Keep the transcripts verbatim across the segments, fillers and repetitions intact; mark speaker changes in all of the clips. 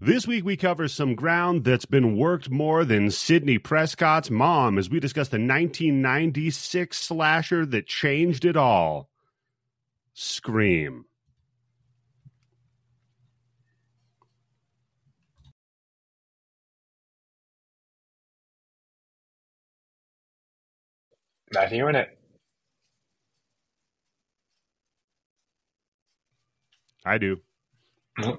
Speaker 1: This week we cover some ground that's been worked more than Sidney Prescott's mom as we discuss the nineteen ninety-six slasher that changed it all, Scream.
Speaker 2: Not hearing it.
Speaker 1: I do.
Speaker 2: Mm-hmm.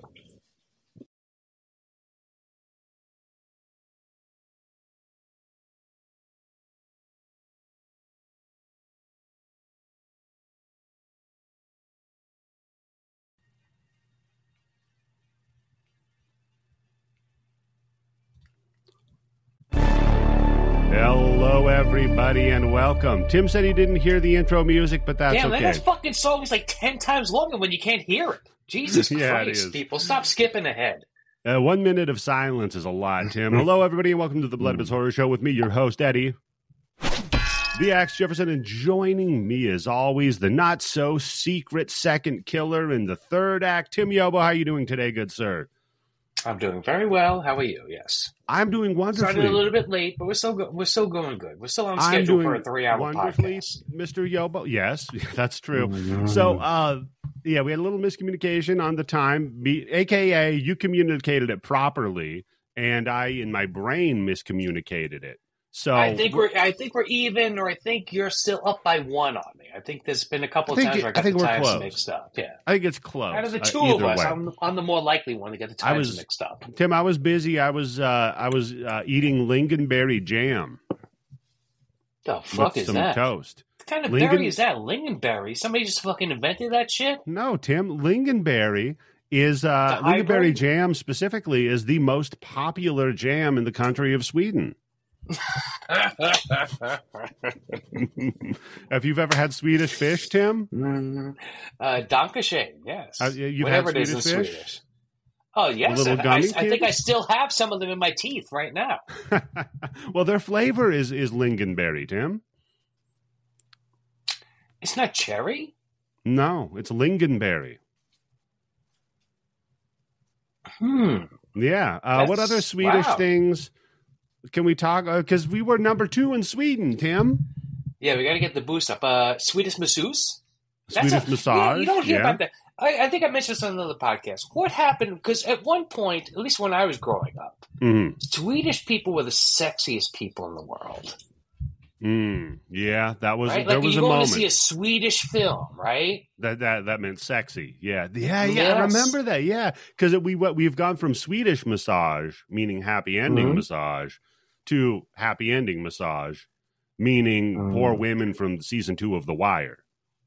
Speaker 1: Hello, everybody, and welcome. Tim said he didn't hear the intro music, but that's
Speaker 2: Damn,
Speaker 1: okay.
Speaker 2: man, that fucking song is like ten times longer when you can't hear it. Jesus
Speaker 1: Yeah, it
Speaker 2: Christ,
Speaker 1: is.
Speaker 2: people. Stop skipping ahead.
Speaker 1: Uh, one minute of silence is a lot, Tim. Hello, everybody, and welcome to the Blood Bits Horror Show with me, your host, Eddie. The Axe Jefferson, and joining me, as always, the not-so-secret second killer in the third act, Tim Yobo. How are you doing today, good sir?
Speaker 2: I'm doing very well. How are you? Yes.
Speaker 1: I'm doing wonderfully.
Speaker 2: Started a little bit late, but we're still go- we're still going good. We're still on
Speaker 1: I'm
Speaker 2: schedule
Speaker 1: doing
Speaker 2: for a three-hour
Speaker 1: wonderfully,
Speaker 2: podcast.
Speaker 1: Mister Yobo. Yes, that's true. So, uh, yeah, we had a little miscommunication on the time, be, a k a you communicated it properly, and I, in my brain, miscommunicated it. So
Speaker 2: I think we're I think we're even, or I think you're still up by one on me. I think there's been a couple
Speaker 1: I think
Speaker 2: times
Speaker 1: it-
Speaker 2: where I
Speaker 1: I
Speaker 2: got
Speaker 1: think
Speaker 2: the
Speaker 1: we're
Speaker 2: times
Speaker 1: close.
Speaker 2: mixed up. Yeah.
Speaker 1: I think it's close.
Speaker 2: Out of the
Speaker 1: uh,
Speaker 2: two of
Speaker 1: either
Speaker 2: us,
Speaker 1: way.
Speaker 2: I'm, I'm the more likely one to get the times
Speaker 1: was-
Speaker 2: mixed up.
Speaker 1: Tim, I was busy. I was uh, I was uh, eating lingonberry jam
Speaker 2: The fuck
Speaker 1: with
Speaker 2: is
Speaker 1: some
Speaker 2: that?
Speaker 1: toast.
Speaker 2: What kind of
Speaker 1: Lingon-
Speaker 2: berry is that? Lingonberry? Somebody just fucking invented that shit?
Speaker 1: No, Tim, lingonberry is uh,
Speaker 2: The
Speaker 1: lingonberry
Speaker 2: hybrid?
Speaker 1: jam specifically is the most popular jam in the country of Sweden. If you've ever had Swedish fish, Tim,
Speaker 2: uh, Dankeschön, yes.
Speaker 1: Uh, you've
Speaker 2: Whatever
Speaker 1: had
Speaker 2: it is in
Speaker 1: Swedish fish?
Speaker 2: Swedish. Oh, yes.
Speaker 1: little
Speaker 2: I, I,
Speaker 1: gummy
Speaker 2: I think I
Speaker 1: candies?
Speaker 2: still have some of them in my teeth right now.
Speaker 1: well, their flavor is is lingonberry, Tim.
Speaker 2: It's not cherry?
Speaker 1: No, it's lingonberry.
Speaker 2: Hmm.
Speaker 1: Yeah. Uh, what
Speaker 2: That's-
Speaker 1: other Swedish
Speaker 2: wow.
Speaker 1: things can we talk? Because we were number two in Sweden, Tim.
Speaker 2: Yeah, we got to get the boost up. Uh, Swedish masseuse?
Speaker 1: Swedish
Speaker 2: a-
Speaker 1: massage.
Speaker 2: You, you don't hear
Speaker 1: yeah.
Speaker 2: about that. I, I think I mentioned this on another podcast. What happened? Because at one point, at least when I was growing up,
Speaker 1: Mhm.
Speaker 2: Swedish people were the sexiest people in the world.
Speaker 1: Mm, yeah, that was
Speaker 2: Right?
Speaker 1: there
Speaker 2: Like
Speaker 1: was
Speaker 2: you
Speaker 1: a
Speaker 2: go
Speaker 1: moment
Speaker 2: to see a Swedish film, right?
Speaker 1: that that that meant sexy. Yeah, yeah, yeah. I
Speaker 2: Yes.
Speaker 1: remember that. Yeah, because we what we've gone from Swedish massage, meaning happy ending
Speaker 2: Mhm.
Speaker 1: massage, to happy ending massage, meaning
Speaker 2: Mm.
Speaker 1: poor women from season two of The Wire.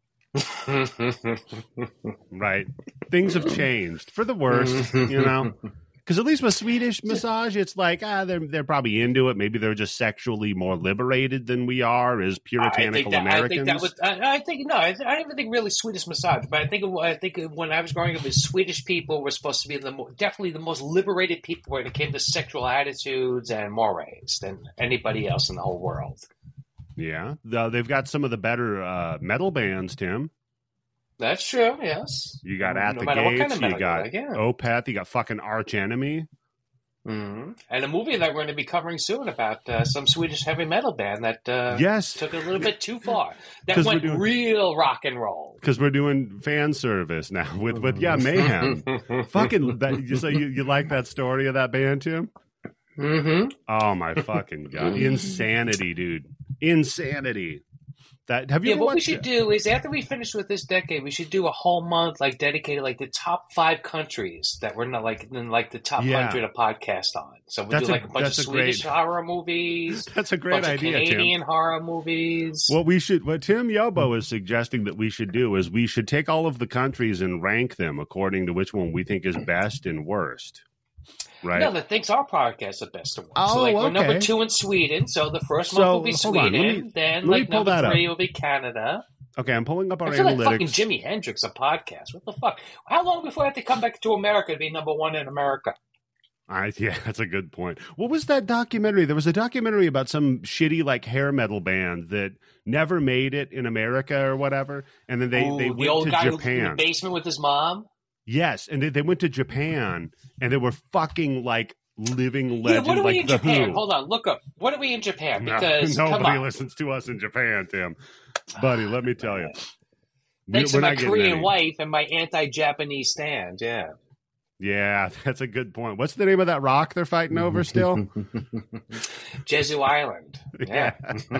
Speaker 1: Right? Things have changed for the worst, you know. Because at least with Swedish massage, it's like ah, they're they're probably into it. Maybe they're just sexually more liberated than we are as
Speaker 2: I
Speaker 1: puritanical
Speaker 2: think that,
Speaker 1: Americans.
Speaker 2: I think that was. I, I think no. I, I don't even think really Swedish massage, but I think it, I think when I was growing up, is Swedish people were supposed to be the mo- definitely the most liberated people when it came to sexual attitudes and mores than anybody else in the whole world.
Speaker 1: Yeah, the, they've got some of the better uh, metal bands, Tim.
Speaker 2: That's true. Yes,
Speaker 1: You got At
Speaker 2: no
Speaker 1: the
Speaker 2: matter what
Speaker 1: Gates,
Speaker 2: kind of metal
Speaker 1: you got
Speaker 2: like, yeah.
Speaker 1: Opeth, you got fucking Arch Enemy.
Speaker 2: hmm And a movie that we're going to be covering soon about uh, some Swedish heavy metal band that uh,
Speaker 1: Yes,
Speaker 2: took it a little bit too far. That
Speaker 1: 'Cause we're
Speaker 2: went
Speaker 1: doing-
Speaker 2: real rock and roll.
Speaker 1: because we're doing fan service now with, with yeah, Mayhem. Fucking, that, you, so you, you like that story of that band, Tim?
Speaker 2: Mm-hmm.
Speaker 1: Oh my fucking god, insanity, dude, insanity. That have you
Speaker 2: Yeah,
Speaker 1: ever
Speaker 2: what we
Speaker 1: watched?
Speaker 2: should do is after we finish with this decade, we should do a whole month like dedicated like the top five countries that we're not like in like the top
Speaker 1: Yeah.
Speaker 2: hundred of podcast on. So we'll
Speaker 1: That's
Speaker 2: do
Speaker 1: a-
Speaker 2: like a bunch of
Speaker 1: that's a
Speaker 2: Swedish
Speaker 1: great-
Speaker 2: horror movies,
Speaker 1: That's a
Speaker 2: a
Speaker 1: great
Speaker 2: bunch
Speaker 1: idea,
Speaker 2: of Canadian
Speaker 1: Tim.
Speaker 2: horror movies.
Speaker 1: What we should, what Tim Yobo is suggesting that we should do is we should take all of the countries and rank them according to which one we think is best and worst. Right?
Speaker 2: No, that thinks our podcast the best one.
Speaker 1: Oh,
Speaker 2: so like we're number
Speaker 1: okay.
Speaker 2: two in Sweden, so the first
Speaker 1: So,
Speaker 2: month will be
Speaker 1: hold on,
Speaker 2: Sweden.
Speaker 1: let me-
Speaker 2: then
Speaker 1: let me
Speaker 2: like
Speaker 1: pull
Speaker 2: number
Speaker 1: that up.
Speaker 2: three will be Canada.
Speaker 1: Okay, I'm pulling up our
Speaker 2: I feel like
Speaker 1: analytics.
Speaker 2: fucking Jimi Hendrix a podcast. What the fuck? How long before I have to come back to America to be number one in America?
Speaker 1: I, yeah, that's a good point. What was that documentary? There was a documentary about some shitty like hair metal band that never made it in America or whatever, and then they
Speaker 2: Ooh,
Speaker 1: they
Speaker 2: the
Speaker 1: went
Speaker 2: old
Speaker 1: to
Speaker 2: guy who in the
Speaker 1: Japan.
Speaker 2: basement with his mom.
Speaker 1: Yes, and they, they went to Japan, and they were fucking like living legend.
Speaker 2: Yeah, what are we
Speaker 1: like
Speaker 2: in
Speaker 1: the
Speaker 2: Japan?
Speaker 1: Who.
Speaker 2: Hold on, look up. What are we in Japan?
Speaker 1: No,
Speaker 2: Because come
Speaker 1: nobody
Speaker 2: on.
Speaker 1: listens to us in Japan, Tim. Buddy, let me tell you.
Speaker 2: Thanks
Speaker 1: We're
Speaker 2: to my
Speaker 1: not getting
Speaker 2: Korean
Speaker 1: any.
Speaker 2: wife and my anti-Japanese stand. Yeah.
Speaker 1: Yeah, that's a good point. What's the name of that rock they're fighting over still?
Speaker 2: Jeju Island. Yeah.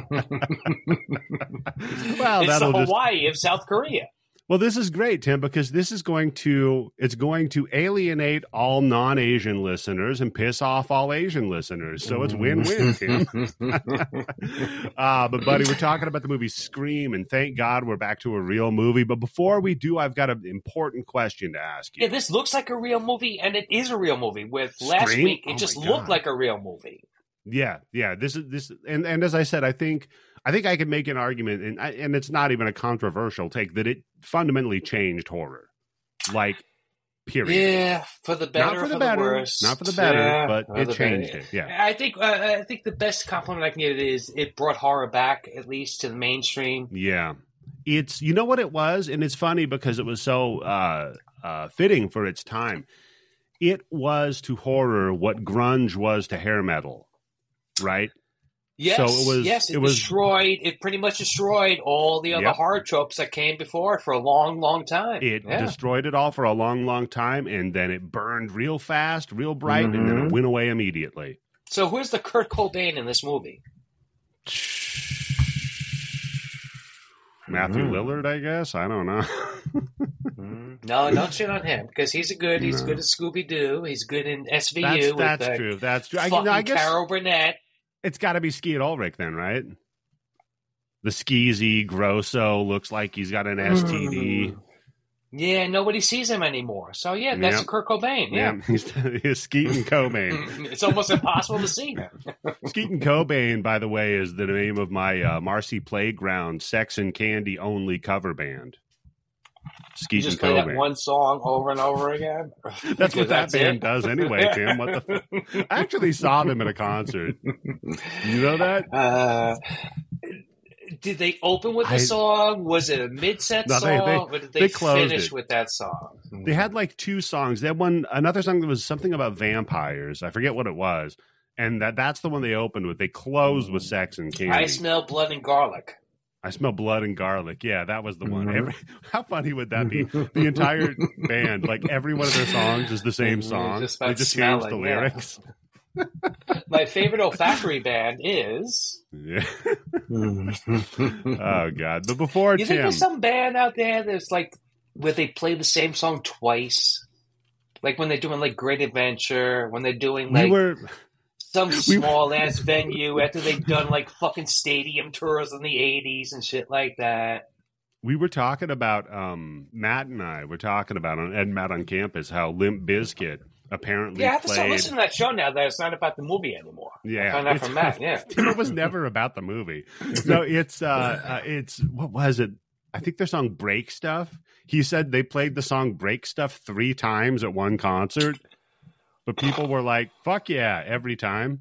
Speaker 1: Well,
Speaker 2: it's the
Speaker 1: that'll just
Speaker 2: Hawaii of South Korea.
Speaker 1: Well, this is great, Tim, because this is going to it's going to alienate all non-Asian listeners and piss off all Asian listeners. So it's win-win, Tim. uh, but buddy, we're talking about the movie Scream, and thank God we're back to a real movie. But before we do, I've got an important question to ask you.
Speaker 2: Yeah, this looks like a real movie, and it is a real movie. With last
Speaker 1: Scream?
Speaker 2: week, it
Speaker 1: Oh
Speaker 2: just
Speaker 1: my
Speaker 2: looked
Speaker 1: God.
Speaker 2: like a real movie.
Speaker 1: Yeah, yeah. This is this, and and as I said, I think I think I could make an argument, and I, and it's not even a controversial take, that it fundamentally changed horror, like period.
Speaker 2: Yeah, for the better,
Speaker 1: Not for
Speaker 2: or
Speaker 1: the
Speaker 2: for
Speaker 1: better,
Speaker 2: the worse.
Speaker 1: not for the better,
Speaker 2: Yeah,
Speaker 1: but
Speaker 2: for
Speaker 1: it
Speaker 2: the
Speaker 1: changed
Speaker 2: better.
Speaker 1: it. Yeah,
Speaker 2: I think uh, I think the best compliment I can give it is it brought horror back, at least to the mainstream.
Speaker 1: yeah. It's you know what it was, and it's funny because it was so uh, uh, fitting for its time. It was to horror what grunge was to hair metal, right?
Speaker 2: Yes,
Speaker 1: So it was-
Speaker 2: yes, it,
Speaker 1: it was-
Speaker 2: destroyed. It pretty much destroyed all the other
Speaker 1: Yep.
Speaker 2: horror tropes that came before it for a long, long time.
Speaker 1: It
Speaker 2: yeah.
Speaker 1: destroyed it all for a long, long time, and then it burned real fast, real bright, and then it
Speaker 2: Mhm.
Speaker 1: went away immediately.
Speaker 2: So who's the Kurt Cobain in this movie?
Speaker 1: Matthew
Speaker 2: Mhm.
Speaker 1: Lillard, I guess. I don't know.
Speaker 2: No, don't shit on him because he's a good. He's
Speaker 1: No.
Speaker 2: good at Scooby Doo. He's good in S V U.
Speaker 1: that's
Speaker 2: with
Speaker 1: that's
Speaker 2: uh,
Speaker 1: true. That's true. I,
Speaker 2: Fucking
Speaker 1: no, I guess
Speaker 2: Carol Burnett.
Speaker 1: it's got to be Skeet Ulrich then, right? The skeezy Grosso looks like he's got an S T D.
Speaker 2: Yeah, nobody sees him anymore. So yeah, that's
Speaker 1: Yeah.
Speaker 2: a Kurt Cobain. Yeah,
Speaker 1: Yeah, he's, he's Skeet and Cobain.
Speaker 2: it's almost impossible to see him.
Speaker 1: Skeet and Cobain, by the way, is the name of my uh, Marcy Playground Sex and Candy only cover band.
Speaker 2: You
Speaker 1: Skeet
Speaker 2: just
Speaker 1: and
Speaker 2: play that
Speaker 1: Cobain.
Speaker 2: one song over and over again.
Speaker 1: That's
Speaker 2: Because
Speaker 1: what that
Speaker 2: that's
Speaker 1: band
Speaker 2: it.
Speaker 1: does anyway, Tim. What the? F- I actually saw them at a concert. You know that?
Speaker 2: Uh, did they open with the
Speaker 1: I-
Speaker 2: song? Was it a mid-set
Speaker 1: No, they-
Speaker 2: song,
Speaker 1: they-
Speaker 2: or did they,
Speaker 1: they closed
Speaker 2: finish
Speaker 1: it.
Speaker 2: with that song?
Speaker 1: They had like two songs. They had one, another song that was something about vampires. I forget what it was, and that that's the one they opened with. They closed with Sex and Candy.
Speaker 2: I smell blood and garlic.
Speaker 1: I smell blood and garlic. Yeah, that was the one.
Speaker 2: Mhm.
Speaker 1: Every, how funny would that be? The entire band, like every one of their songs, is the same
Speaker 2: Mhm,
Speaker 1: song.
Speaker 2: just
Speaker 1: They
Speaker 2: about
Speaker 1: just changed the
Speaker 2: smelling, yeah.
Speaker 1: lyrics.
Speaker 2: My favorite olfactory band is.
Speaker 1: Yeah. Oh God! But before
Speaker 2: You think
Speaker 1: Tim,
Speaker 2: there's some band out there that's like where they play the same song twice? Like when they're doing like Great Adventure, when they're doing
Speaker 1: we
Speaker 2: like
Speaker 1: were.
Speaker 2: some
Speaker 1: we-
Speaker 2: small ass venue after they've done like fucking stadium tours in the eighties and shit like that.
Speaker 1: We were talking about um, Matt and I were talking about on Ed Matt on Campus how Limp Bizkit apparently
Speaker 2: Yeah, I have to start
Speaker 1: played.
Speaker 2: listening to that show now that it's not about the movie anymore.
Speaker 1: Yeah,
Speaker 2: I found out
Speaker 1: it's-
Speaker 2: from Matt, yeah.
Speaker 1: it was never about the movie. No, it's uh, uh, it's what was it? I think their song "Break Stuff." He said they played the song "Break Stuff" three times at one concert, but people were like, "Fuck yeah!" every time.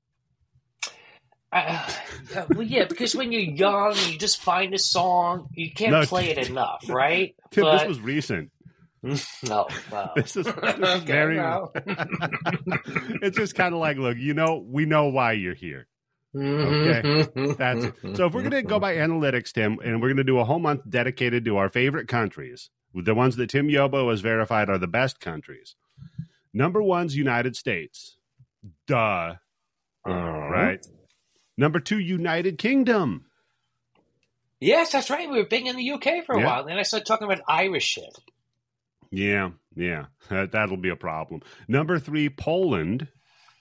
Speaker 2: Uh, yeah, well, yeah, because when you're young, you just find a song, you can't
Speaker 1: No,
Speaker 2: play it enough, right?
Speaker 1: Tim,
Speaker 2: But-
Speaker 1: this was recent.
Speaker 2: No, well.
Speaker 1: This is, this is
Speaker 2: Okay,
Speaker 1: very.
Speaker 2: well.
Speaker 1: It's just kind of like, look, you know, we know why you're here.
Speaker 2: Okay,
Speaker 1: That's it. So if we're going to go by analytics, Tim, and we're going to do a whole month dedicated to our favorite countries, the ones that Tim Yobo has verified are the best countries. Number one's United States. Duh. Right? Number two, United Kingdom.
Speaker 2: Yes, that's right. We were big in the U K for a
Speaker 1: Yeah.
Speaker 2: while. Then I started talking about Irish shit.
Speaker 1: Yeah, yeah. That, that'll be a problem. Number three, Poland.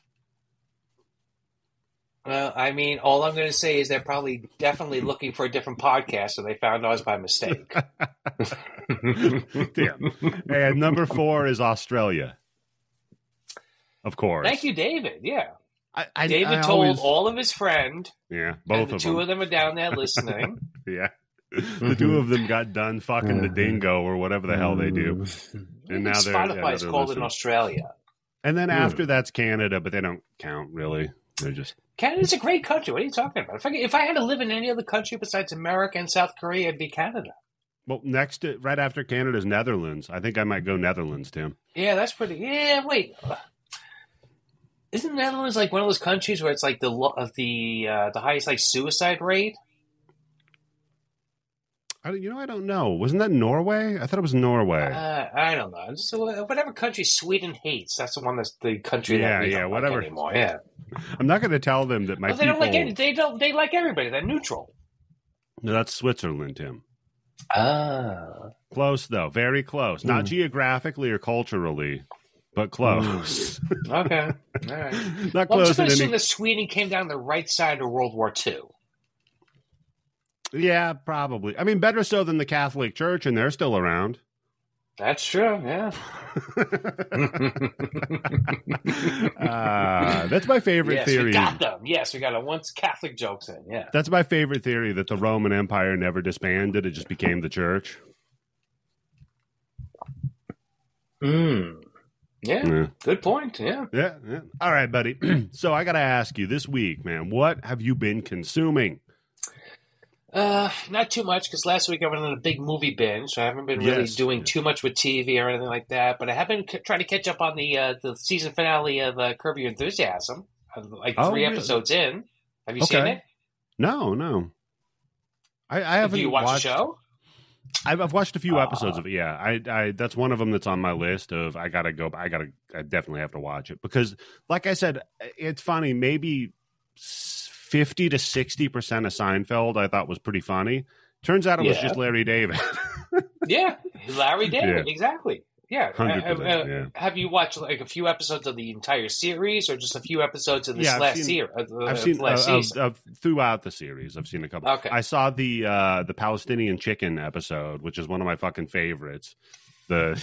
Speaker 2: Well, I mean, all I'm going to say is they're probably definitely looking for a different podcast, so they found ours by mistake.
Speaker 1: Yeah. And number four is Australia. Of course.
Speaker 2: Thank you, David. Yeah.
Speaker 1: I, I,
Speaker 2: David
Speaker 1: I
Speaker 2: told
Speaker 1: always-
Speaker 2: all of his friend,
Speaker 1: Yeah,
Speaker 2: and
Speaker 1: both
Speaker 2: the
Speaker 1: of
Speaker 2: two
Speaker 1: them.
Speaker 2: of them are down there listening.
Speaker 1: Yeah. The two of them got done fucking the dingo or whatever the hell they do. And now they're, yeah,
Speaker 2: Spotify is
Speaker 1: they're
Speaker 2: called in
Speaker 1: listening.
Speaker 2: Australia.
Speaker 1: And then after that's Canada, but they don't count really. They're just
Speaker 2: Canada's a great country. What are you talking about? If I, if I had to live in any other country besides America and South Korea, it'd be Canada.
Speaker 1: Well, next, to, right after Canada's Netherlands. I think I might go Netherlands, Tim.
Speaker 2: Yeah, that's pretty. Yeah, wait. Isn't Netherlands like one of those countries where it's like the of the uh, the highest like suicide rate?
Speaker 1: I, you know, I don't know. Wasn't that Norway? I thought it was Norway.
Speaker 2: Uh, I don't know. Just, whatever country Sweden hates, that's the one that's the country
Speaker 1: yeah,
Speaker 2: that we
Speaker 1: yeah,
Speaker 2: don't
Speaker 1: whatever.
Speaker 2: like anymore. Yeah,
Speaker 1: I'm not going to tell them that my
Speaker 2: well, they
Speaker 1: people.
Speaker 2: don't like any, they don't they like everybody. They're neutral.
Speaker 1: No, that's Switzerland, Tim.
Speaker 2: Ah,
Speaker 1: Close though, very close. Not
Speaker 2: Mm.
Speaker 1: geographically or culturally, but close.
Speaker 2: okay, all right.
Speaker 1: Not
Speaker 2: Well, I'm
Speaker 1: close
Speaker 2: just
Speaker 1: in
Speaker 2: going to assume
Speaker 1: any.
Speaker 2: that Sweden came down the right side of World War Two.
Speaker 1: Yeah, probably. I mean, better so than the Catholic Church, and they're still around.
Speaker 2: That's true. Yeah.
Speaker 1: uh, that's my favorite
Speaker 2: yes,
Speaker 1: theory.
Speaker 2: we got them. Yes, we got a once Catholic jokes in. Yeah.
Speaker 1: That's my favorite theory, that the Roman Empire never disbanded; it just became the church.
Speaker 2: Mm. Yeah,
Speaker 1: Yeah.
Speaker 2: good point. Yeah.
Speaker 1: Yeah, yeah. All right, buddy. So I got to ask you this week, man, what have you been consuming?
Speaker 2: Uh, not too much because last week I went on a big movie binge, so I haven't been really
Speaker 1: Yes.
Speaker 2: doing too much with T V or anything like that. But I have been c- trying to catch up on the uh, the season finale of uh, Curb Your Enthusiasm. I'm like
Speaker 1: Oh,
Speaker 2: three
Speaker 1: really?
Speaker 2: episodes in. Have you seen
Speaker 1: Okay.
Speaker 2: it?
Speaker 1: No, no. I, I
Speaker 2: Have
Speaker 1: haven't
Speaker 2: you watched
Speaker 1: watched.
Speaker 2: the show?
Speaker 1: I've, I've watched a few
Speaker 2: Uh,
Speaker 1: episodes of it. Yeah, I, I that's one of them that's on my list of I gotta go. I gotta. I definitely have to watch it because, like I said, it's funny. Maybe fifty to sixty percent of Seinfeld I thought was pretty funny. Turns out it was
Speaker 2: Yeah.
Speaker 1: just Larry David.
Speaker 2: Yeah, Larry David,
Speaker 1: Yeah.
Speaker 2: exactly. Yeah.
Speaker 1: Hundred
Speaker 2: Uh, uh,
Speaker 1: percent. Yeah.
Speaker 2: Have you watched like a few episodes of the entire series, or just a few episodes of this
Speaker 1: Yeah, I've
Speaker 2: last
Speaker 1: seen-
Speaker 2: series? Uh,
Speaker 1: I've seen
Speaker 2: last
Speaker 1: uh, of,
Speaker 2: season.
Speaker 1: of, throughout the series. I've seen a couple.
Speaker 2: Okay.
Speaker 1: I saw the uh, the Palestinian chicken episode, which is one of my fucking favorites. The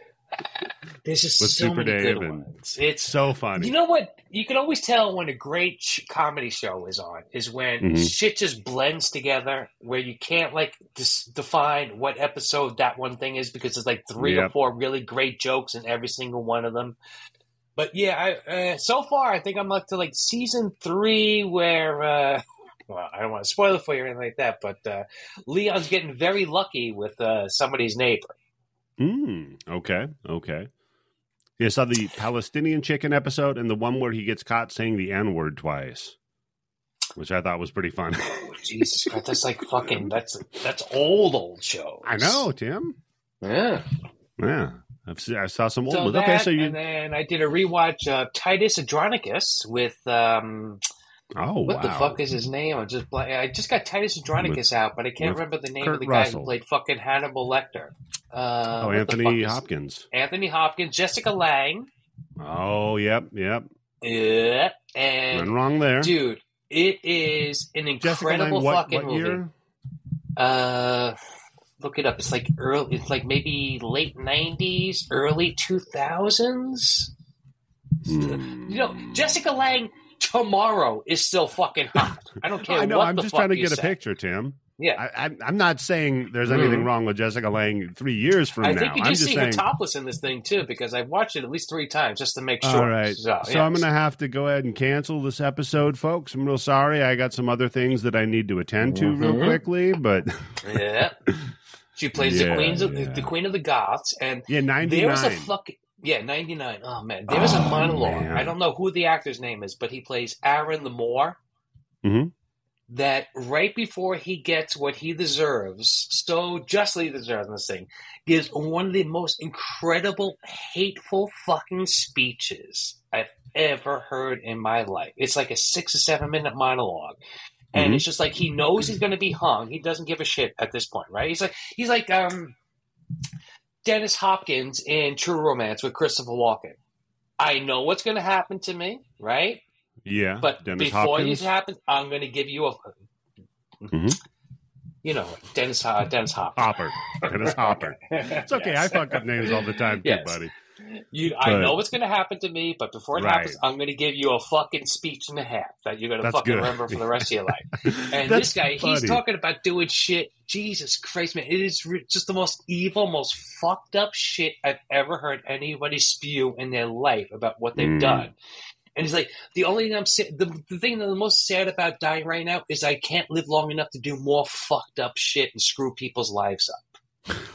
Speaker 2: There's just
Speaker 1: with
Speaker 2: so
Speaker 1: Super
Speaker 2: many
Speaker 1: Dave
Speaker 2: good
Speaker 1: and-
Speaker 2: ones. It's
Speaker 1: so funny.
Speaker 2: You know what? You can always tell when a great sh- comedy show is on is when
Speaker 1: Mhm.
Speaker 2: shit just blends together, where you can't like dis- define what episode that one thing is because there's like three or
Speaker 1: Yep.
Speaker 2: four really great jokes in every single one of them. But yeah, I, uh, so far I think I'm up to like season three, where uh, well, I don't want to spoil it for you or anything like that, but uh, Leon's getting very lucky with uh, somebody's neighbor.
Speaker 1: Mm, okay, okay. Yeah, I saw the Palestinian chicken episode and the one where he gets caught saying the N word twice, which I thought was pretty fun.
Speaker 2: Jesus Christ, that's like fucking that's that's old old shows.
Speaker 1: I know, Tim.
Speaker 2: Yeah.
Speaker 1: Yeah, I've seen, I saw some old
Speaker 2: So
Speaker 1: ones.
Speaker 2: that,
Speaker 1: Okay, so you.
Speaker 2: and then I did a rewatch of Titus Andronicus with um,
Speaker 1: Oh,
Speaker 2: what
Speaker 1: wow.
Speaker 2: the fuck is his name? I just bla- I just got Titus Andronicus out, but I can't
Speaker 1: with
Speaker 2: remember the name
Speaker 1: Kurt
Speaker 2: of the
Speaker 1: Russell.
Speaker 2: guy who played fucking Hannibal Lecter. Uh,
Speaker 1: Oh,
Speaker 2: what the
Speaker 1: Anthony
Speaker 2: fuck is-
Speaker 1: Hopkins.
Speaker 2: Anthony Hopkins, Jessica Lange.
Speaker 1: Oh, yep, yep.
Speaker 2: Yeah,
Speaker 1: Nothing
Speaker 2: and
Speaker 1: wrong there.
Speaker 2: dude, it is an
Speaker 1: Jessica
Speaker 2: incredible
Speaker 1: Lange, what,
Speaker 2: fucking
Speaker 1: what
Speaker 2: movie.
Speaker 1: year?
Speaker 2: Uh, look it up. It's like early. It's like maybe late nineties, early two thousands.
Speaker 1: Hmm.
Speaker 2: You know, Jessica Lange tomorrow is still fucking hot. I don't care.
Speaker 1: I know.
Speaker 2: What
Speaker 1: I'm
Speaker 2: the
Speaker 1: just
Speaker 2: fuck
Speaker 1: trying to
Speaker 2: you
Speaker 1: get a
Speaker 2: say.
Speaker 1: picture, Tim.
Speaker 2: Yeah,
Speaker 1: I, I'm, I'm not saying there's anything
Speaker 2: Mhm.
Speaker 1: wrong with Jessica Lange three years from
Speaker 2: I
Speaker 1: now.
Speaker 2: think you
Speaker 1: I'm
Speaker 2: just
Speaker 1: just
Speaker 2: see
Speaker 1: saying.
Speaker 2: her topless in this thing too, because I've watched it at least three times just to make sure.
Speaker 1: All right.
Speaker 2: So,
Speaker 1: So
Speaker 2: yes.
Speaker 1: I'm going to have to go ahead and cancel this episode, folks. I'm real sorry. I got some other things that I need to attend to real
Speaker 2: Mhm.
Speaker 1: quickly, but
Speaker 2: Yeah, she plays
Speaker 1: Yeah,
Speaker 2: the queens of
Speaker 1: yeah.
Speaker 2: the queen of the Goths, and
Speaker 1: yeah, ninety-nine.
Speaker 2: there was a fucking yeah ninety-nine. Oh man, there was a
Speaker 1: Oh,
Speaker 2: monologue.
Speaker 1: man.
Speaker 2: I don't know who the actor's name is, but he plays Aaron the Moor.
Speaker 1: Mhm.
Speaker 2: That right before he gets what he deserves, so justly deserves this thing, gives one of the most incredible, hateful fucking speeches I've ever heard in my life. It's like a six or seven minute monologue. And
Speaker 1: Mhm.
Speaker 2: it's just like he knows he's going to be hung. He doesn't give a shit at this point, right? He's like he's like um, Dennis Hopkins in True Romance with Christopher Walken. I know what's going to happen to me, right?
Speaker 1: Yeah,
Speaker 2: But
Speaker 1: Dennis
Speaker 2: before
Speaker 1: Hopkins.
Speaker 2: this happens, I'm going to give you a,
Speaker 1: Mhm.
Speaker 2: you know, Dennis uh, Dennis Hopper.
Speaker 1: Hopper. Dennis Hopper. It's okay. I fuck up names all the time, too,
Speaker 2: Yes.
Speaker 1: buddy.
Speaker 2: You, I
Speaker 1: But-
Speaker 2: know what's going to happen to me, but before it
Speaker 1: Right.
Speaker 2: happens, I'm going to give you a fucking speech and a half that you're going to
Speaker 1: That's
Speaker 2: fucking
Speaker 1: good.
Speaker 2: remember for the rest of your life. And
Speaker 1: That's
Speaker 2: this guy,
Speaker 1: funny.
Speaker 2: he's talking about doing shit. Jesus Christ, man. It is re- just the most evil, most fucked up shit I've ever heard anybody spew in their life about what they've
Speaker 1: Mm.
Speaker 2: done. And he's like, the only thing I'm sa- the, the thing that I'm most sad about dying right now is I can't live long enough to do more fucked up shit and screw people's lives up.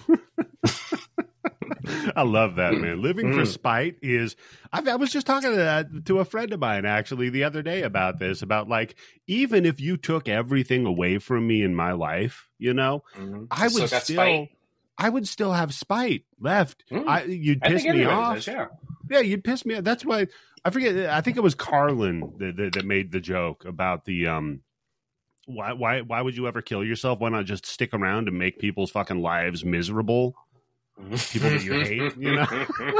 Speaker 1: I love that, man. Living for spite is. I, I was just talking to that to a friend of mine actually the other day about this. About like, even if you took everything away from me in my life, you know,
Speaker 2: Mm-hmm.
Speaker 1: I would
Speaker 2: Still
Speaker 1: still,
Speaker 2: got spite.
Speaker 1: I would still have spite left.
Speaker 2: Mm.
Speaker 1: I, you'd
Speaker 2: I
Speaker 1: piss
Speaker 2: think
Speaker 1: me
Speaker 2: everybody
Speaker 1: off.
Speaker 2: does, yeah.
Speaker 1: Yeah, you'd piss me off. That's why I forget. I think it was Carlin that, that, that made the joke about the um. Why why why would you ever kill yourself? Why not just stick around and make people's fucking lives miserable? People that you hate, you know.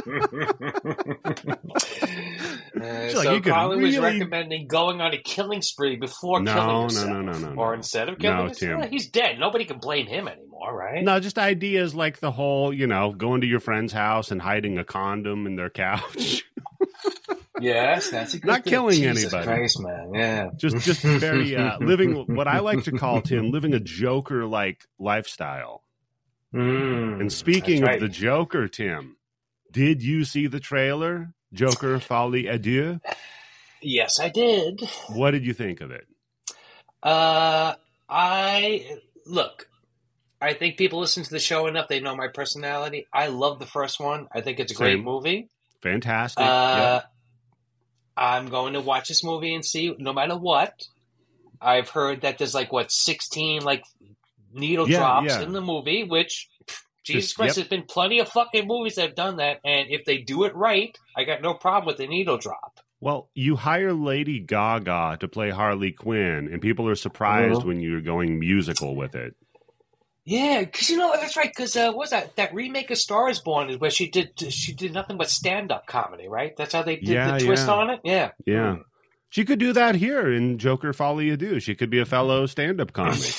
Speaker 2: uh,
Speaker 1: like,
Speaker 2: so
Speaker 1: you could
Speaker 2: Carlin was
Speaker 1: really-
Speaker 2: recommending going on a killing spree before
Speaker 1: No,
Speaker 2: killing
Speaker 1: no,
Speaker 2: himself.
Speaker 1: no, no, no, no.
Speaker 2: Or instead of killing
Speaker 1: No,
Speaker 2: himself.
Speaker 1: Tim.
Speaker 2: He's dead. Nobody can blame him anymore, right?
Speaker 1: No, just ideas like the whole, you know, going to your friend's house and hiding a condom in their couch.
Speaker 2: Yes, that's a good
Speaker 1: Not
Speaker 2: thing.
Speaker 1: killing
Speaker 2: Jesus
Speaker 1: anybody.
Speaker 2: Christ, man. Yeah.
Speaker 1: just just very uh, living what I like to call, Tim, living a Joker like lifestyle.
Speaker 2: Mm,
Speaker 1: And speaking
Speaker 2: that's
Speaker 1: of
Speaker 2: right.
Speaker 1: the Joker, Tim, did you see the trailer, Joker Folie à Deux?
Speaker 2: Yes, I did.
Speaker 1: What did you think of it?
Speaker 2: Uh, I look. I think people listen to the show enough; they know my personality. I love the first one. I think it's a great
Speaker 1: Same.
Speaker 2: movie.
Speaker 1: Fantastic.
Speaker 2: Uh,
Speaker 1: Yep.
Speaker 2: I'm going to watch this movie and see, no matter what. I've heard that there's like what sixteen like needle
Speaker 1: Yeah,
Speaker 2: drops
Speaker 1: yeah.
Speaker 2: in the movie, which pff, Jesus
Speaker 1: Just-
Speaker 2: Christ,
Speaker 1: yep.
Speaker 2: there's been plenty of fucking movies that have done that, and if they do it right, I got no problem with the needle drop.
Speaker 1: Well, you hire Lady Gaga to play Harley Quinn, and people are surprised
Speaker 2: Uh-huh.
Speaker 1: when you're going musical with it.
Speaker 2: Yeah, because you know that's right. Because uh, what was that that remake of Star Is Born is where she did she did nothing but stand up comedy, right? That's how they did
Speaker 1: Yeah,
Speaker 2: the twist
Speaker 1: yeah.
Speaker 2: on it. Yeah,
Speaker 1: Yeah. She could do that here in Joker Folie à Deux. She could be a fellow stand-up comic.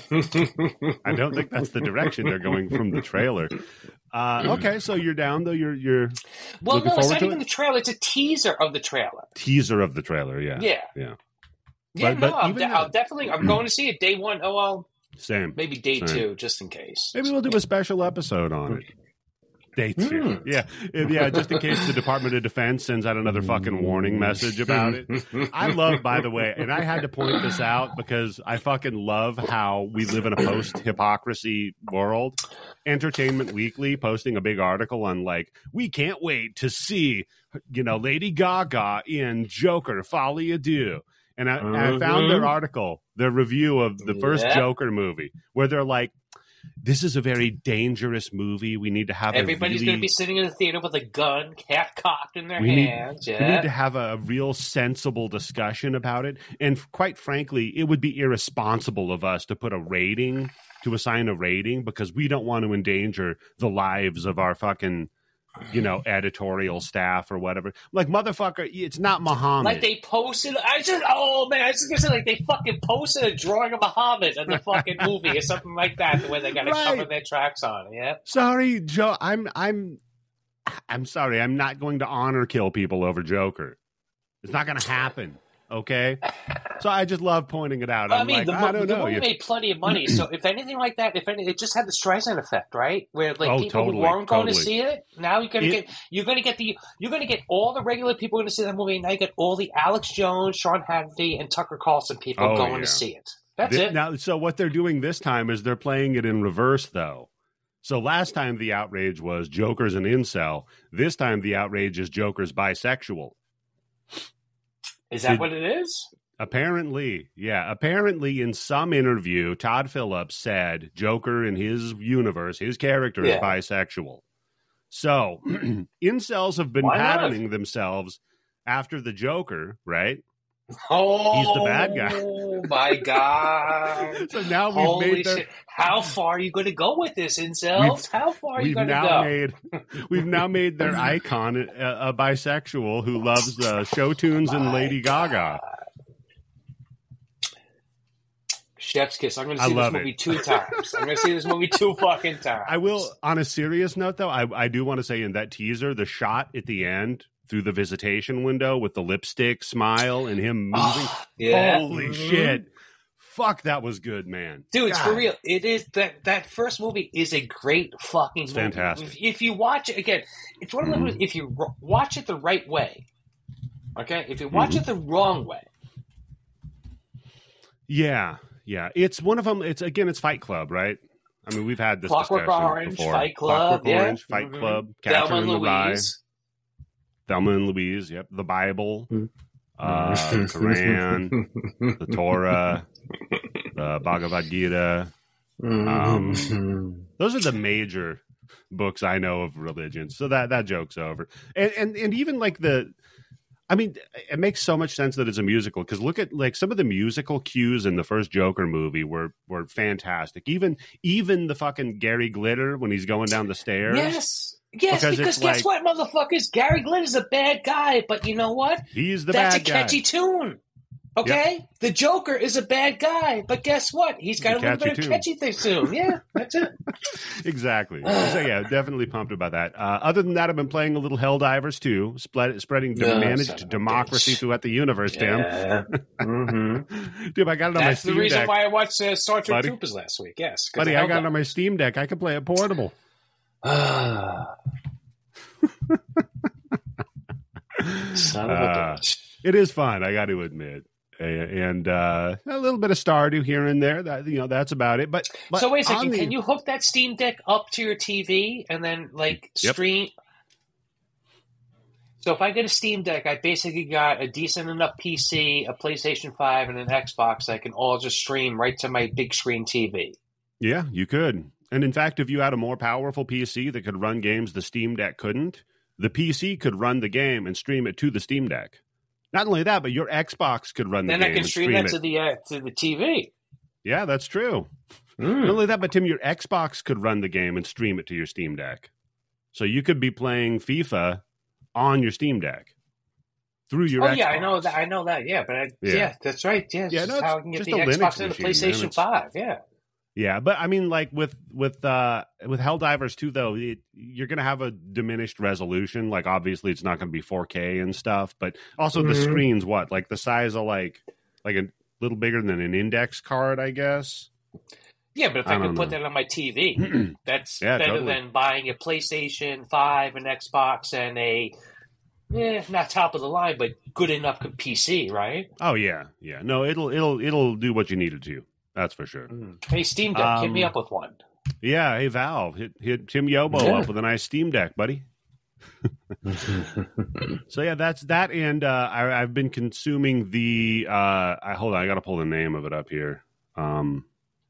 Speaker 1: I don't think that's the direction they're going from the trailer. Uh, okay, so you're down though. You're you're
Speaker 2: well,
Speaker 1: Looking
Speaker 2: no, it's
Speaker 1: forward
Speaker 2: not
Speaker 1: to
Speaker 2: even
Speaker 1: it?
Speaker 2: the trailer; it's a teaser of the trailer.
Speaker 1: teaser of the trailer. Yeah,
Speaker 2: Yeah,
Speaker 1: yeah.
Speaker 2: yeah.
Speaker 1: But-
Speaker 2: no,
Speaker 1: but
Speaker 2: I'm,
Speaker 1: even
Speaker 2: de-
Speaker 1: that-
Speaker 2: I'll definitely. I'm going to see it day one. Oh well,
Speaker 1: Same.
Speaker 2: maybe day
Speaker 1: Same.
Speaker 2: two, just in case.
Speaker 1: Maybe we'll do a special episode on it. Day two.
Speaker 2: Hmm.
Speaker 1: Yeah, yeah. Just in case the Department of Defense sends out another fucking warning message about it. I love, by the way, and I had to point this out because I fucking love how we live in a post-hypocrisy world. Entertainment Weekly posting a big article on like, we can't wait to see, you know, Lady Gaga in Joker Folie à Deux. And I, and I found their
Speaker 2: Mhm.
Speaker 1: article, their review of the first
Speaker 2: Yeah.
Speaker 1: Joker movie, where they're like, this is a very dangerous movie. We need to have
Speaker 2: Everybody's
Speaker 1: a
Speaker 2: going
Speaker 1: really,
Speaker 2: to be sitting in the theater with a gun, half cocked in their
Speaker 1: We need-
Speaker 2: hands.
Speaker 1: we
Speaker 2: yeah.
Speaker 1: need to have a real sensible discussion about it. And quite frankly, it would be irresponsible of us to put a rating, to assign a rating, because we don't want to endanger the lives of our fucking, you know, editorial staff or whatever. Like, motherfucker, it's not Muhammad.
Speaker 2: Like they posted, I just, oh man, I was just gonna say, like they fucking posted a drawing of Muhammad in the fucking movie or something like that, the way they gotta
Speaker 1: Right.
Speaker 2: cover their tracks on it, yeah?
Speaker 1: Sorry, Joe. I'm I'm I'm sorry. I'm not going to honor kill people over Joker. It's not going to happen. Okay. So I just love pointing it out.
Speaker 2: I
Speaker 1: I'm
Speaker 2: mean,
Speaker 1: like,
Speaker 2: the,
Speaker 1: I
Speaker 2: mo-
Speaker 1: don't
Speaker 2: the
Speaker 1: know.
Speaker 2: movie
Speaker 1: You-
Speaker 2: made plenty of money, so if anything like that, if any, it just had the Streisand effect, right? Where like
Speaker 1: Oh,
Speaker 2: people
Speaker 1: totally,
Speaker 2: who weren't going to
Speaker 1: totally.
Speaker 2: see it, now you're gonna
Speaker 1: It-
Speaker 2: get, you're gonna get the, you're gonna get all the regular people going to see that movie, and now you get all the Alex Jones, Sean Hannity, and Tucker Carlson people
Speaker 1: Oh,
Speaker 2: going
Speaker 1: yeah.
Speaker 2: to see it. That's
Speaker 1: Thi-
Speaker 2: it.
Speaker 1: Now, so what they're doing this time is they're playing it in reverse, though. So last time the outrage was Joker's an incel. This time the outrage is Joker's bisexual.
Speaker 2: Is that
Speaker 1: Did-
Speaker 2: what it is?
Speaker 1: Apparently, yeah. Apparently, in some interview, Todd Phillips said Joker in his universe, his character
Speaker 2: Yeah.
Speaker 1: is bisexual. So, incels have been
Speaker 2: Why not?
Speaker 1: patterning themselves after the Joker, right?
Speaker 2: Oh,
Speaker 1: He's the bad guy.
Speaker 2: Oh my god!
Speaker 1: So now we've
Speaker 2: Holy
Speaker 1: made their,
Speaker 2: shit! How far are you going to go with this, incels? How far are you
Speaker 1: we've
Speaker 2: going to
Speaker 1: now
Speaker 2: go?
Speaker 1: made we've now made their icon a, a bisexual who loves uh, show tunes and
Speaker 2: My
Speaker 1: Lady Gaga.
Speaker 2: Chef's kiss. I'm going to
Speaker 1: I
Speaker 2: see this
Speaker 1: love
Speaker 2: movie
Speaker 1: it.
Speaker 2: two times. I'm going to see this movie two fucking times.
Speaker 1: I will, on a serious note, though, I, I do want to say in that teaser, the shot at the end through the visitation window with the lipstick smile and him moving.
Speaker 2: Oh, yeah.
Speaker 1: Holy
Speaker 2: Mhm.
Speaker 1: shit. Fuck, that was good, man.
Speaker 2: Dude, it's
Speaker 1: God.
Speaker 2: for real. It is that that first movie is a great fucking
Speaker 1: It's
Speaker 2: movie.
Speaker 1: fantastic.
Speaker 2: If, if you watch it again, it's one of the
Speaker 1: Mhm.
Speaker 2: movies. If you ro- watch it the right way, okay. If you watch
Speaker 1: Mhm.
Speaker 2: it the wrong way,
Speaker 1: Yeah, yeah. It's one of them. It's, again, it's Fight Club, right? I mean, we've had this
Speaker 2: Clockwork
Speaker 1: discussion
Speaker 2: Orange,
Speaker 1: before.
Speaker 2: Fight Club,
Speaker 1: Clockwork
Speaker 2: yeah.
Speaker 1: Orange, Fight
Speaker 2: mm-hmm.
Speaker 1: Club, Catcher
Speaker 2: Thelma
Speaker 1: in the
Speaker 2: and
Speaker 1: Rye,
Speaker 2: Louise.
Speaker 1: Thelma and Louise. Yep, the Bible,
Speaker 3: Mm.
Speaker 1: uh, the Quran, the Torah, the Bhagavad Gita. Um,
Speaker 3: Mm-hmm.
Speaker 1: those are the major books I know of religion. So that that joke's over. And and and even like the, I mean, it makes so much sense that it's a musical because look at like some of the musical cues in the first Joker movie were were fantastic. Even even the fucking Gary Glitter when he's going down the stairs.
Speaker 2: Yes. Yes,
Speaker 1: Because
Speaker 2: because,
Speaker 1: it's
Speaker 2: guess
Speaker 1: like-
Speaker 2: what, motherfuckers? Gary Glitter's a bad guy, but you know what?
Speaker 1: He's the
Speaker 2: That's
Speaker 1: bad
Speaker 2: a catchy
Speaker 1: guy.
Speaker 2: tune. Okay? The Joker is a bad guy, but guess what? He's got a,
Speaker 1: A
Speaker 2: little
Speaker 1: catchy
Speaker 2: bit of
Speaker 1: tune.
Speaker 2: catchy thing tune. Yeah, that's it.
Speaker 1: Exactly. So yeah, definitely pumped about that. Uh, other than that, I've been playing a little Helldivers too, spread, spreading
Speaker 2: No, son
Speaker 1: managed
Speaker 2: of a
Speaker 1: democracy
Speaker 2: bitch.
Speaker 1: throughout the universe, Tim.
Speaker 3: Yeah. Mm-hmm.
Speaker 1: Dude, I got it on
Speaker 2: That's
Speaker 1: my
Speaker 2: the
Speaker 1: Steam
Speaker 2: reason
Speaker 1: Deck.
Speaker 2: why I watched uh, Star Trek
Speaker 1: Buddy.
Speaker 2: Troopers last week. Yes. 'cause
Speaker 1: Buddy,
Speaker 2: of
Speaker 1: I got it
Speaker 2: Helldivers.
Speaker 1: on my Steam Deck. I can play it portable.
Speaker 3: Son of a
Speaker 1: Uh,
Speaker 3: bitch.
Speaker 1: It is fun, I got to admit. A- And uh, a little bit of Stardew here and there. That you know, that's about it. But, but
Speaker 2: So wait a
Speaker 1: on
Speaker 2: second,
Speaker 1: the-
Speaker 2: can you hook that Steam Deck up to your T V and then like
Speaker 1: Yep.
Speaker 2: stream? So if I get a Steam Deck, I basically got a decent enough P C, a PlayStation five, and an Xbox. I can all just stream right to my big screen T V.
Speaker 1: Yeah, you could. And in fact, if you had a more powerful P C that could run games the Steam Deck couldn't, the P C could run the game and stream it to the Steam Deck. Not only that, but your Xbox could run the
Speaker 2: Then
Speaker 1: game
Speaker 2: I can
Speaker 1: and
Speaker 2: stream
Speaker 1: stream
Speaker 2: that
Speaker 1: it.
Speaker 2: to the uh, to the T V.
Speaker 1: Yeah, that's true. Not
Speaker 3: Mm.
Speaker 1: only that, but Tim, your Xbox could run the game and stream it to your Steam Deck. So you could be playing FIFA on your Steam Deck through your
Speaker 2: Oh
Speaker 1: Xbox.
Speaker 2: yeah, I know that. I know that. Yeah, but I,
Speaker 1: Yeah.
Speaker 2: yeah. that's right. Yeah,
Speaker 1: Yeah,
Speaker 2: yeah
Speaker 1: no, it's
Speaker 2: how I can get
Speaker 1: just
Speaker 2: the
Speaker 1: a
Speaker 2: Xbox
Speaker 1: Linux
Speaker 2: and the
Speaker 1: machine, man.
Speaker 2: PlayStation
Speaker 1: It's-
Speaker 2: five. Yeah.
Speaker 1: Yeah, but I mean, like with with uh, with Helldivers too, though, it, you're going to have a diminished resolution. Like, obviously, it's not going to be four K and stuff, but also the
Speaker 3: Mhm.
Speaker 1: screen's what, like the size of like like a little bigger than an index card, I guess.
Speaker 2: Yeah, but if
Speaker 1: I
Speaker 2: I, could
Speaker 1: don't
Speaker 2: put
Speaker 1: know.
Speaker 2: that on my T V, that's
Speaker 1: Yeah,
Speaker 2: better
Speaker 1: totally.
Speaker 2: than buying a PlayStation five, an Xbox, and a, eh, not top of the line, but good enough P C, right?
Speaker 1: Oh yeah, yeah. No, it'll it'll it'll do what you need it to. That's for sure.
Speaker 2: Hey, Steam Deck, hit me
Speaker 1: Um,
Speaker 2: up with one.
Speaker 1: Yeah, hey Valve, hit hit Tim Yobo
Speaker 3: Yeah.
Speaker 1: up with a nice Steam Deck, buddy. So yeah, that's that, and uh, I, I've been consuming the. Uh, I hold on, I got to pull the name of it up here. Um,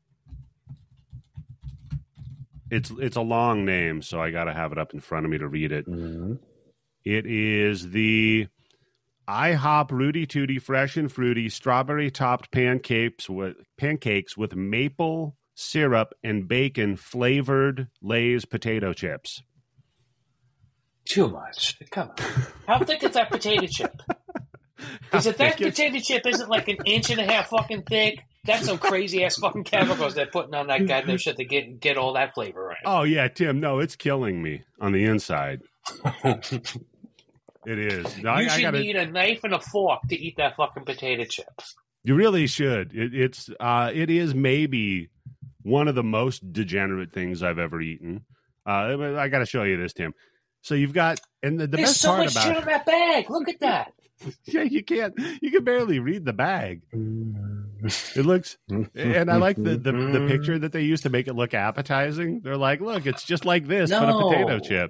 Speaker 1: it's it's a long name, so I got to have it up in front of me to read it.
Speaker 3: Mhm.
Speaker 1: It is the IHOP Rudy Tooty Fresh and Fruity Strawberry Topped Pancakes with pancakes with maple syrup and bacon flavored Lay's potato chips.
Speaker 2: Too much. Come on. How thick is that potato chip? Because if that
Speaker 1: thick is-
Speaker 2: potato chip isn't like an inch and a half fucking thick, that's some crazy ass fucking chemicals they're putting on that goddamn shit to get get all that flavor right.
Speaker 1: Oh yeah, Tim. No, it's killing me on the inside. It is. No, I,
Speaker 2: you
Speaker 1: I
Speaker 2: should
Speaker 1: gotta,
Speaker 2: need a knife and a fork to eat that fucking potato chip.
Speaker 1: You really should. It, it's. Uh, it is maybe one of the most degenerate things I've ever eaten. Uh, I got to show you this, Tim. So you've got, and the, the
Speaker 2: There's
Speaker 1: best
Speaker 2: so
Speaker 1: part
Speaker 2: much
Speaker 1: about
Speaker 2: shit on that bag. Look at that.
Speaker 1: yeah, you can't. You can barely read the bag.
Speaker 3: Mm.
Speaker 1: It looks, and I like the, the the picture that they use to make it look appetizing. They're like, look, it's just like this, but a
Speaker 2: No.
Speaker 1: potato chip.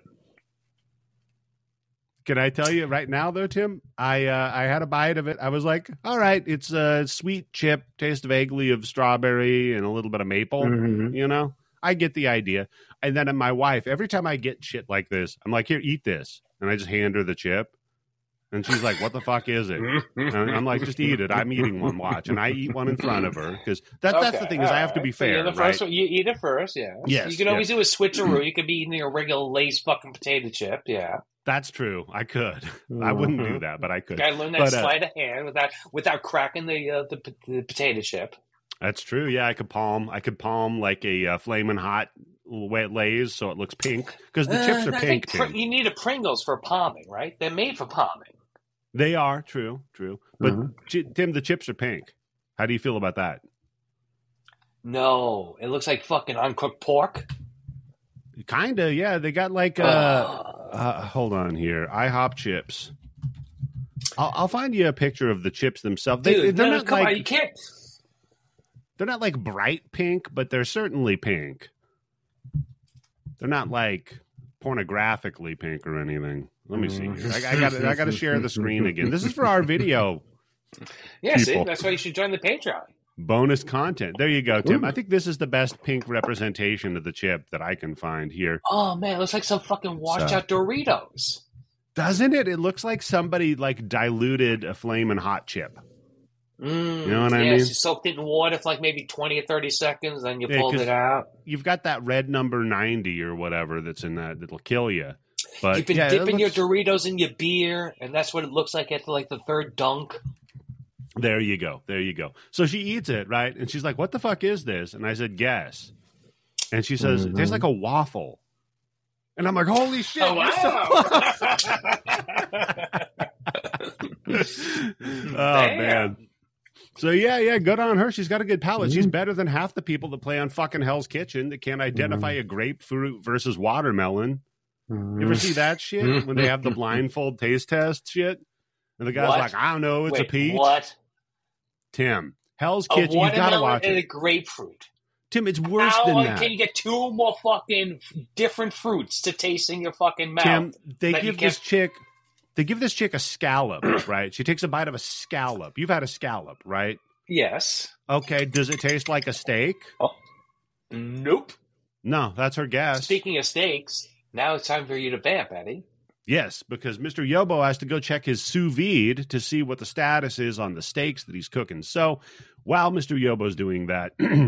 Speaker 1: Can I tell you right now, though, Tim? I uh, I had a bite of it. I was like, all right, it's a sweet chip, tastes vaguely of strawberry and a little bit of maple.
Speaker 3: Mhm.
Speaker 1: You know, I get the idea. And then my wife, every time I get shit like this, I'm like, here, eat this, and I just hand her the chip. And she's like, what the fuck is it? And I'm like, just eat it. I'm eating one, watch. And I eat one in front of her because that, that's the
Speaker 2: Okay,
Speaker 1: thing is I have to
Speaker 2: alright.
Speaker 1: be
Speaker 2: So you're
Speaker 1: fair,
Speaker 2: the
Speaker 1: right?
Speaker 2: first one, you eat it first, yeah.
Speaker 1: Yes,
Speaker 2: You can always do a switcheroo. You could be eating a regular Lay's fucking potato chip, yeah.
Speaker 1: That's true. I could. I wouldn't do that, but I could.
Speaker 2: Gotta learn that
Speaker 1: But, uh,
Speaker 2: sleight of hand without without cracking the, uh, the the potato chip.
Speaker 1: That's true. Yeah, I could palm. I could palm like a uh, flaming hot wet Lay's so it looks pink because the chips
Speaker 2: Uh,
Speaker 1: are
Speaker 2: I
Speaker 1: pink.
Speaker 2: think pr-
Speaker 1: Tim.
Speaker 2: you need a Pringles for palming, right? They're made for palming.
Speaker 1: They are true, true. But
Speaker 3: Mhm.
Speaker 1: chi- Tim, the chips are pink. How do you feel about that?
Speaker 2: No, it looks like fucking uncooked pork.
Speaker 1: Kinda, yeah. They got like uh, uh hold on here, IHOP chips. I'll, I'll find you a picture of the chips themselves. They,
Speaker 2: Dude,
Speaker 1: they're
Speaker 2: no,
Speaker 1: not
Speaker 2: come
Speaker 1: like
Speaker 2: on, you can't.
Speaker 1: they're not like bright pink, but they're certainly pink. they're not like pornographically pink or anything. Let me see. I, I got I got to share the screen again. This is for our video.
Speaker 2: Yeah,
Speaker 1: people.
Speaker 2: see, that's why you should join the Patreon.
Speaker 1: Bonus content. There you go, Tim.
Speaker 3: Ooh.
Speaker 1: I think this is the best pink representation of the chip that I can find here.
Speaker 2: Oh man, it looks like some fucking washed
Speaker 1: So-
Speaker 2: out Doritos.
Speaker 1: Doesn't it? It looks like somebody like diluted a flaming hot chip.
Speaker 2: Mm,
Speaker 1: You know what I
Speaker 2: yeah,
Speaker 1: mean?
Speaker 2: You soaked it in water for like maybe twenty or thirty seconds, then you
Speaker 1: Yeah,
Speaker 2: pulled
Speaker 1: 'cause
Speaker 2: it out.
Speaker 1: You've got that red number ninety or whatever that's in that that'll kill you. But
Speaker 2: You've been
Speaker 1: yeah, it
Speaker 2: dipping
Speaker 1: looks-
Speaker 2: your Doritos in your beer, and that's what it looks like after like the third dunk.
Speaker 1: There you go. There you go. So she eats it, right? And she's like, "What the fuck is this?" And I said, "Guess." And she says, "It tastes like a waffle." And I'm like, "Holy shit!"
Speaker 2: Oh,
Speaker 1: you're so close. Oh man. So yeah, yeah, good on her. She's got a good palate. She's better than half the people that play on fucking Hell's Kitchen that can't identify a grapefruit versus watermelon. You ever see that shit when they have the blindfold taste test shit? And the guy's
Speaker 2: What?
Speaker 1: like, "I don't know, it's
Speaker 2: Wait,
Speaker 1: a peach."
Speaker 2: What?
Speaker 1: Tim, Hell's
Speaker 2: A
Speaker 1: Kitchen, you gotta
Speaker 2: watermelon
Speaker 1: watch
Speaker 2: and a
Speaker 1: it.
Speaker 2: grapefruit.
Speaker 1: Tim, it's worse
Speaker 2: How
Speaker 1: than
Speaker 2: uh,
Speaker 1: that.
Speaker 2: can you get two more fucking different fruits to taste in your fucking mouth?
Speaker 1: Tim, they
Speaker 2: that you
Speaker 1: give this
Speaker 2: can't-
Speaker 1: chick, they give this chick a scallop, right? She takes a bite of a scallop. You've had a scallop, right?
Speaker 2: Yes.
Speaker 1: Okay, does it taste like a steak?
Speaker 2: Nope.
Speaker 1: No, that's her guess.
Speaker 2: Speaking of steaks, now it's time for you to vamp, Eddie.
Speaker 1: Yes, because Mister Yobo has to go check his sous vide to see what the status is on the steaks that he's cooking. So while Mister Yobo's doing that,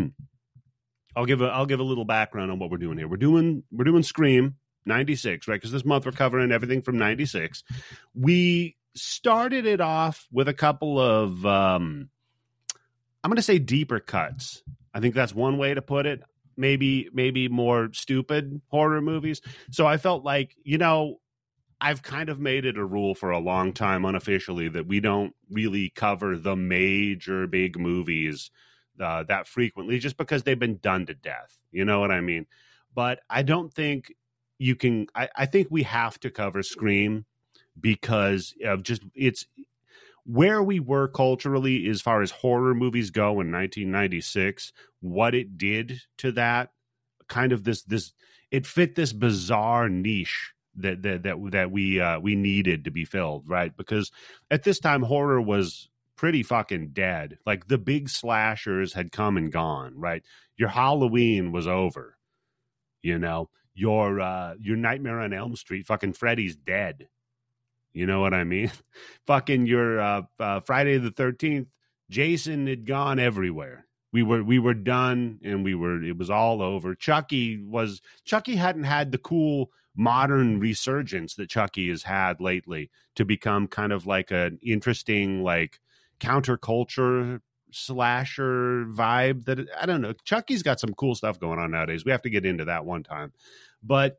Speaker 1: I'll give a I'll give a little background on what we're doing here. We're doing we're doing Scream ninety-six, right? Because this month we're covering everything from ninety-six. We started it off with a couple of um, I'm going to say deeper cuts. I think that's one way to put it. Maybe maybe more stupid horror movies. So I felt like, you know, I've kind of made it a rule for a long time unofficially that we don't really cover the major big movies uh, that frequently just because they've been done to death. You know what I mean? But I don't think you can, I, I think we have to cover Scream because of just, it's where we were culturally as far as horror movies go in nineteen ninety-six, what it did to that kind of this, this, it fit this bizarre niche that that that, that we uh, we needed to be filled, right? Because at this time horror was pretty fucking dead. Like the big slashers had come and gone, right? Your Halloween was over. You know, your uh, your Nightmare on Elm Street, fucking Freddy's dead. You know what I mean? Fucking your uh, uh, Friday the thirteenth, Jason had gone everywhere. We were we were done, and we were it was all over. Chucky was Chucky hadn't had the cool modern resurgence that Chucky has had lately to become kind of like an interesting like counterculture slasher vibe that I don't know. Chucky's got some cool stuff going on nowadays. We have to get into that one time. But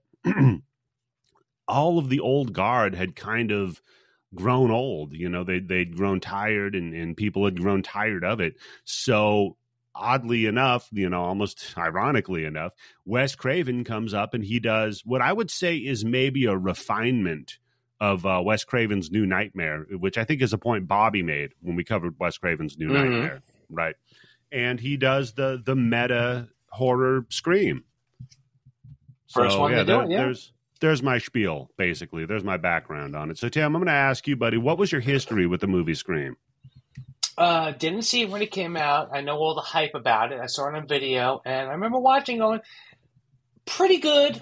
Speaker 1: all of the old guard had kind of grown old, you know, they they'd grown tired and, and people had grown tired of it. So oddly enough, you know, almost ironically enough, Wes Craven comes up and he does what I would say is maybe a refinement of uh, Wes Craven's New Nightmare, which I think is a point Bobby made when we covered Wes Craven's New
Speaker 2: Mhm.
Speaker 1: Nightmare, right? And he does the the meta horror Scream.
Speaker 2: First one
Speaker 1: yeah,
Speaker 2: to do
Speaker 1: there-
Speaker 2: it, yeah.
Speaker 1: there's there's my spiel basically. There's my background on it. So Tim, I'm going to ask you, buddy, what was your history with the movie Scream?
Speaker 2: Uh, didn't see it when it came out. I know all the hype about it. I saw it on video, and I remember watching going, pretty good.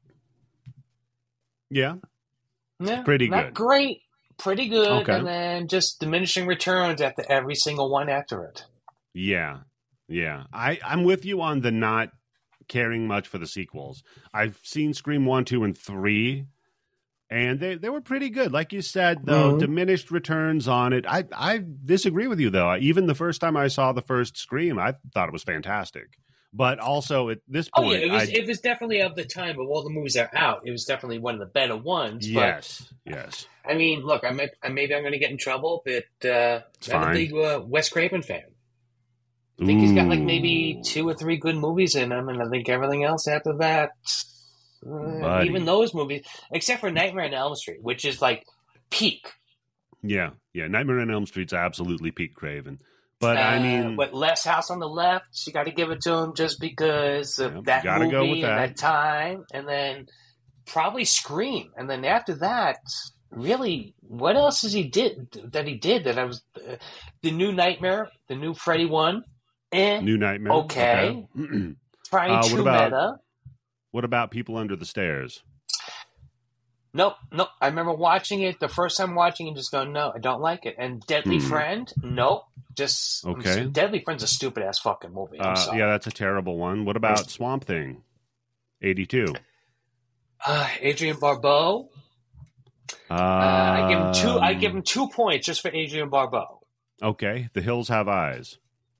Speaker 1: Yeah.
Speaker 2: Yeah,
Speaker 1: Pretty
Speaker 2: not
Speaker 1: good.
Speaker 2: great, pretty good,
Speaker 1: Okay.
Speaker 2: and then just diminishing returns after every single one after it.
Speaker 1: Yeah. Yeah. I, I'm with you on the not caring much for the sequels. I've seen Scream one, two, and three, and they, they were pretty good. Like you said, though,
Speaker 3: Mhm.
Speaker 1: diminished returns on it. I, I disagree with you, though. Even the first time I saw the first Scream, I thought it was fantastic. But also at this
Speaker 2: Oh
Speaker 1: point,
Speaker 2: yeah, it was
Speaker 1: I,
Speaker 2: it was definitely of the time of all the movies that are out. It was definitely one of the better ones.
Speaker 1: yes, yes.
Speaker 2: But I mean, look, I may, I maybe I'm going to get in trouble, but uh,
Speaker 1: It's
Speaker 2: I'm
Speaker 1: fine.
Speaker 2: a big uh, Wes Craven fan. I think he's got like maybe
Speaker 1: Ooh.
Speaker 2: two or three good movies in him, and I think everything else after that, uh,
Speaker 1: Buddy.
Speaker 2: even those movies, except for Nightmare on Elm Street, which is like peak.
Speaker 1: Yeah, yeah. Nightmare on Elm Street's absolutely Pete Craven. But
Speaker 2: uh,
Speaker 1: I mean,
Speaker 2: what Last House on the Left? You got to give it to him just because of
Speaker 1: Yep,
Speaker 2: that
Speaker 1: gotta
Speaker 2: movie
Speaker 1: go with
Speaker 2: and
Speaker 1: that.
Speaker 2: that time, and then probably Scream, and then after that, really, what else has he did that he did that I was uh, the New Nightmare, the new Freddy one, eh?
Speaker 1: New Nightmare.
Speaker 2: Okay.
Speaker 1: Okay.
Speaker 2: Trying
Speaker 1: Uh, what
Speaker 2: True
Speaker 1: about-
Speaker 2: Meta.
Speaker 1: What about People Under the Stairs?
Speaker 2: Nope, nope. I remember watching it the first time watching it, just going, no, I don't like it. And Deadly
Speaker 1: Hmm.
Speaker 2: Friend, nope. Just
Speaker 1: Okay.
Speaker 2: Deadly Friend's a stupid ass fucking movie. I'm
Speaker 1: Uh,
Speaker 2: sorry.
Speaker 1: yeah, that's a terrible one. What about Swamp Thing? eighty-two.
Speaker 2: Uh, Adrian Barbeau.
Speaker 1: Uh,
Speaker 2: Uh, I give him two. I give him two points just for Adrian Barbeau.
Speaker 1: Okay, The Hills Have Eyes.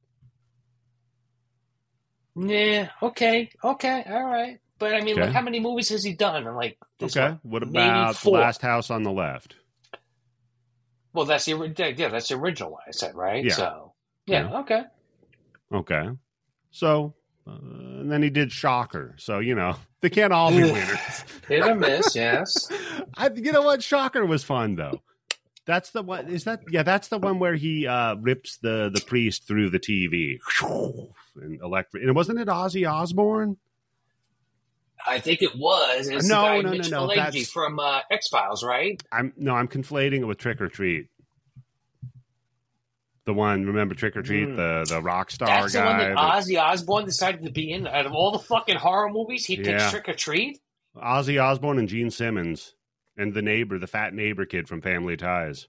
Speaker 2: Yeah. Okay. Okay. All right. But I mean,
Speaker 1: Okay.
Speaker 2: like, how many movies has he done? And like, there's
Speaker 1: Okay,
Speaker 2: what,
Speaker 1: what
Speaker 2: maybe
Speaker 1: about
Speaker 2: four.
Speaker 1: Last House on the Left?
Speaker 2: Well, that's the ori- yeah, that's the original one I said, right?
Speaker 1: Yeah.
Speaker 2: So yeah.
Speaker 1: Yeah.
Speaker 2: Okay.
Speaker 1: Okay, so uh, and then he did Shocker. So you know they can't all be winners.
Speaker 2: Hit or miss. Yes.
Speaker 1: I, you know what? Shocker was fun though. That's the one. Is that yeah? That's the one where he uh, rips the the priest through the T V and electric. And wasn't it Ozzy Osbourne?
Speaker 2: I think it was. It's
Speaker 1: No,
Speaker 2: the guy,
Speaker 1: no, no,
Speaker 2: Mitch
Speaker 1: no,
Speaker 2: Pileggi
Speaker 1: that's-
Speaker 2: from uh, X Files, right?
Speaker 1: I'm no, I'm conflating it with Trick or Treat. The one, remember Trick or Treat,
Speaker 2: Mm.
Speaker 1: the the rock star
Speaker 2: That's the
Speaker 1: guy.
Speaker 2: one that
Speaker 1: that-
Speaker 2: Ozzy Osbourne decided to be in. Out of all the fucking horror movies, he picked
Speaker 1: Yeah.
Speaker 2: Trick or Treat.
Speaker 1: Ozzy Osbourne and Gene Simmons, and the neighbor, the fat neighbor kid from Family Ties,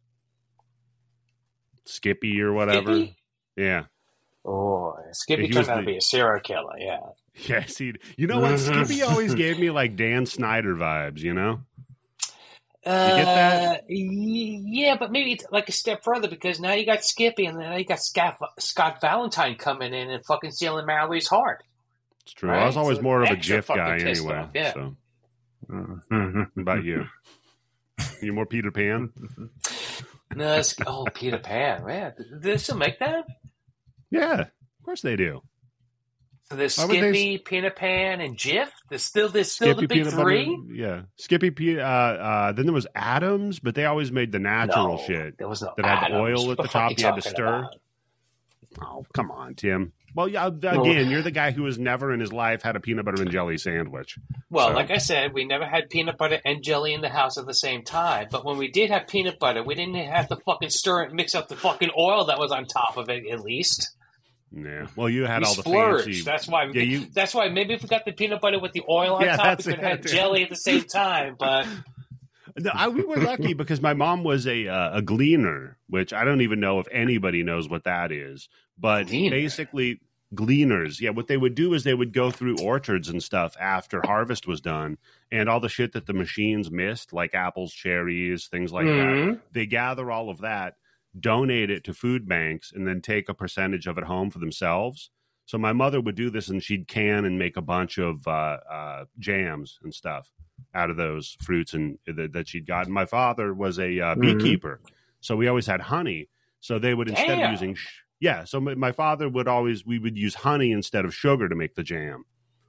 Speaker 1: Skippy or whatever.
Speaker 2: Skippy?
Speaker 1: Yeah.
Speaker 2: Oh, Skippy
Speaker 1: He
Speaker 2: turned
Speaker 1: was
Speaker 2: out
Speaker 1: the-
Speaker 2: to be a serial killer. Yeah.
Speaker 1: Yes, he. You know what? Skippy always gave me like Dan Snyder vibes. You know.
Speaker 2: Uh,
Speaker 1: get that?
Speaker 2: y- Yeah, but maybe it's like a step further because now you got Skippy and then you got Scott, Scott Valentine coming in and fucking stealing Mallory's heart.
Speaker 1: It's true. I was
Speaker 2: Right?
Speaker 1: always
Speaker 2: So
Speaker 1: more of a
Speaker 2: extra
Speaker 1: GIF
Speaker 2: fucking
Speaker 1: guy
Speaker 2: pissed
Speaker 1: anyway.
Speaker 2: off, yeah.
Speaker 1: So,
Speaker 3: Mhm.
Speaker 1: what about you? You more Peter Pan?
Speaker 2: No, it's, oh, Peter Pan, man. Did they still make that?
Speaker 1: Yeah, of course they do.
Speaker 2: So there's
Speaker 1: Why would they
Speaker 2: Skippy, Peter Pan, and Jif. There's still there's still the big
Speaker 1: peanut butter-
Speaker 2: three.
Speaker 1: yeah. Skippy, Pe- uh, uh, then there was Adams, but they always made the natural
Speaker 2: No,
Speaker 1: shit.
Speaker 2: There was no
Speaker 1: that had the
Speaker 2: Adams.
Speaker 1: oil at
Speaker 2: What
Speaker 1: the
Speaker 2: fuck
Speaker 1: top
Speaker 2: you
Speaker 1: you had to
Speaker 2: talking
Speaker 1: stir.
Speaker 2: about?
Speaker 1: Oh, come on, Tim. Well, yeah. Again, you're the guy who has never in his life had a peanut butter and jelly sandwich.
Speaker 2: Well,
Speaker 1: So-
Speaker 2: like I said, we never had peanut butter and jelly in the house at the same time. But when we did have peanut butter, we didn't have to fucking stir it and mix up the fucking oil that was on top of it. At least
Speaker 1: Yeah. Well, you had
Speaker 2: we
Speaker 1: all the
Speaker 2: splurged.
Speaker 1: fancy.
Speaker 2: That's why. We,
Speaker 1: Yeah, you-
Speaker 2: That's why maybe if we got the peanut butter with the oil on
Speaker 1: Yeah,
Speaker 2: top,
Speaker 1: that's
Speaker 2: we could have
Speaker 1: it.
Speaker 2: had jelly at the same time. But
Speaker 1: No, I, we were lucky because my mom was a uh, a gleaner, which I don't even know if anybody knows what that is. But
Speaker 2: Gleaner?
Speaker 1: basically, gleaners. Yeah, what they would do is they would go through orchards and stuff after harvest was done, and all the shit that the machines missed, like apples, cherries, things like that.
Speaker 2: Mhm.
Speaker 1: They gather all of that, donate it to food banks, and then take a percentage of it home for themselves. So my mother would do this, and she'd can and make a bunch of uh, uh, jams and stuff out of those fruits and that, that she'd gotten. My father was a uh,
Speaker 3: Mhm.
Speaker 1: beekeeper, so we always had honey. So they would instead
Speaker 2: Damn.
Speaker 1: of using sh- yeah. So my, my father would always we would use honey instead of sugar to make the jam.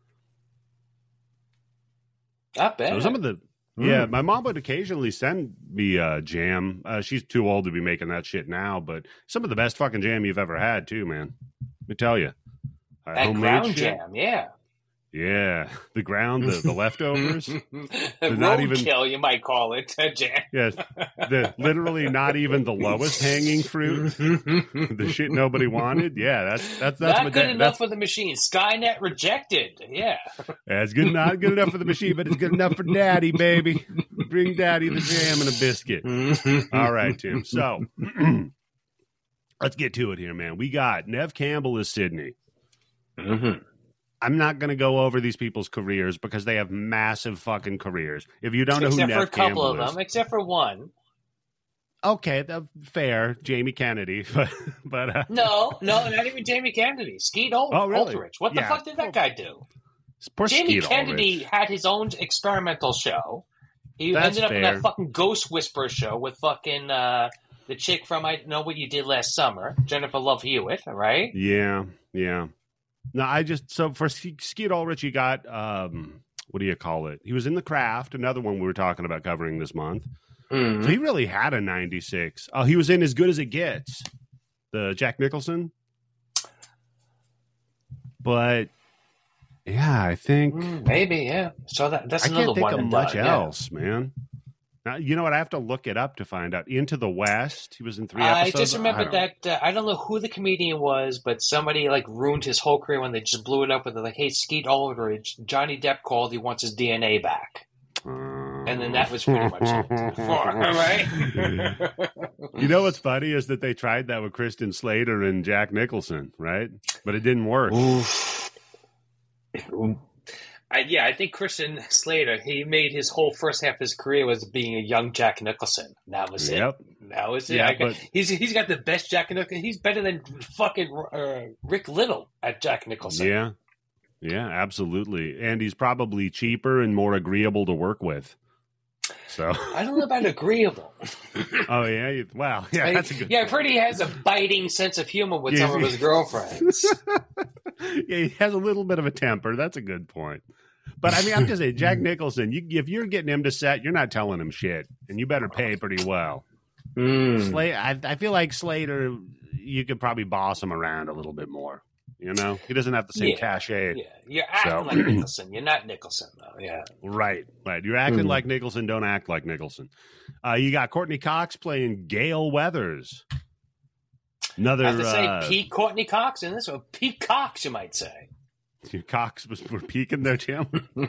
Speaker 2: not bad.
Speaker 1: So some of the
Speaker 3: Mm.
Speaker 1: yeah, my mom would occasionally send me uh, jam. Uh, she's too old to be making that shit now, but some of the best fucking jam you've ever had too, man. Let me tell you, uh,
Speaker 2: that ground jam, yeah.
Speaker 1: Yeah, the ground, the, the leftovers.
Speaker 2: Roadkill,
Speaker 1: not even-
Speaker 2: you might call it. A jam.
Speaker 1: Yes, the literally not even the lowest hanging fruit. The shit nobody wanted. Yeah, that's that's that's
Speaker 2: Not
Speaker 1: what
Speaker 2: good
Speaker 1: that,
Speaker 2: enough
Speaker 1: that's,
Speaker 2: for the machine. Skynet rejected. Yeah.
Speaker 1: that's good. Not good enough for the machine, but it's good enough for Daddy, baby. Bring Daddy the jam and a biscuit. All right, Tim. So let's get to it here, man. We got Nev Campbell as Sydney.
Speaker 3: Mhm.
Speaker 1: I'm not going to go over these people's careers because they have massive fucking careers. If you don't know
Speaker 2: Except
Speaker 1: who
Speaker 2: for
Speaker 1: Nev
Speaker 2: a couple
Speaker 1: Campbell
Speaker 2: of
Speaker 1: is,
Speaker 2: them, except for one.
Speaker 1: okay, the, fair, Jamie Kennedy, but but uh,
Speaker 2: No, no, not even Jamie Kennedy. Skeet Ol-
Speaker 1: Oh, really?
Speaker 2: Ulrich. What the
Speaker 1: Yeah.
Speaker 2: fuck did that guy do?
Speaker 1: poor
Speaker 2: Jamie
Speaker 1: Skeet
Speaker 2: Kennedy
Speaker 1: Ulrich.
Speaker 2: had his own experimental show. He
Speaker 1: That's
Speaker 2: ended up in
Speaker 1: fair.
Speaker 2: that fucking Ghost Whisperer show with fucking uh, the chick from I Know What You Did Last Summer, Jennifer Love Hewitt, right?
Speaker 1: Yeah, yeah. No, I just so for Ske- Skeet Ulrich, you got um, what do you call it? He was in The Craft, another one we were talking about covering this month.
Speaker 3: Mhm.
Speaker 1: So he really had a ninety-six. Oh, he was in As Good as It Gets. the Jack Nicholson. But yeah, I think
Speaker 2: Mm, maybe, yeah. So that that's
Speaker 1: I
Speaker 2: another
Speaker 1: can't think
Speaker 2: one
Speaker 1: of
Speaker 2: and
Speaker 1: much
Speaker 2: done, yeah.
Speaker 1: else, man. Now, you know what? I have to look it up to find out. Into the West, he was in three
Speaker 2: I
Speaker 1: episodes.
Speaker 2: just remember
Speaker 1: I don't-
Speaker 2: that uh, I don't know who the comedian was, but somebody like ruined his whole career when they just blew it up with like, "Hey, Skeet Ulrich, Johnny Depp called. He wants his D N A back," and then that was pretty much it. Right?
Speaker 1: You know what's funny is that they tried that with Kristen Slater and Jack Nicholson, right? But it didn't work.
Speaker 2: Oof. I, yeah, I think Christian Slater, he made his whole first half of his career was being a young Jack Nicholson. That was it.
Speaker 1: Yep.
Speaker 2: That was it.
Speaker 1: Yeah,
Speaker 2: I got,
Speaker 1: but-
Speaker 2: he's he's got the best Jack Nicholson. He's better than fucking uh, Rick Little at Jack Nicholson.
Speaker 1: Yeah. Yeah, absolutely. And he's probably cheaper and more agreeable to work with. So,
Speaker 2: I don't know about agreeable.
Speaker 1: oh yeah, you- wow, yeah, that's a good.
Speaker 2: yeah, I've heard he has a biting sense of humor with
Speaker 1: Yeah,
Speaker 2: some of
Speaker 1: yeah.
Speaker 2: his girlfriends.
Speaker 1: Yeah, he has a little bit of a temper. That's a good point. But I mean, I'm just saying, Jack Nicholson. You, if you're getting him to set, you're not telling him shit, and you better pay pretty well.
Speaker 3: Mm.
Speaker 1: Slater, I, I feel like Slater, you could probably boss him around a little bit more. You know, he doesn't have the same
Speaker 2: Yeah,
Speaker 1: cachet.
Speaker 2: Yeah, you're acting
Speaker 1: So-
Speaker 2: like Nicholson. You're not Nicholson, though. Yeah.
Speaker 1: Right, right. You're acting
Speaker 3: Hmm.
Speaker 1: like Nicholson. Don't act like Nicholson. Uh, you got Courtney Cox playing Gail Weathers. Another
Speaker 2: I have to say,
Speaker 1: uh,
Speaker 2: Pete Courtney Cox in this one. Pete Cox, you might say.
Speaker 1: Cox was we're peeking there, Tim.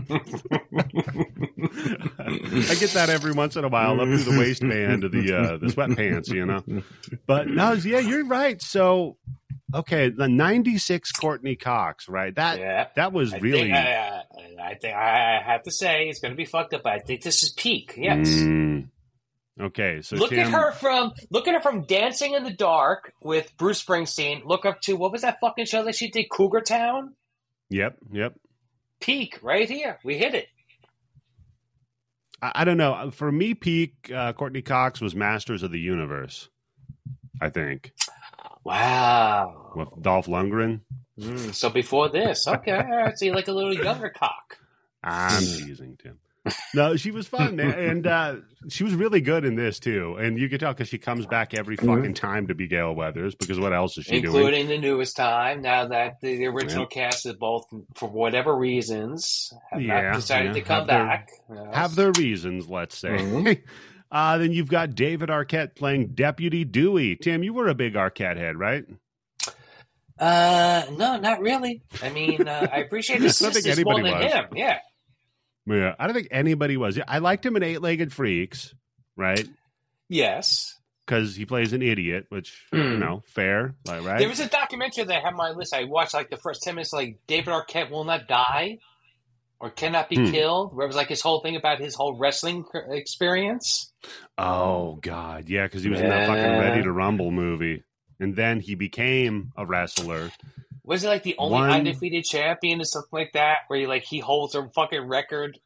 Speaker 1: I get that every once in a while up through the waistband of the uh, the sweatpants, you know. But no, yeah, you're right. So, okay, the ninety-six Courtney Cox, right? That
Speaker 2: Yeah.
Speaker 1: that was
Speaker 2: I
Speaker 1: really.
Speaker 2: Think, I, I think I have to say it's going to be fucked up. But I think this is peak. Yes.
Speaker 1: Mm. Okay, so
Speaker 2: look
Speaker 1: Tim,
Speaker 2: at her from look at her from Dancing in the Dark with Bruce Springsteen. Look up to what was that fucking show that she did? Cougar Town.
Speaker 1: Yep, yep.
Speaker 2: Peak right here. We hit it.
Speaker 1: I, I don't know. For me, peak uh, Courtney Cox was Masters of the Universe. I think
Speaker 2: Wow.
Speaker 1: with Dolph Lundgren.
Speaker 2: Mm, so before this, okay, all right. So you like a little younger cock.
Speaker 1: I'm teasing, Tim. No, she was fun, man. And uh, she was really good in this, too. And you can tell because she comes back every fucking time to be Gail Weathers, because what else is she doing?
Speaker 2: Including the newest time, now that the, the original cast is both, for whatever reasons, have
Speaker 1: Yeah,
Speaker 2: not decided
Speaker 1: yeah.
Speaker 2: to come
Speaker 1: Have their-
Speaker 2: back. Yes.
Speaker 1: Have their reasons, let's say.
Speaker 3: Mhm.
Speaker 1: uh, then you've got David Arquette playing Deputy Dewey. Tim, you were a big Arquette head, right?
Speaker 2: Uh, no, not really. I mean, uh, I appreciate his
Speaker 1: I don't think
Speaker 2: sisters more
Speaker 1: anybody
Speaker 2: than
Speaker 1: was.
Speaker 2: him. Yeah.
Speaker 1: Yeah, I don't think anybody was. I liked him in Eight-Legged Freaks, right?
Speaker 2: Yes.
Speaker 1: Because he plays an idiot, which, you
Speaker 3: Mm.
Speaker 1: know, fair, like, right?
Speaker 2: There was a documentary that I had on my list. I watched like the first ten minutes, like David Arquette will not die or cannot be
Speaker 1: Hmm.
Speaker 2: killed. Where it was like his whole thing about his whole wrestling c- experience.
Speaker 1: Oh God, yeah, because he was in that fucking
Speaker 2: Yeah.
Speaker 1: Ready to Rumble movie, and then he became a wrestler.
Speaker 2: Was it like the only
Speaker 1: One-
Speaker 2: undefeated champion or something like that? Where he like he holds a fucking record.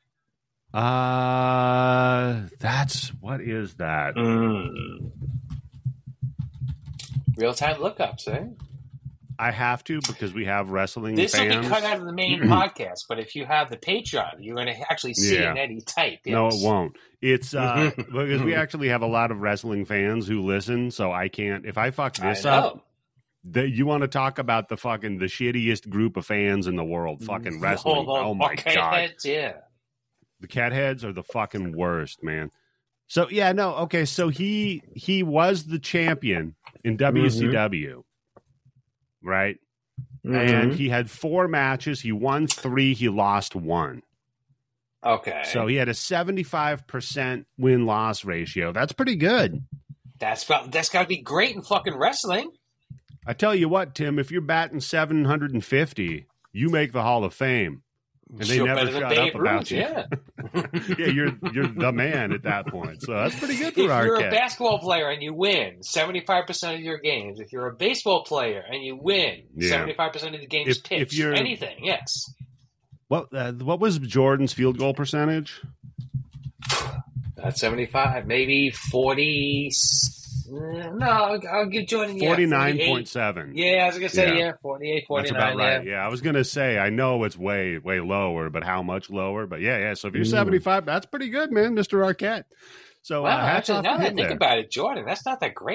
Speaker 1: Uh that's what is that?
Speaker 3: Mm.
Speaker 2: Real time lookups, eh?
Speaker 1: I have to because we have wrestling
Speaker 2: This will
Speaker 1: fans.
Speaker 2: be cut out of the main podcast, but if you have the Patreon, you're going to actually see
Speaker 1: Yeah.
Speaker 2: an Eddie type. Yes.
Speaker 1: No, it won't. It's uh because we actually have a lot of wrestling fans who listen, so I can't. If I fuck
Speaker 2: I
Speaker 1: this up,
Speaker 2: know.
Speaker 1: that you want to talk about the fucking the shittiest group of fans in the world, fucking wrestling.
Speaker 2: Oh,
Speaker 1: Oh my
Speaker 2: okay,
Speaker 1: god,
Speaker 2: heads, yeah.
Speaker 1: the cat heads are the fucking worst, man. So yeah, no, okay. So he he was the champion in W C W, right? And
Speaker 3: Mhm.
Speaker 1: he had four matches. He won three. He lost one.
Speaker 2: Okay.
Speaker 1: So he had a seventy-five percent win loss ratio. That's pretty good.
Speaker 2: that's about, that's got to be great in fucking wrestling.
Speaker 1: I tell you what, Tim, if you're batting seven hundred fifty, you make the Hall of Fame. And they
Speaker 2: Sure
Speaker 1: never
Speaker 2: better than
Speaker 1: shut
Speaker 2: Babe
Speaker 1: up about
Speaker 2: Ruth,
Speaker 1: you.
Speaker 2: yeah.
Speaker 1: Yeah, you're you're the man at that point. So that's pretty good for
Speaker 2: If you're a
Speaker 1: Arquette.
Speaker 2: basketball player and you win seventy-five percent of your games, if you're a baseball player and you win
Speaker 1: Yeah.
Speaker 2: seventy-five percent of the games
Speaker 1: If-
Speaker 2: pitched,
Speaker 1: if you're-
Speaker 2: anything, yes.
Speaker 1: What uh, what was Jordan's field goal percentage?
Speaker 2: Not seventy-five, maybe forty. No, I'll, I'll give Jordan yeah,
Speaker 1: Forty-nine
Speaker 2: forty-eight.
Speaker 1: point seven.
Speaker 2: Yeah, I was going to say,
Speaker 1: Yeah.
Speaker 2: yeah, forty-eight,
Speaker 1: That's
Speaker 2: forty-nine.
Speaker 1: about right.
Speaker 2: Yeah.
Speaker 1: Yeah, I was gonna say I know it's way way lower, but how much lower? But yeah, yeah. So if you're
Speaker 3: Mm.
Speaker 1: seventy-five, that's pretty good, man, Mister Arquette. So
Speaker 2: Wow,
Speaker 1: uh, hats
Speaker 2: actually,
Speaker 1: off
Speaker 2: now
Speaker 1: to
Speaker 2: that I
Speaker 1: him
Speaker 2: think
Speaker 1: there.
Speaker 2: about it, Jordan, that's not that great.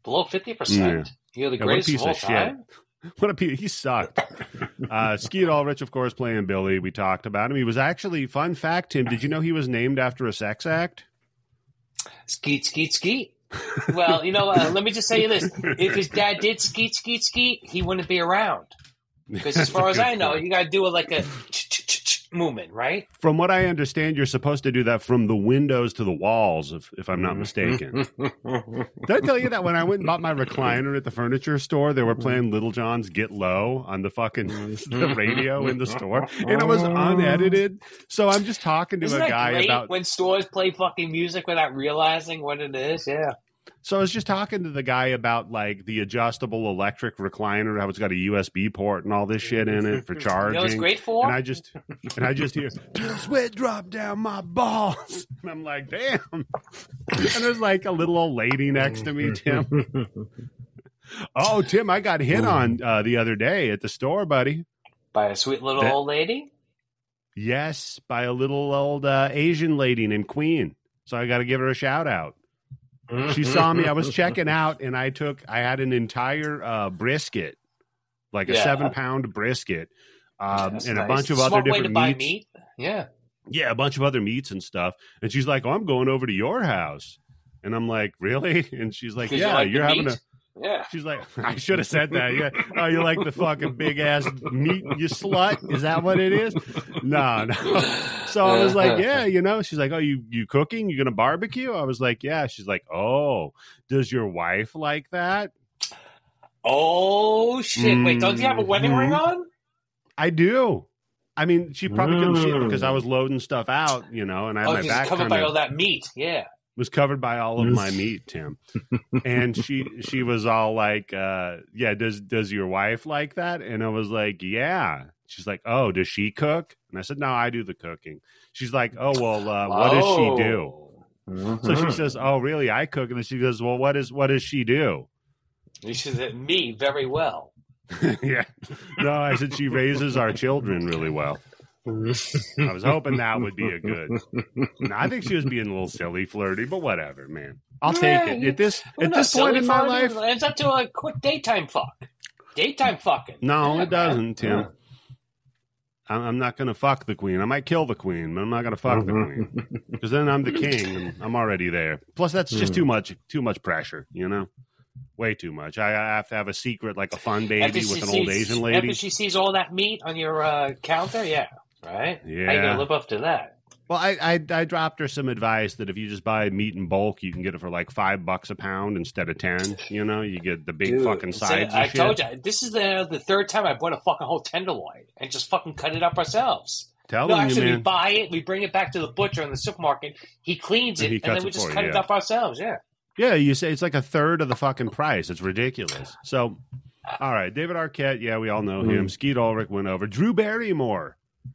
Speaker 2: Below fifty percent. You're the
Speaker 1: Yeah, what a
Speaker 2: greatest
Speaker 1: piece
Speaker 2: of all
Speaker 1: of shit.
Speaker 2: time.
Speaker 1: What a piece. He sucked. uh, Skeet Ulrich, of course, playing Billy. We talked about him. He was actually, fun fact, Tim, did you know he was named after a sex act?
Speaker 2: Skeet, skeet, skeet. Well, you know, uh, let me just say this. If his dad did skeet, skeet, skeet, he wouldn't be around. Because as far as I know, you got to do it like a movement, right?
Speaker 1: From what I understand, you're supposed to do that from the windows to the walls, if, if I'm not mistaken. Did I tell you that when I went and bought my recliner at the furniture store, they were playing Little John's Get Low on the fucking the radio in the store, and it was unedited. So I'm just talking to
Speaker 2: Isn't
Speaker 1: a
Speaker 2: that
Speaker 1: guy
Speaker 2: great
Speaker 1: about
Speaker 2: when stores play fucking music without realizing what it is? Yeah.
Speaker 1: So I was just talking to the guy about like the adjustable electric recliner, how it's got a U S B port and all this shit in it for charging.
Speaker 2: You know what it's great for?
Speaker 1: And I just and I just hear sweat drop down my balls, and I'm like, damn. And there's like a little old lady next to me, Tim. Oh, Tim, I got hit on uh, the other day at the store, buddy.
Speaker 2: By a sweet little
Speaker 1: That-
Speaker 2: old lady?
Speaker 1: Yes, by a little old uh, Asian lady named Queen. So I got to give her a shout out. She saw me. I was checking out, and I took. I had an entire uh, brisket, like a
Speaker 2: Yeah.
Speaker 1: seven pound brisket, um,
Speaker 2: That's
Speaker 1: and a
Speaker 2: nice.
Speaker 1: bunch of
Speaker 2: Smart
Speaker 1: other
Speaker 2: way
Speaker 1: different
Speaker 2: to buy
Speaker 1: meats.
Speaker 2: meat. Yeah.
Speaker 1: Yeah, a bunch of other meats and stuff. And she's like, "Oh, I'm going over to your house," and I'm like, "Really?" And she's like,
Speaker 2: 'Cause you
Speaker 1: "Yeah,
Speaker 2: like the
Speaker 1: you're having
Speaker 2: meat?
Speaker 1: a."
Speaker 2: Yeah.
Speaker 1: She's like, I should have said that. Yeah. Oh, you like the fucking big ass meat, you slut? Is that what it is? No, no. So I was like, yeah, you know. She's like, oh, you you cooking? You gonna barbecue? I was like, yeah. She's like, oh, does your wife like that?
Speaker 2: Oh, shit. Wait, don't you have a wedding
Speaker 1: Mhm.
Speaker 2: ring on?
Speaker 1: I do. I mean, she probably couldn't see it
Speaker 3: Mm.
Speaker 1: because I was loading stuff out, you know, and I had
Speaker 2: Oh,
Speaker 1: my
Speaker 2: because
Speaker 1: back
Speaker 2: it's covered
Speaker 1: kinda-
Speaker 2: by all that meat. Yeah.
Speaker 1: was covered by all of my meat, Tim. And she she was all like, uh, yeah, does does your wife like that? And I was like, yeah. She's like, oh, does she cook? And I said, no, I do the cooking. She's like, oh, well, uh, what does she do?
Speaker 2: Mm-hmm.
Speaker 1: So she says, oh, really? I cook. And then she goes, well, what is what does she do?
Speaker 2: You should say me very well.
Speaker 1: Yeah. No, I said she raises our children really well. I was hoping that would be a good. No, I think she was being a little silly, flirty, but whatever, man. I'll
Speaker 2: Yeah,
Speaker 1: take it.
Speaker 2: you-
Speaker 1: At this
Speaker 2: We're
Speaker 1: at
Speaker 2: not
Speaker 1: this point
Speaker 2: silly
Speaker 1: in my
Speaker 2: for it.
Speaker 1: life,
Speaker 2: It ends up to a quick daytime fuck. Daytime fucking.
Speaker 1: no,
Speaker 2: Yeah,
Speaker 1: it doesn't, Tim.
Speaker 2: man.
Speaker 1: I'm I'm not going to fuck the queen. I might kill the queen, but I'm not going to fuck the queen because then I'm the king and I'm already there. Plus, that's just too much. Too much pressure, you know. Way too much. I, I have to have a secret, like a fun baby
Speaker 2: After
Speaker 1: with
Speaker 2: she
Speaker 1: an
Speaker 2: sees-
Speaker 1: old Asian lady.
Speaker 2: After she sees all that meat on your uh, counter, yeah, right? How you
Speaker 1: Yeah.
Speaker 2: gonna live up to that?
Speaker 1: Well, I, I I dropped her some advice that if you just buy meat in bulk, you can get it for like five bucks a pound instead of ten. You know, you get the big
Speaker 2: Dude,
Speaker 1: fucking
Speaker 2: so
Speaker 1: sides.
Speaker 2: I
Speaker 1: and shit.
Speaker 2: told you, this is the the third time I bought a fucking whole tenderloin and just fucking cut it up ourselves.
Speaker 1: Telling
Speaker 2: No, actually,
Speaker 1: you,
Speaker 2: we
Speaker 1: man.
Speaker 2: buy it, we bring it back to the butcher in the supermarket. He cleans it,
Speaker 1: And he
Speaker 2: and,
Speaker 1: cuts
Speaker 2: then we
Speaker 1: it
Speaker 2: just
Speaker 1: for
Speaker 2: cut
Speaker 1: you,
Speaker 2: it
Speaker 1: yeah.
Speaker 2: up ourselves. Yeah.
Speaker 1: Yeah, you say it's like a third of the fucking price. It's ridiculous. So, all right, David Arquette. Yeah, we all know him. Skeet Ulrich went over. Drew Barrymore.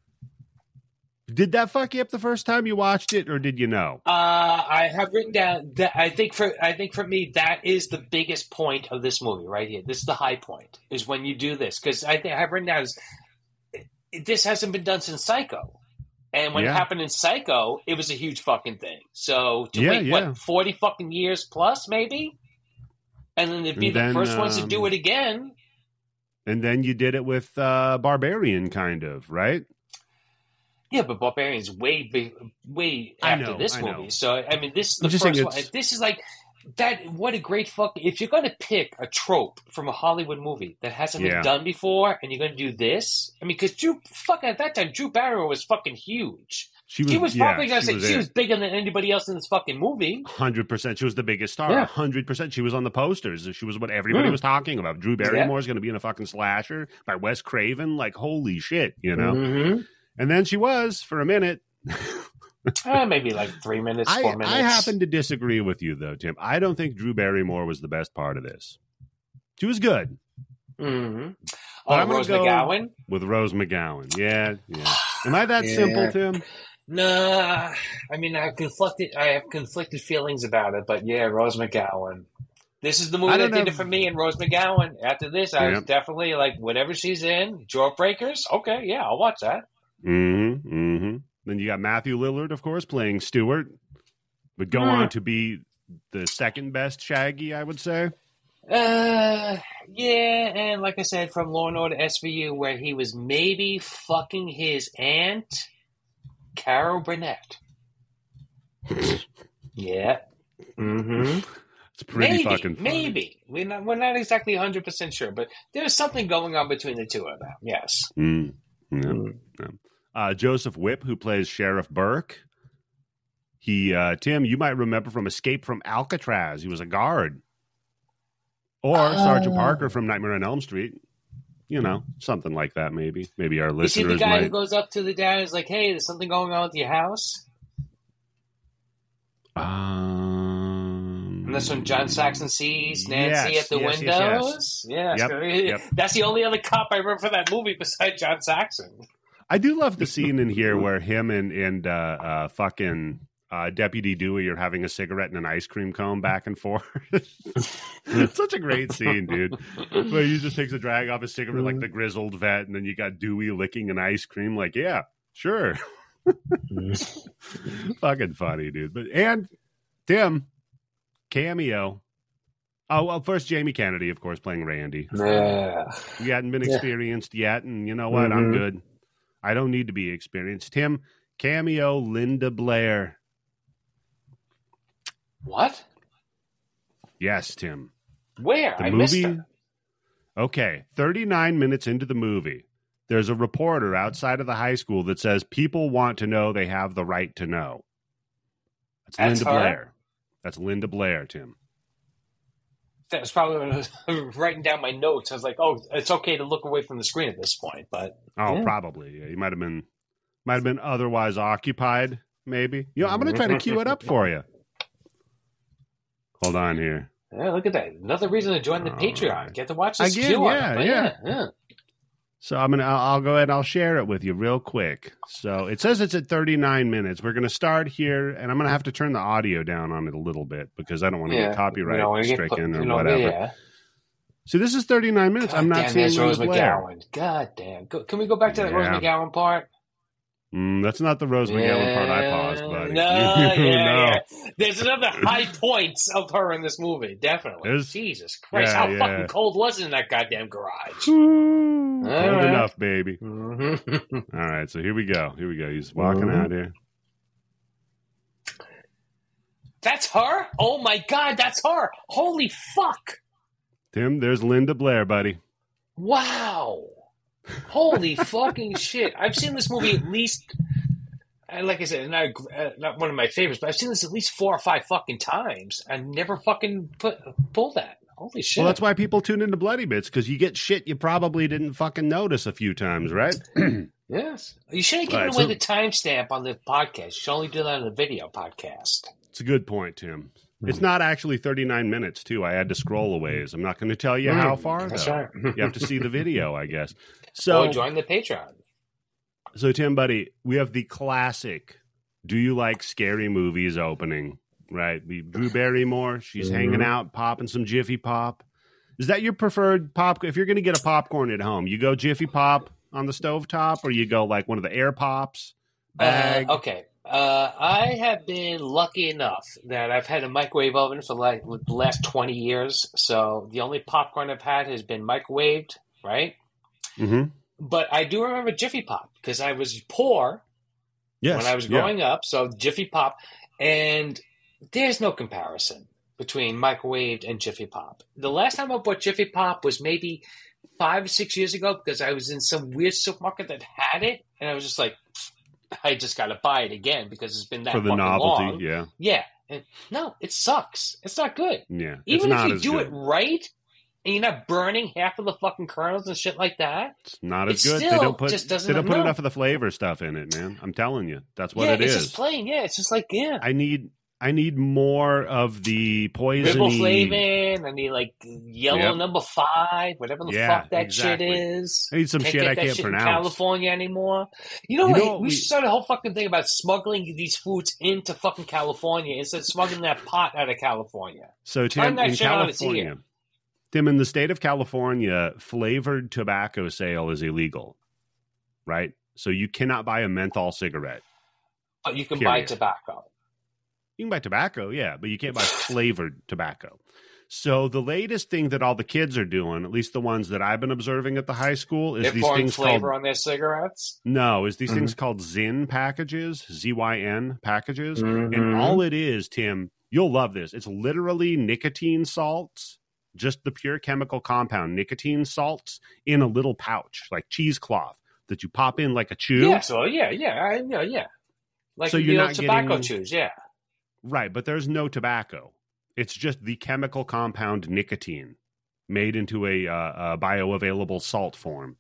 Speaker 1: Did that fuck you up the first time you watched it, or did you know?
Speaker 2: Uh, I have written down that I think for I think for me that is the biggest point of this movie right here. This is the high point is when you do this because I think I've written down is this hasn't been done since Psycho, and when
Speaker 1: Yeah.
Speaker 2: it happened in Psycho, it was a huge fucking thing. So to
Speaker 1: Yeah,
Speaker 2: wait
Speaker 1: yeah.
Speaker 2: what forty fucking years plus maybe, and then to be
Speaker 1: And
Speaker 2: the
Speaker 1: then,
Speaker 2: first ones to
Speaker 1: um,
Speaker 2: do it again.
Speaker 1: And then you did it with uh, Barbarian, kind of, right?
Speaker 2: Yeah, but Barbarian's way big, way
Speaker 1: I
Speaker 2: after
Speaker 1: know,
Speaker 2: this
Speaker 1: I
Speaker 2: movie.
Speaker 1: know.
Speaker 2: So I mean, this is
Speaker 1: I'm
Speaker 2: the
Speaker 1: just
Speaker 2: first
Speaker 1: saying
Speaker 2: one.
Speaker 1: it's-
Speaker 2: This is like that. What a great fuck! If you're going to pick a trope from a Hollywood movie that hasn't
Speaker 1: Yeah.
Speaker 2: been done before, and you're going to do this, I mean, because Drew fucking at that time, Drew Barrymore was fucking huge.
Speaker 1: She was,
Speaker 2: She was
Speaker 1: yeah,
Speaker 2: probably going to
Speaker 1: she
Speaker 2: say
Speaker 1: was
Speaker 2: she
Speaker 1: it.
Speaker 2: was bigger than anybody else in this fucking movie.
Speaker 1: Hundred percent. She was the biggest star.
Speaker 2: Yeah.
Speaker 1: Hundred percent. She was on the posters. She was what everybody
Speaker 2: Mm.
Speaker 1: was talking about. Drew Barrymore's going to be in a fucking slasher by Wes Craven. Like, holy shit, you know.
Speaker 2: Mm-hmm.
Speaker 1: And then she was for a minute.
Speaker 2: Uh, maybe like three minutes,
Speaker 1: I,
Speaker 2: four minutes.
Speaker 1: I happen to disagree with you, though, Tim. I don't think Drew Barrymore was the best part of this. She was good
Speaker 2: Mm-hmm.
Speaker 1: But
Speaker 2: Oh,
Speaker 1: I'm gonna
Speaker 2: Rose
Speaker 1: go-
Speaker 2: McGowan.
Speaker 1: with Rose McGowan. Yeah, yeah. Am I that
Speaker 3: Yeah.
Speaker 1: simple, Tim?
Speaker 2: Nah, I mean, I have conflicted. I have conflicted feelings about it, but yeah, Rose McGowan. This is the movie
Speaker 1: I
Speaker 2: that
Speaker 1: don't
Speaker 2: did
Speaker 1: have-
Speaker 2: it for me and Rose McGowan. After this, I was
Speaker 1: Yep.
Speaker 2: definitely like, whatever she's in, Jawbreakers. Okay, yeah, I'll watch that.
Speaker 1: Mm-hmm. Mm-hmm. Then you got Matthew Lillard, of course, playing Stewart. Would go
Speaker 2: Hmm.
Speaker 1: on to be the second best Shaggy, I would say.
Speaker 2: Uh, yeah, and like I said, from Law and Order S V U, where he was maybe fucking his aunt, Carol Burnett. Yeah.
Speaker 3: Mm-hmm.
Speaker 1: It's pretty
Speaker 2: maybe,
Speaker 1: fucking funny.
Speaker 2: maybe. We're not, we're not exactly one hundred percent sure, but there's something going on between the two of them, yes.
Speaker 1: Mm. Yeah.
Speaker 3: Mm.
Speaker 1: Yeah. Uh, Joseph Whipp, who plays Sheriff Burke. He, uh, Tim, you might remember from Escape from Alcatraz. He was a guard. Or
Speaker 2: Oh.
Speaker 1: Sergeant Parker from Nightmare on Elm Street. You know, something like that, maybe. Maybe our
Speaker 2: You see
Speaker 1: listeners
Speaker 2: the guy
Speaker 1: might.
Speaker 2: who goes up to the dad and is like, hey, there's something going on with your house?
Speaker 1: Um,
Speaker 2: And that's when John Saxon sees Nancy
Speaker 1: yes,
Speaker 2: at the
Speaker 1: yes, yes,
Speaker 2: windows.
Speaker 1: yes.
Speaker 2: Yeah,
Speaker 1: Yep, yep.
Speaker 2: that's the only other cop I remember for that movie besides John Saxon.
Speaker 1: I do love the scene in here where him and, and uh, uh, fucking uh, Deputy Dewey are having a cigarette and an ice cream cone back and forth. It's such a great scene, dude. Where he just takes a drag off his cigarette like the grizzled vet, and then you got Dewey licking an ice cream. Like, yeah, sure. Fucking funny, dude. But and Tim cameo. Oh well, first Jamie Kennedy, of course, playing Randy.
Speaker 2: Yeah.
Speaker 1: We hadn't been
Speaker 3: Yeah.
Speaker 1: experienced yet, and you know what? I'm
Speaker 3: Mhm.
Speaker 1: good. I don't need to be experienced. Tim cameo Linda Blair.
Speaker 2: What?
Speaker 1: Yes, Tim.
Speaker 2: Where?
Speaker 1: The
Speaker 2: I missed
Speaker 1: movie.
Speaker 2: it.
Speaker 1: Okay, thirty-nine minutes into the movie, there's a reporter outside of the high school that says people want to know they have the right to know. That's,
Speaker 2: That's
Speaker 1: Linda
Speaker 2: her?
Speaker 1: Blair. That's Linda Blair, Tim.
Speaker 2: That was probably when I was writing down my notes. I was like, oh, it's okay to look away from the screen at this point, but
Speaker 1: Oh,
Speaker 2: yeah.
Speaker 1: probably. Yeah, you might have been, might have been otherwise occupied. Maybe. You know, I'm going to try to cue it up for you. Hold on here.
Speaker 2: Yeah, look at that. Another reason to join the
Speaker 1: All
Speaker 2: Patreon.
Speaker 1: right.
Speaker 2: Get to watch this
Speaker 1: Again,
Speaker 2: queue on
Speaker 1: yeah,
Speaker 2: it. But
Speaker 1: yeah.
Speaker 2: yeah.
Speaker 1: So I'm gonna. I'll, I'll go ahead and I'll share it with you real quick. So it says it's at thirty-nine minutes. We're gonna start here, and I'm gonna have to turn the audio down on it a little bit because I don't want to
Speaker 2: Yeah.
Speaker 1: get copyright
Speaker 2: You know, when you get
Speaker 1: stricken
Speaker 2: put-
Speaker 1: or
Speaker 2: you know,
Speaker 1: whatever.
Speaker 2: Yeah.
Speaker 1: So this is thirty-nine minutes.
Speaker 2: God
Speaker 1: I'm not
Speaker 2: damn,
Speaker 1: seeing
Speaker 2: there's Rose
Speaker 1: Linda Blair.
Speaker 2: McGowan. God damn. Go, can we go back to that Rose
Speaker 1: Yeah.
Speaker 2: McGowan part?
Speaker 1: Mm, that's not the Rose McGowan part I paused,
Speaker 2: Yeah.
Speaker 1: buddy.
Speaker 2: No, yeah,
Speaker 1: no.
Speaker 2: yeah. There's another high points of her in this movie, definitely.
Speaker 1: There's-
Speaker 2: Jesus Christ,
Speaker 1: yeah,
Speaker 2: how
Speaker 1: yeah.
Speaker 2: fucking cold was it in that goddamn garage?
Speaker 1: Ooh, cold
Speaker 2: All right.
Speaker 1: enough, baby.
Speaker 2: Mm-hmm.
Speaker 1: All right, so here we go. Here we go. He's walking
Speaker 2: Mhm.
Speaker 1: out here.
Speaker 2: That's her? Oh my god, that's her! Holy fuck!
Speaker 1: Tim, there's Linda Blair, buddy.
Speaker 2: Wow! Holy fucking shit! I've seen this movie at least, and like I said, not uh, not one of my favorites, but I've seen this at least four or five fucking times. I never fucking put pull that. Holy shit!
Speaker 1: Well, that's why people tune into Bloody Bits, because you get shit you probably didn't fucking notice a few times, right?
Speaker 2: Yes, you should have given
Speaker 1: All right,
Speaker 2: away
Speaker 1: so-
Speaker 2: the timestamp on the podcast. You should only do that on the video podcast.
Speaker 1: It's a good point, Tim. It's not actually thirty-nine minutes, too. I had to scroll a ways. I'm not going to tell you
Speaker 2: Mm,
Speaker 1: how far,
Speaker 2: That's
Speaker 1: though.
Speaker 2: right.
Speaker 1: You have to see the video, I guess. So,
Speaker 2: or join the Patreon.
Speaker 1: so Tim, buddy, we have the classic Do You Like Scary Movies opening, right? We Drew Barrymore. She's
Speaker 3: Mhm.
Speaker 1: hanging out, popping some Jiffy Pop. Is that your preferred pop? If you're going to get a popcorn at home, you go Jiffy Pop on the stovetop, or you go like one of the Air Pops bag?
Speaker 2: Uh, okay. Uh, I have been lucky enough that I've had a microwave oven for like the last twenty years. So the only popcorn I've had has been microwaved, right?
Speaker 1: Mm-hmm.
Speaker 2: But I do remember Jiffy Pop because I was poor
Speaker 1: Yes.
Speaker 2: when I was
Speaker 1: yeah.
Speaker 2: growing up. So Jiffy Pop, and there's no comparison between microwaved and Jiffy Pop. The last time I bought Jiffy Pop was maybe five or six years ago because I was in some weird supermarket that had it, and I was just like, I just got to buy it again because it's been that
Speaker 1: For the
Speaker 2: fucking
Speaker 1: novelty,
Speaker 2: long.
Speaker 1: yeah.
Speaker 2: Yeah. And no, it sucks. It's not good.
Speaker 1: Yeah.
Speaker 2: Even
Speaker 1: it's not
Speaker 2: if you
Speaker 1: as
Speaker 2: do
Speaker 1: good.
Speaker 2: it right and you're not burning half of the fucking kernels and shit like that.
Speaker 1: It's not as
Speaker 2: it
Speaker 1: good. They
Speaker 2: still
Speaker 1: don't put
Speaker 2: just doesn't
Speaker 1: they don't put
Speaker 2: know.
Speaker 1: enough of the flavor stuff in it, man. I'm telling you. That's what
Speaker 2: yeah,
Speaker 1: it
Speaker 2: it's
Speaker 1: is.
Speaker 2: just plain. Yeah, it's just like, yeah.
Speaker 1: I need I need more of the poisony.
Speaker 2: Riboflavin. I need like yellow
Speaker 1: Yep.
Speaker 2: number five, whatever the
Speaker 1: Yeah,
Speaker 2: fuck that
Speaker 1: exactly.
Speaker 2: shit is.
Speaker 1: I need some
Speaker 2: Can't
Speaker 1: shit
Speaker 2: get
Speaker 1: I
Speaker 2: that
Speaker 1: can't
Speaker 2: shit
Speaker 1: pronounce.
Speaker 2: in California anymore. You know
Speaker 1: You
Speaker 2: what?
Speaker 1: know what
Speaker 2: we
Speaker 1: we-
Speaker 2: should start a whole fucking thing about smuggling these foods into fucking California instead of smuggling that pot out of California.
Speaker 1: So
Speaker 2: Turn
Speaker 1: Tim,
Speaker 2: that
Speaker 1: in
Speaker 2: shit on its
Speaker 1: California,
Speaker 2: ear.
Speaker 1: Tim, in the state of California, flavored tobacco sale is illegal, right? So you cannot buy a menthol cigarette.
Speaker 2: But you can buy
Speaker 1: Period.
Speaker 2: tobacco.
Speaker 1: You can buy tobacco, yeah, but you can't buy flavored tobacco. So the latest thing that all the kids are doing, at least the ones that I've been observing at the high school, is
Speaker 2: They're
Speaker 1: these
Speaker 2: pouring
Speaker 1: things
Speaker 2: flavor
Speaker 1: called
Speaker 2: on their cigarettes.
Speaker 1: no, is these
Speaker 3: Mhm.
Speaker 1: things called Zyn packages, Z Y N packages, and
Speaker 3: Mhm.
Speaker 1: all it is, Tim, you'll love this. It's literally nicotine salts, just the pure chemical compound nicotine salts in a little pouch, like cheesecloth that you pop in like a chew.
Speaker 2: Yeah, so yeah, yeah, I know, yeah. Like
Speaker 1: So
Speaker 2: the
Speaker 1: you're
Speaker 2: old
Speaker 1: not
Speaker 2: tobacco
Speaker 1: getting-
Speaker 2: chews, yeah.
Speaker 1: Right, but there's no tobacco. It's just the chemical compound nicotine made into a, uh, a bioavailable salt form.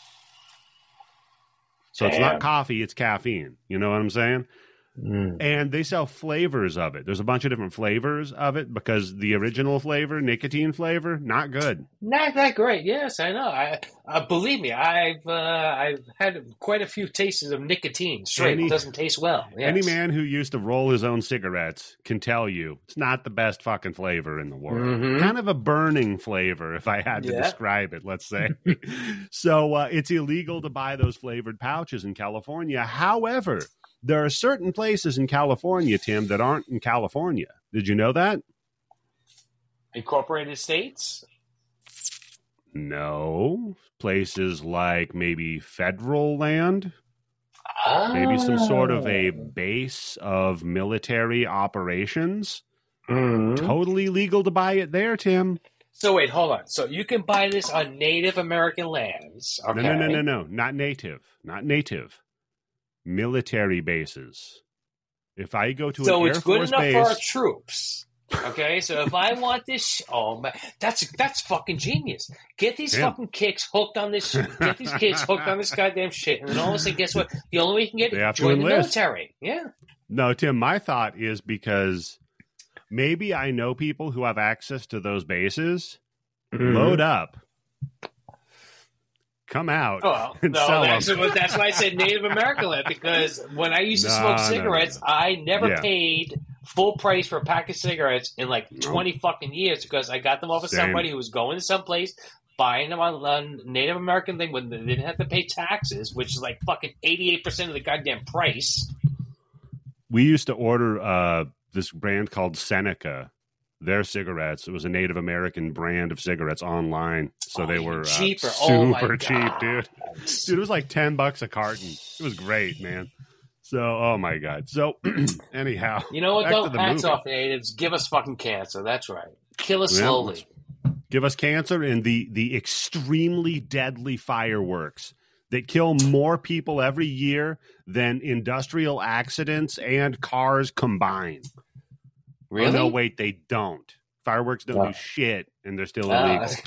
Speaker 1: So it's
Speaker 2: Damn.
Speaker 1: not coffee, it's caffeine. You know what I'm saying?
Speaker 3: Mm.
Speaker 1: And they sell flavors of it. There's a bunch of different flavors of it because the original flavor, nicotine flavor, not good.
Speaker 2: Not that great. Yes, I know. I uh, believe me. I've uh, I've had quite a few tastes of nicotine. Straight,
Speaker 1: Any-
Speaker 2: it doesn't taste well. Yes.
Speaker 1: Any man who used to roll his own cigarettes can tell you it's not the best fucking flavor in the world.
Speaker 2: Mhm.
Speaker 1: Kind of a burning flavor, if I had to
Speaker 2: Yeah.
Speaker 1: describe it, let's say. So uh, it's illegal to buy those flavored pouches in California. However, there are certain places in California, Tim, that aren't in California. Did you know that?
Speaker 2: Incorporated states.
Speaker 1: No. Places like maybe federal land,
Speaker 2: Oh.
Speaker 1: maybe some sort of a base of military operations.
Speaker 3: Mhm.
Speaker 1: Totally legal to buy it there, Tim.
Speaker 2: So wait, hold on. So you can buy this on Native American lands. Okay.
Speaker 1: No, no, no, no, no. Not native. Not native. Military bases. If I go to
Speaker 2: So
Speaker 1: an
Speaker 2: it's
Speaker 1: Air
Speaker 2: good
Speaker 1: Force
Speaker 2: enough for our
Speaker 1: base,
Speaker 2: troops. Okay, so if I want this, sh- oh man, that's that's fucking genius. Get these
Speaker 1: Yeah.
Speaker 2: fucking kicks hooked on this. Shit. Get these kids hooked on this goddamn shit, and then all of a sudden, guess what? The only way you can get
Speaker 1: They
Speaker 2: it,
Speaker 1: have to
Speaker 2: join the
Speaker 1: enlist.
Speaker 2: military. Yeah.
Speaker 1: no, Tim, my thought is because maybe I know people who have access to those bases.
Speaker 3: Mhm.
Speaker 1: Load up. Come out
Speaker 2: Oh
Speaker 1: and
Speaker 2: no,
Speaker 1: sell
Speaker 2: that's,
Speaker 1: them.
Speaker 2: that's why I said Native American land, because when I used to
Speaker 1: No,
Speaker 2: smoke
Speaker 1: no,
Speaker 2: cigarettes,
Speaker 1: no.
Speaker 2: I never
Speaker 1: Yeah.
Speaker 2: paid full price for a pack of cigarettes in like
Speaker 1: No.
Speaker 2: twenty fucking years because I got them off of
Speaker 1: Same.
Speaker 2: somebody who was going to someplace, buying them on, on Native American thing when they didn't have to pay taxes, which is like fucking eighty-eight percent of the goddamn price.
Speaker 1: We used to order uh, this brand called Seneca. Their cigarettes. It was a Native American brand of cigarettes online, so
Speaker 2: Oh,
Speaker 1: they
Speaker 2: even
Speaker 1: were uh,
Speaker 2: cheaper.
Speaker 1: super
Speaker 2: Oh, my
Speaker 1: cheap,
Speaker 2: God.
Speaker 1: dude. Dude, it was like ten bucks a carton. It was great, man. So, oh my god. So, anyhow,
Speaker 2: You know what
Speaker 1: back to
Speaker 2: though?
Speaker 1: the
Speaker 2: Hats
Speaker 1: movie.
Speaker 2: off, natives. Give us fucking cancer. That's right. Kill us
Speaker 1: Yeah,
Speaker 2: slowly.
Speaker 1: Give us cancer and the the extremely deadly fireworks that kill more people every year than industrial accidents and cars combined.
Speaker 2: Really?
Speaker 1: Oh, no, wait, they don't. Fireworks don't
Speaker 3: No.
Speaker 1: do shit, and they're still
Speaker 2: Ah.
Speaker 1: illegal.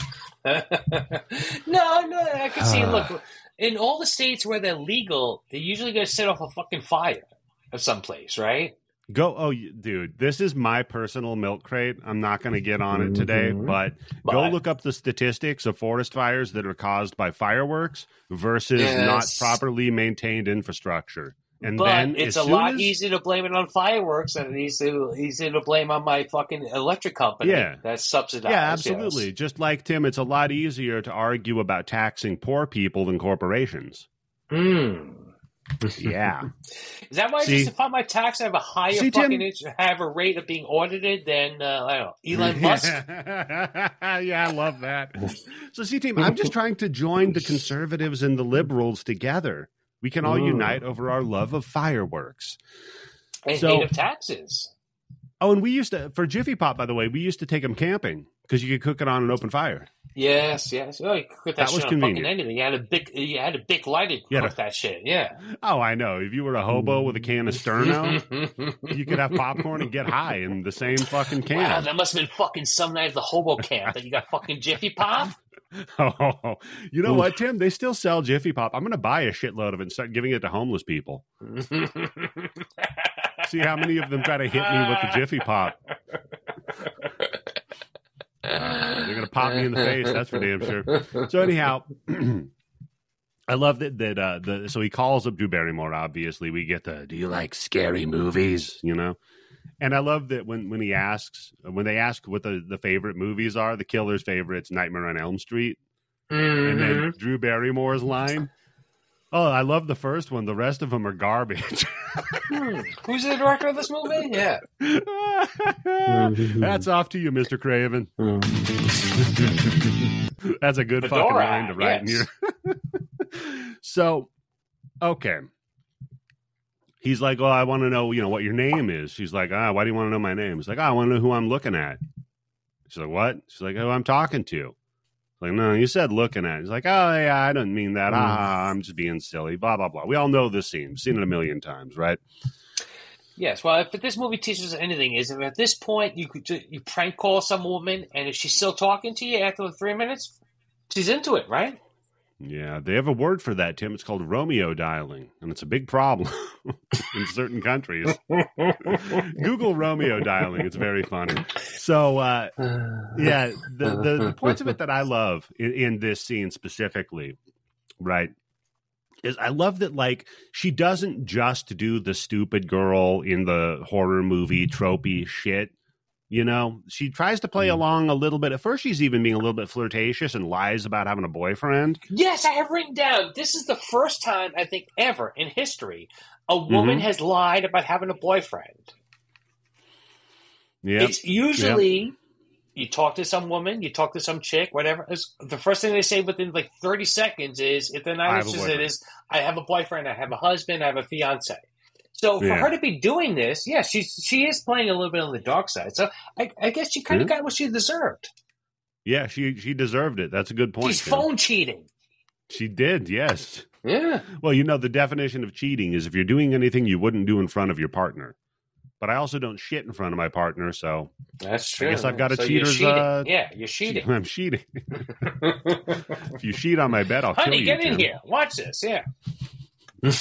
Speaker 2: no, no, I can see. Look, in all the states where they're legal, they usually going to set off a fucking fire of someplace, right?
Speaker 1: Go, oh, you- dude, this is my personal milk crate. I'm not going to get on it today,
Speaker 3: Mhm.
Speaker 1: but, go
Speaker 2: But-
Speaker 1: look up the statistics of forest fires that are caused by fireworks versus
Speaker 2: Yes.
Speaker 1: not properly maintained infrastructure. And
Speaker 2: But
Speaker 1: then
Speaker 2: it's
Speaker 1: as
Speaker 2: a
Speaker 1: soon
Speaker 2: lot
Speaker 1: as-
Speaker 2: easier to blame it on fireworks than it is to, easier to blame on my fucking electric company
Speaker 1: Yeah.
Speaker 2: that's subsidized.
Speaker 1: Yeah,
Speaker 2: yes.
Speaker 1: absolutely. Just like Tim, it's a lot easier to argue about taxing poor people than corporations.
Speaker 2: Hmm.
Speaker 1: Yeah.
Speaker 2: Is that why I
Speaker 1: See-
Speaker 2: justify my tax? I have a higher
Speaker 1: See, Tim-
Speaker 2: fucking int- have a rate of being audited than uh, I don't know Elon Musk.
Speaker 1: yeah, I love that. So, see, team, I'm just trying to join the conservatives and the liberals together. We can all
Speaker 3: Ooh.
Speaker 1: unite over our love of fireworks.
Speaker 2: and
Speaker 1: So-
Speaker 2: hate of taxes.
Speaker 1: Oh, and we used to, for Jiffy Pop, by the way, we used to take them camping because you could cook it on an open fire.
Speaker 2: Yes, yes. Oh, you could put that,
Speaker 1: That
Speaker 2: shit
Speaker 1: was
Speaker 2: on
Speaker 1: convenient.
Speaker 2: fucking anything. You had a big, you had a big lighted
Speaker 1: You had
Speaker 2: cook
Speaker 1: a-
Speaker 2: that shit. Yeah.
Speaker 1: Oh, I know. If you were a hobo with a can of Sterno, you could have popcorn and get high in the same fucking can.
Speaker 2: Wow, that must have been fucking some night at the hobo camp that you got fucking Jiffy Pop.
Speaker 1: Oh, you know
Speaker 3: Oof.
Speaker 1: what, Tim? They still sell Jiffy Pop. I'm going to buy a shitload of it and start giving it to homeless people. See how many of them try to hit me with the Jiffy Pop. Uh, they're going to pop me in the face. That's for damn sure. So anyhow, I love that. That uh, the so he calls up Drew Barrymore. Obviously, we get the "Do you like scary movies?" You know, and I love that when when he asks when they ask what the the favorite movies are, the killer's favorite's Nightmare on Elm Street, and
Speaker 2: Mhm.
Speaker 1: then Drew Barrymore's line, Oh, I love the first one. The rest of them are garbage.
Speaker 2: Hmm. Who's the director of this movie? Yeah.
Speaker 1: That's off to you, Mister Craven. That's a good
Speaker 2: Fedora,
Speaker 1: fucking line to write
Speaker 2: yes.
Speaker 1: in here. So, okay. He's like, oh, I want to know, you know, what your name is. She's like, ah, why do you want to know my name? He's like, oh, I want to know who I'm looking at. She's like, what? She's like, who I'm talking to. Like, no, you said looking at. He's like, oh, yeah, I didn't mean that. Ah, I'm just being silly. Blah, blah, blah. We all know this scene. We've seen it a million times, right?
Speaker 2: Yes. Well, if this movie teaches us anything, is if at this point you could ju- you prank call some woman, and if she's still talking to you after the three minutes, she's into it, right?
Speaker 1: Yeah, they have a word for that, Tim. It's called Romeo dialing, and it's a big problem in certain countries. Google Romeo dialing. It's very funny. So, uh, yeah, the, the, the points of it that I love in, in this scene specifically, right, is I love that, like, she doesn't just do the stupid girl in the horror movie tropey shit. You know, she tries to play along a little bit. At first, she's even being a little bit flirtatious and lies about having a boyfriend.
Speaker 2: Yes, I have written down. This is the first time, I think, ever in history a woman
Speaker 1: Mhm.
Speaker 2: has lied about having a boyfriend.
Speaker 1: Yeah.
Speaker 2: It's usually you talk to some woman, you talk to some chick, whatever. It's, the first thing they say within like thirty seconds is, if they're
Speaker 1: I
Speaker 2: not
Speaker 1: have a
Speaker 2: interested,
Speaker 1: boyfriend.
Speaker 2: is, I have a boyfriend, I have a husband, I have a fiance. So for
Speaker 1: Yeah.
Speaker 2: her to be doing this, yeah, she's she is playing a little bit on the dark side. So I, I guess she kind of
Speaker 1: Yeah.
Speaker 2: got what she deserved.
Speaker 1: Yeah, she she deserved it. That's a good point.
Speaker 2: She's
Speaker 1: Tim.
Speaker 2: phone cheating.
Speaker 1: She did, yes.
Speaker 2: Yeah.
Speaker 1: Well, you know, the definition of cheating is if you're doing anything you wouldn't do in front of your partner. But I also don't shit in front of my partner, so
Speaker 2: That's true.
Speaker 1: guess I've got a
Speaker 2: so you're
Speaker 1: cheater's,
Speaker 2: cheating.
Speaker 1: uh,
Speaker 2: yeah, you're cheating.
Speaker 1: I'm cheating. If you cheat on my bed, I'll
Speaker 2: Honey,
Speaker 1: kill you.
Speaker 2: get in
Speaker 1: Tim.
Speaker 2: here. Watch this. Yeah.
Speaker 1: Uh,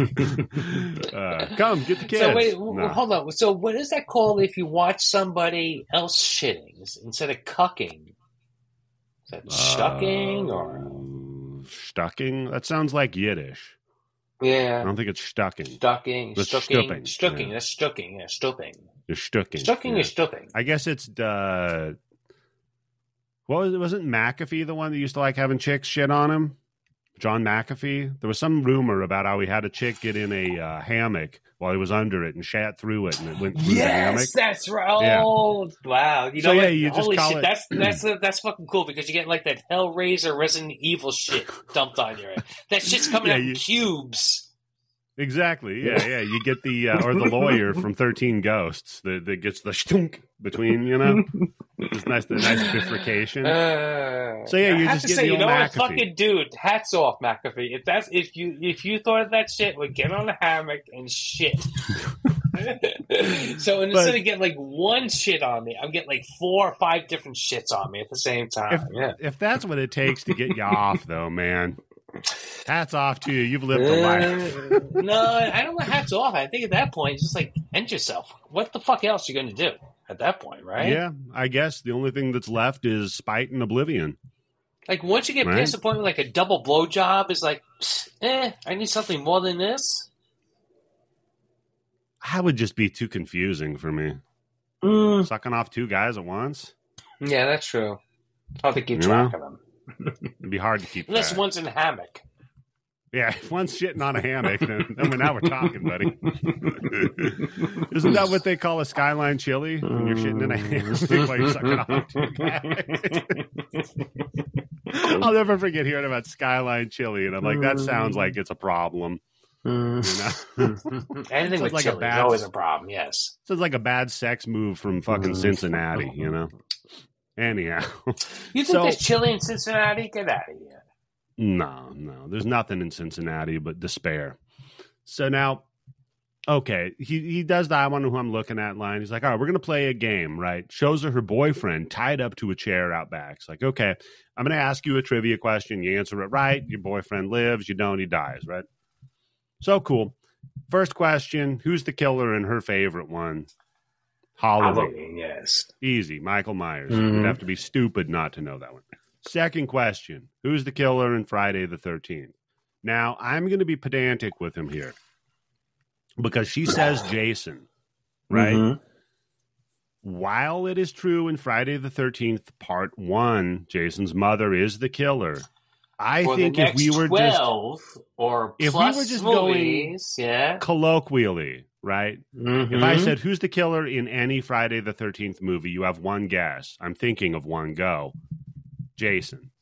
Speaker 1: come, get the kids.
Speaker 2: So wait, w-
Speaker 1: No.
Speaker 2: hold on. So what is that called if you watch somebody else shitting instead of cucking? Is that shucking or?
Speaker 1: Uh, Stucking? That sounds like Yiddish. I
Speaker 2: Yeah.
Speaker 1: don't think it's stucking.
Speaker 2: Stucking,
Speaker 1: That's
Speaker 2: stucking,
Speaker 1: stupping,
Speaker 2: stucking.
Speaker 1: yeah.
Speaker 2: That's stucking. Yeah, stupping.
Speaker 1: It's stucking.
Speaker 2: Stucking
Speaker 1: yeah.
Speaker 2: is stupping.
Speaker 1: I guess it's uh what was it? Wasn't McAfee the one that used to like having chicks shit on him? John McAfee. There was some rumor about how he had a chick get in a uh, hammock while he was under it and shat through it, and it went through the hammock.
Speaker 2: Yes, that's right.
Speaker 1: Yeah.
Speaker 2: Oh, wow. You
Speaker 1: So,
Speaker 2: know
Speaker 1: yeah,
Speaker 2: what?
Speaker 1: you just
Speaker 2: Holy
Speaker 1: call
Speaker 2: shit,
Speaker 1: it-
Speaker 2: that's that's that's fucking cool because you get like that Hellraiser Resident Evil shit dumped on you. That shit's coming
Speaker 1: Yeah,
Speaker 2: out
Speaker 1: you-
Speaker 2: in cubes.
Speaker 1: Exactly. Yeah, yeah. You get the uh, or the lawyer from thirteen Ghosts that, that gets the stunk between. You know, it's nice, the nice bifurcation.
Speaker 2: Uh,
Speaker 1: So, yeah,
Speaker 2: I
Speaker 1: you
Speaker 2: have
Speaker 1: just
Speaker 2: to
Speaker 1: get
Speaker 2: say,
Speaker 1: the
Speaker 2: you
Speaker 1: old
Speaker 2: know what,
Speaker 1: McAfee.
Speaker 2: fucking dude, hats off, McAfee. If that's if you if you thought of that shit, would get on a hammock and shit. So instead
Speaker 1: But-
Speaker 2: of getting like one shit on me, I'm getting like four or five different shits on me at the same time.
Speaker 1: If,
Speaker 2: yeah.
Speaker 1: if that's what it takes to get you off, though, man, hats off to you. You've lived a life.
Speaker 2: Uh, no, I don't want hats off. I think at that point, it's just like end yourself. What the fuck else are you going to do at that point, right?
Speaker 1: Yeah, I guess the only thing that's left is spite and oblivion.
Speaker 2: Like once you get
Speaker 1: Right.
Speaker 2: past the point where like a double blowjob is like, eh, I need something more than this.
Speaker 1: That would just be too confusing for me.
Speaker 2: Mm.
Speaker 1: Sucking off two guys at once?
Speaker 2: Yeah, that's true. Hard to keep
Speaker 1: Yeah.
Speaker 2: track of them.
Speaker 1: It'd be hard to keep
Speaker 2: Unless
Speaker 1: track.
Speaker 2: one's in a hammock.
Speaker 1: Yeah, if one's shitting on a hammock, then, then now we're talking, buddy. Isn't that what they call a skyline chili? When you're shitting in a hammock while you're sucking off two guys? I'll never forget hearing about skyline chili, and I'm like, that sounds like it's a problem. You know?
Speaker 2: Anything
Speaker 1: Sounds
Speaker 2: with
Speaker 1: like a
Speaker 2: chili
Speaker 1: bad-
Speaker 2: is always a problem, yes.
Speaker 1: Sounds like a bad sex move from fucking Cincinnati, you know? Anyhow.
Speaker 2: You think
Speaker 1: So-
Speaker 2: there's chili in Cincinnati? Get out of here.
Speaker 1: No, no. There's nothing in Cincinnati but despair. So now, okay, he, he does the I wonder who I'm looking at line. He's like, all right, we're going to play a game, right? Shows her her boyfriend tied up to a chair out back. It's like, okay, I'm going to ask you a trivia question. You answer it right. Your boyfriend lives. You don't, he dies, right? So cool. First question, who's the killer in her favorite one? Halloween.
Speaker 2: Halloween, yes.
Speaker 1: Easy. Michael Myers.
Speaker 2: Mhm.
Speaker 1: You'd have to be stupid not to know that one. Second question. Who's the killer in Friday the thirteenth? Now, I'm going to be pedantic with him here because she says Jason, right?
Speaker 2: Mhm.
Speaker 1: While it is true in Friday the thirteenth, part one, Jason's mother is the killer. I
Speaker 2: for
Speaker 1: think
Speaker 2: the
Speaker 1: if
Speaker 2: next
Speaker 1: we were
Speaker 2: twelve
Speaker 1: just
Speaker 2: or
Speaker 1: if we
Speaker 2: plus
Speaker 1: were just
Speaker 2: movies, yeah.
Speaker 1: colloquially, right?
Speaker 2: Mm-hmm.
Speaker 1: If I said, who's the killer in any Friday the thirteenth movie, you have one guess. I'm thinking of one. Go. Jason.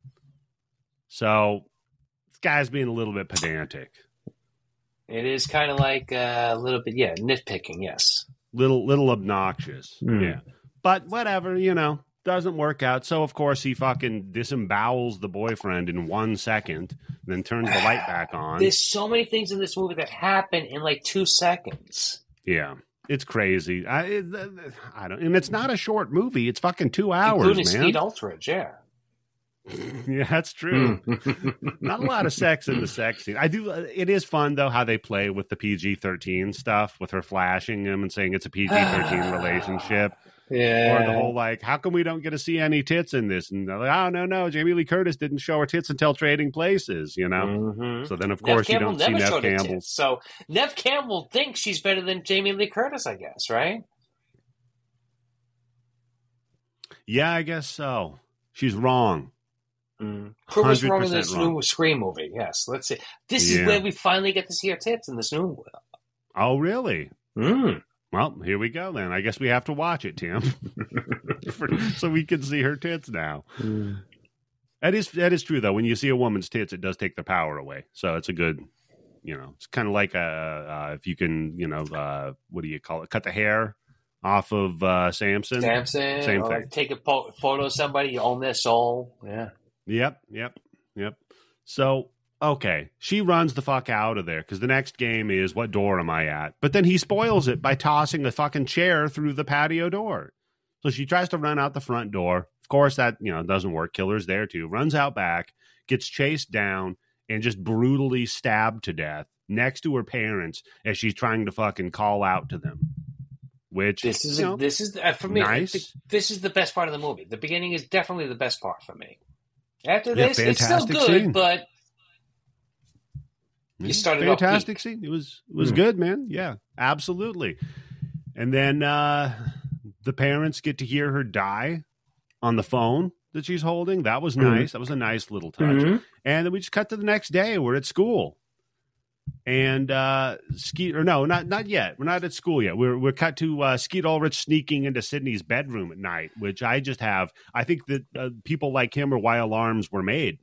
Speaker 1: So this guy's being a little bit pedantic.
Speaker 2: It is kind of like uh, a little bit, yeah, nitpicking, yes.
Speaker 1: Little, little obnoxious.
Speaker 2: Mm.
Speaker 1: Yeah. But whatever, you know, doesn't work out. So, of course, he fucking disembowels the boyfriend in one second, then turns the light back on.
Speaker 2: There's so many things in this movie that happen in like two seconds.
Speaker 1: Yeah. It's crazy. I, it, I don't, and it's not a short movie. It's fucking two hours,
Speaker 2: Including
Speaker 1: man.
Speaker 2: Speed Ultradge, yeah.
Speaker 1: Yeah, that's true. Not a lot of sex in the sex scene. I do. It is fun though how they play with the P G thirteen stuff, with her flashing him and saying it's a P G thirteen relationship.
Speaker 2: Yeah.
Speaker 1: Or the whole like, how come we don't get to see any tits in this? And they're like, oh no, no, Jamie Lee Curtis didn't show her tits until Trading Places, you know.
Speaker 2: Mm-hmm.
Speaker 1: So then of course
Speaker 2: Nev
Speaker 1: you
Speaker 2: Campbell
Speaker 1: don't see
Speaker 2: never
Speaker 1: Nev
Speaker 2: showed her
Speaker 1: Campbell.
Speaker 2: tits. So Nev Campbell thinks she's better than Jamie Lee Curtis, I guess, right?
Speaker 1: Yeah, I guess so. She's wrong.
Speaker 2: Mm. Who was wrong in this
Speaker 1: one hundred percent wrong.
Speaker 2: new Scream movie? Yes, let's see. This
Speaker 1: Yeah.
Speaker 2: is where we finally get to see her tits in this new one.
Speaker 1: Oh, really?
Speaker 2: Mm.
Speaker 1: Well, here we go then. I guess we have to watch it, Tim, For, so we can see her tits now.
Speaker 2: Mm.
Speaker 1: That is that is true though. When you see a woman's tits, it does take the power away. So it's a good, you know, it's kind of like a, uh, if you can, you know, uh, what do you call it? Cut the hair off of uh, Samson.
Speaker 2: Samson,
Speaker 1: Same
Speaker 2: or
Speaker 1: thing.
Speaker 2: like take a po- photo of somebody, you own their soul. Yeah.
Speaker 1: Yep, yep, yep. So, okay, she runs the fuck out of there because the next game is what door am I at? But then he spoils it by tossing a fucking chair through the patio door. So she tries to run out the front door. Of course, that, you know, doesn't work. Killer's there too. Runs out back, gets chased down, and just brutally stabbed to death next to her parents as she's trying to fucking call out to them. Which
Speaker 2: This is
Speaker 1: you
Speaker 2: a,
Speaker 1: know,
Speaker 2: this is uh, for me.
Speaker 1: nice.
Speaker 2: th- This is the best part of the movie. The beginning is definitely the best part for me. After
Speaker 1: Yeah,
Speaker 2: this, it's still
Speaker 1: fantastic
Speaker 2: good,
Speaker 1: scene.
Speaker 2: but
Speaker 1: Yeah,
Speaker 2: you started off
Speaker 1: fantastic
Speaker 2: weak.
Speaker 1: scene. It was it was
Speaker 2: Mm.
Speaker 1: good, man. Yeah, absolutely. And then uh, the parents get to hear her die on the phone that she's holding. That was
Speaker 2: Mhm.
Speaker 1: nice. That was a nice little touch.
Speaker 2: Mhm.
Speaker 1: And then we just cut to the next day. We're at school. And uh, Skeet, or no, not not yet. We're not at school yet. We're we're cut to uh, Skeet Ulrich sneaking into Sydney's bedroom at night, which I just have. I think that uh, people like him are why alarms were made.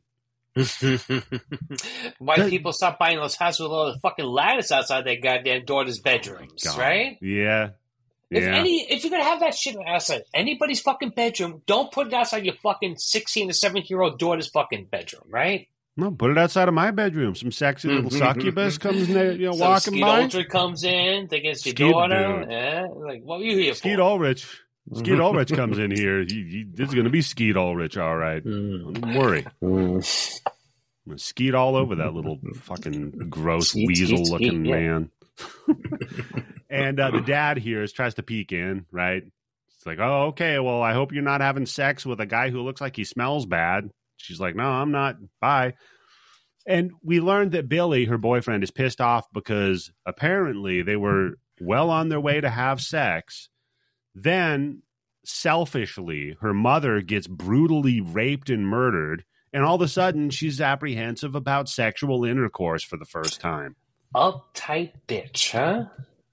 Speaker 2: Why
Speaker 1: That-
Speaker 2: people stop buying those houses with all the fucking ladders outside their goddamn daughter's bedrooms,
Speaker 1: God.
Speaker 2: right?
Speaker 1: Yeah.
Speaker 2: If
Speaker 1: Yeah.
Speaker 2: any, if you're gonna have that shit outside anybody's fucking bedroom, don't put it outside your fucking sixteen to seventeen year old daughter's fucking bedroom, right?
Speaker 1: No, put it outside of my bedroom. Some sexy little succubus comes, in, you know,
Speaker 2: So
Speaker 1: walking
Speaker 2: Skeet
Speaker 1: by.
Speaker 2: Ulrich comes in, thinking it's your
Speaker 1: Skeet,
Speaker 2: daughter.
Speaker 1: dude.
Speaker 2: Yeah, like what were you here
Speaker 1: Skeet
Speaker 2: for?
Speaker 1: Ulrich. Skeet Ulrich comes in here. He, he, this is going to be Skeet Ulrich, all right.
Speaker 2: Mm.
Speaker 1: Don't worry.
Speaker 2: Mm.
Speaker 1: I'm gonna Skeet all over that little fucking gross
Speaker 2: Skeet,
Speaker 1: weasel
Speaker 2: skeet,
Speaker 1: looking
Speaker 2: skeet, yeah.
Speaker 1: man. And uh, the dad here is, tries to peek in, right? It's like, oh, okay, well, I hope you're not having sex with a guy who looks like he smells bad. She's like, no, I'm not. Bye. And we learned that Billy, her boyfriend, is pissed off because apparently they were well on their way to have sex. Then, selfishly, her mother gets brutally raped and murdered. And all of a sudden, she's apprehensive about sexual intercourse for the first time.
Speaker 2: Uptight bitch, huh?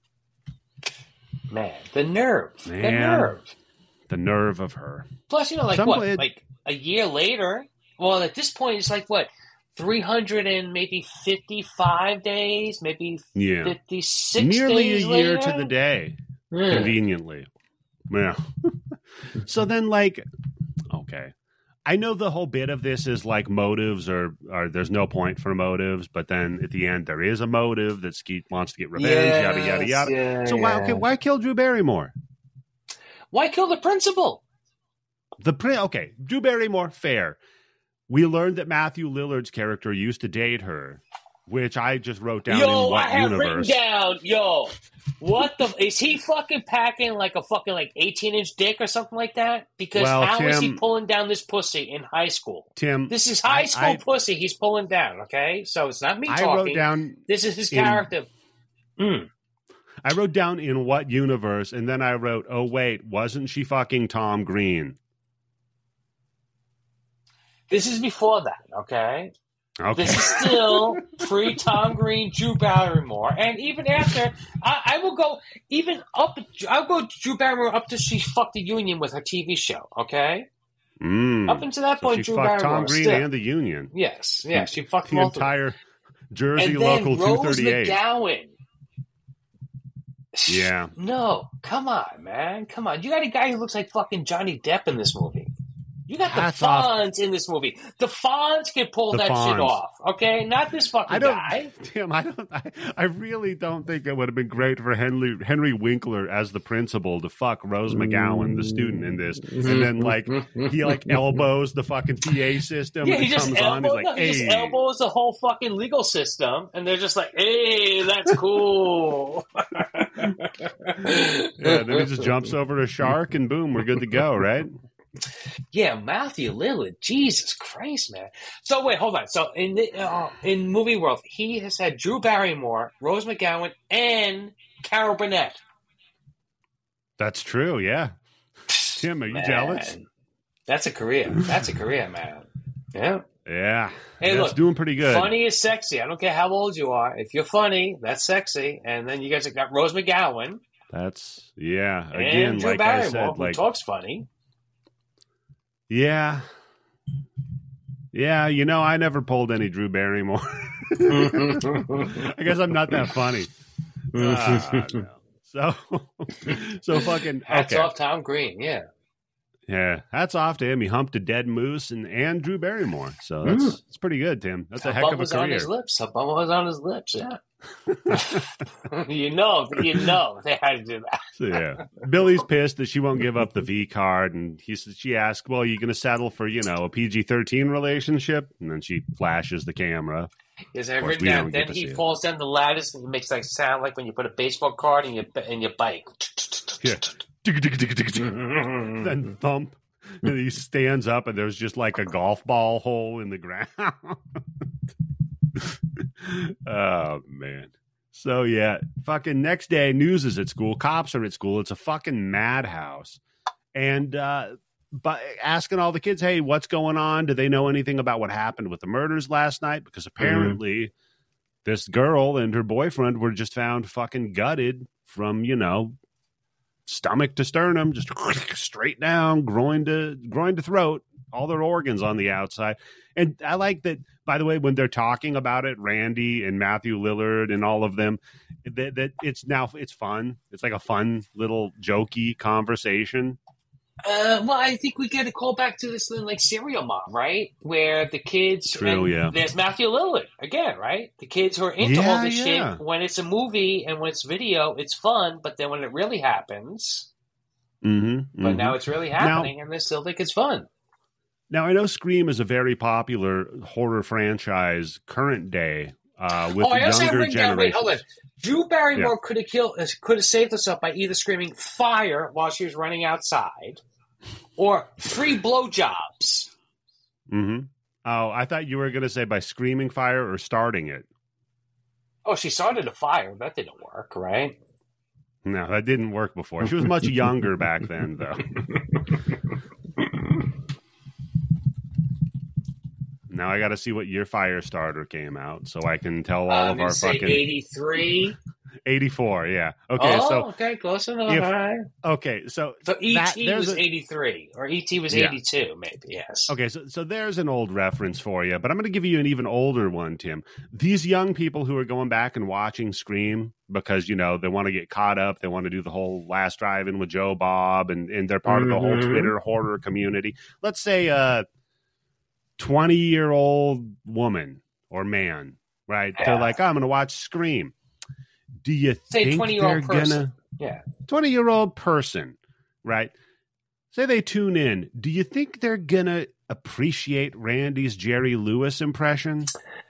Speaker 2: Man, the nerve, the
Speaker 1: Man.
Speaker 2: nerve.
Speaker 1: The nerve of her.
Speaker 2: Plus, you know, like
Speaker 1: Some
Speaker 2: what,
Speaker 1: play-
Speaker 2: like a year later. Well, at this point, it's like what, three hundred and maybe fifty-five days, maybe
Speaker 1: Yeah.
Speaker 2: fifty-six
Speaker 1: Nearly a
Speaker 2: days
Speaker 1: year
Speaker 2: later?
Speaker 1: to the day.
Speaker 2: Yeah.
Speaker 1: Conveniently. Yeah. So then, like, okay. I know the whole bit of this is like motives or, or there's no point for motives, but then at the end there is a motive that Skeet wants to get revenge, yada, yada,
Speaker 2: Yes,
Speaker 1: yada.
Speaker 2: yeah,
Speaker 1: So why,
Speaker 2: yeah.
Speaker 1: okay, why kill Drew Barrymore?
Speaker 2: Why kill the principal?
Speaker 1: The pri- Okay, Drew Barrymore, fair. We learned that Matthew Lillard's character used to date her, which I just wrote down
Speaker 2: Yo,
Speaker 1: in what
Speaker 2: I have
Speaker 1: universe.
Speaker 2: written down, yo, what the, is he fucking packing like a fucking like eighteen inch dick or something like that? Because
Speaker 1: Well,
Speaker 2: how is he
Speaker 1: Tim-
Speaker 2: pulling down this pussy in high school?
Speaker 1: Tim,
Speaker 2: This is high
Speaker 1: I-
Speaker 2: school
Speaker 1: I-
Speaker 2: pussy he's pulling down, okay? So it's not me
Speaker 1: I
Speaker 2: talking.
Speaker 1: wrote down
Speaker 2: This is his
Speaker 1: in-
Speaker 2: character. Mm.
Speaker 1: I wrote down in what universe, and then I wrote, oh, wait, wasn't she fucking Tom Green?
Speaker 2: This is before that, okay?
Speaker 1: Okay.
Speaker 2: This is still pre Tom Green, Drew Barrymore, and even after, I, I will go even up. I'll go Drew Barrymore up to she fucked the Union with her T V show. Okay,
Speaker 1: Mm.
Speaker 2: up until that
Speaker 1: So
Speaker 2: point,
Speaker 1: she
Speaker 2: Drew
Speaker 1: fucked
Speaker 2: Barrymore
Speaker 1: Tom Green
Speaker 2: still.
Speaker 1: and the Union.
Speaker 2: Yes, yeah, she fucked
Speaker 1: The
Speaker 2: both of them.
Speaker 1: entire Jersey
Speaker 2: And then
Speaker 1: Local two
Speaker 2: Rose
Speaker 1: thirty-eight.
Speaker 2: McGowan.
Speaker 1: Yeah.
Speaker 2: No, come on, man, come on. You got a guy who looks like fucking Johnny Depp in this movie. You got the
Speaker 1: Hats off.
Speaker 2: Fonz in this movie. The Fonz can pull
Speaker 1: The
Speaker 2: that
Speaker 1: Fonz.
Speaker 2: shit off, okay? Not this fucking
Speaker 1: I don't,
Speaker 2: guy.
Speaker 1: Tim. I don't. I, I really don't think it would have been great for Henry Henry Winkler as the principal to fuck Rose McGowan, the student, in this, and then like he like elbows the fucking P A system.
Speaker 2: Yeah,
Speaker 1: and
Speaker 2: he
Speaker 1: it
Speaker 2: just
Speaker 1: comes on. He's
Speaker 2: elbows.
Speaker 1: like,
Speaker 2: no, he
Speaker 1: "Hey,
Speaker 2: just elbows the whole fucking legal system, and they're just like, "Hey, that's cool."
Speaker 1: yeah." Then he just jumps over a shark, and boom, we're good to go, right?
Speaker 2: Yeah, Matthew Lillard, Jesus Christ, man. So wait, hold on. So in the, uh, in movie world, he has had Drew Barrymore, Rose McGowan, and Carol Burnett.
Speaker 1: That's true. Yeah. Tim, are you
Speaker 2: Man,
Speaker 1: jealous?
Speaker 2: That's a career. That's a career, man. Yeah.
Speaker 1: Yeah.
Speaker 2: Hey,
Speaker 1: that's
Speaker 2: look,
Speaker 1: doing pretty good.
Speaker 2: Funny is sexy. I don't care how old you are. If you're funny, that's sexy. And then you guys have got Rose McGowan
Speaker 1: That's yeah.
Speaker 2: and
Speaker 1: Again,
Speaker 2: Drew
Speaker 1: like I
Speaker 2: Barrymore,
Speaker 1: said,
Speaker 2: who
Speaker 1: like
Speaker 2: talks funny.
Speaker 1: yeah, yeah. You know, I never pulled any Drew Barrymore. I guess I'm not that funny. Ah, no. So, so fucking
Speaker 2: Hats
Speaker 1: okay.
Speaker 2: off Tom Green, yeah.
Speaker 1: Yeah, hats off to him. He humped a dead moose and, and Drew Barrymore. So that's
Speaker 2: Mm.
Speaker 1: it's pretty good, Tim. That's a
Speaker 2: Her
Speaker 1: heck
Speaker 2: bum
Speaker 1: of a
Speaker 2: was on
Speaker 1: career.
Speaker 2: his lips. Her bum was on his lips, yeah. you know, you know they had to do that.
Speaker 1: So, yeah, Billy's pissed that she won't give up the V card, and he says she asks, "Well, are you going to settle for you know a P G thirteen relationship?" And then she flashes the camera.
Speaker 2: Yes, I
Speaker 1: Of course,
Speaker 2: written
Speaker 1: we
Speaker 2: down.
Speaker 1: don't get
Speaker 2: Then
Speaker 1: to
Speaker 2: he
Speaker 1: see it.
Speaker 2: falls down the ladders and he makes like sound like when you put a baseball card in your in your bike.
Speaker 1: Yeah. Then thump. And he stands up, and there's just like a golf ball hole in the ground. Oh man. So yeah, fucking next day, news is at school. Cops are at school. It's a fucking madhouse, and uh, but asking all the kids, "Hey, what's going on? Do they know anything about what happened with the murders last night?" Because apparently, mm-hmm. this girl and her boyfriend were just found fucking gutted from you know stomach to sternum, just straight down, groin to groin to throat, all their organs on the outside. And I like that, by the way, when they're talking about it, Randy and Matthew Lillard and all of them, that, that it's now, it's fun. It's like a fun little jokey conversation.
Speaker 2: Uh, well, I think we get a call back to this like Serial Mom, right? Where the kids,
Speaker 1: True,
Speaker 2: and
Speaker 1: yeah.
Speaker 2: there's Matthew Lillard again, right? The kids who are into
Speaker 1: Yeah,
Speaker 2: all this
Speaker 1: yeah.
Speaker 2: shit. When it's a movie and when it's video, it's fun. But then when it really happens,
Speaker 1: Mm-hmm,
Speaker 2: but
Speaker 1: mm-hmm.
Speaker 2: now it's really happening, and they still think it's fun.
Speaker 1: Now, I know Scream is a very popular horror franchise current day uh, with
Speaker 2: oh, I also have
Speaker 1: younger
Speaker 2: written down. Wait,
Speaker 1: generations.
Speaker 2: hold on. Drew Barrymore
Speaker 1: Yeah.
Speaker 2: could have killed, could have saved us up by either screaming "fire" while she was running outside, or three blowjobs.
Speaker 1: Mm-hmm. Oh, I thought you were going to say by screaming fire or starting it.
Speaker 2: Oh, she started a fire. That didn't work, right?
Speaker 1: No, that didn't work before. She was much younger back then, though. Now I got to see what year Firestarter came out, so I can tell all
Speaker 2: I'm
Speaker 1: of
Speaker 2: gonna
Speaker 1: our
Speaker 2: say
Speaker 1: fucking
Speaker 2: eighty-three.
Speaker 1: eighty-four. Yeah. Okay.
Speaker 2: oh,
Speaker 1: So
Speaker 2: okay, close enough.
Speaker 1: if-
Speaker 2: All right.
Speaker 1: okay. So
Speaker 2: So E T
Speaker 1: that- there's
Speaker 2: was
Speaker 1: a-
Speaker 2: eighty-three, or E T was
Speaker 1: Yeah.
Speaker 2: eighty-two, maybe. Yes.
Speaker 1: Okay, so so there's an old reference for you, but I'm going to give you an even older one, Tim. These young people who are going back and watching Scream because, you know, they want to get caught up, they want to do the whole Last Drive-In with Joe Bob, and, and they're part of the whole
Speaker 2: Mhm.
Speaker 1: Twitter horror community. Let's say a twenty-year-old woman or man, right?
Speaker 2: Yeah.
Speaker 1: They're like, oh, I'm going to watch Scream. Do you
Speaker 2: Say
Speaker 1: think
Speaker 2: twenty-year-old
Speaker 1: they're going
Speaker 2: person.
Speaker 1: to...
Speaker 2: Yeah.
Speaker 1: twenty-year-old person, right? Say they tune in. Do you think they're going to appreciate Randy's Jerry Lewis impression?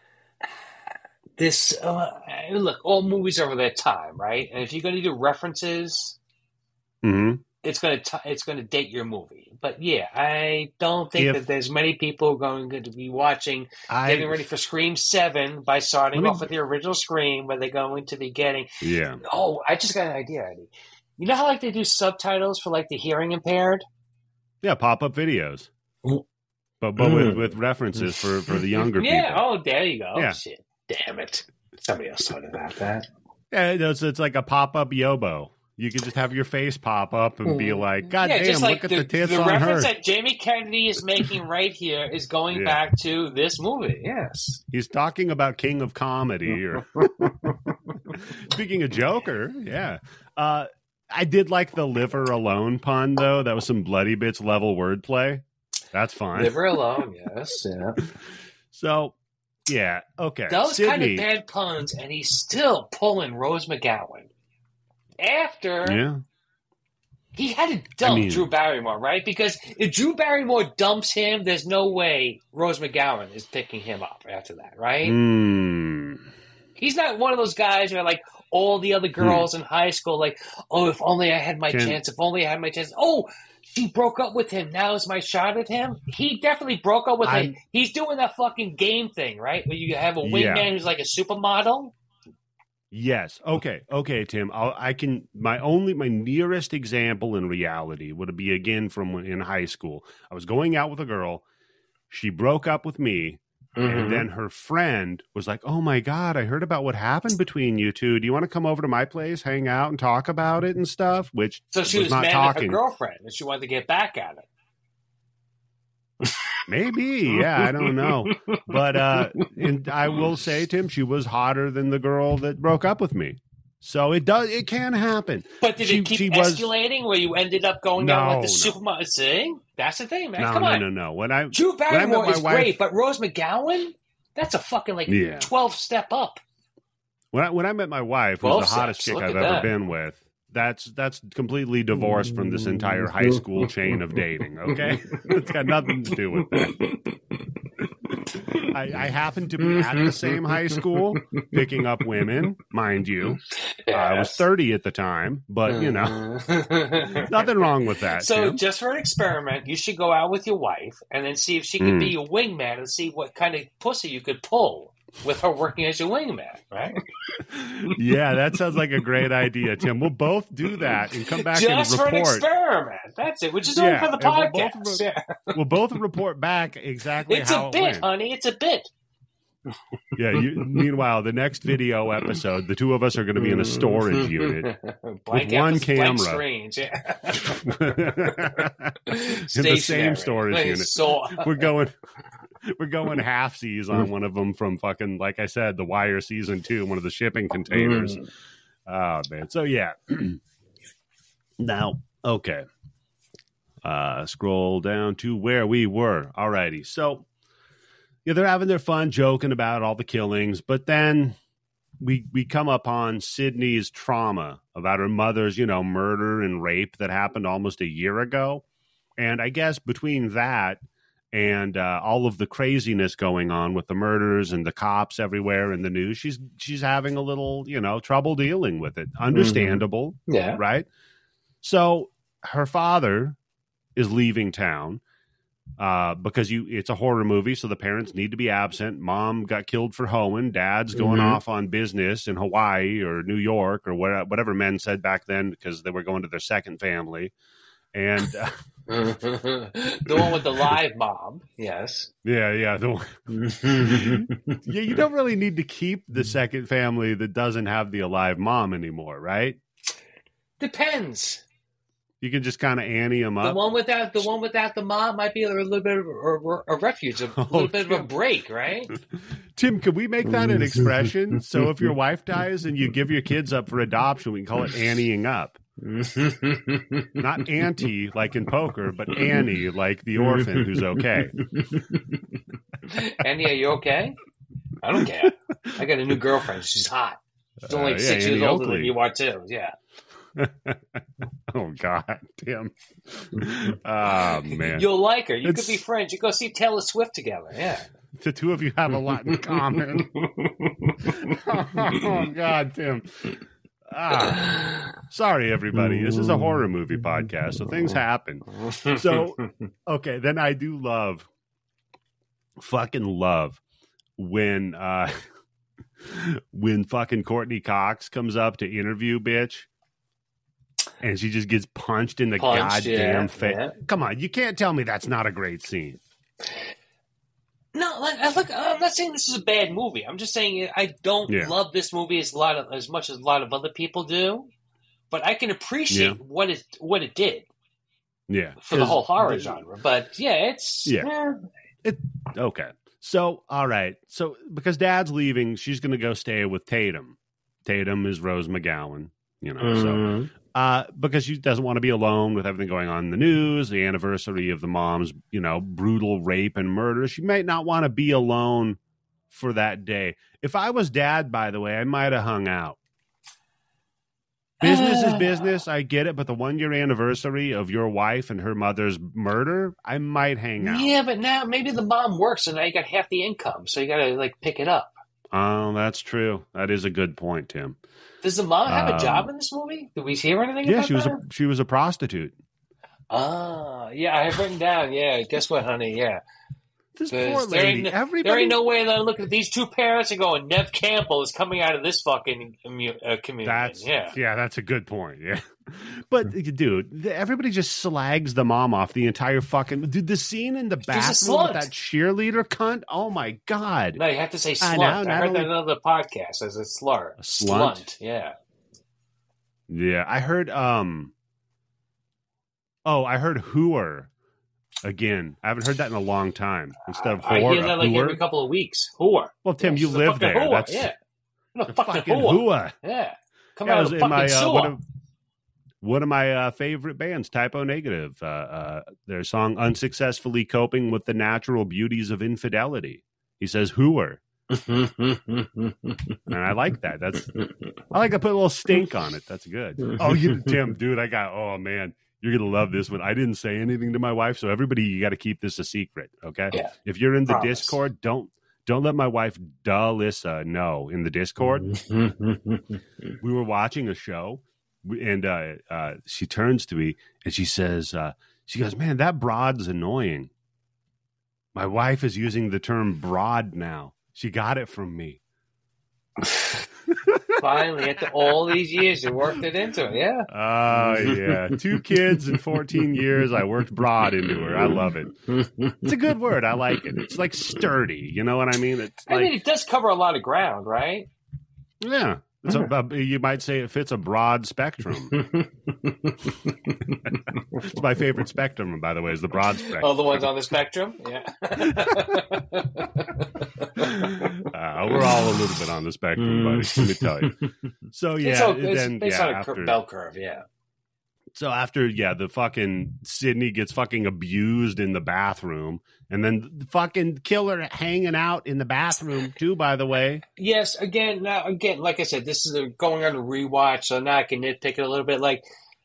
Speaker 2: This uh, look, all movies over their time, right? And if you're going to do references,
Speaker 1: Mm-hmm.
Speaker 2: it's going to it's going to date your movie. But yeah, I don't think
Speaker 1: If-
Speaker 2: that there's many people going to be watching,
Speaker 1: I,
Speaker 2: getting ready for Scream Seven by starting
Speaker 1: Let me-
Speaker 2: off with the original Scream, where they're going to be getting.
Speaker 1: yeah.
Speaker 2: Oh, I just got an idea, Eddie. You know how like they do subtitles for like the hearing impaired?
Speaker 1: Yeah, pop-up videos. but but
Speaker 2: Mm.
Speaker 1: with, with references for, for the younger
Speaker 2: Yeah.
Speaker 1: people.
Speaker 2: Oh, there you go.
Speaker 1: Yeah.
Speaker 2: Shit. Damn it. Somebody else talking about that.
Speaker 1: Yeah, it's, it's like a pop-up Yobo. You can just have your face pop up and be like, God
Speaker 2: yeah,
Speaker 1: damn,
Speaker 2: just like
Speaker 1: look at
Speaker 2: the,
Speaker 1: the tits
Speaker 2: the
Speaker 1: on
Speaker 2: reference
Speaker 1: her.
Speaker 2: that Jamie Kennedy is making right here is going
Speaker 1: Yeah.
Speaker 2: back to this movie. Yes.
Speaker 1: He's talking about King of Comedy. Or speaking of Joker, yeah. Uh, I did like the liver alone pun, though. That was some bloody bits level wordplay. That's fine.
Speaker 2: Live her alone. Yes. Yeah.
Speaker 1: So, yeah, okay.
Speaker 2: Those
Speaker 1: Sydney,
Speaker 2: kind of bad puns, and he's still pulling Rose McGowan. After
Speaker 1: yeah.
Speaker 2: he had to dump
Speaker 1: I mean-
Speaker 2: Drew Barrymore, right? Because if Drew Barrymore dumps him, there's no way Rose McGowan is picking him up after that, right?
Speaker 1: Mm.
Speaker 2: He's not one of those guys where, like, all the other girls in high school, like, oh, if only I had my
Speaker 1: Can-
Speaker 2: chance, if only I had my chance. Oh, she broke up with him. Now is my shot at him. He definitely broke up with
Speaker 1: I'm-
Speaker 2: him. He's doing that fucking game thing, right? Where you have a wingman
Speaker 1: Yeah.
Speaker 2: who's like a supermodel.
Speaker 1: Yes. Okay. Okay, Tim. I'll, I can. My only, my nearest example in reality would be again from when- in high school. I was going out with a girl. She broke up with me,
Speaker 2: Mm-hmm.
Speaker 1: and then her friend was like, "Oh my God, I heard about what happened between you two. Do you want to come over to my place, hang out, and talk about it and stuff?" Which
Speaker 2: So she
Speaker 1: was
Speaker 2: was
Speaker 1: not
Speaker 2: mad at
Speaker 1: talking.
Speaker 2: her girlfriend, and she wanted to get back at her.
Speaker 1: Maybe, yeah, I don't know, but uh, and I will say, Tim, she was hotter than the girl that broke up with me. So it does, it can happen.
Speaker 2: But did
Speaker 1: She-
Speaker 2: it keep
Speaker 1: she was-
Speaker 2: escalating where you ended up going
Speaker 1: No,
Speaker 2: out with the
Speaker 1: no.
Speaker 2: supermodel? See? That's the thing, man.
Speaker 1: No,
Speaker 2: Come
Speaker 1: no,
Speaker 2: on.
Speaker 1: no, no. When I
Speaker 2: Drew
Speaker 1: I met
Speaker 2: Barrymore
Speaker 1: my
Speaker 2: is
Speaker 1: wife-
Speaker 2: great, but Rose McGowan? That's a fucking, like,
Speaker 1: Yeah.
Speaker 2: twelve step up.
Speaker 1: when I when I met my wife, who's
Speaker 2: Well,
Speaker 1: the hottest
Speaker 2: sex,
Speaker 1: chick
Speaker 2: look
Speaker 1: I've
Speaker 2: at
Speaker 1: ever
Speaker 2: that.
Speaker 1: been with, that's that's completely divorced from this entire high school chain of dating. Okay, it's got nothing to do with that. I, I happen to be at the same high school, picking up women, mind you. I was thirty at the time, but you know, nothing wrong with that.
Speaker 2: So,
Speaker 1: Tim.
Speaker 2: just for an experiment, you should go out with your wife and then see if she can
Speaker 1: Mm.
Speaker 2: be your wingman and see what kind of pussy you could pull with her working as your wingman, right?
Speaker 1: Yeah, that sounds like a great idea, Tim. We'll both do that and come back
Speaker 2: Just
Speaker 1: and
Speaker 2: for an
Speaker 1: report.
Speaker 2: experiment. That's it. We're just
Speaker 1: Yeah,
Speaker 2: doing it for the
Speaker 1: and we'll
Speaker 2: podcast.
Speaker 1: both-
Speaker 2: yeah.
Speaker 1: We'll both report back exactly
Speaker 2: It's
Speaker 1: how
Speaker 2: a
Speaker 1: it
Speaker 2: bit,
Speaker 1: went.
Speaker 2: honey. It's a bit.
Speaker 1: Yeah. You, meanwhile, the next video episode, the two of us are going to be in a storage unit
Speaker 2: Blank
Speaker 1: one
Speaker 2: episode- blank
Speaker 1: camera.
Speaker 2: screens, yeah.
Speaker 1: in the
Speaker 2: Stationary.
Speaker 1: same storage
Speaker 2: Like,
Speaker 1: unit.
Speaker 2: So,
Speaker 1: We're going, we're going half seas on one of them from fucking, like I said, The Wire season two, one of the shipping containers.
Speaker 2: Mm.
Speaker 1: Oh man. So yeah. Now, okay. Uh, scroll down to where we were. Alrighty. So yeah, they're having their fun joking about all the killings, but then we we come upon Sydney's trauma about her mother's, you know, murder and rape that happened almost a year ago. And I guess between that and uh, all of the craziness going on with the murders and the cops everywhere in the news, she's she's having a little, you know, trouble dealing with it. Understandable,
Speaker 2: yeah.
Speaker 1: right? So her father is leaving town uh, because you it's a horror movie, so the parents need to be absent. Mom got killed for hoeing. Dad's going
Speaker 2: Mhm.
Speaker 1: off on business in Hawaii or New York or whatever, whatever men said back then because they were going to their second family. And uh,
Speaker 2: the one with the live mom, yes.
Speaker 1: yeah, yeah, the one, yeah, you don't really need to keep the second family that doesn't have the alive mom anymore, right?
Speaker 2: Depends.
Speaker 1: You can just kind of ante them
Speaker 2: The
Speaker 1: up.
Speaker 2: one without the one without the mom might be a little bit of a, a refuge, a little
Speaker 1: Oh,
Speaker 2: bit of a
Speaker 1: Tim.
Speaker 2: break, right?
Speaker 1: Tim, could we make that an expression? So if your wife dies and you give your kids up for adoption, we can call it anteing up. Not ante like in poker, but Annie like the orphan who's okay.
Speaker 2: Annie, are you okay? I don't care. I got a new girlfriend. She's hot. She's only
Speaker 1: Uh, yeah,
Speaker 2: six
Speaker 1: Annie
Speaker 2: years older
Speaker 1: Oakley.
Speaker 2: than you are too. Yeah.
Speaker 1: Oh God, Tim. Oh man.
Speaker 2: You'll like her. You
Speaker 1: It's-
Speaker 2: could be friends. You go see Taylor Swift together. Yeah.
Speaker 1: The two of you have a lot in common. Oh God, Tim. Ah, sorry, everybody. This is a horror movie podcast, so things happen. So, okay, then I do love, fucking love when uh when fucking Courtney Cox comes up to interview bitch, and she just gets punched in the
Speaker 2: Punched,
Speaker 1: goddamn
Speaker 2: yeah,
Speaker 1: face.
Speaker 2: yeah.
Speaker 1: Come on, you can't tell me that's not a great scene.
Speaker 2: No, like, I look, I'm not saying this is a bad movie. I'm just saying I don't
Speaker 1: Yeah.
Speaker 2: love this movie as a lot of, as much as a lot of other people do. But I can appreciate
Speaker 1: Yeah.
Speaker 2: what it what it did
Speaker 1: Yeah.
Speaker 2: for the
Speaker 1: 'Cause
Speaker 2: whole horror
Speaker 1: the-
Speaker 2: genre. But yeah, it's
Speaker 1: Yeah.
Speaker 2: eh.
Speaker 1: Okay. So, all right. So, because Dad's leaving, she's going to go stay with Tatum. Tatum is Rose McGowan, you know. So,
Speaker 3: Mhm.
Speaker 1: uh, because she doesn't want to be alone with everything going on in the news, the anniversary of the mom's, you know, brutal rape and murder. She might not want to be alone for that day. If I was Dad, by the way, I might have hung out. Business is business. I get it. But the one year anniversary of your wife and her mother's murder, I might hang out.
Speaker 2: Yeah, but now maybe the mom works and now you got half the income, so you got to like pick it up.
Speaker 1: Oh, that's true. That is a good point, Tim.
Speaker 2: Does the mom have
Speaker 1: Um,
Speaker 2: a job in this movie? Did we hear anything
Speaker 1: Yeah,
Speaker 2: about
Speaker 1: she was a
Speaker 2: that?
Speaker 1: she was a prostitute.
Speaker 2: Ah, yeah, I have written down. Yeah, guess what, honey? Yeah.
Speaker 1: This
Speaker 2: There's-
Speaker 1: poor
Speaker 2: there
Speaker 1: lady.
Speaker 2: ain't no-
Speaker 1: Everybody.
Speaker 2: There ain't no way that I'm looking at these two parents and going, Nev Campbell is coming out of this fucking commu- uh, community.
Speaker 1: That's
Speaker 2: yeah.
Speaker 1: yeah, that's a good point. Yeah, but dude, everybody just slags the mom off the entire fucking. Dude, the scene in the
Speaker 2: a
Speaker 1: bathroom with
Speaker 2: slut.
Speaker 1: that cheerleader cunt. Oh my god.
Speaker 2: No, you have to say
Speaker 1: I
Speaker 2: slut.
Speaker 1: know,
Speaker 2: I,
Speaker 1: not
Speaker 2: heard
Speaker 1: only-
Speaker 2: that in another podcast as a slur.
Speaker 1: A slunt?
Speaker 2: Slunt, yeah.
Speaker 1: Yeah, I heard. Um. Oh, I heard hooer again. I haven't heard that in a long time. Instead of
Speaker 2: I
Speaker 1: whore,
Speaker 2: hear
Speaker 1: a
Speaker 2: that like
Speaker 1: hooer.
Speaker 2: every couple of weeks. Whore.
Speaker 1: Well, Tim,
Speaker 2: Yeah,
Speaker 1: you
Speaker 2: she's a
Speaker 1: live
Speaker 2: fucking
Speaker 1: there.
Speaker 2: whore.
Speaker 1: That's
Speaker 2: yeah. I'm a
Speaker 1: a
Speaker 2: fucking,
Speaker 1: fucking
Speaker 2: whore.
Speaker 1: hooer.
Speaker 2: Yeah. Come
Speaker 1: Yeah, it
Speaker 2: out
Speaker 1: was
Speaker 2: of
Speaker 1: in
Speaker 2: the fucking
Speaker 1: my, uh,
Speaker 2: sewer.
Speaker 1: one of, one of my uh, favorite bands, Typo Negative. Uh, uh, their song "Unsuccessfully Coping with the Natural Beauties of Infidelity." He says "hooer," and I like that. That's I like to put a little stink on it. That's good. Oh, you, Tim, dude, I got. Oh man, you're gonna love this one. I didn't say anything to my wife, so everybody, you got to keep this a secret, okay?
Speaker 2: Yeah.
Speaker 1: If you're in the
Speaker 2: Promise.
Speaker 1: Discord, don't don't let my wife Dalissa know in the Discord. We were watching a show, and uh, uh, she turns to me and she says, uh, she goes, man, that broad's annoying. My wife is using the term broad now. She got it from me.
Speaker 2: Finally, after all these years, you worked it into it. Yeah.
Speaker 1: Oh, yeah. Two kids in fourteen years. I worked broad into her. I love it. It's a good word. I like it. It's like sturdy. You know what I mean? It's
Speaker 2: I
Speaker 1: like,
Speaker 2: mean, it does cover a lot of ground, right?
Speaker 1: yeah. It's a, a- you might say it fits a broad spectrum. It's my favorite spectrum, by the way, is the broad spectrum.
Speaker 2: All the ones on the spectrum. Yeah.
Speaker 1: Uh, we're all a little bit on the spectrum, buddy. Let me tell you. So yeah,
Speaker 2: it's, all, it's,
Speaker 1: then
Speaker 2: it's
Speaker 1: yeah,
Speaker 2: on a
Speaker 1: after,
Speaker 2: cur- bell curve. Yeah.
Speaker 1: so after yeah, the fucking Sydney gets fucking abused in the bathroom, and then the fucking killer hanging out in the bathroom too. By the way,
Speaker 2: Yes. Again, now again, like I said, this is a, going on a rewatch, so now I can nitpick it a little bit. Like,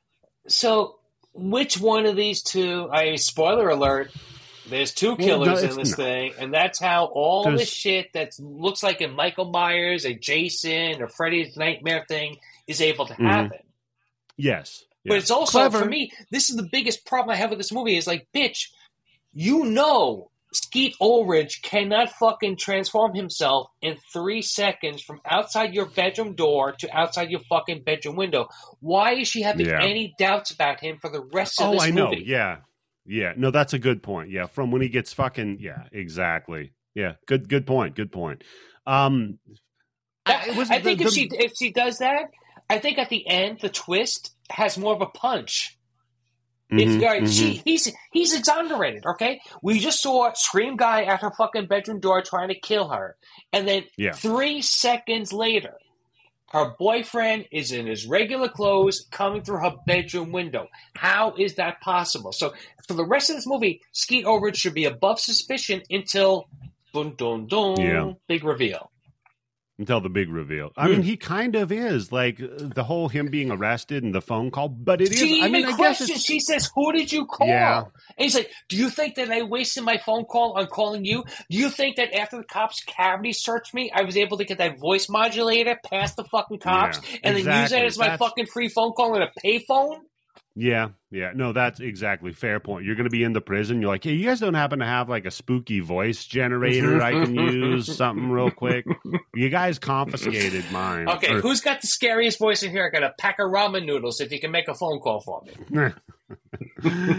Speaker 2: so which one of these two? I spoiler alert. There's two
Speaker 1: Well, no,
Speaker 2: killers
Speaker 1: it's
Speaker 2: in this
Speaker 1: not.
Speaker 2: thing, and that's how all
Speaker 1: There's-
Speaker 2: this shit that looks like a Michael Myers, a Jason, or Freddy's Nightmare thing is able to
Speaker 1: Mhm.
Speaker 2: happen.
Speaker 1: yes,
Speaker 2: But
Speaker 1: yeah.
Speaker 2: it's also,
Speaker 1: Clever.
Speaker 2: for me, this is the biggest problem I have with this movie is like, bitch, you know Skeet Ulrich cannot fucking transform himself in three seconds from outside your bedroom door to outside your fucking bedroom window. Why is she having
Speaker 1: Yeah.
Speaker 2: any doubts about him for the rest of
Speaker 1: Oh,
Speaker 2: this
Speaker 1: I know.
Speaker 2: movie?
Speaker 1: Yeah, yeah. No, that's a good point. Yeah, from when he gets fucking yeah, exactly. Yeah, good, good point. Good point. Um,
Speaker 2: That-
Speaker 1: it was
Speaker 2: I
Speaker 1: the-
Speaker 2: think
Speaker 1: the-
Speaker 2: if she if she does that, I think at the end the twist has more of a punch. It's
Speaker 1: Mhm,
Speaker 2: guy,
Speaker 1: mhm.
Speaker 2: she, he's he's exonerated. Okay, we just saw Scream guy at her fucking bedroom door trying to kill her, and then
Speaker 1: Yeah.
Speaker 2: three seconds later, her boyfriend is in his regular clothes coming through her bedroom window. How is that possible? So for the rest of this movie, Skeet Ulrich should be above suspicion until dun dun dun,
Speaker 1: Yeah.
Speaker 2: big reveal.
Speaker 1: Until the big reveal. I
Speaker 2: Hmm.
Speaker 1: mean, he kind of is like uh, the whole him being arrested and the phone call, but it is.
Speaker 2: She
Speaker 1: I
Speaker 2: even
Speaker 1: mean, I guess
Speaker 2: questions.
Speaker 1: it's,
Speaker 2: She says, "Who did you call?"
Speaker 1: Yeah.
Speaker 2: And he's like, "Do you think that I wasted my phone call on calling you? Do you think that after the cops cavity searched me, I was able to get that voice modulator past the fucking cops
Speaker 1: Yeah,
Speaker 2: and then use
Speaker 1: exactly.
Speaker 2: that as my
Speaker 1: That's-
Speaker 2: fucking free phone call on a payphone?"
Speaker 1: yeah, yeah. No, that's exactly fair point. You're going to be in the prison. You're like, hey, you guys don't happen to have like a spooky voice generator I can use something real quick? You guys confiscated mine.
Speaker 2: Okay,
Speaker 1: Or-
Speaker 2: who's got the scariest voice in here? I got a pack of ramen noodles if you can make a phone call for me.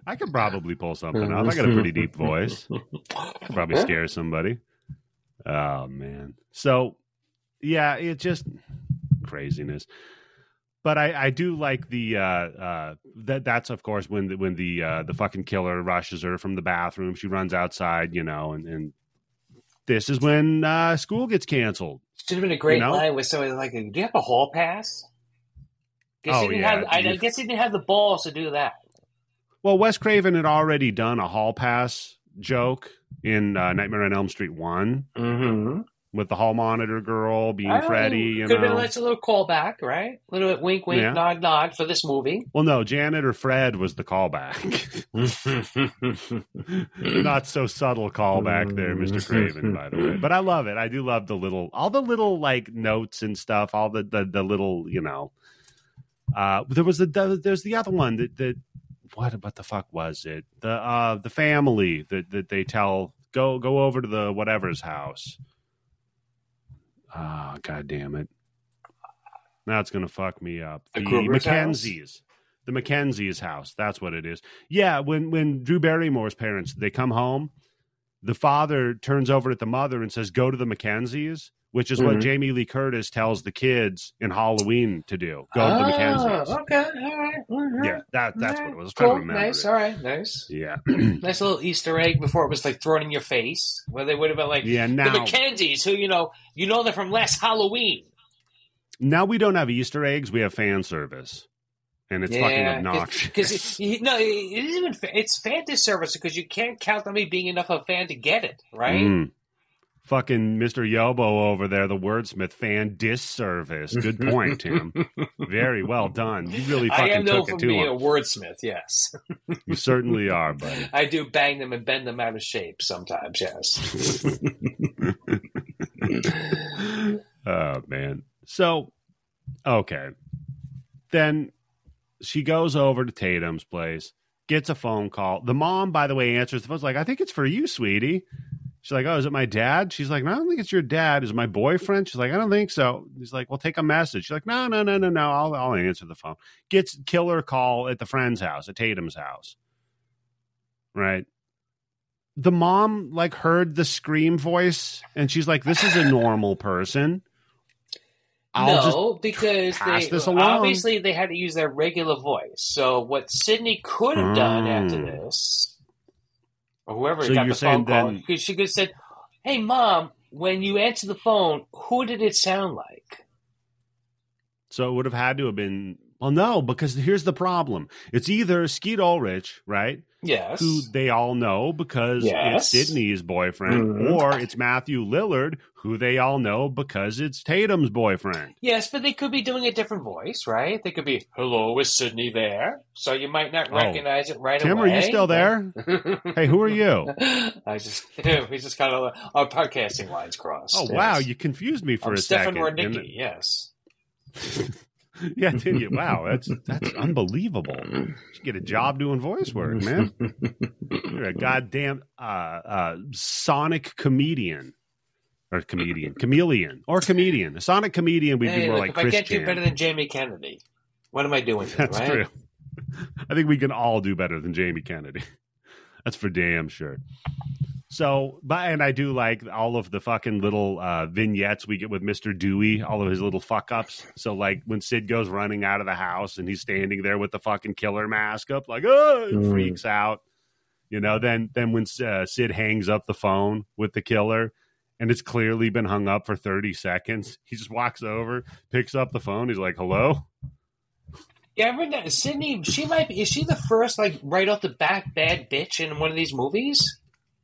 Speaker 1: I could probably pull something off. I got a pretty deep voice. Could probably scare somebody. Oh man. So yeah, it just craziness. But I, I do like the uh, uh, that that's of course when the, when the uh, the fucking killer rushes her from the bathroom. She runs outside, you know, and, and this is when uh, school gets canceled.
Speaker 2: Should have been a great
Speaker 1: You know?
Speaker 2: line with somebody like, "Do you have a hall pass?" Guess
Speaker 1: Oh,
Speaker 2: he didn't
Speaker 1: yeah.
Speaker 2: have, I, I guess he didn't have the balls to do that.
Speaker 1: Well, Wes Craven had already done a hall pass joke in uh, Nightmare on Elm Street one
Speaker 2: Mm-hmm.
Speaker 1: with the hall monitor girl being Freddy. You
Speaker 2: could have been
Speaker 1: know,
Speaker 2: a nice little callback, right? A little bit wink, wink,
Speaker 1: Yeah.
Speaker 2: nod, nod for this movie.
Speaker 1: well, no, Janet or Fred was the callback. Not so subtle callback there, Mister Craven, by the way. But I love it. I do love the little, all the little like notes and stuff. All the the, the little, you know. Uh, there was the, the there's the other one that that what what the fuck was it? The uh the family that that they tell go go over to the whatever's house. Ah, god damn it. Now it's gonna fuck me up.
Speaker 2: The
Speaker 1: The,
Speaker 2: Kruger's
Speaker 1: Mackenzies. The Mackenzie's house. That's what it is. Yeah, when when Drew Barrymore's parents they come home, the father turns over at the mother and says, "Go to the Mackenzies," which is what
Speaker 2: Mhm.
Speaker 1: Jamie Lee Curtis tells the kids in Halloween to do. Go to the Mackenzies.
Speaker 2: Oh, okay, all right. mhm.
Speaker 1: Yeah, that that's
Speaker 2: All
Speaker 1: what
Speaker 2: right,
Speaker 1: it was. I was trying
Speaker 2: cool,
Speaker 1: to remember.
Speaker 2: nice,
Speaker 1: it.
Speaker 2: all right, nice.
Speaker 1: Yeah,
Speaker 2: Nice little Easter egg before it was like thrown in your face, where they would have been like,
Speaker 1: yeah.
Speaker 2: the
Speaker 1: Now,
Speaker 2: Mackenzies, who you know, you know they're from last Halloween.
Speaker 1: now we don't have Easter eggs. We have fan service, and it's fucking obnoxious.
Speaker 2: Because no, it isn't even. fa- It's fan disservice because you can't count on me being enough of a fan to get it, right?
Speaker 1: Mm. Fucking Mister Yobo over there, the wordsmith, fan disservice. Good point, Tim. Very well done. You really
Speaker 2: I
Speaker 1: fucking
Speaker 2: am known
Speaker 1: took
Speaker 2: for
Speaker 1: it to
Speaker 2: being
Speaker 1: him.
Speaker 2: a wordsmith. Yes,
Speaker 1: You certainly are, buddy.
Speaker 2: I do bang them and bend them out of shape sometimes. Yes.
Speaker 1: Oh man. So okay. Then she goes over to Tatum's place, gets a phone call. The mom, by the way, answers the phone. Like, I think it's for you, sweetie. She's like, oh, is it my dad? She's like, no, I don't think it's your dad. Is it my boyfriend? She's like, I don't think so. He's like, well, take a message. She's like, no, no, no, no, no. I'll, I'll answer the phone. Gets killer call at the friend's house, at Tatum's house. Right. The mom like heard the scream voice and she's like, this is a normal person. I'll
Speaker 2: no,
Speaker 1: just
Speaker 2: because
Speaker 1: pass
Speaker 2: they
Speaker 1: this along.
Speaker 2: obviously they had to use their regular voice. So what Sydney could have done
Speaker 1: Mm.
Speaker 2: after this, or whoever
Speaker 1: So
Speaker 2: got
Speaker 1: you're
Speaker 2: the phone
Speaker 1: saying
Speaker 2: call,
Speaker 1: then-
Speaker 2: because she could have said, "Hey, mom, when you answer the phone, who did it sound like?"
Speaker 1: So it would have had to have been, well, no, because here's the problem. It's either Skeet Ulrich, right,
Speaker 2: Yes.
Speaker 1: who they all know because
Speaker 2: Yes.
Speaker 1: it's Sydney's boyfriend,
Speaker 2: Mhm.
Speaker 1: or it's Matthew Lillard, who they all know because it's Tatum's boyfriend.
Speaker 2: Yes, but they could be doing a different voice, right? They could be, "Hello, is Sydney there?" So you might not
Speaker 1: Oh.
Speaker 2: recognize it right
Speaker 1: Tim,
Speaker 2: away.
Speaker 1: are you still there? Hey, who are you?
Speaker 2: I just we just got our, our podcasting lines crossed.
Speaker 1: Oh,
Speaker 2: yes.
Speaker 1: wow, you confused me for
Speaker 2: I'm
Speaker 1: a
Speaker 2: Stefan
Speaker 1: second.
Speaker 2: Rudnicki,
Speaker 1: And-
Speaker 2: yes.
Speaker 1: Yeah, did you? Wow, that's that's unbelievable. You should get a job doing voice work, man. You're a goddamn uh, uh, sonic comedian. Or comedian. Chameleon. Or comedian. A sonic comedian would
Speaker 2: Hey,
Speaker 1: be more
Speaker 2: look,
Speaker 1: like
Speaker 2: if I
Speaker 1: Chris
Speaker 2: get you
Speaker 1: Chan.
Speaker 2: better than Jamie Kennedy, what am I doing here,
Speaker 1: That's
Speaker 2: right?
Speaker 1: true. I think we can all do better than Jamie Kennedy. That's for damn sure. So, but and I do like all of the fucking little uh, vignettes we get with Mister Dewey, all of his little fuck ups. So, like when Sid goes running out of the house and he's standing there with the fucking killer mask up, like oh, and
Speaker 2: Mm.
Speaker 1: freaks out. You know, then then when uh, Sid hangs up the phone with the killer. And it's clearly been hung up for thirty seconds. He just walks over, picks up the phone. He's like, hello?
Speaker 2: Yeah, I remember Sydney, she might be, is she the first, like, right off the bat bad bitch in one of these movies?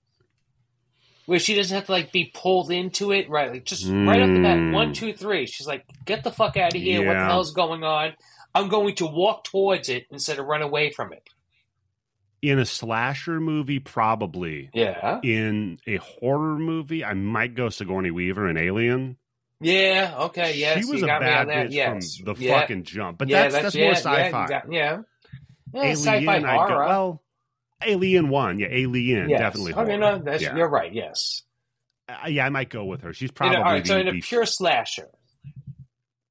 Speaker 2: Where she doesn't have to, like, be pulled into it, right? Like, just right off the bat,
Speaker 1: Mm.
Speaker 2: one, two, three. She's like, get the fuck out of here. What the
Speaker 1: Yeah.
Speaker 2: hell's going on? I'm going to walk towards it instead of run away from it.
Speaker 1: In a slasher movie, probably.
Speaker 2: Yeah.
Speaker 1: In a horror movie, I might go Sigourney Weaver in Alien.
Speaker 2: Yeah, okay, yes.
Speaker 1: She was
Speaker 2: you
Speaker 1: a
Speaker 2: got me
Speaker 1: bad
Speaker 2: on that.
Speaker 1: bitch
Speaker 2: Yes.
Speaker 1: from the
Speaker 2: yeah.
Speaker 1: fucking jump. But
Speaker 2: yeah,
Speaker 1: that's that's,
Speaker 2: yeah,
Speaker 1: more
Speaker 2: Yeah,
Speaker 1: sci-fi.
Speaker 2: you got- yeah. Yeah,
Speaker 1: Alien,
Speaker 2: sci-fi
Speaker 1: I'd
Speaker 2: horror.
Speaker 1: go, well, Alien one. Yeah, Alien,
Speaker 2: yes.
Speaker 1: definitely
Speaker 2: Okay,
Speaker 1: horror.
Speaker 2: no, that's,
Speaker 1: yeah.
Speaker 2: you're right, yes.
Speaker 1: Uh, yeah, I might go with her. She's
Speaker 2: In
Speaker 1: probably
Speaker 2: a, all right,
Speaker 1: the,
Speaker 2: so in a
Speaker 1: the-
Speaker 2: pure slasher.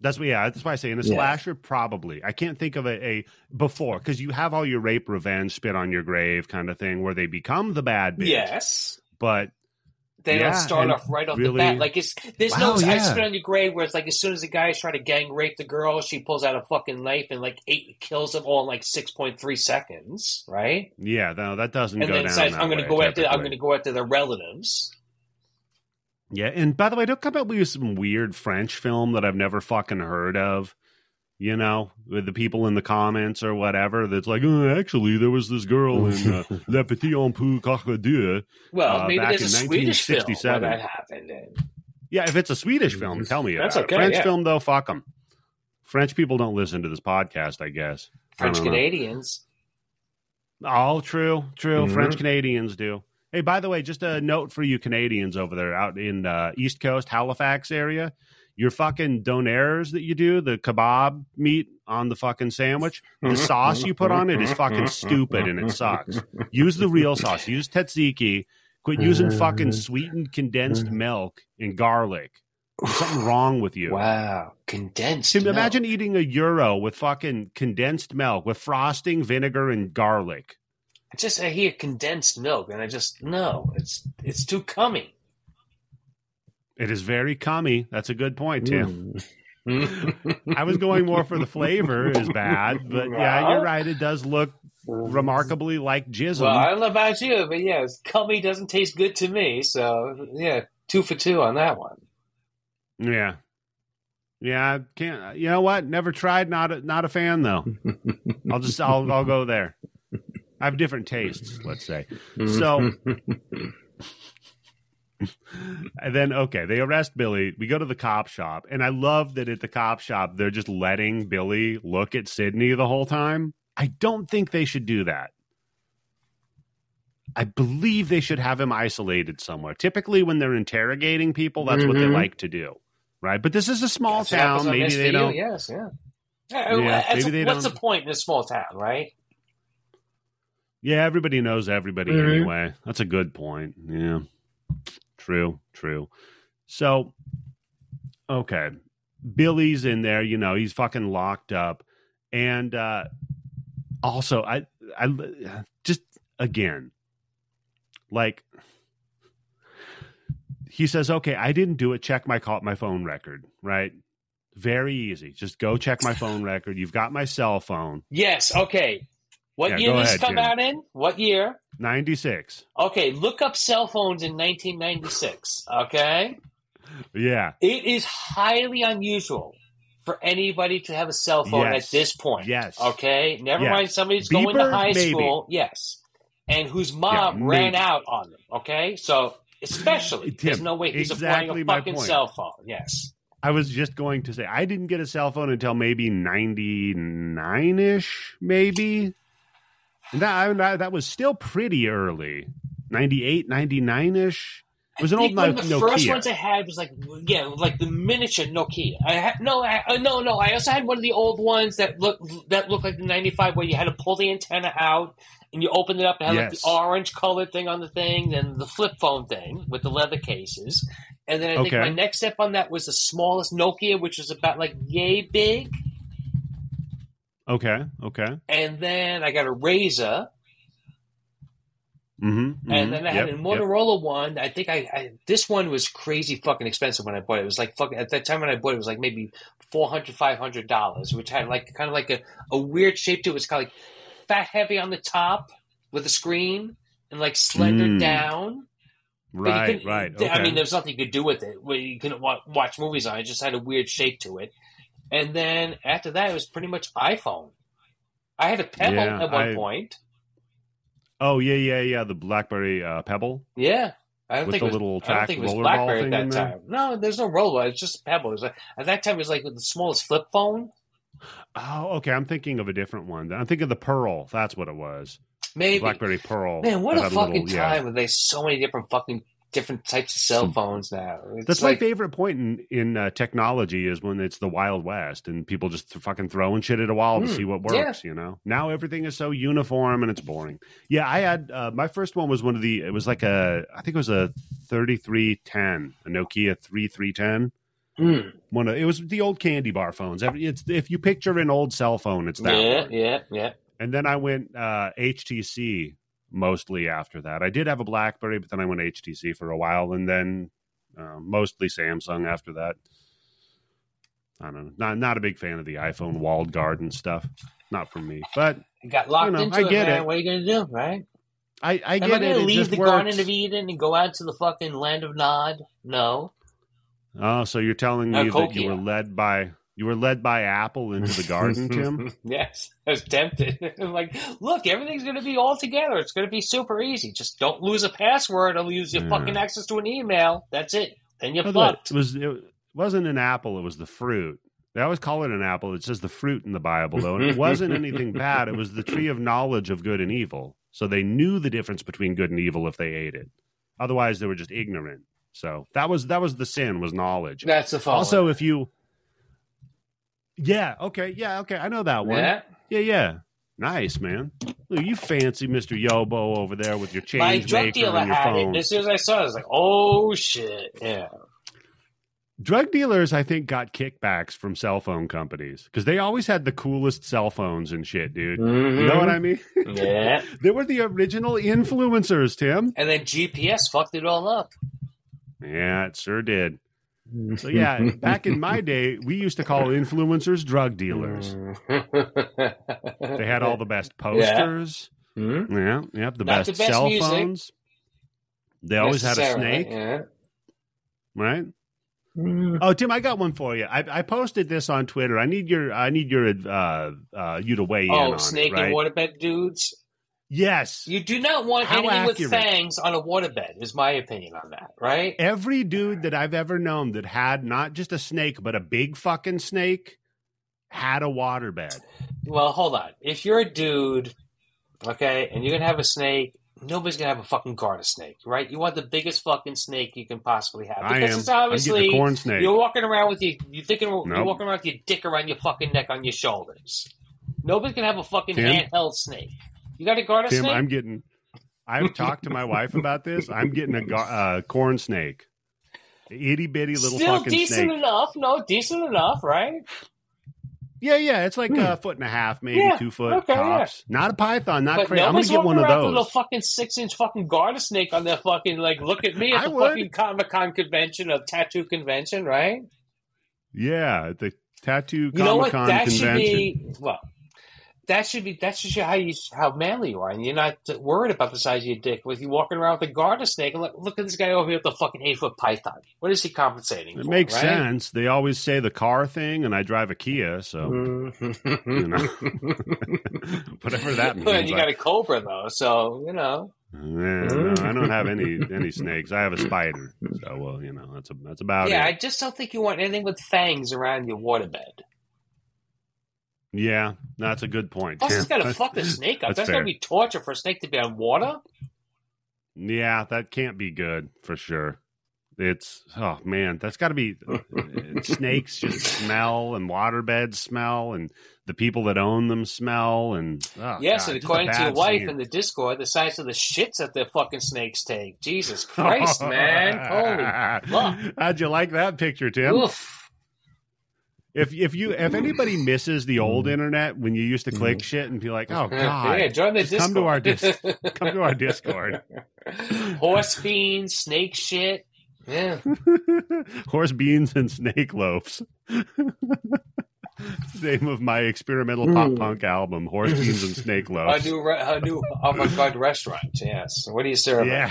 Speaker 1: That's what, yeah, that's why I say in a
Speaker 3: Yeah.
Speaker 1: slasher, probably. I can't think of a, a before, because you have all your rape, revenge, spit on your grave kind of thing where they become the bad bitch.
Speaker 2: Yes.
Speaker 1: But
Speaker 2: They
Speaker 1: Yeah,
Speaker 2: don't start
Speaker 1: and
Speaker 2: off right off
Speaker 1: really-
Speaker 2: the bat. Like it's there's
Speaker 1: Wow,
Speaker 2: no I
Speaker 1: yeah.
Speaker 2: spit on your grave where it's like as soon as the guy is trying to gang rape the girl, she pulls out a fucking knife and like eight kills them all in like six point three seconds, right?
Speaker 1: yeah, no, that doesn't
Speaker 2: And
Speaker 1: go
Speaker 2: then
Speaker 1: down
Speaker 2: decides
Speaker 1: that
Speaker 2: I'm going
Speaker 1: way,
Speaker 2: to go after I'm
Speaker 1: typically.
Speaker 2: going to go after their relatives.
Speaker 1: Yeah, and by the way, don't come up with some weird French film that I've never fucking heard of. You know, with the people in the comments or whatever that's like, oh, actually, there was this girl in uh, Le Petit Empu Cockadou.
Speaker 2: Well,
Speaker 1: Uh,
Speaker 2: maybe
Speaker 1: back
Speaker 2: there's a
Speaker 1: in
Speaker 2: Swedish film where
Speaker 1: nineteen sixty-seven.
Speaker 2: that happened. In.
Speaker 1: Yeah, if it's a Swedish film, tell me
Speaker 2: That's
Speaker 1: about
Speaker 2: okay,
Speaker 1: it. French
Speaker 2: yeah.
Speaker 1: film, though, fuck them. French people don't listen to this podcast, I guess. I
Speaker 2: French
Speaker 1: don't know.
Speaker 2: Canadians.
Speaker 1: Oh, true, true.
Speaker 3: Mhm.
Speaker 1: French Canadians do. Hey, by the way, just a note for you Canadians over there out in uh, East Coast, Halifax area. Your fucking donaires that you do, the kebab meat on the fucking sandwich, the sauce you put on it is fucking stupid and it sucks. Use the real sauce. Use tzatziki. Quit using fucking sweetened condensed milk and garlic. There's something wrong with you.
Speaker 2: Wow, condensed.
Speaker 1: Tim,
Speaker 2: milk.
Speaker 1: imagine eating a euro with fucking condensed milk with frosting, vinegar, and garlic.
Speaker 2: I just I hear condensed milk, and I just no, it's it's too cummy.
Speaker 1: It is very cummy. That's a good point, Tim.
Speaker 3: Mm.
Speaker 1: I was going more for the flavor is bad, but yeah, you're right. It does look remarkably like jism.
Speaker 2: Well, I don't know about you, but yeah, cummy doesn't taste good to me. So yeah, two for two on that one.
Speaker 1: yeah. Yeah, I can't. You know what? Never tried. Not a, not a fan though. I'll just I'll I'll go there. I have different tastes, let's say. So, and then okay, they arrest Billy. We go to the cop shop, and I love that at the cop shop they're just letting Billy look at Sydney the whole time. I don't think they should do that. I believe they should have him isolated somewhere. Typically, when they're interrogating people, that's what they
Speaker 3: Mhm.
Speaker 1: like to do, right? But this is a small
Speaker 2: That's what happens
Speaker 1: town.
Speaker 2: on
Speaker 1: Maybe
Speaker 2: S V U,
Speaker 1: they don't.
Speaker 2: Yes, yeah.
Speaker 1: Yeah,
Speaker 2: That's-
Speaker 1: maybe they
Speaker 2: what's
Speaker 1: don't-
Speaker 2: the point in a small town, right?
Speaker 1: Yeah, everybody knows everybody
Speaker 3: Mhm.
Speaker 1: anyway. That's a good point. Yeah. True, true. So, okay. Billy's in there, you know, he's fucking locked up. And uh also I I just again like he says, "Okay, I didn't do it. Check my call my phone record." Right? Very easy. Just go check my phone record. You've got my cell phone.
Speaker 2: Yes. Okay. What
Speaker 1: Yeah,
Speaker 2: year
Speaker 1: go
Speaker 2: did this
Speaker 1: ahead,
Speaker 2: come
Speaker 1: Jim.
Speaker 2: out in? What year?
Speaker 1: ninety-six.
Speaker 2: Okay, look up cell phones in nineteen ninety-six. Okay,
Speaker 1: Yeah.
Speaker 2: it is highly unusual for anybody to have a cell phone
Speaker 1: Yes.
Speaker 2: at this point.
Speaker 1: Yes.
Speaker 2: Okay, never
Speaker 1: Yes.
Speaker 2: mind somebody who's going to
Speaker 1: Beeper,
Speaker 2: high
Speaker 1: maybe.
Speaker 2: school. Yes, and whose mom
Speaker 1: Yeah,
Speaker 2: ran
Speaker 1: maybe.
Speaker 2: out on them. Okay, so especially
Speaker 1: Tim,
Speaker 2: there's no way he's
Speaker 1: exactly
Speaker 2: applying a
Speaker 1: my
Speaker 2: fucking
Speaker 1: point.
Speaker 2: cell phone. Yes.
Speaker 1: I was just going to say I didn't get a cell phone until maybe ninety-nine ish, maybe. And that, I, that was still pretty early. ninety-eight, ninety-nine ish. It was
Speaker 2: I
Speaker 1: an old
Speaker 2: think one of the
Speaker 1: Nokia.
Speaker 2: first ones I had was like yeah, like the miniature Nokia. I had no, I, uh, no, no. I also had one of the old ones that look that looked like the ninety-five, where you had to pull the antenna out and you opened it up and had like
Speaker 1: Yes.
Speaker 2: the orange colored thing on the thing, then the flip phone thing with the leather cases, and then I think
Speaker 1: Okay.
Speaker 2: my next step on that was the smallest Nokia, which was about like yay big,
Speaker 1: Okay, okay.
Speaker 2: and then I got a Razor.
Speaker 1: Mm-hmm,
Speaker 2: And then I had a Motorola one. I think I, I this one was crazy fucking expensive when I bought it. It was like fucking at that time when I bought it, it was like maybe four hundred, five hundred dollars, which had like kind of like a, a weird shape to it. It was kind of like fat heavy on the top with a screen and like slender
Speaker 1: Mm.
Speaker 2: down. But you
Speaker 1: Right,
Speaker 2: couldn't-
Speaker 1: right. Okay.
Speaker 2: I mean, there was nothing you could do with it. Where you couldn't wa- watch movies on it. It just had a weird shape to it. And then after that, it was pretty much iPhone. I had a Pebble
Speaker 1: Yeah,
Speaker 2: at one
Speaker 1: I-
Speaker 2: point.
Speaker 1: oh yeah, yeah, yeah. The BlackBerry uh, Pebble.
Speaker 2: Yeah. I don't
Speaker 1: With
Speaker 2: think
Speaker 1: the
Speaker 2: it was,
Speaker 1: little
Speaker 2: I don't
Speaker 1: track
Speaker 2: think it was
Speaker 1: rollerball
Speaker 2: BlackBerry
Speaker 1: thing
Speaker 2: at
Speaker 1: in
Speaker 2: that
Speaker 1: there?
Speaker 2: time. No, there's no rollerball. It's just a Pebble. It was like, at that time, it was like the smallest flip phone.
Speaker 1: Oh, okay. I'm thinking of a different one. I'm thinking of the Pearl. That's what it was.
Speaker 2: Maybe.
Speaker 1: BlackBerry Pearl.
Speaker 2: Man, what
Speaker 1: that
Speaker 2: a
Speaker 1: had
Speaker 2: fucking
Speaker 1: little- yeah.
Speaker 2: time when there's so many different fucking different types of cell
Speaker 1: Some-
Speaker 2: phones now. It's
Speaker 1: That's
Speaker 2: like,
Speaker 1: my favorite point in in uh, technology is when it's the Wild West and people just fucking throwing shit at a wall to
Speaker 2: Mm,
Speaker 1: see what
Speaker 2: yeah.
Speaker 1: works. You know, now everything is so uniform and it's boring. Yeah, I had uh, my first one was one of the. It was like a I think it was a thirty-three ten, a Nokia thirty-three ten.
Speaker 2: Mm.
Speaker 1: One of, it was the old candy bar phones. Every, it's if you picture an old cell phone, it's that
Speaker 2: Yeah,
Speaker 1: one.
Speaker 2: yeah, yeah.
Speaker 1: And then I went uh, H T C mostly after that. I did have a BlackBerry, but then I went H T C for a while, and then uh, mostly Samsung after that. I don't know. Not not a big fan of the iPhone walled garden stuff. Not for me. But
Speaker 2: You got locked
Speaker 1: You know,
Speaker 2: into
Speaker 1: I
Speaker 2: it,
Speaker 1: get
Speaker 2: man.
Speaker 1: it.
Speaker 2: What are you going to do, right?
Speaker 1: I, I
Speaker 2: Am I
Speaker 1: get
Speaker 2: going
Speaker 1: it.
Speaker 2: to
Speaker 1: It
Speaker 2: leave
Speaker 1: just
Speaker 2: the
Speaker 1: works.
Speaker 2: Garden of Eden and go out to the fucking land of Nod? No.
Speaker 1: Oh, so you're telling me
Speaker 2: Uh,
Speaker 1: that you
Speaker 2: Cokia.
Speaker 1: were led by you were led by Apple into the garden, Tim?
Speaker 2: Yes, I was tempted. I'm like, look, everything's going to be all together. It's going to be super easy. Just don't lose a password or lose your
Speaker 1: Yeah.
Speaker 2: fucking access to an email. That's it. Then you're
Speaker 1: By the way,
Speaker 2: fucked.
Speaker 1: It was it wasn't an apple, it was the fruit. They always call it an apple. It says the fruit in the Bible, though. And it wasn't anything bad. It was the tree of knowledge of good and evil. So they knew the difference between good and evil if they ate it. Otherwise, they were just ignorant. So that was that was the sin, was knowledge.
Speaker 2: That's the fault.
Speaker 1: Also, if you Yeah, okay, yeah, okay. I know that one.
Speaker 2: yeah.
Speaker 1: Yeah, yeah. Nice, man. Look, you fancy Mister Yobo over there with your
Speaker 2: My
Speaker 1: change
Speaker 2: drug
Speaker 1: maker
Speaker 2: dealer
Speaker 1: and your
Speaker 2: had it.
Speaker 1: phone.
Speaker 2: And as soon as I saw it, I was like, oh, shit. Yeah.
Speaker 1: Drug dealers, I think, got kickbacks from cell phone companies because they always had the coolest cell phones and shit, dude. You know what I mean?
Speaker 2: Mm-hmm. Yeah.
Speaker 1: They were the original influencers, Tim.
Speaker 2: And then G P S fucked it all up.
Speaker 1: Yeah, it sure did. So, yeah, back in my day, we used to call influencers drug dealers. They had all the best posters.
Speaker 2: Hmm?
Speaker 1: Yeah, yeah, the
Speaker 2: Not
Speaker 1: best,
Speaker 2: the best
Speaker 1: cell
Speaker 2: music.
Speaker 1: phones. They always had a
Speaker 2: Necessarily,
Speaker 1: snake,
Speaker 2: Yeah.
Speaker 1: right?
Speaker 2: Mm.
Speaker 1: Oh, Tim, I got one for you. I, I posted this on Twitter. I need your, I need your, uh, uh, you to weigh in
Speaker 2: Oh,
Speaker 1: on
Speaker 2: snake
Speaker 1: it, right?
Speaker 2: and waterbed dudes.
Speaker 1: Yes.
Speaker 2: You do not want
Speaker 1: How
Speaker 2: anything
Speaker 1: accurate?
Speaker 2: with fangs on a waterbed, is my opinion on that, right?
Speaker 1: Every dude that I've ever known that had not just a snake, but a big fucking snake had a waterbed.
Speaker 2: Well, hold on. If you're a dude, okay, and you're going to have a snake, nobody's going to have a fucking garter snake, right? You want the biggest fucking snake you can possibly have.
Speaker 1: I
Speaker 2: Because
Speaker 1: am.
Speaker 2: it's
Speaker 1: I'm
Speaker 2: obviously,
Speaker 1: getting a corn snake.
Speaker 2: you're walking around with your, you're thinking, you're
Speaker 1: Nope.
Speaker 2: walking around with your dick around your fucking neck on your shoulders. Nobody's going to have a fucking
Speaker 1: Tim?
Speaker 2: handheld snake. You got a garter
Speaker 1: Tim,
Speaker 2: snake?
Speaker 1: I'm getting, I've talked to my wife about this. I'm getting a gar- uh, corn snake. Itty bitty little
Speaker 2: Still
Speaker 1: fucking
Speaker 2: decent
Speaker 1: snake.
Speaker 2: enough. No, decent enough, right?
Speaker 1: Yeah, yeah. It's like a foot and a half, maybe
Speaker 2: Yeah,
Speaker 1: two foot
Speaker 2: okay,
Speaker 1: tops. Not a python, not
Speaker 2: But
Speaker 1: crazy. I'm going
Speaker 2: nobody's
Speaker 1: to get one
Speaker 2: walking
Speaker 1: of
Speaker 2: around with
Speaker 1: those.
Speaker 2: a fucking six inch fucking garter snake on their fucking, like, look at me at
Speaker 1: I
Speaker 2: the
Speaker 1: would.
Speaker 2: fucking Comic Con convention or tattoo convention, right?
Speaker 1: Yeah, at the tattoo
Speaker 2: You know what?
Speaker 1: Comic Con
Speaker 2: That
Speaker 1: convention.
Speaker 2: should be, well, that should be, that should show how you, how manly you are. And you're not worried about the size of your dick. With you walking around with a garter snake and look, look at this guy over here with a fucking eight foot python. What is he compensating
Speaker 1: It
Speaker 2: for?
Speaker 1: makes
Speaker 2: right?
Speaker 1: sense. They always say the car thing, and I drive a Kia, so you know, whatever that means.
Speaker 2: And you got a cobra though, so you know.
Speaker 1: Yeah, no, I don't have any any snakes. I have a spider, so well, you know, that's a, that's about
Speaker 2: Yeah, I
Speaker 1: it.
Speaker 2: just don't think you want anything with fangs around your waterbed.
Speaker 1: Yeah, that's a good point.
Speaker 2: Plus, it's got to
Speaker 1: That's-
Speaker 2: fuck the snake up.
Speaker 1: that's
Speaker 2: That's, got
Speaker 1: fair.
Speaker 2: to be torture for a snake to be on water.
Speaker 1: Yeah, that can't be good for sure. It's oh man, that's got to be snakes just smell and waterbeds smell and the people that own them smell and oh,
Speaker 2: yes,
Speaker 1: God,
Speaker 2: and
Speaker 1: just a
Speaker 2: according to your
Speaker 1: bad
Speaker 2: wife
Speaker 1: scene.
Speaker 2: in the Discord, the size of the shits that the fucking snakes take. Jesus Christ, man! Holy fuck!
Speaker 1: How'd you like that picture, Tim?
Speaker 2: Oof.
Speaker 1: If if you if anybody misses the old internet when you used to click shit and be like, oh god,
Speaker 2: Yeah, join the
Speaker 1: just
Speaker 2: Discord.
Speaker 1: come to our dis- come to our Discord.
Speaker 2: Horse beans, snake shit. Yeah.
Speaker 1: Horse beans and snake loafs. Name of my experimental pop punk album, Horse Beans and Snake
Speaker 2: A
Speaker 1: Loafs.
Speaker 2: new, re- a new avant-garde restaurant. Yes. What do you serve?
Speaker 1: Yeah.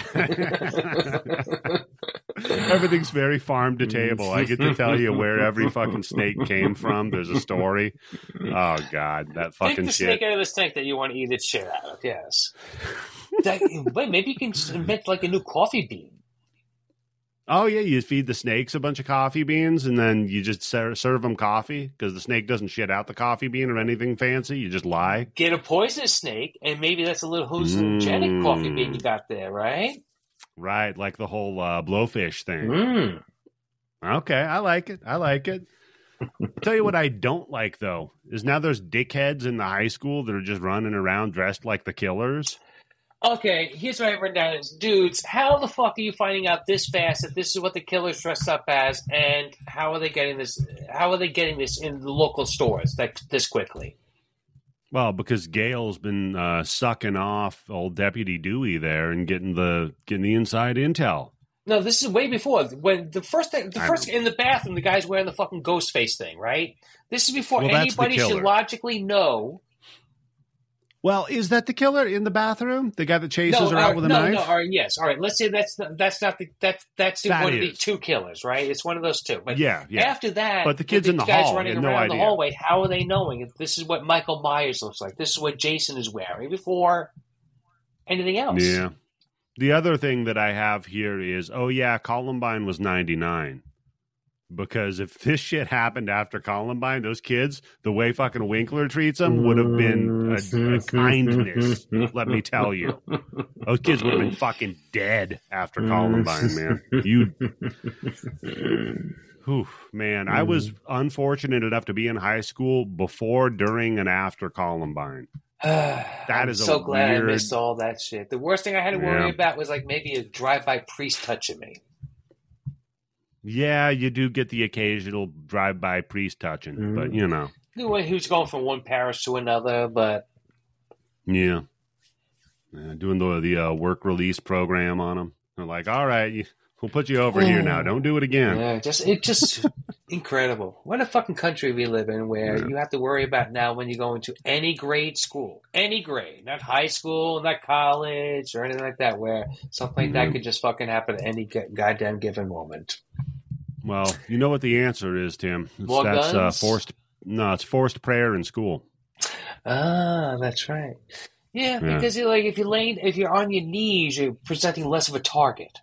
Speaker 1: Everything's very farm to table. I get to tell you where every fucking snake came from. There's a story. Oh God, that
Speaker 2: Take
Speaker 1: fucking
Speaker 2: the
Speaker 1: shit.
Speaker 2: snake out of the snake that you want to eat its shit out of. Yes. That, wait, maybe you can invent like a new coffee bean.
Speaker 1: Oh yeah, you feed the snakes a bunch of coffee beans, and then you just ser- serve them coffee because the snake doesn't shit out the coffee bean or anything fancy. You just lie.
Speaker 2: Get a poisonous snake, and maybe that's a little hallucinogenic
Speaker 1: Mm.
Speaker 2: coffee bean you got there, right?
Speaker 1: Right, like the whole uh, blowfish thing.
Speaker 2: Mm.
Speaker 1: Okay, I like it. I like it. Tell you what I don't like though is now there's dickheads in the high school that are just running around dressed like the Killers.
Speaker 2: Okay, here's what I written down is, dudes, how the fuck are you finding out this fast that this is what the killer's dressed up as, and how are they getting this? How are they getting this in the local stores that this quickly?
Speaker 1: Well, because Gail's been uh, sucking off old Deputy Dewey there and getting the getting the inside intel.
Speaker 2: No, this is way before when the first thing, the
Speaker 1: I
Speaker 2: first
Speaker 1: know.
Speaker 2: in the bathroom, the guy's wearing the fucking ghost face thing, right? This is before
Speaker 1: Well, that's the
Speaker 2: anybody should
Speaker 1: killer.
Speaker 2: logically know.
Speaker 1: Well, is that the killer in the bathroom? The guy that chases
Speaker 2: No,
Speaker 1: her
Speaker 2: all
Speaker 1: out
Speaker 2: right,
Speaker 1: with a
Speaker 2: no,
Speaker 1: knife?
Speaker 2: no. All right, yes, all right. Let's say that's not, that's not the that's that's
Speaker 1: That
Speaker 2: one of the
Speaker 1: is.
Speaker 2: two killers, right? It's one of those two. But
Speaker 1: Yeah, yeah.
Speaker 2: after that,
Speaker 1: But the kids
Speaker 2: the
Speaker 1: in the
Speaker 2: guys
Speaker 1: hall
Speaker 2: running
Speaker 1: had no
Speaker 2: around the
Speaker 1: idea.
Speaker 2: hallway. How are they knowing if this is what Michael Myers looks like? This is what Jason is wearing before anything else.
Speaker 1: Yeah. The other thing that I have here is, oh yeah, Columbine was ninety-nine. Because if this shit happened after Columbine, those kids, the way fucking Winkler treats them would have been a, a kindness, let me tell you. Those kids would have been fucking dead after Columbine, man. You, whew, man, I was unfortunate enough to be in high school before, during, and after Columbine.
Speaker 2: That
Speaker 1: That
Speaker 2: I'm
Speaker 1: is a
Speaker 2: so glad
Speaker 1: weird-
Speaker 2: I missed all that shit. The worst thing I had to worry
Speaker 1: Yeah.
Speaker 2: about was like maybe a drive-by priest touching me.
Speaker 1: Yeah, you do get the occasional drive-by priest touching,
Speaker 3: Mhm.
Speaker 1: but you know,
Speaker 2: The way he was going from one parish to another, but
Speaker 1: yeah, yeah doing the the uh, work release program on them. They're like, all right, you, we'll put you over here now. Don't do it again.
Speaker 2: yeah, just it just incredible. What a fucking country we live in, where
Speaker 1: Yeah.
Speaker 2: you have to worry about now when you go into any grade school, any grade, not high school, not college, or anything like that, where something like that
Speaker 1: Mhm.
Speaker 2: could just fucking happen at any g- goddamn given moment.
Speaker 1: Well, you know what the answer is, Tim. It's,
Speaker 2: More
Speaker 1: that's uh,
Speaker 2: guns?
Speaker 1: forced. No, it's forced prayer in school.
Speaker 2: Ah, that's right. Yeah,
Speaker 1: Yeah.
Speaker 2: because you're like if you're laying, if you're on your knees, you're presenting less of a target.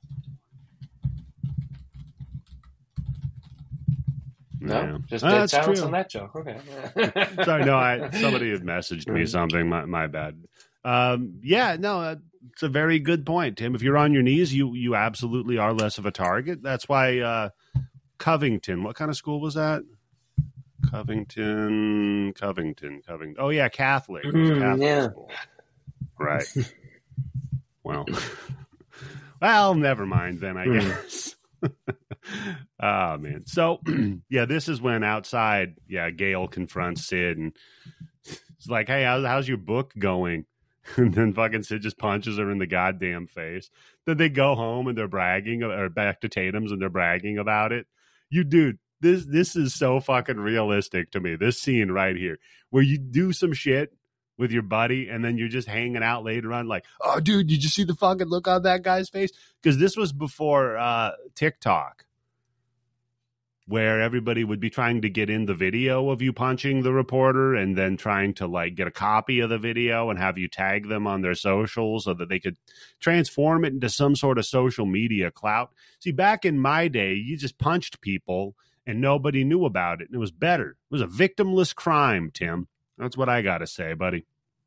Speaker 2: No,
Speaker 1: Yeah.
Speaker 2: just
Speaker 1: Ah,
Speaker 2: dead
Speaker 1: that's
Speaker 2: silence
Speaker 1: true.
Speaker 2: on that joke. Okay.
Speaker 1: Sorry, no, I somebody had messaged me something. My, my bad. Um, yeah, no, uh, it's a very good point, Tim. If you're on your knees, you you absolutely are less of a target. That's why uh, Covington. What kind of school was that? Covington, Covington, Covington. Oh yeah, Catholic. It was a
Speaker 2: Mm,
Speaker 1: Catholic
Speaker 2: yeah.
Speaker 1: school. Right. Well, well, never mind then. I
Speaker 3: Mm.
Speaker 1: guess. Oh man. So yeah, this is when outside, yeah, Gail confronts Sid and it's like, hey, how's, how's your book going? And then fucking Sid just punches her in the goddamn face. Then they go home and they're bragging, or back to Tatum's and they're bragging about it. You dude, this this is so fucking realistic to me. This scene right here, where you do some shit with your buddy and then you're just hanging out later on, like, oh, dude, did you see the fucking look on that guy's face? Because this was before uh, TikTok, where everybody would be trying to get in the video of you punching the reporter and then trying to like get a copy of the video and have you tag them on their socials so that they could transform it into some sort of social media clout. See, back in my day, you just punched people and nobody knew about it. And it was better. It was a victimless crime, Tim. That's what I got to say, buddy.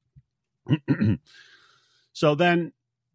Speaker 1: So then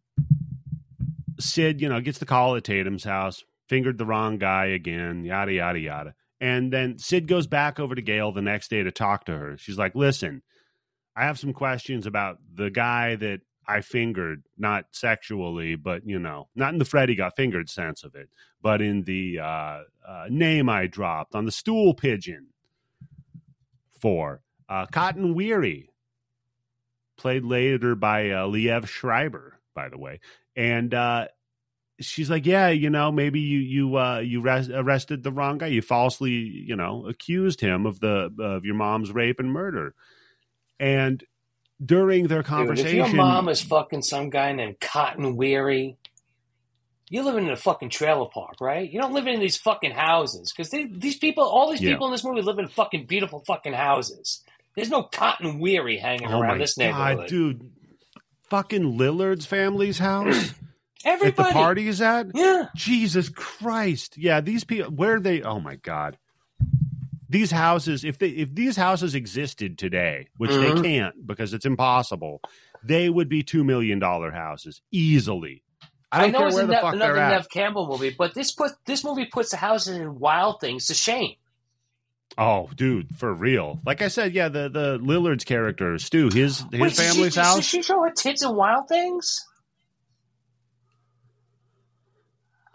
Speaker 1: Sid, you know, gets the call at Tatum's house, fingered the wrong guy again, yada, yada, yada. And then Sid goes back over to Gail the next day to talk to her. She's like, listen, I have some questions about the guy that I fingered, not sexually, but, you know, not in the Freddy got fingered sense of it, but in the uh, uh, name I dropped on the stool pigeon for uh, Cotton Weary, played later by uh, Liev Schreiber, by the way. And uh, she's like, yeah, you know, maybe you you uh, you res- arrested the wrong guy. You falsely, you know, accused him of the of your mom's rape and murder. And during their
Speaker 2: Dude,
Speaker 1: conversation,
Speaker 2: if your mom is fucking some guy named Cotton Weary, you're living in a fucking trailer park, right? You don't live in these fucking houses because these people, all these
Speaker 1: Yeah.
Speaker 2: people in this movie live in fucking beautiful fucking houses. There's no Cotton Weary hanging
Speaker 1: oh
Speaker 2: around
Speaker 1: my
Speaker 2: this
Speaker 1: God,
Speaker 2: neighborhood.
Speaker 1: dude, fucking Lillard's family's house
Speaker 2: Everybody,
Speaker 1: at the party is at.
Speaker 2: yeah.
Speaker 1: Jesus Christ. Yeah, these people, where are they? Oh my God. These houses, if they if these houses existed today, which
Speaker 2: Mhm.
Speaker 1: they can't because it's impossible, they would be two million dollar houses easily. I
Speaker 2: I,
Speaker 1: don't
Speaker 2: know
Speaker 1: care
Speaker 2: it's
Speaker 1: where
Speaker 2: a
Speaker 1: the
Speaker 2: ne-
Speaker 1: fuck
Speaker 2: another
Speaker 1: they're at.
Speaker 2: Nev Campbell movie, but this put this movie puts the houses in Wild Things to shame.
Speaker 1: Oh, dude, for real. Like I said, yeah, the the Lillard's character, Stu, his his
Speaker 2: Wait, did
Speaker 1: family's
Speaker 2: she,
Speaker 1: house.
Speaker 2: Did she show her tits in Wild Things?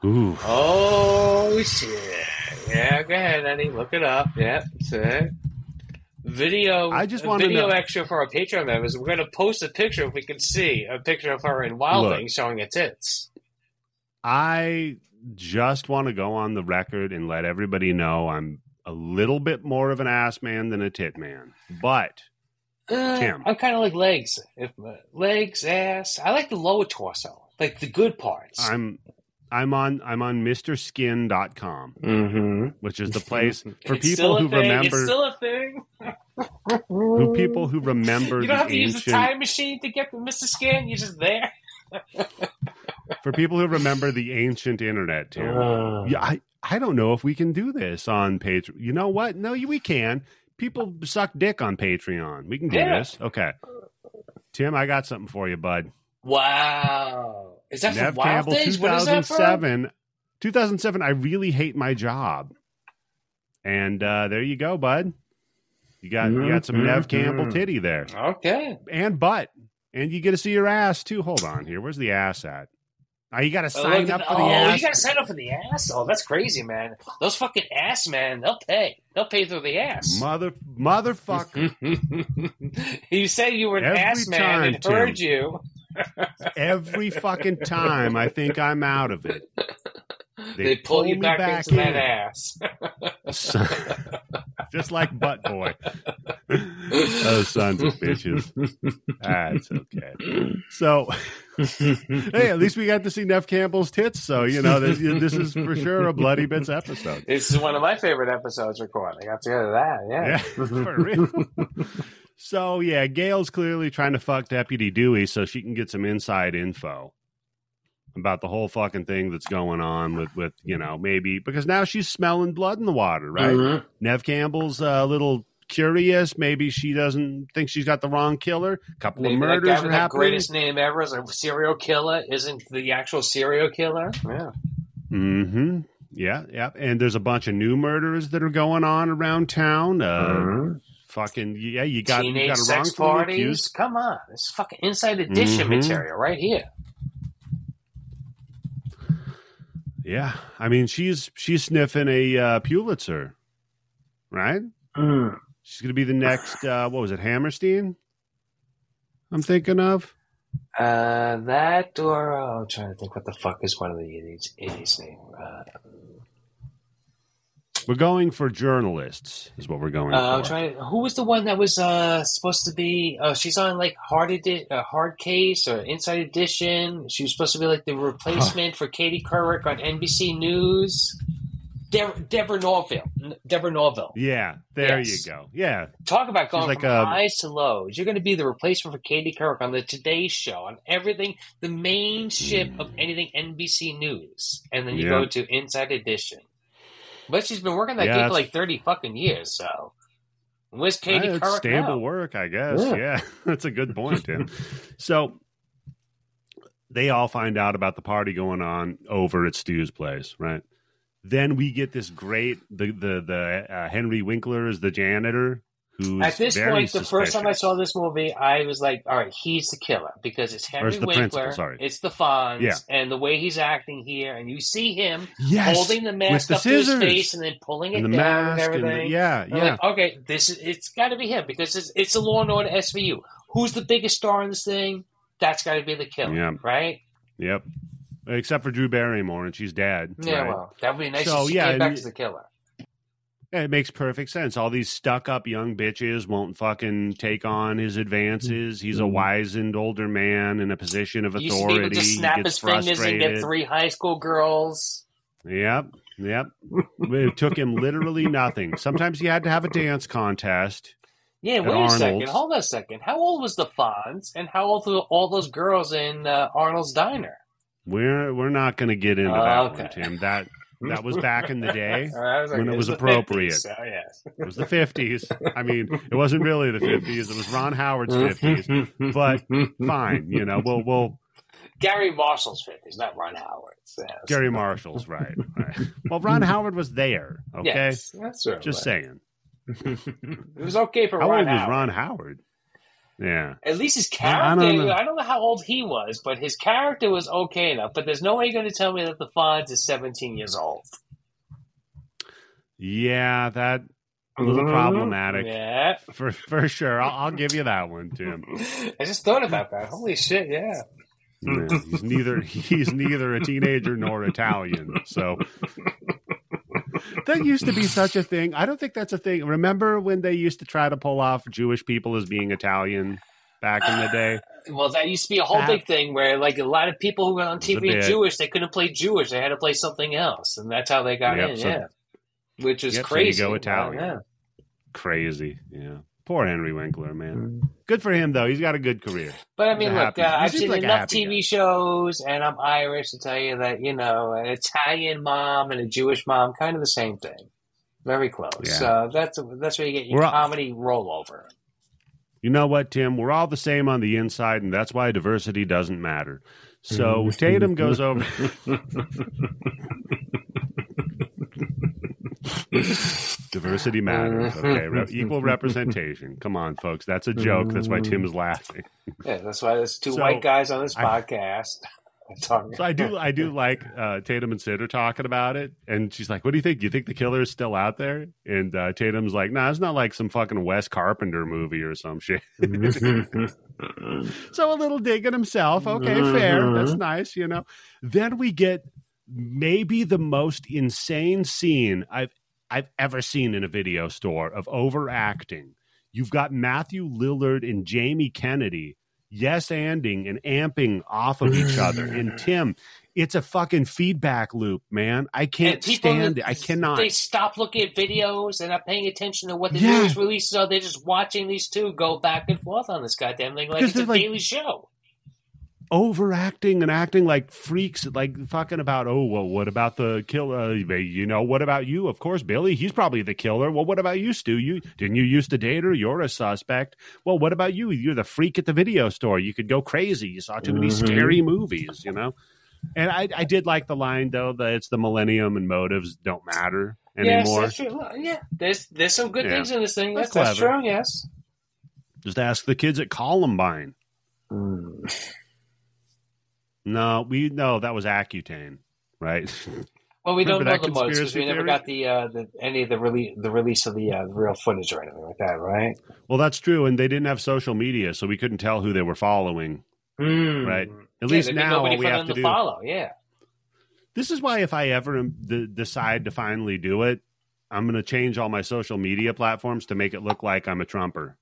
Speaker 1: Ooh.
Speaker 2: Oh shit! Yeah, go ahead, Eddie. Look it up. Yeah, see? Video.
Speaker 1: I just want to
Speaker 2: video
Speaker 1: know.
Speaker 2: extra for our Patreon members. We're going to post a picture if we can see a picture of her in Wild
Speaker 1: Look.
Speaker 2: Thing showing her tits.
Speaker 1: I just want to go on the record and let everybody know I'm a little bit more of an ass man than a tit man. But
Speaker 2: Uh,
Speaker 1: Tim.
Speaker 2: I'm kind of like legs. If uh, legs, ass. I like the lower torso, like the good parts.
Speaker 1: I'm I'm on I'm on Mister Skin dot com,
Speaker 3: Mm-hmm.
Speaker 1: which is the place for
Speaker 2: It's still
Speaker 1: people
Speaker 2: a
Speaker 1: who
Speaker 2: thing.
Speaker 1: remember
Speaker 2: It's still a thing.
Speaker 1: who people who remember
Speaker 2: You don't
Speaker 1: the
Speaker 2: have to use a
Speaker 1: ancient
Speaker 2: time machine to get to Mister Skin. You're just there.
Speaker 1: for people who remember the ancient internet, Tim.
Speaker 3: Uh,
Speaker 1: Yeah, I, I don't know if we can do this on Patreon. You know what? No, we can. People suck dick on Patreon. We can do
Speaker 2: Yeah.
Speaker 1: this. Okay. Tim, I got something for you, bud.
Speaker 2: Wow. Is that
Speaker 1: Nev
Speaker 2: from Wild
Speaker 1: Campbell,
Speaker 2: Things? What is that from?
Speaker 1: two thousand seven. two thousand seven, I really hate my job. And uh, there you go, bud. You got you got some Nev Campbell titty there.
Speaker 2: Okay.
Speaker 1: And butt. And you get to see your ass, too. Hold on here. Where's the ass at? Oh, you got to
Speaker 2: Oh,
Speaker 1: sign
Speaker 2: look
Speaker 1: up
Speaker 2: at-
Speaker 1: for the
Speaker 2: oh,
Speaker 1: ass.
Speaker 2: you got to sign up for the ass? Oh, that's crazy, man. Those fucking ass, man, they'll pay. They'll pay through the ass.
Speaker 1: Mother, motherfucker.
Speaker 2: You said you were an
Speaker 1: Every
Speaker 2: ass man
Speaker 1: time,
Speaker 2: and heard
Speaker 1: Tim.
Speaker 2: you.
Speaker 1: Every fucking time I think I'm out of it,
Speaker 2: They, pull, you
Speaker 1: me
Speaker 2: back, into that
Speaker 1: in.
Speaker 2: ass.
Speaker 1: So- just like Butt Boy. Those sons of bitches. That's okay. So, hey, at least we got to see Nev Campbell's tits. So, you know, this, this is for sure a Bloody Bits episode.
Speaker 2: This is one of my favorite episodes recording. After that, yeah.
Speaker 1: Yeah, for real. So, yeah, Gail's clearly trying to fuck Deputy Dewey so she can get some inside info about the whole fucking thing that's going on with, with you know, maybe because now she's smelling blood in the water, right?
Speaker 3: Mhm.
Speaker 1: Nev Campbell's a little curious. Maybe she doesn't think she's got the wrong killer. A couple
Speaker 2: Maybe
Speaker 1: of
Speaker 2: that
Speaker 1: murders
Speaker 2: guy
Speaker 1: are
Speaker 2: with the
Speaker 1: happening.
Speaker 2: greatest name ever is a serial killer. Isn't the actual serial killer? Yeah.
Speaker 1: Mm-hmm. Yeah, yeah. And there's a bunch of new murders that are going on around town. Uh,
Speaker 3: Mhm.
Speaker 1: Fucking yeah, you got you
Speaker 2: Teenage
Speaker 1: got a
Speaker 2: sex
Speaker 1: wrongfully
Speaker 2: parties.
Speaker 1: accused.
Speaker 2: Come on, this is fucking inside edition
Speaker 1: Mhm.
Speaker 2: material right here.
Speaker 1: Yeah, I mean she's she's sniffing a uh, Pulitzer, right?
Speaker 3: Mm.
Speaker 1: She's gonna be the next. Uh, what was it, Hammerstein? I'm thinking of.
Speaker 2: Uh, that or uh, I'm trying to think what the fuck is one of the idiots' idiots' name. Uh,
Speaker 1: We're going for journalists, is what we're going
Speaker 2: uh, I'm
Speaker 1: for.
Speaker 2: trying. Who was the one that was uh supposed to be? Oh, she's on like hard edi- uh, hard case or Inside Edition. She was supposed to be like the replacement for Katie Couric on N B C News. De- Deborah Norville. N- Deborah Norville.
Speaker 1: Yeah, there
Speaker 2: Yes.
Speaker 1: you go. Yeah,
Speaker 2: Talk about going
Speaker 1: like
Speaker 2: from
Speaker 1: a-
Speaker 2: highs to lows. You're going to be the replacement for Katie Couric on the Today Show, on everything, the main ship of anything N B C News, and then you
Speaker 1: Yeah.
Speaker 2: go to Inside Edition. But she's been working that
Speaker 1: Yeah,
Speaker 2: gig for
Speaker 1: that's-
Speaker 2: like thirty fucking years. So where's Katie
Speaker 1: Uh, it's
Speaker 2: Couric
Speaker 1: stable
Speaker 2: now?
Speaker 1: work, I guess.
Speaker 3: Yeah.
Speaker 1: Yeah, that's a good point, Tim. So they all find out about the party going on over at Stu's place, right? Then we get this great the the the uh, Henry Winkler is the janitor who's
Speaker 2: At this
Speaker 1: very
Speaker 2: point, the first time I
Speaker 1: suspicious.
Speaker 2: saw this movie, I was like, all right, he's the killer because it's Henry
Speaker 1: it's the
Speaker 2: Winkler,
Speaker 1: principal, sorry.
Speaker 2: it's the Fonz,
Speaker 1: Yeah.
Speaker 2: and the way he's acting here, and you see him
Speaker 1: yes,
Speaker 2: holding the mask
Speaker 1: with
Speaker 2: up
Speaker 1: the
Speaker 2: to his
Speaker 1: scissors
Speaker 2: face and then pulling it
Speaker 1: and the
Speaker 2: down
Speaker 1: mask
Speaker 2: and
Speaker 1: and the,
Speaker 2: everything.
Speaker 1: yeah,
Speaker 2: I'm
Speaker 1: yeah.
Speaker 2: like, okay, this is it's got to be him because it's it's a Law and Order S V U. Who's the biggest star in this thing? That's got to be the killer,
Speaker 1: Yeah.
Speaker 2: right?
Speaker 1: Yep. Except for Drew Barrymore, and she's dead.
Speaker 2: Yeah,
Speaker 1: right?
Speaker 2: well, that would be nice
Speaker 1: So,
Speaker 2: if she
Speaker 1: yeah,
Speaker 2: came back
Speaker 1: and-
Speaker 2: as the killer.
Speaker 1: Yeah, it makes perfect sense. All these stuck-up young bitches won't fucking take on his advances. He's a wizened older man in a position of
Speaker 2: He used to be able
Speaker 1: authority.
Speaker 2: to
Speaker 1: He
Speaker 2: snap
Speaker 1: gets
Speaker 2: his fingers and
Speaker 1: frustrated.
Speaker 2: get three high school girls.
Speaker 1: Yep, yep. It took him literally nothing. Sometimes he had to have a dance contest.
Speaker 2: Yeah,
Speaker 1: At
Speaker 2: wait a second.
Speaker 1: Arnold's.
Speaker 2: Hold on a second. How old was the Fonz, and how old were all those girls in uh, Arnold's Diner?
Speaker 1: We're we're not going to get into
Speaker 2: Oh,
Speaker 1: that
Speaker 2: okay.
Speaker 1: one, Tim. That that was back in the day.
Speaker 2: Uh, I was like,
Speaker 1: When it
Speaker 2: it's
Speaker 1: was
Speaker 2: the
Speaker 1: appropriate.
Speaker 2: fifties, so yes.
Speaker 1: It was the fifties. I mean, it wasn't really the fifties. It was Ron Howard's fifties. But fine, you know, we'll we'll
Speaker 2: Gary Marshall's fifties, not Ron Howard's. Yes.
Speaker 1: Gary Marshall's right. right. Well, Ron Howard was there. Okay,
Speaker 2: Yes, that's right.
Speaker 1: just saying.
Speaker 2: It was okay for
Speaker 1: How
Speaker 2: Ron
Speaker 1: old was
Speaker 2: Howard.
Speaker 1: Ron Howard? Yeah.
Speaker 2: At least his
Speaker 1: I
Speaker 2: character,
Speaker 1: don't
Speaker 2: I
Speaker 1: know.
Speaker 2: don't, know how old he was, but his character was okay enough. But there's no way you're going to tell me that the Fonz is seventeen years old.
Speaker 1: Yeah, that a little
Speaker 2: Mhm.
Speaker 1: problematic
Speaker 2: Yeah.
Speaker 1: for for sure. I'll, I'll give you that one, Tim.
Speaker 2: I just thought about that. Holy shit, yeah.
Speaker 1: Yeah, he's neither he's neither a teenager nor Italian. So that used to be such a thing. I don't think that's a thing. Remember when they used to try to pull off Jewish people as being Italian back in the day?
Speaker 2: Well, that used to be a whole
Speaker 1: That-
Speaker 2: big thing where, like, a lot of people who were on T V
Speaker 1: a
Speaker 2: and
Speaker 1: bit.
Speaker 2: Jewish, they couldn't play Jewish. They had to play something else. And that's how they got
Speaker 1: Yep,
Speaker 2: in,
Speaker 1: so-
Speaker 2: yeah. Which is
Speaker 1: Yep, so you
Speaker 2: crazy.
Speaker 1: go
Speaker 2: but,
Speaker 1: Italian.
Speaker 2: yeah.
Speaker 1: Crazy. Yeah. Poor Henry Winkler, man. Good for him though. He's got a good career.
Speaker 2: But I
Speaker 1: He's
Speaker 2: mean,
Speaker 1: a
Speaker 2: look,
Speaker 1: happy-
Speaker 2: uh,
Speaker 1: he
Speaker 2: I've
Speaker 1: seems
Speaker 2: seen
Speaker 1: like a
Speaker 2: enough
Speaker 1: happy
Speaker 2: T V
Speaker 1: guy.
Speaker 2: shows, and I'm Irish to tell you that, you know, an Italian mom and a Jewish mom, kind of the same thing. Very close.
Speaker 1: Yeah.
Speaker 2: So that's that's where you get your
Speaker 1: We're all-
Speaker 2: comedy rollover.
Speaker 1: You know what, Tim? We're all the same on the inside, and that's why diversity doesn't matter. So Tatum goes over. Diversity matters. Okay, Re- equal representation. Come on, folks. That's a joke. That's why Tim is laughing.
Speaker 2: Yeah, that's why there's two
Speaker 1: So,
Speaker 2: white guys on this
Speaker 1: I-
Speaker 2: podcast. Talking.
Speaker 1: So I do, I do like uh, Tatum and Sid are talking about it, and she's like, "What do you think? Do you think the killer is still out there?" And uh, Tatum's like, "Nah, it's not like some fucking Wes Carpenter movie or some shit." So a little dig at himself. Okay, fair. That's nice, you know. Then we get maybe the most insane scene I've I've ever seen in a video store of overacting. You've got Matthew Lillard and Jamie Kennedy yes-anding and amping off of each other. And Tim, it's a fucking feedback loop, man. I can't
Speaker 2: And people,
Speaker 1: stand it. I cannot.
Speaker 2: They stop looking at videos and not paying attention to what the
Speaker 1: Yeah.
Speaker 2: newest releases are. They're just watching these two go back and forth on this goddamn thing like
Speaker 1: Because
Speaker 2: it's a
Speaker 1: they're like-
Speaker 2: daily show.
Speaker 1: Overacting and acting like freaks, like fucking about, oh, well, what about the killer? You know, what about you? Of course, Billy, he's probably the killer. Well, what about you, Stu? You didn't you used to date her? You're a suspect. Well, what about you? You're the freak at the video store. You could go crazy. You saw too many
Speaker 2: Mhm.
Speaker 1: scary movies, you know? And I, I did like the line, though, that it's the millennium and motives don't matter
Speaker 2: Yes,
Speaker 1: anymore.
Speaker 2: that's true. Well, yeah, there's there's some good
Speaker 1: Yeah.
Speaker 2: things in this thing.
Speaker 1: That's
Speaker 2: That's, that's
Speaker 1: clever.
Speaker 2: true. Yes.
Speaker 1: Just ask the kids at Columbine. No, we no, that was Accutane, right?
Speaker 2: Well, we don't
Speaker 1: Remember
Speaker 2: know
Speaker 1: that
Speaker 2: the most because
Speaker 1: conspiracy
Speaker 2: we never
Speaker 1: theory?
Speaker 2: got the, uh, the any of the release the release of the, uh, the real footage or anything like that, right?
Speaker 1: Well, that's true, and they didn't have social media, so we couldn't tell who they were following.
Speaker 2: Mm.
Speaker 1: Right. At
Speaker 2: Yeah,
Speaker 1: least
Speaker 2: there'd be
Speaker 1: now
Speaker 2: nobody
Speaker 1: all we
Speaker 2: for
Speaker 1: have
Speaker 2: them
Speaker 1: to
Speaker 2: to
Speaker 1: do.
Speaker 2: follow. Yeah.
Speaker 1: This is why if I ever am- d- decide to finally do it, I'm going to change all my social media platforms to make it look like I'm a Trumper.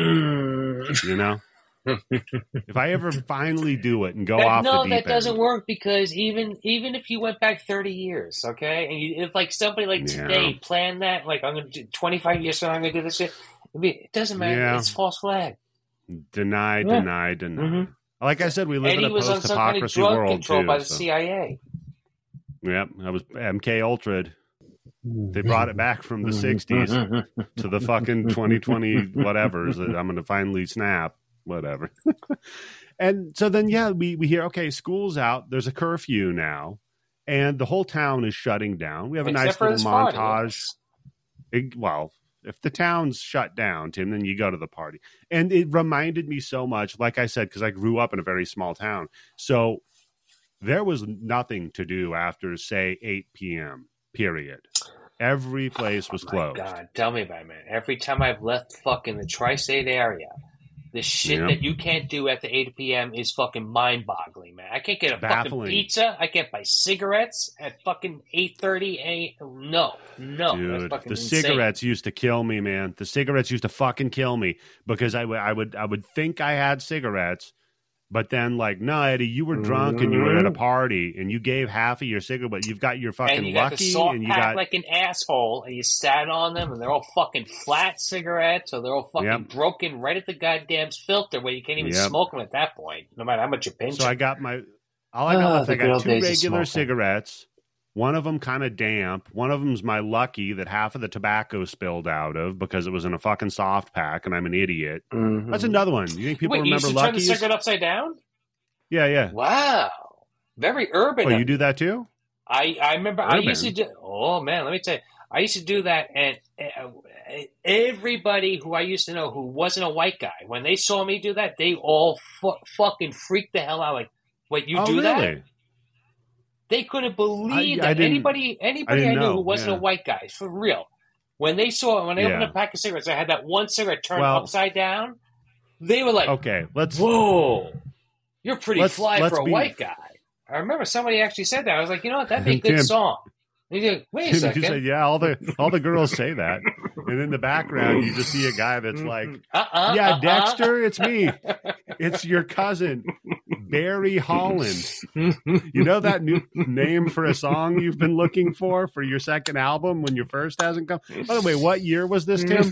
Speaker 1: You know, if I ever finally do it and go
Speaker 2: That-
Speaker 1: off
Speaker 2: no,
Speaker 1: the deep
Speaker 2: that
Speaker 1: end,
Speaker 2: doesn't work because even even if you went back thirty years, okay, and you, if like somebody like
Speaker 1: Yeah.
Speaker 2: today planned that, like I'm going to do twenty-five years from now, I'm going to do this shit. I mean, it doesn't matter.
Speaker 1: Yeah.
Speaker 2: It's false flag.
Speaker 1: deny,
Speaker 2: Yeah.
Speaker 1: deny, deny.
Speaker 2: Mhm.
Speaker 1: Like I said, we live
Speaker 2: And
Speaker 1: in
Speaker 2: he
Speaker 1: a
Speaker 2: was on some kind of
Speaker 1: post-hypocrisy
Speaker 2: drug
Speaker 1: world
Speaker 2: control
Speaker 1: too.
Speaker 2: by the
Speaker 1: so-
Speaker 2: C I A.
Speaker 1: Yep, I was M K Ultra. They brought it back from the sixties to the fucking twenty twenty whatever's that I'm going to finally snap, whatever. And so then, yeah, we, we hear, okay, school's out. There's a curfew now, and the whole town is shutting down. We have a
Speaker 2: Except
Speaker 1: nice
Speaker 2: for
Speaker 1: little
Speaker 2: this party,
Speaker 1: montage.
Speaker 2: yes.
Speaker 1: It- well, if the town's shut down, Tim, then you go to the party. And it reminded me so much, like I said, because I grew up in a very small town. So there was nothing to do after, say, eight p.m., period. Every place was
Speaker 2: My
Speaker 1: closed.
Speaker 2: God, tell me about it, man. Every time I've left fucking the tri-state area, the shit
Speaker 1: Yeah.
Speaker 2: that you can't do after eight p.m. is fucking mind-boggling, man. I can't get a fucking
Speaker 1: Baffling.
Speaker 2: pizza. I can't buy cigarettes at fucking eight thirty a.m. No, no. that's
Speaker 1: Dude,
Speaker 2: fucking
Speaker 1: the
Speaker 2: insane.
Speaker 1: cigarettes used to kill me, man. The cigarettes used to fucking kill me because I would, I would, I would think I had cigarettes, but then like, no, Eddie, you were drunk and you were at a party and you gave half of your cigarette, but you've got your fucking
Speaker 2: And you got the
Speaker 1: lucky
Speaker 2: soft
Speaker 1: and you
Speaker 2: pack
Speaker 1: got
Speaker 2: like an asshole, and you sat on them, and they're all fucking flat cigarettes, or they're all fucking
Speaker 1: Yep.
Speaker 2: broken right at the goddamn filter where you can't even
Speaker 1: Yep.
Speaker 2: smoke them at that point, no matter how much you pinch
Speaker 1: so I
Speaker 2: them.
Speaker 1: got my, all I got
Speaker 2: Ah,
Speaker 1: left,
Speaker 2: the
Speaker 1: I
Speaker 2: good
Speaker 1: got
Speaker 2: old
Speaker 1: two
Speaker 2: days of
Speaker 1: regular
Speaker 2: smoking.
Speaker 1: cigarettes. One of them kind of damp. One of them's my lucky that half of the tobacco spilled out of because it was in a fucking soft pack, and I'm an idiot.
Speaker 2: Mhm.
Speaker 1: That's another one. You think people
Speaker 2: Wait, you used
Speaker 1: remember
Speaker 2: to turn the
Speaker 1: Luckies?
Speaker 2: cigarette upside down?
Speaker 1: Yeah, yeah.
Speaker 2: Wow. Very urban.
Speaker 1: Oh,
Speaker 2: of
Speaker 1: you do that too?
Speaker 2: I, I remember I
Speaker 1: Urban.
Speaker 2: used to do. Oh man, let me tell you, I used to do that, and uh, everybody who I used to know who wasn't a white guy, when they saw me do that, they all fu- fucking freaked the hell out. Like, wait, you
Speaker 1: oh,
Speaker 2: do
Speaker 1: really?
Speaker 2: that? They couldn't believe
Speaker 1: I, I
Speaker 2: that anybody, anybody I,
Speaker 1: I
Speaker 2: knew
Speaker 1: know,
Speaker 2: who wasn't
Speaker 1: yeah.
Speaker 2: a white guy, for real. When they saw, when I opened
Speaker 1: Yeah.
Speaker 2: a pack of cigarettes, I had that one cigarette turned
Speaker 1: Well-
Speaker 2: upside down. They were like,
Speaker 1: Okay, let's
Speaker 2: "Whoa, you're pretty
Speaker 1: Let's-
Speaker 2: fly
Speaker 1: let's
Speaker 2: for a
Speaker 1: be-
Speaker 2: white guy." I remember somebody actually said that. I was like, you know what, that'd be a good
Speaker 1: Tim.
Speaker 2: song. And you go, wait a
Speaker 1: You
Speaker 2: second.
Speaker 1: said, yeah, all the all the girls say that, and in the background you just see a guy that's like,
Speaker 2: uh-uh,
Speaker 1: "Yeah,
Speaker 2: uh-uh.
Speaker 1: Dexter, it's me. It's your cousin, Barry Holland. You know that new name for a song you've been looking for for your second album when your first hasn't come? By the way, what year was this, Tim?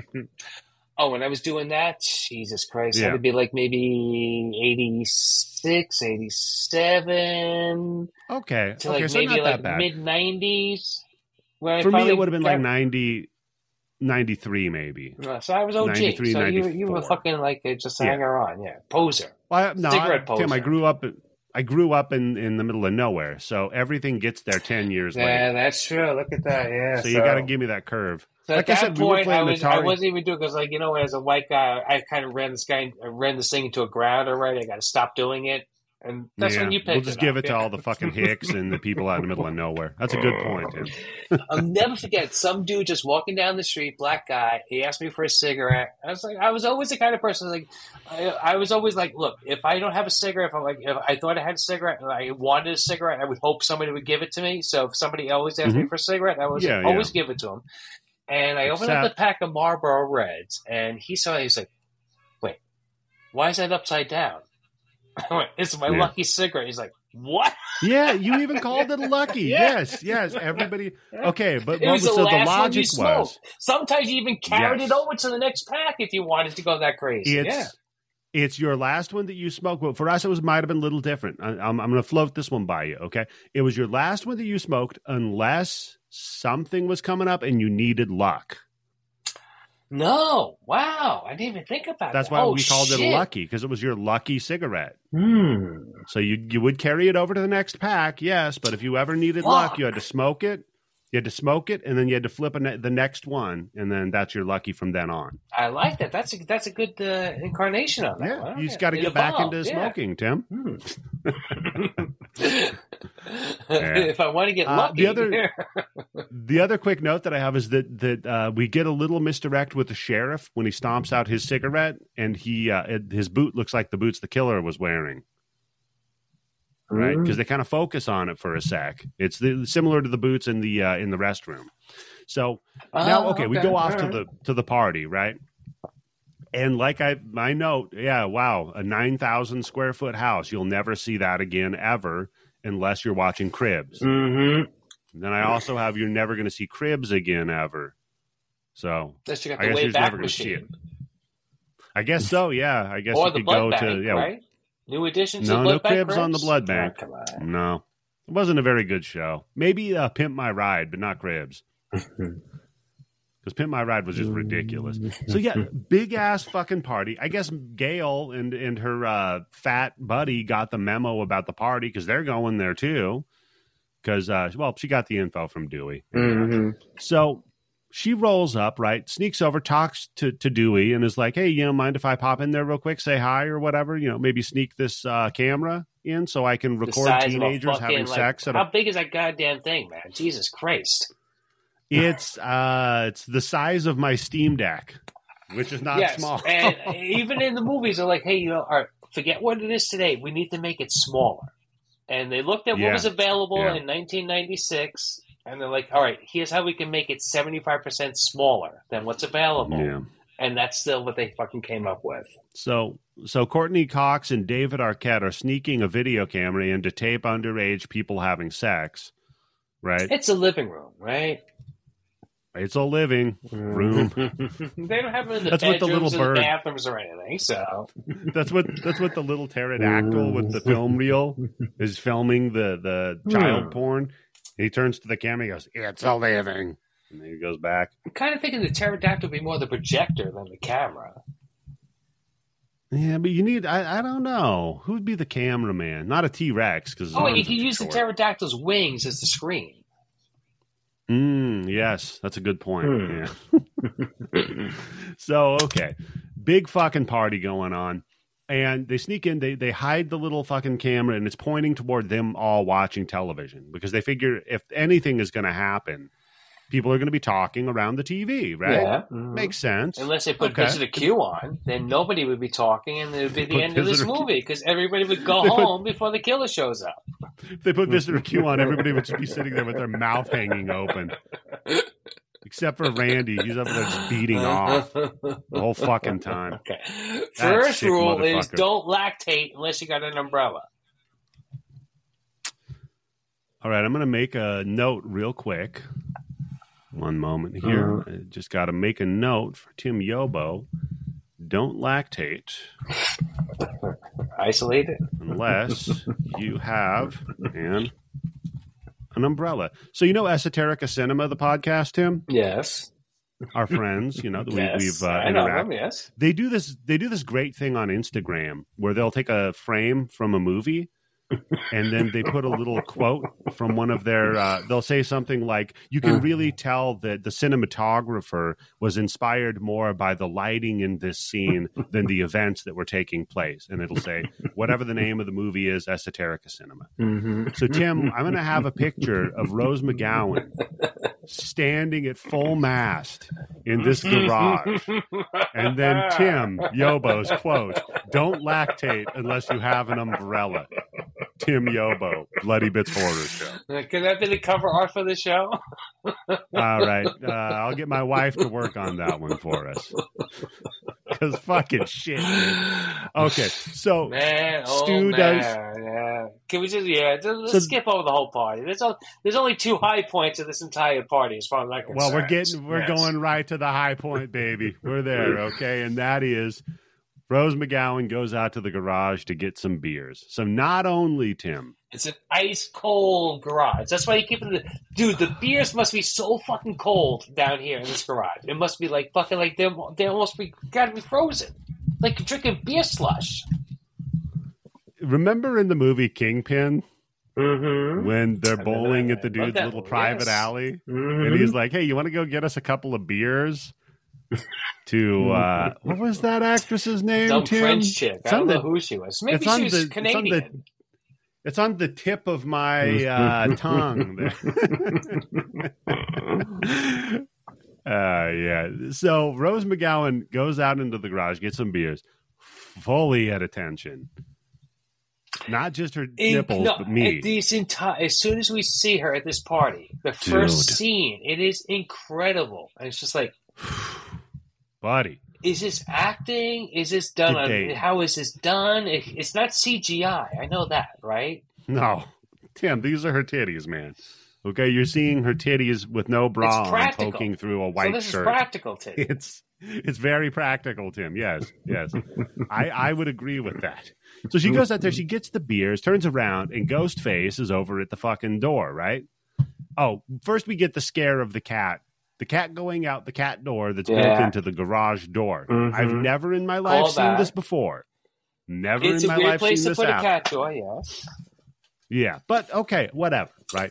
Speaker 2: Oh, when I was doing that, Jesus Christ,
Speaker 1: Yeah.
Speaker 2: had to be like maybe eighty-six, eighty-seven,
Speaker 1: Okay,
Speaker 2: to
Speaker 1: okay,
Speaker 2: like
Speaker 1: so
Speaker 2: maybe
Speaker 1: not
Speaker 2: like
Speaker 1: that bad.
Speaker 2: mid nineties. Where I
Speaker 1: For me,
Speaker 2: finally
Speaker 1: it would have been
Speaker 2: got-
Speaker 1: like ninety, ninety-three maybe.
Speaker 2: Uh, So I was O G.
Speaker 1: ninety-three,
Speaker 2: So you, you were
Speaker 1: ninety-four.
Speaker 2: fucking like a- just a
Speaker 1: Yeah.
Speaker 2: hanger on, yeah, poser.
Speaker 1: Well, I, no,
Speaker 2: Cigarette
Speaker 1: I, Tim, I
Speaker 2: poser.
Speaker 1: grew up. I grew up in, in the middle of nowhere, so everything gets there ten years
Speaker 2: Yeah,
Speaker 1: later.
Speaker 2: that's true. Look at that. Yeah.
Speaker 1: So you got to give me that curve.
Speaker 2: So
Speaker 1: Like
Speaker 2: at
Speaker 1: I
Speaker 2: that
Speaker 1: said, we were
Speaker 2: point, I
Speaker 1: playing
Speaker 2: was I
Speaker 1: Atari.
Speaker 2: wasn't even doing because like you know as a white guy I kind of ran this guy I ran this thing into a ground already. I got to stop doing it, and that's
Speaker 1: Yeah,
Speaker 2: when you picked
Speaker 1: we'll just
Speaker 2: it
Speaker 1: give
Speaker 2: up,
Speaker 1: it to
Speaker 2: yeah.
Speaker 1: all the fucking hicks and the people out in the middle of nowhere. That's a good point, Tim.
Speaker 2: I'll never forget some dude just walking down the street, black guy. He asked me for a cigarette. I was like, I was always the kind of person like, I, I was always like, look, if I don't have a cigarette, if I like, if I thought I had a cigarette and I wanted a cigarette, I would hope somebody would give it to me. So if somebody always asked me
Speaker 1: Mhm.
Speaker 2: for a cigarette, I was
Speaker 1: Yeah,
Speaker 2: always
Speaker 1: yeah.
Speaker 2: give it to him. And I opened up
Speaker 1: Except-
Speaker 2: the pack of Marlboro Reds, and he saw it. He's like, wait, why is that upside down? I went, it's my
Speaker 1: Yeah.
Speaker 2: lucky cigarette. He's like, what?
Speaker 1: Yeah, you even called it lucky.
Speaker 2: Yeah.
Speaker 1: Yes, yes. Everybody. Okay, but
Speaker 2: It
Speaker 1: what
Speaker 2: was
Speaker 1: was,
Speaker 2: the
Speaker 1: so the
Speaker 2: last one you
Speaker 1: logic was
Speaker 2: smoked. Sometimes you even carried
Speaker 1: Yes.
Speaker 2: it over to the next pack if you wanted to go that crazy.
Speaker 1: it's
Speaker 2: yeah.
Speaker 1: it's your last one that you smoked. But for us, it was might have been a little different. I, I'm I'm going to float this one by you. Okay, it was your last one that you smoked, unless something was coming up and you needed luck.
Speaker 2: No. Wow. I didn't even think about
Speaker 1: That's
Speaker 2: that.
Speaker 1: why
Speaker 2: Oh,
Speaker 1: we called
Speaker 2: shit.
Speaker 1: it lucky, because it was your lucky cigarette.
Speaker 2: Hmm.
Speaker 1: So you you would carry it over to the next pack, yes. But if you ever needed
Speaker 2: Fuck.
Speaker 1: luck, you had to smoke it. You had to smoke it, and then you had to flip a ne- the next one, and then that's your lucky from then on.
Speaker 2: I like that. That's a, that's a good uh, incarnation on that.
Speaker 1: Yeah,
Speaker 2: one.
Speaker 1: you just got to
Speaker 2: It
Speaker 1: get back
Speaker 2: evolved,
Speaker 1: into
Speaker 2: yeah.
Speaker 1: smoking, Tim.
Speaker 2: Hmm. If I want to get
Speaker 1: Uh,
Speaker 2: lucky.
Speaker 1: the other- The other quick note that I have is that that uh, we get a little misdirect with the sheriff when he stomps out his cigarette, and he uh, it- his boot looks like the boots the killer was wearing, right? Because they kind of focus on it for a sec. It's the, similar to the boots in the uh, in the restroom. So now,
Speaker 2: Oh,
Speaker 1: okay, we
Speaker 2: okay.
Speaker 1: go off
Speaker 2: All
Speaker 1: to
Speaker 2: right.
Speaker 1: the to the party, right? And like I my note, yeah, wow, a nine thousand square foot house. You'll never see that again ever unless you're watching Cribs.
Speaker 2: Mm-hmm.
Speaker 1: Then I also have you're never going to see Cribs again ever. So
Speaker 2: Unless you got
Speaker 1: I
Speaker 2: the
Speaker 1: guess
Speaker 2: way
Speaker 1: you're
Speaker 2: back
Speaker 1: never going to see
Speaker 2: machine.
Speaker 1: it. I guess so. Yeah, I guess
Speaker 2: Or
Speaker 1: you
Speaker 2: the
Speaker 1: could
Speaker 2: blood
Speaker 1: go
Speaker 2: bank,
Speaker 1: to yeah.
Speaker 2: right? New addition to
Speaker 1: No,
Speaker 2: the
Speaker 1: no
Speaker 2: blood bank
Speaker 1: Cribs on the
Speaker 2: Cribs?
Speaker 1: blood bank.
Speaker 2: Oh, come on.
Speaker 1: No, it wasn't a very good show. Maybe uh, Pimp My Ride, but not Cribs. Because Pimp My Ride was just ridiculous. So yeah, big ass fucking party. I guess Gail and and her uh, fat buddy got the memo about the party because they're going there too. Because uh, well, she got the info from Dewey.
Speaker 2: Mm-hmm.
Speaker 1: So she rolls up, right? Sneaks over, talks to to Dewey, and is like, "Hey, you know, mind if I pop in there real quick, say hi or whatever? You know, maybe sneak this uh, camera in so I can
Speaker 2: The
Speaker 1: record
Speaker 2: size of a
Speaker 1: teenagers
Speaker 2: fucking,
Speaker 1: having
Speaker 2: like,
Speaker 1: sex at
Speaker 2: How
Speaker 1: a
Speaker 2: big is that goddamn thing, man? Jesus Christ.
Speaker 1: It's uh, it's the size of my Steam Deck, which is not
Speaker 2: yes.
Speaker 1: small.
Speaker 2: And even in the movies, they're like, hey, you know, all right, forget what it is today. We need to make it smaller. And they looked at
Speaker 1: Yeah.
Speaker 2: what was available
Speaker 1: Yeah.
Speaker 2: in nineteen ninety-six, and they're like, all right, here's how we can make it seventy-five percent smaller than what's available.
Speaker 1: Yeah.
Speaker 2: And that's still what they fucking came up with.
Speaker 1: So so Courtney Cox and David Arquette are sneaking a video camera in to tape underage people having sex, right?
Speaker 2: It's a living room, right?
Speaker 1: It's a living room.
Speaker 2: They don't have them in the
Speaker 1: That's what the
Speaker 2: bedrooms
Speaker 1: little
Speaker 2: or the
Speaker 1: bird-
Speaker 2: bathrooms or anything, so.
Speaker 1: That's what that's what the little pterodactyl with the film reel is filming the the child
Speaker 2: Hmm.
Speaker 1: porn. He turns to the camera. He goes, "It's a living," and then he goes back.
Speaker 2: I'm kind of thinking the pterodactyl would be more the projector than the camera.
Speaker 1: Yeah, but you need. I, I don't know who'd be the cameraman. Not a T Rex because
Speaker 2: Oh, you can use the pterodactyl's wings as the screen.
Speaker 1: Mm, yes, that's a good point.
Speaker 3: Hmm.
Speaker 1: Yeah. So, okay. Big fucking party going on. And they sneak in, they they hide the little fucking camera, and it's pointing toward them all watching television because they figure if anything is going to happen, people are going to be talking around the T V, right?
Speaker 2: Yeah.
Speaker 3: Mhm.
Speaker 1: Makes sense.
Speaker 2: Unless they put
Speaker 1: Okay.
Speaker 2: Visitor Q on, then nobody would be talking, and it would be the
Speaker 1: Put
Speaker 2: end of this
Speaker 1: Visitor Q-
Speaker 2: movie because everybody would go
Speaker 1: They put-
Speaker 2: home before the killer shows up.
Speaker 1: If they put Visitor Q on, everybody would just be sitting there with their mouth hanging open. Except for Randy. He's up there just beating off the whole fucking time.
Speaker 2: Okay. First
Speaker 1: sick
Speaker 2: rule is
Speaker 1: motherfucker.
Speaker 2: don't lactate unless you got an umbrella.
Speaker 1: All right, I'm going to make a note real quick. One moment here.
Speaker 3: Uh-huh.
Speaker 1: I just got to make a note for Tim Yobo. Don't lactate
Speaker 2: Isolate it.
Speaker 1: unless you have an, an umbrella. So, you know Esoterica Cinema, the podcast, Tim?
Speaker 2: Yes.
Speaker 1: Our friends, you know, that we,
Speaker 2: yes.
Speaker 1: we've uh,
Speaker 2: I know
Speaker 1: interacted.
Speaker 2: them, yes.
Speaker 1: They do this. They do this great thing on Instagram where they'll take a frame from a movie, and then they put a little quote from one of their. Uh, they'll say something like, "You can really tell that the cinematographer was inspired more by the lighting in this scene than the events that were taking place." And it'll say whatever the name of the movie is, Esoterica Cinema.
Speaker 3: Mm-hmm.
Speaker 1: So, Tim, I'm going to have a picture of Rose McGowan standing at full mast in this garage. And then Tim Yobo's quote, "Don't lactate unless you have an umbrella." Tim Yobo, Bloody Bits Horror Show.
Speaker 2: Can that be the cover art for the show?
Speaker 1: All right. Uh, I'll get my wife to work on that one for us. Because fucking shit. Dude. Okay. So,
Speaker 2: Man, oh
Speaker 1: Stu
Speaker 2: man,
Speaker 1: does-
Speaker 2: yeah. Can we just, yeah, just, let's
Speaker 1: So-
Speaker 2: skip over the whole party. There's, all, there's only two high points of this entire party as far as I'm concerned.
Speaker 1: well, we're getting, we're
Speaker 2: Yes.
Speaker 1: going right to the high point, baby. We're there. Okay. And that is Rose McGowan goes out to the garage to get some beers. So, not only, Tim,
Speaker 2: It's an ice cold garage. That's why you keep it. The, dude, the beers must be so fucking cold down here in this garage. It must be like fucking like they they almost be gotta be frozen, like you're drinking beer slush.
Speaker 1: remember in the movie Kingpin
Speaker 3: Mm-hmm.
Speaker 1: when they're
Speaker 2: I
Speaker 1: bowling
Speaker 2: remember
Speaker 1: at the
Speaker 2: that. Love
Speaker 1: dude's
Speaker 2: that
Speaker 1: little
Speaker 2: movie,
Speaker 1: private
Speaker 2: yes.
Speaker 1: alley?
Speaker 3: Mm-hmm.
Speaker 1: And he's like, "Hey, you want to go get us a couple of beers?" To uh, what was that actress's name?
Speaker 2: Some
Speaker 1: Tim?
Speaker 2: French chick.
Speaker 1: It's
Speaker 2: I
Speaker 1: on
Speaker 2: don't know
Speaker 1: the-
Speaker 2: who she was. Maybe
Speaker 1: it's on
Speaker 2: she was
Speaker 1: the- it's on
Speaker 2: Canadian.
Speaker 1: the- It's on the tip of my uh, tongue. uh, yeah. So Rose McGowan goes out into the garage, gets some beers, fully at attention. Not just her
Speaker 2: In-
Speaker 1: nipples,
Speaker 2: no,
Speaker 1: but me.
Speaker 2: at these entire, as soon as we see her at this party, the first
Speaker 1: Dude.
Speaker 2: scene, it is incredible. And it's just like,
Speaker 1: Buddy.
Speaker 2: is this acting? Is this done?
Speaker 1: Did
Speaker 2: On,
Speaker 1: they-
Speaker 2: how is this done? It, it's not C G I. I know that, right?
Speaker 1: No. Tim, these are her titties, man. Okay, you're seeing her titties with no bra
Speaker 2: It's
Speaker 1: on
Speaker 2: practical.
Speaker 1: poking through a
Speaker 2: So
Speaker 1: white
Speaker 2: this
Speaker 1: shirt.
Speaker 2: is practical, too.
Speaker 1: It's it's very practical, Tim. Yes, yes. I, I would agree with that. So she goes out there, she gets the beers, turns around, and Ghostface is over at the fucking door, right? Oh, first we get the scare of the cat. The cat going out the cat door that's built
Speaker 2: Yeah.
Speaker 1: into the garage door.
Speaker 3: Mhm.
Speaker 1: I've never in my life
Speaker 2: Call
Speaker 1: seen
Speaker 2: back.
Speaker 1: this before. Never
Speaker 2: It's
Speaker 1: in
Speaker 2: a
Speaker 1: my
Speaker 2: weird
Speaker 1: life
Speaker 2: place
Speaker 1: seen
Speaker 2: to
Speaker 1: this
Speaker 2: put a
Speaker 1: happen.
Speaker 2: cat door, yes.
Speaker 1: Yeah, but okay, whatever, right?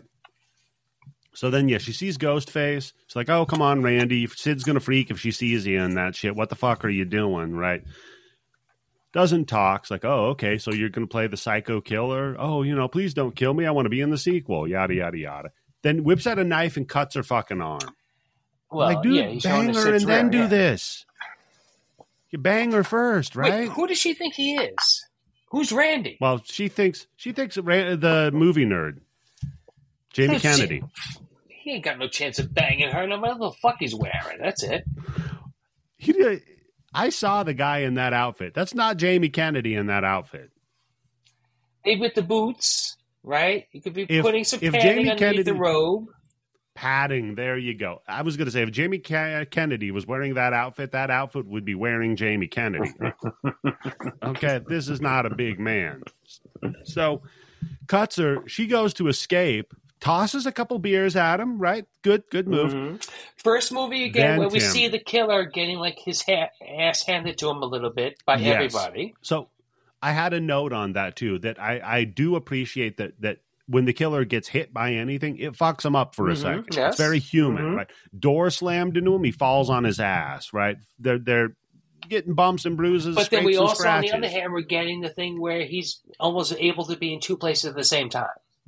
Speaker 1: So then, yeah, she sees Ghostface. She's like, "Oh, come on, Randy. Sid's gonna freak if she sees you and that shit. What the fuck are you doing?" Right? Doesn't talk. It's like, "Oh, okay. So you're gonna play the psycho killer? Oh, you know, please don't kill me. I want to be in the sequel." Yada yada yada. Then whips out a knife and cuts her fucking arm.
Speaker 2: Well,
Speaker 1: like, dude,
Speaker 2: yeah, he's showing
Speaker 1: bang
Speaker 2: the
Speaker 1: her and
Speaker 2: shit's
Speaker 1: then
Speaker 2: real,
Speaker 1: do
Speaker 2: yeah.
Speaker 1: this. You bang her first, right?
Speaker 2: Wait, who does she think he is? Who's Randy?
Speaker 1: Well, she thinks she thinks Ra- the movie nerd, Jamie
Speaker 2: Who's she-
Speaker 1: Kennedy.
Speaker 2: He ain't got no chance of banging her no matter what the fuck he's wearing. That's it.
Speaker 1: He did, I saw the guy in that outfit. That's not Jamie Kennedy in that outfit.
Speaker 2: Maybe with the boots, right? You could be
Speaker 1: If-
Speaker 2: putting some
Speaker 1: if
Speaker 2: padding
Speaker 1: Jamie
Speaker 2: underneath
Speaker 1: Kennedy-
Speaker 2: the robe.
Speaker 1: Padding, there you go. I was going to say, if Jamie Ke- Kennedy was wearing that outfit, that outfit would be wearing Jamie Kennedy. Okay, this is not a big man. So, cuts her. She goes to escape, tosses a couple beers at him, right? Good, good move.
Speaker 2: Mhm. First movie again
Speaker 1: Then
Speaker 2: where we
Speaker 1: Tim.
Speaker 2: see the killer getting like his ha- ass handed to him a little bit by
Speaker 1: Yes.
Speaker 2: everybody.
Speaker 1: So, I had a note on that too, that I, I do appreciate that that when the killer gets hit by anything, it fucks him up for a
Speaker 2: Mhm,
Speaker 1: second.
Speaker 2: yes.
Speaker 1: It's very human,
Speaker 2: Mhm.
Speaker 1: right? Door slammed into him, he falls on his ass, right? They're they're getting bumps and bruises,
Speaker 2: But then we
Speaker 1: scrapes and
Speaker 2: also, on the
Speaker 1: scratches.
Speaker 2: other hand, we're getting the thing where he's almost able to be in two places at the same time.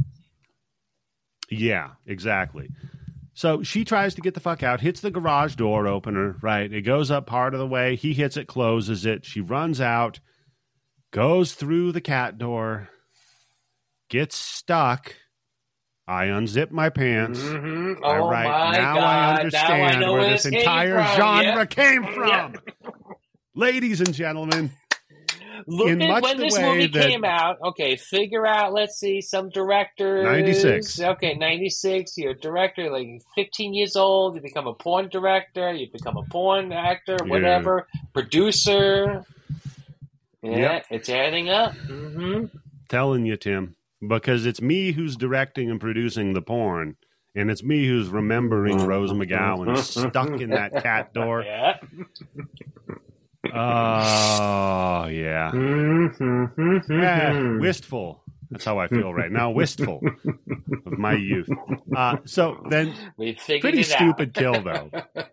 Speaker 1: Yeah, exactly. So she tries to get the fuck out, hits the garage door opener, right? It goes up part of the way. He hits it, closes it. She runs out, goes through the cat door, gets stuck. I unzip my pants.
Speaker 2: Mm-hmm.
Speaker 1: All
Speaker 2: Oh
Speaker 1: right,
Speaker 2: my
Speaker 1: now
Speaker 2: God!
Speaker 1: I understand
Speaker 2: now I know
Speaker 1: where
Speaker 2: where
Speaker 1: this
Speaker 2: came
Speaker 1: entire
Speaker 2: from.
Speaker 1: genre
Speaker 2: Yep.
Speaker 1: came from.
Speaker 2: Yep.
Speaker 1: Ladies and gentlemen,
Speaker 2: Look
Speaker 1: in
Speaker 2: at
Speaker 1: much
Speaker 2: when
Speaker 1: the
Speaker 2: this
Speaker 1: way
Speaker 2: movie
Speaker 1: that-
Speaker 2: came out. Okay, figure out. Let's see, some directors.
Speaker 1: ninety-six.
Speaker 2: Okay, ninety-six. You're a director, like fifteen years old. You become a porn director. You become a porn actor.
Speaker 1: Yeah.
Speaker 2: Whatever. Producer. Yeah,
Speaker 1: Yep.
Speaker 2: it's adding up. Mm-hmm.
Speaker 1: telling you, Tim, because it's me who's directing and producing the porn, and it's me who's remembering Rose McGowan stuck in that cat door.
Speaker 2: Yeah.
Speaker 1: Oh, yeah.
Speaker 2: Mm-hmm.
Speaker 1: Yeah, wistful. That's how I feel right now. Wistful of my youth. Uh, so then,
Speaker 2: We figured
Speaker 1: pretty
Speaker 2: it
Speaker 1: stupid
Speaker 2: out.
Speaker 1: kill, though.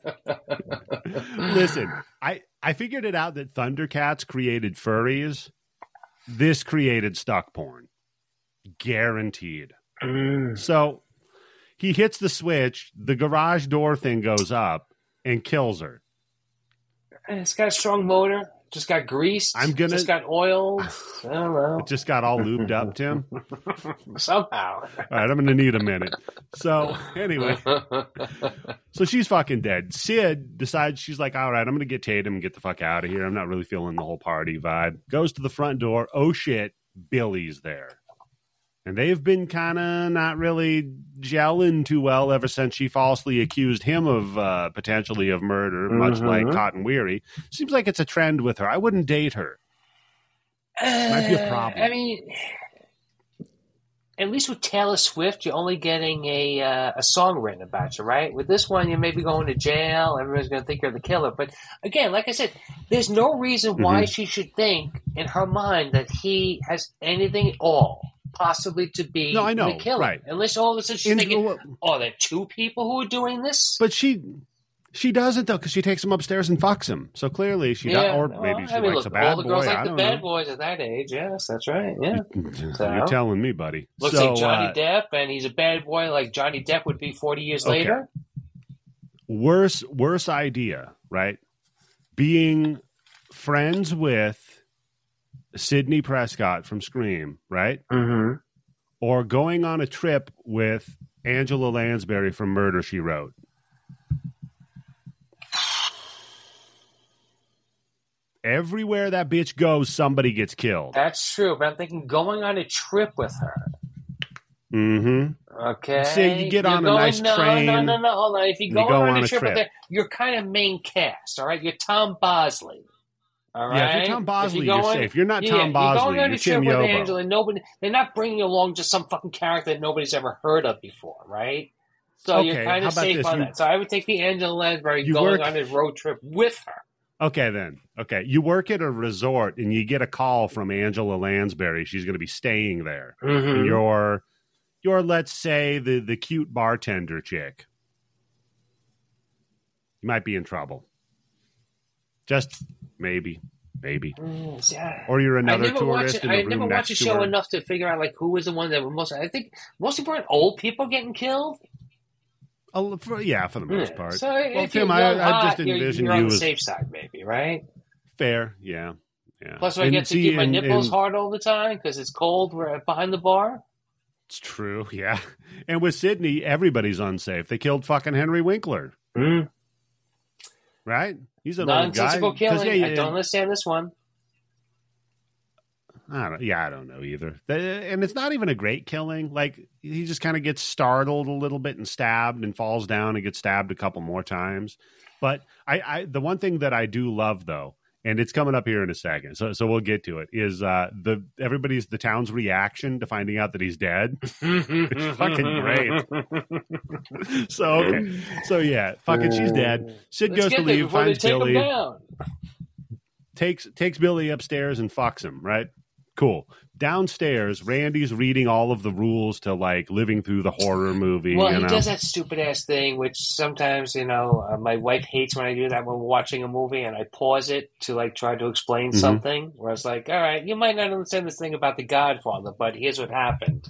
Speaker 1: Listen, I, I figured it out that Thundercats created furries. This created stuck porn. Guaranteed.
Speaker 2: Mm.
Speaker 1: So he hits the switch, the garage door thing goes up and kills her.
Speaker 2: It's got a strong motor. Just got greased.
Speaker 1: I'm gonna-
Speaker 2: Just got oiled. I don't know.
Speaker 1: It just got all lubed up, Tim.
Speaker 2: Somehow.
Speaker 1: All right, I'm going to need a minute. So anyway, so she's fucking dead. Sid decides, she's like, all right, I'm going to get Tatum and get the fuck out of here. I'm not really feeling the whole party vibe. Goes to the front door. Oh shit, Billy's there. And they've been kind of not really gelling too well ever since she falsely accused him of uh, potentially of murder, much
Speaker 2: Mhm.
Speaker 1: like Cotton Weary. Seems like it's a trend with her. I wouldn't date her. Might be a problem.
Speaker 2: Uh, I mean, at least with Taylor Swift, you're only getting a uh, a song written about you, right? With this one, you're maybe going to jail. Everyone's going to think you're the killer. But again, like I said, there's no reason why
Speaker 1: Mhm.
Speaker 2: she should think in her mind that he has anything at all possibly to be
Speaker 1: No, I know,
Speaker 2: the killer.
Speaker 1: right.
Speaker 2: Unless all of a sudden she's
Speaker 1: In-
Speaker 2: thinking, oh, there are two people who are doing this?
Speaker 1: But she she doesn't, though, because she takes him upstairs and fucks him. So clearly she does, or
Speaker 2: well,
Speaker 1: maybe she
Speaker 2: I mean,
Speaker 1: likes
Speaker 2: look,
Speaker 1: a bad
Speaker 2: all the
Speaker 1: boy.
Speaker 2: girls like
Speaker 1: I
Speaker 2: the
Speaker 1: don't
Speaker 2: bad
Speaker 1: know.
Speaker 2: boys at that age. Yes, that's right. Yeah. So-
Speaker 1: You're telling me, buddy.
Speaker 2: Looks
Speaker 1: so,
Speaker 2: like Johnny
Speaker 1: uh,
Speaker 2: Depp, and he's a bad boy like Johnny Depp would be forty years
Speaker 1: Okay.
Speaker 2: later.
Speaker 1: worse, worse idea, right? Being friends with Sidney Prescott from Scream, right?
Speaker 2: Mm-hmm.
Speaker 1: Or going on a trip with Angela Lansbury from Murder, She Wrote. Everywhere that bitch goes, somebody gets killed.
Speaker 2: That's true, but I'm thinking going on a trip with her.
Speaker 1: Mm-hmm.
Speaker 2: Okay.
Speaker 1: Say you get
Speaker 2: You're
Speaker 1: on a
Speaker 2: going-
Speaker 1: nice
Speaker 2: no,
Speaker 1: train,
Speaker 2: No, no, no, hold on. If you
Speaker 1: you
Speaker 2: go,
Speaker 1: go
Speaker 2: on,
Speaker 1: on
Speaker 2: a
Speaker 1: a
Speaker 2: trip,
Speaker 1: trip.
Speaker 2: with her, you're kind of main cast, all right? You're Tom Bosley. All right.
Speaker 1: Yeah, if you're Tom Bosley,
Speaker 2: If
Speaker 1: you're
Speaker 2: going-
Speaker 1: safe. You're not
Speaker 2: yeah,
Speaker 1: Tom
Speaker 2: you're
Speaker 1: Bosley.
Speaker 2: going on
Speaker 1: You're
Speaker 2: a trip
Speaker 1: Tim
Speaker 2: with
Speaker 1: Yobo.
Speaker 2: Angela. Nobody, they're not bringing you along just some fucking character that nobody's ever heard of before, right? So
Speaker 1: Okay,
Speaker 2: you're kind
Speaker 1: how
Speaker 2: of
Speaker 1: about
Speaker 2: safe
Speaker 1: this?
Speaker 2: on
Speaker 1: You-
Speaker 2: that. So I would take the Angela Lansbury
Speaker 1: You
Speaker 2: going
Speaker 1: work-
Speaker 2: on a road trip with her.
Speaker 1: Okay, then. Okay. You work at a resort and you get a call from Angela Lansbury. She's going to be staying there.
Speaker 2: Mm-hmm.
Speaker 1: And you're, you're, let's say, the, the cute bartender chick. You might be in trouble. Just maybe. Maybe.
Speaker 2: Mm, see, I-
Speaker 1: Or you're
Speaker 2: I
Speaker 1: another
Speaker 2: never
Speaker 1: tourist
Speaker 2: watch.
Speaker 1: in
Speaker 2: I
Speaker 1: the
Speaker 2: never
Speaker 1: room
Speaker 2: watched
Speaker 1: next
Speaker 2: the
Speaker 1: to
Speaker 2: show
Speaker 1: her.
Speaker 2: enough to figure out like who was the one that was most. I think most important old people getting killed.
Speaker 1: Oh, for, yeah, for the most
Speaker 2: Yeah.
Speaker 1: part.
Speaker 2: So
Speaker 1: Well,
Speaker 2: if
Speaker 1: Tim,
Speaker 2: you're
Speaker 1: I-
Speaker 2: young,
Speaker 1: I
Speaker 2: hot,
Speaker 1: just
Speaker 2: you're,
Speaker 1: envision
Speaker 2: you're
Speaker 1: you
Speaker 2: on the
Speaker 1: as-
Speaker 2: safe side, maybe, right?
Speaker 1: Fair. Yeah. Yeah.
Speaker 2: Plus, I
Speaker 1: And
Speaker 2: get to
Speaker 1: see,
Speaker 2: keep my
Speaker 1: and-
Speaker 2: nipples
Speaker 1: and-
Speaker 2: hard all the time because it's cold right behind the bar.
Speaker 1: It's true. Yeah. And with Sydney, everybody's unsafe. They killed fucking Henry Winkler.
Speaker 2: Mm.
Speaker 1: Right? He's an old guy.
Speaker 2: Nonsensical
Speaker 1: 'Cause,
Speaker 2: killing.
Speaker 1: yeah,
Speaker 2: I
Speaker 1: yeah,
Speaker 2: don't understand this one.
Speaker 1: I don't, yeah, I don't know either. The- And it's not even a great killing. Like, he just kind of gets startled a little bit and stabbed and falls down and gets stabbed a couple more times. But I, I the one thing that I do love, though, and it's coming up here in a second, so so we'll get to it, is uh, the everybody's, the town's reaction to finding out that he's dead. It's fucking great. So, okay. So, yeah, fucking she's dead. Sid
Speaker 2: Let's
Speaker 1: goes
Speaker 2: get
Speaker 1: to
Speaker 2: there
Speaker 1: leave,
Speaker 2: before they
Speaker 1: finds
Speaker 2: take him
Speaker 1: Billy,
Speaker 2: down.
Speaker 1: takes takes Billy upstairs and fucks him, right? Cool. Downstairs, Randy's reading all of the rules to like living through the horror movie.
Speaker 2: Well,
Speaker 1: you
Speaker 2: he
Speaker 1: know?
Speaker 2: does that stupid ass thing, which sometimes, you know, uh, my wife hates when I do that when we're watching a movie and I pause it to like try to explain
Speaker 1: Mm-hmm.
Speaker 2: something. Where it's like, all right, you might not understand this thing about The Godfather, but here's what happened.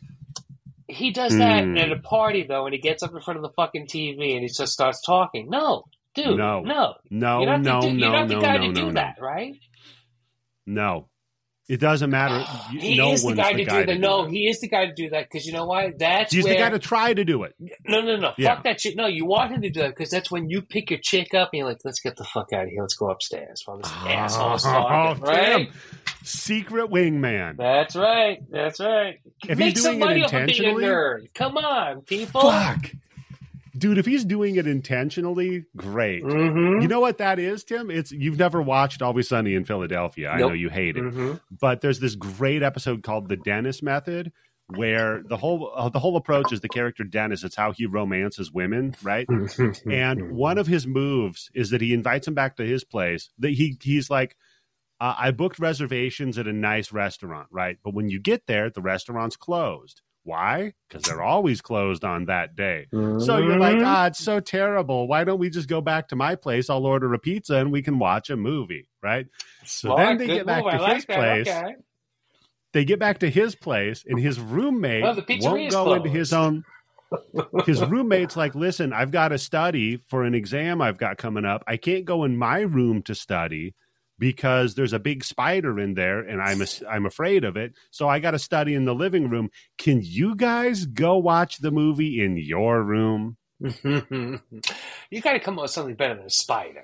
Speaker 2: He does that
Speaker 1: Mm.
Speaker 2: at a party, though, and he gets up in front of the fucking T V and he just starts talking. No, dude,
Speaker 1: No.
Speaker 2: no.
Speaker 1: No,
Speaker 2: You're not
Speaker 1: no,
Speaker 2: the, du-
Speaker 1: no,
Speaker 2: you're not
Speaker 1: no,
Speaker 2: the guy
Speaker 1: no,
Speaker 2: to
Speaker 1: no,
Speaker 2: do
Speaker 1: no.
Speaker 2: that, right?
Speaker 1: No. It doesn't matter. You-
Speaker 2: He
Speaker 1: no
Speaker 2: is the
Speaker 1: one's
Speaker 2: guy
Speaker 1: the
Speaker 2: to
Speaker 1: guy
Speaker 2: do that.
Speaker 1: do
Speaker 2: No,
Speaker 1: it.
Speaker 2: he is the guy to do that because you know why? That's
Speaker 1: He's
Speaker 2: where
Speaker 1: the guy to try to do it.
Speaker 2: no, no, no.
Speaker 1: Yeah.
Speaker 2: Fuck that shit. No, you want him to do that because that's when you pick your chick up and you're like, let's get the fuck out of here. Let's go upstairs while this asshole's talking.
Speaker 1: Oh,
Speaker 2: Right?
Speaker 1: damn. Secret wingman.
Speaker 2: That's right. That's right.
Speaker 1: If
Speaker 2: Make
Speaker 1: he's
Speaker 2: some
Speaker 1: doing it
Speaker 2: money off of being a
Speaker 1: intentionally-
Speaker 2: nerd. Come on, people.
Speaker 1: Fuck. Dude, if he's doing it intentionally, great.
Speaker 2: Mm-hmm.
Speaker 1: You know what that is, Tim? It's you've never watched Always Sunny in Philadelphia. I
Speaker 2: Nope.
Speaker 1: know you hate it.
Speaker 2: Mm-hmm.
Speaker 1: But there's this great episode called The Dennis Method where the whole uh, the whole approach is the character Dennis. It's how he romances women, right? And one of his moves is that he invites him back to his place. That he he's like, uh, I booked reservations at a nice restaurant, right? But when you get there, the restaurant's closed. Why? Because they're always closed on that day. So you're like, ah, it's so terrible. Why don't we just go back to my place? I'll order a pizza and we can watch a movie, right? So
Speaker 2: Smart,
Speaker 1: then they
Speaker 2: good
Speaker 1: get back
Speaker 2: move.
Speaker 1: to
Speaker 2: I
Speaker 1: his
Speaker 2: like that.
Speaker 1: place.
Speaker 2: Okay.
Speaker 1: They get back to his place, and his roommate
Speaker 2: Oh, the pizzeria's
Speaker 1: won't go
Speaker 2: closed.
Speaker 1: into his own. His roommate's like, listen, I've got to study for an exam I've got coming up. I can't go in my room to study because there's a big spider in there, and I'm a, I'm afraid of it. So I got to study in the living room. Can you guys go watch the movie in your room?
Speaker 2: you got to come up with something better than a spider.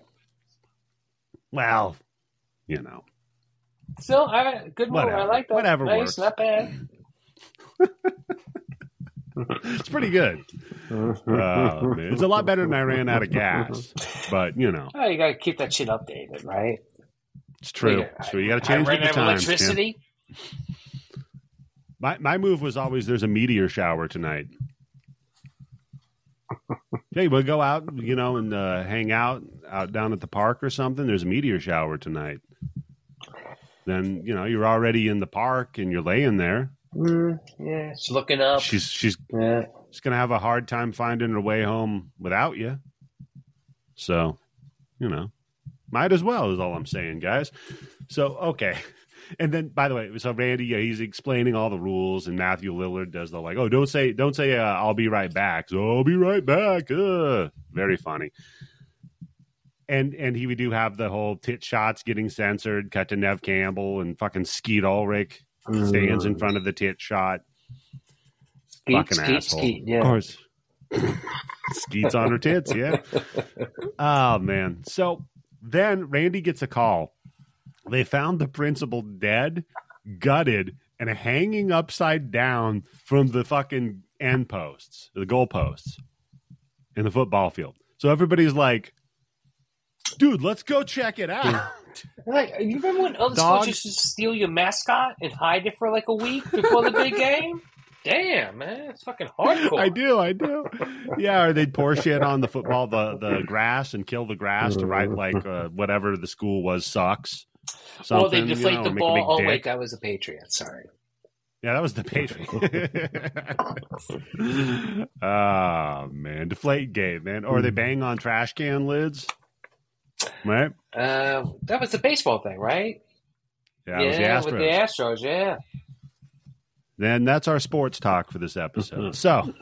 Speaker 1: Well, you know,
Speaker 2: So, I, good move.
Speaker 1: Whatever.
Speaker 2: I like that.
Speaker 1: Whatever
Speaker 2: nice,
Speaker 1: works.
Speaker 2: not bad.
Speaker 1: it's pretty good. Oh, man. It's a lot better than I ran out of gas, but you know,
Speaker 2: Oh, you got to keep that shit updated, right?
Speaker 1: it's true.
Speaker 2: Yeah,
Speaker 1: So you got to
Speaker 2: I
Speaker 1: change
Speaker 2: ran
Speaker 1: with the
Speaker 2: out of
Speaker 1: times. Tim.
Speaker 2: electricity.
Speaker 1: My my move was always there's a meteor shower tonight. Hey, we'll go out, you know, and uh, hang out out down at the park or something. There's a meteor shower tonight. Then you know you're already in the park and you're laying there.
Speaker 2: Mm, yeah, it's looking up.
Speaker 1: She's she's
Speaker 2: Yeah.
Speaker 1: she's gonna have a hard time finding her way home without you. So, you know, might as well is all I'm saying, guys. So okay. And then, by the way, so Randy, yeah, he's explaining all the rules, and Matthew Lillard does the like, oh, don't say, don't say, uh, I'll be right back. So I'll be right back. Ugh. Very funny. And and he would do have the whole tit shots getting censored, cut to Nev Campbell, and fucking Skeet Ulrich stands in front of the tit shot.
Speaker 2: Skeet,
Speaker 1: Fucking
Speaker 2: skeet,
Speaker 1: asshole.
Speaker 2: skeet, yeah.
Speaker 1: Of course. Skeet's on her tits, yeah. Oh, man. So then Randy gets a call. They found the principal dead, gutted, and hanging upside down from the fucking end posts, the goal posts in the football field. So everybody's like, dude, let's go check it out.
Speaker 2: Like, you remember when other
Speaker 1: Dog.
Speaker 2: schools used to steal your mascot and hide it for like a week before the big game? Damn, man, it's fucking hardcore.
Speaker 1: I do, I do. Yeah, or they'd pour shit on the football, the, the grass, and kill the grass to write like uh, whatever the school was sucks.
Speaker 2: Or they
Speaker 1: Something, you
Speaker 2: deflate
Speaker 1: know,
Speaker 2: the
Speaker 1: make a
Speaker 2: ball.
Speaker 1: big
Speaker 2: Oh,
Speaker 1: dick.
Speaker 2: wait, that was the Patriots. Sorry.
Speaker 1: Yeah, that was the Patriots. Oh, man. Deflate gate, man. Or they bang on trash can lids. Right?
Speaker 2: Uh, that was the baseball thing, right?
Speaker 1: Yeah, it was the Astros.
Speaker 2: with the Astros, yeah.
Speaker 1: Then that's our sports talk for this episode. so,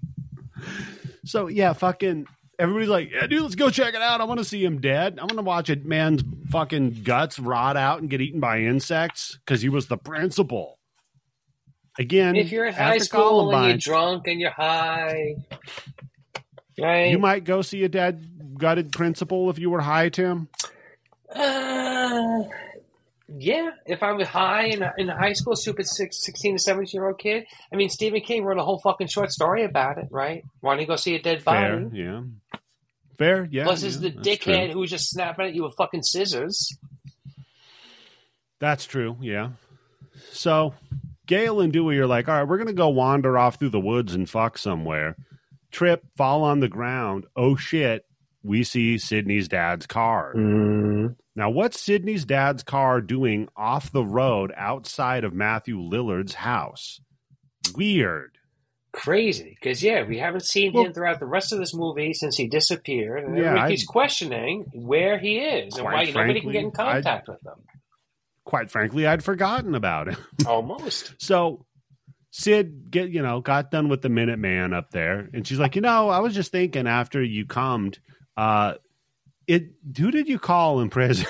Speaker 1: so yeah, fucking everybody's like, yeah, dude, let's go check it out. I want to see him dead. I want to watch a man's fucking guts rot out and get eaten by insects because he was the principal. Again,
Speaker 2: If you're in
Speaker 1: after
Speaker 2: high school
Speaker 1: Columbine,
Speaker 2: and you're drunk and you're high, right?
Speaker 1: you might go see a dead gutted principal if you were high, Tim.
Speaker 2: Uh, yeah, if I was high in, in high school, stupid six, sixteen to seventeen year old kid. I mean, Stephen King wrote a whole fucking short story about it, right? Why don't you go see a dead body?
Speaker 1: Fair, yeah. Fair, yeah.
Speaker 2: Plus,
Speaker 1: yeah,
Speaker 2: is the
Speaker 1: that's
Speaker 2: dickhead
Speaker 1: true.
Speaker 2: who was just snapping at you with fucking scissors.
Speaker 1: That's true, yeah. So, Gail and Dewey are like, all right, we're going to go wander off through the woods and fuck somewhere. Trip, fall on the ground. Oh, shit. we see Sydney's dad's car.
Speaker 3: Mm.
Speaker 1: Now, what's Sydney's dad's car doing off the road outside of Matthew Lillard's house? Weird.
Speaker 2: Crazy, because yeah, we haven't seen
Speaker 1: Well-
Speaker 2: him throughout the rest of this movie since he disappeared, and
Speaker 1: Yeah,
Speaker 2: everybody
Speaker 1: I-
Speaker 2: keeps questioning where he is and
Speaker 1: Quite
Speaker 2: why nobody can
Speaker 1: frankly,
Speaker 2: get in contact with him.
Speaker 1: Quite frankly, I'd forgotten about it.
Speaker 2: Almost.
Speaker 1: So Sid get you know got done with the Minuteman up there, and she's like, you know, I was just thinking after you cummed, uh, it who did you call in prison?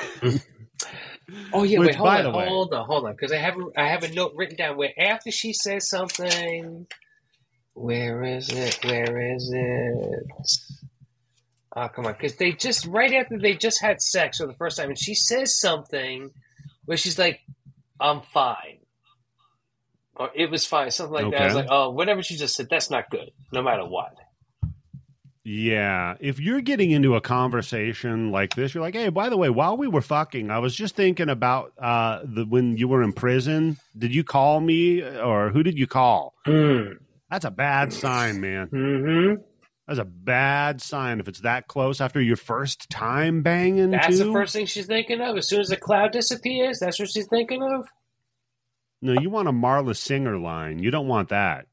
Speaker 2: Oh yeah,
Speaker 1: Which,
Speaker 2: wait, hold
Speaker 1: by
Speaker 2: on,
Speaker 1: the way-
Speaker 2: hold on, hold on, because I have a- I have a note written down where after she says something, where is it? Where is it? Oh come on, because they just right after they just had sex for the first time, and she says something where she's like, "I'm fine," or "It was fine," something like that. I was
Speaker 1: Okay.
Speaker 2: like, "Oh, whatever she just said, that's not good, no matter what."
Speaker 1: Yeah, if you're getting into a conversation like this, you're like, hey, by the way, while we were fucking, I was just thinking about uh, the when you were in prison. Did you call me, or who did you call?
Speaker 2: Mm.
Speaker 1: That's a bad sign, man.
Speaker 2: Mm-hmm.
Speaker 1: That's a bad sign if it's that close after your first time banging.
Speaker 2: That's
Speaker 1: too.
Speaker 2: the first thing she's thinking of. As soon as the cloud disappears, that's what she's thinking of.
Speaker 1: No, you want a Marla Singer line. You don't want that.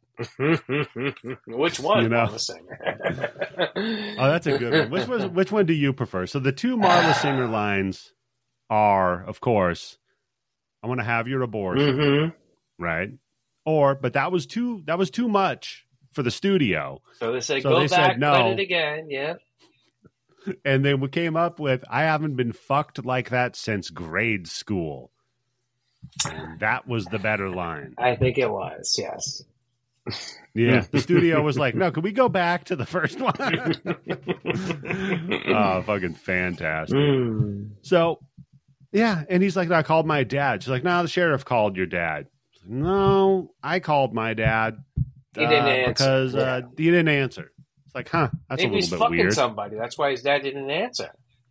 Speaker 2: Which one?
Speaker 1: You know.
Speaker 2: Marla Singer?
Speaker 1: Oh, that's a good one. Which was, which one do you prefer? So the two Marla Singer lines are, of course, I want to have your abortion,
Speaker 2: Mm-hmm.
Speaker 1: right? Or, but that was too that was too much for the studio,
Speaker 2: So they said,
Speaker 1: So
Speaker 2: go
Speaker 1: they said
Speaker 2: back,
Speaker 1: no.
Speaker 2: play it again. Yeah.
Speaker 1: and then we came up with, I haven't been fucked like that since grade school, and that was the better line.
Speaker 2: I think it was, yes.
Speaker 1: Yeah, the studio was like, no, can we go back to the first one? Oh, fucking fantastic.
Speaker 2: Mm.
Speaker 1: So, yeah, and he's like, I called my dad. She's like, no, the sheriff called your dad. She's like, no, I called my dad.
Speaker 2: He didn't
Speaker 1: uh,
Speaker 2: answer.
Speaker 1: Because uh, he didn't answer. It's like, huh, that's
Speaker 2: Maybe
Speaker 1: a
Speaker 2: he's
Speaker 1: little bit
Speaker 2: fucking
Speaker 1: weird.
Speaker 2: somebody. That's why his dad didn't answer.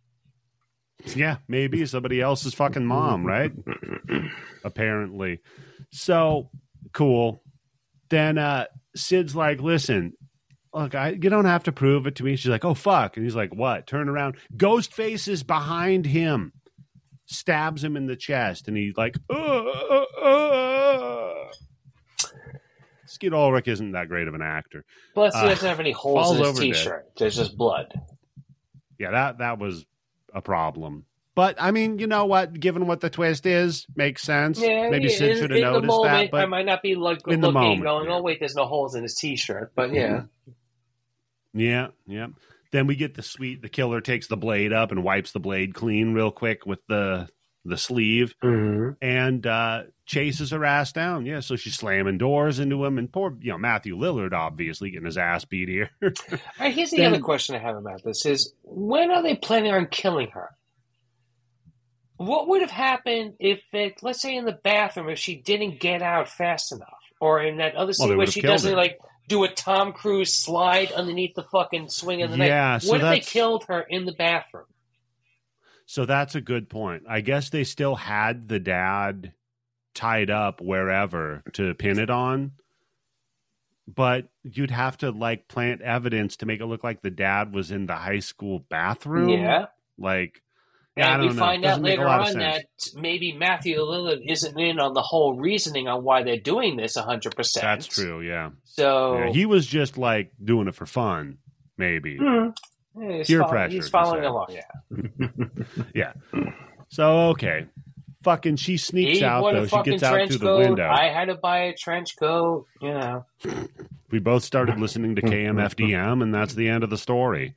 Speaker 1: Yeah, maybe somebody else's fucking mom, right? Apparently. So, cool. Then uh, Sid's like, listen, look, I, you don't have to prove it to me. She's like, oh, fuck. And he's like, what? Turn around. Ghostface is behind him. Stabs him in the chest. And he's like, uh, uh, uh. Skeet Ulrich isn't that great of an actor.
Speaker 2: Plus, he
Speaker 1: Uh,
Speaker 2: doesn't have any holes
Speaker 1: falls
Speaker 2: in his
Speaker 1: over dead.
Speaker 2: t-shirt. There's just blood.
Speaker 1: Yeah, that, that was a problem. But, I mean, you know what? Given what the twist is, makes sense.
Speaker 2: Yeah,
Speaker 1: Maybe
Speaker 2: yeah,
Speaker 1: Sid
Speaker 2: in,
Speaker 1: should have
Speaker 2: in the
Speaker 1: noticed
Speaker 2: moment,
Speaker 1: that. But
Speaker 2: I might not be like
Speaker 1: in the
Speaker 2: looking,
Speaker 1: moment,
Speaker 2: going,
Speaker 1: yeah.
Speaker 2: "Oh wait, there's no holes in his t-shirt." But yeah,
Speaker 1: Yeah, yeah. Then we get the sweet. The killer takes the blade up and wipes the blade clean real quick with the the sleeve,
Speaker 2: mm-hmm.
Speaker 1: and uh, chases her ass down. Yeah, so she's slamming doors into him, and poor, you know, Matthew Lillard obviously getting his ass beat here.
Speaker 2: All right, here's the
Speaker 1: Then-
Speaker 2: other question I have about this: is when are they planning on killing her? What would have happened if it, let's say, in the bathroom, if she didn't get out fast enough, or in that other
Speaker 1: Well,
Speaker 2: scene
Speaker 1: they
Speaker 2: where
Speaker 1: would have
Speaker 2: she
Speaker 1: killed
Speaker 2: doesn't
Speaker 1: her.
Speaker 2: like do a Tom Cruise slide underneath the fucking swing of the
Speaker 1: Yeah,
Speaker 2: knife?
Speaker 1: so
Speaker 2: What if they
Speaker 1: that's-
Speaker 2: killed her in the bathroom?
Speaker 1: So that's a good point. I guess they still had the dad tied up wherever to pin it on, but you'd have to like plant evidence to make it look like the dad was in the high school bathroom.
Speaker 2: Yeah.
Speaker 1: Like, yeah, I
Speaker 2: And
Speaker 1: don't
Speaker 2: we
Speaker 1: know.
Speaker 2: find out
Speaker 1: Doesn't make a
Speaker 2: later
Speaker 1: lot of
Speaker 2: on
Speaker 1: sense.
Speaker 2: that maybe Matthew Lillard isn't in on the whole reasoning on why they're doing this one hundred percent.
Speaker 1: That's true. Yeah.
Speaker 2: So
Speaker 1: Yeah, he was just like doing it for fun, maybe.
Speaker 2: Hmm. Yeah, he's
Speaker 1: Peer
Speaker 2: follow-
Speaker 1: pressure,
Speaker 2: He's
Speaker 1: he
Speaker 2: following
Speaker 1: said.
Speaker 2: along, yeah.
Speaker 1: Yeah. So okay, fucking she sneaks
Speaker 2: He
Speaker 1: out
Speaker 2: bought
Speaker 1: though.
Speaker 2: a
Speaker 1: She
Speaker 2: fucking
Speaker 1: gets out
Speaker 2: trench
Speaker 1: through the
Speaker 2: coat.
Speaker 1: window.
Speaker 2: I had to buy a trench coat, you know.
Speaker 1: We both started listening to K M F D M, and that's the end of the story.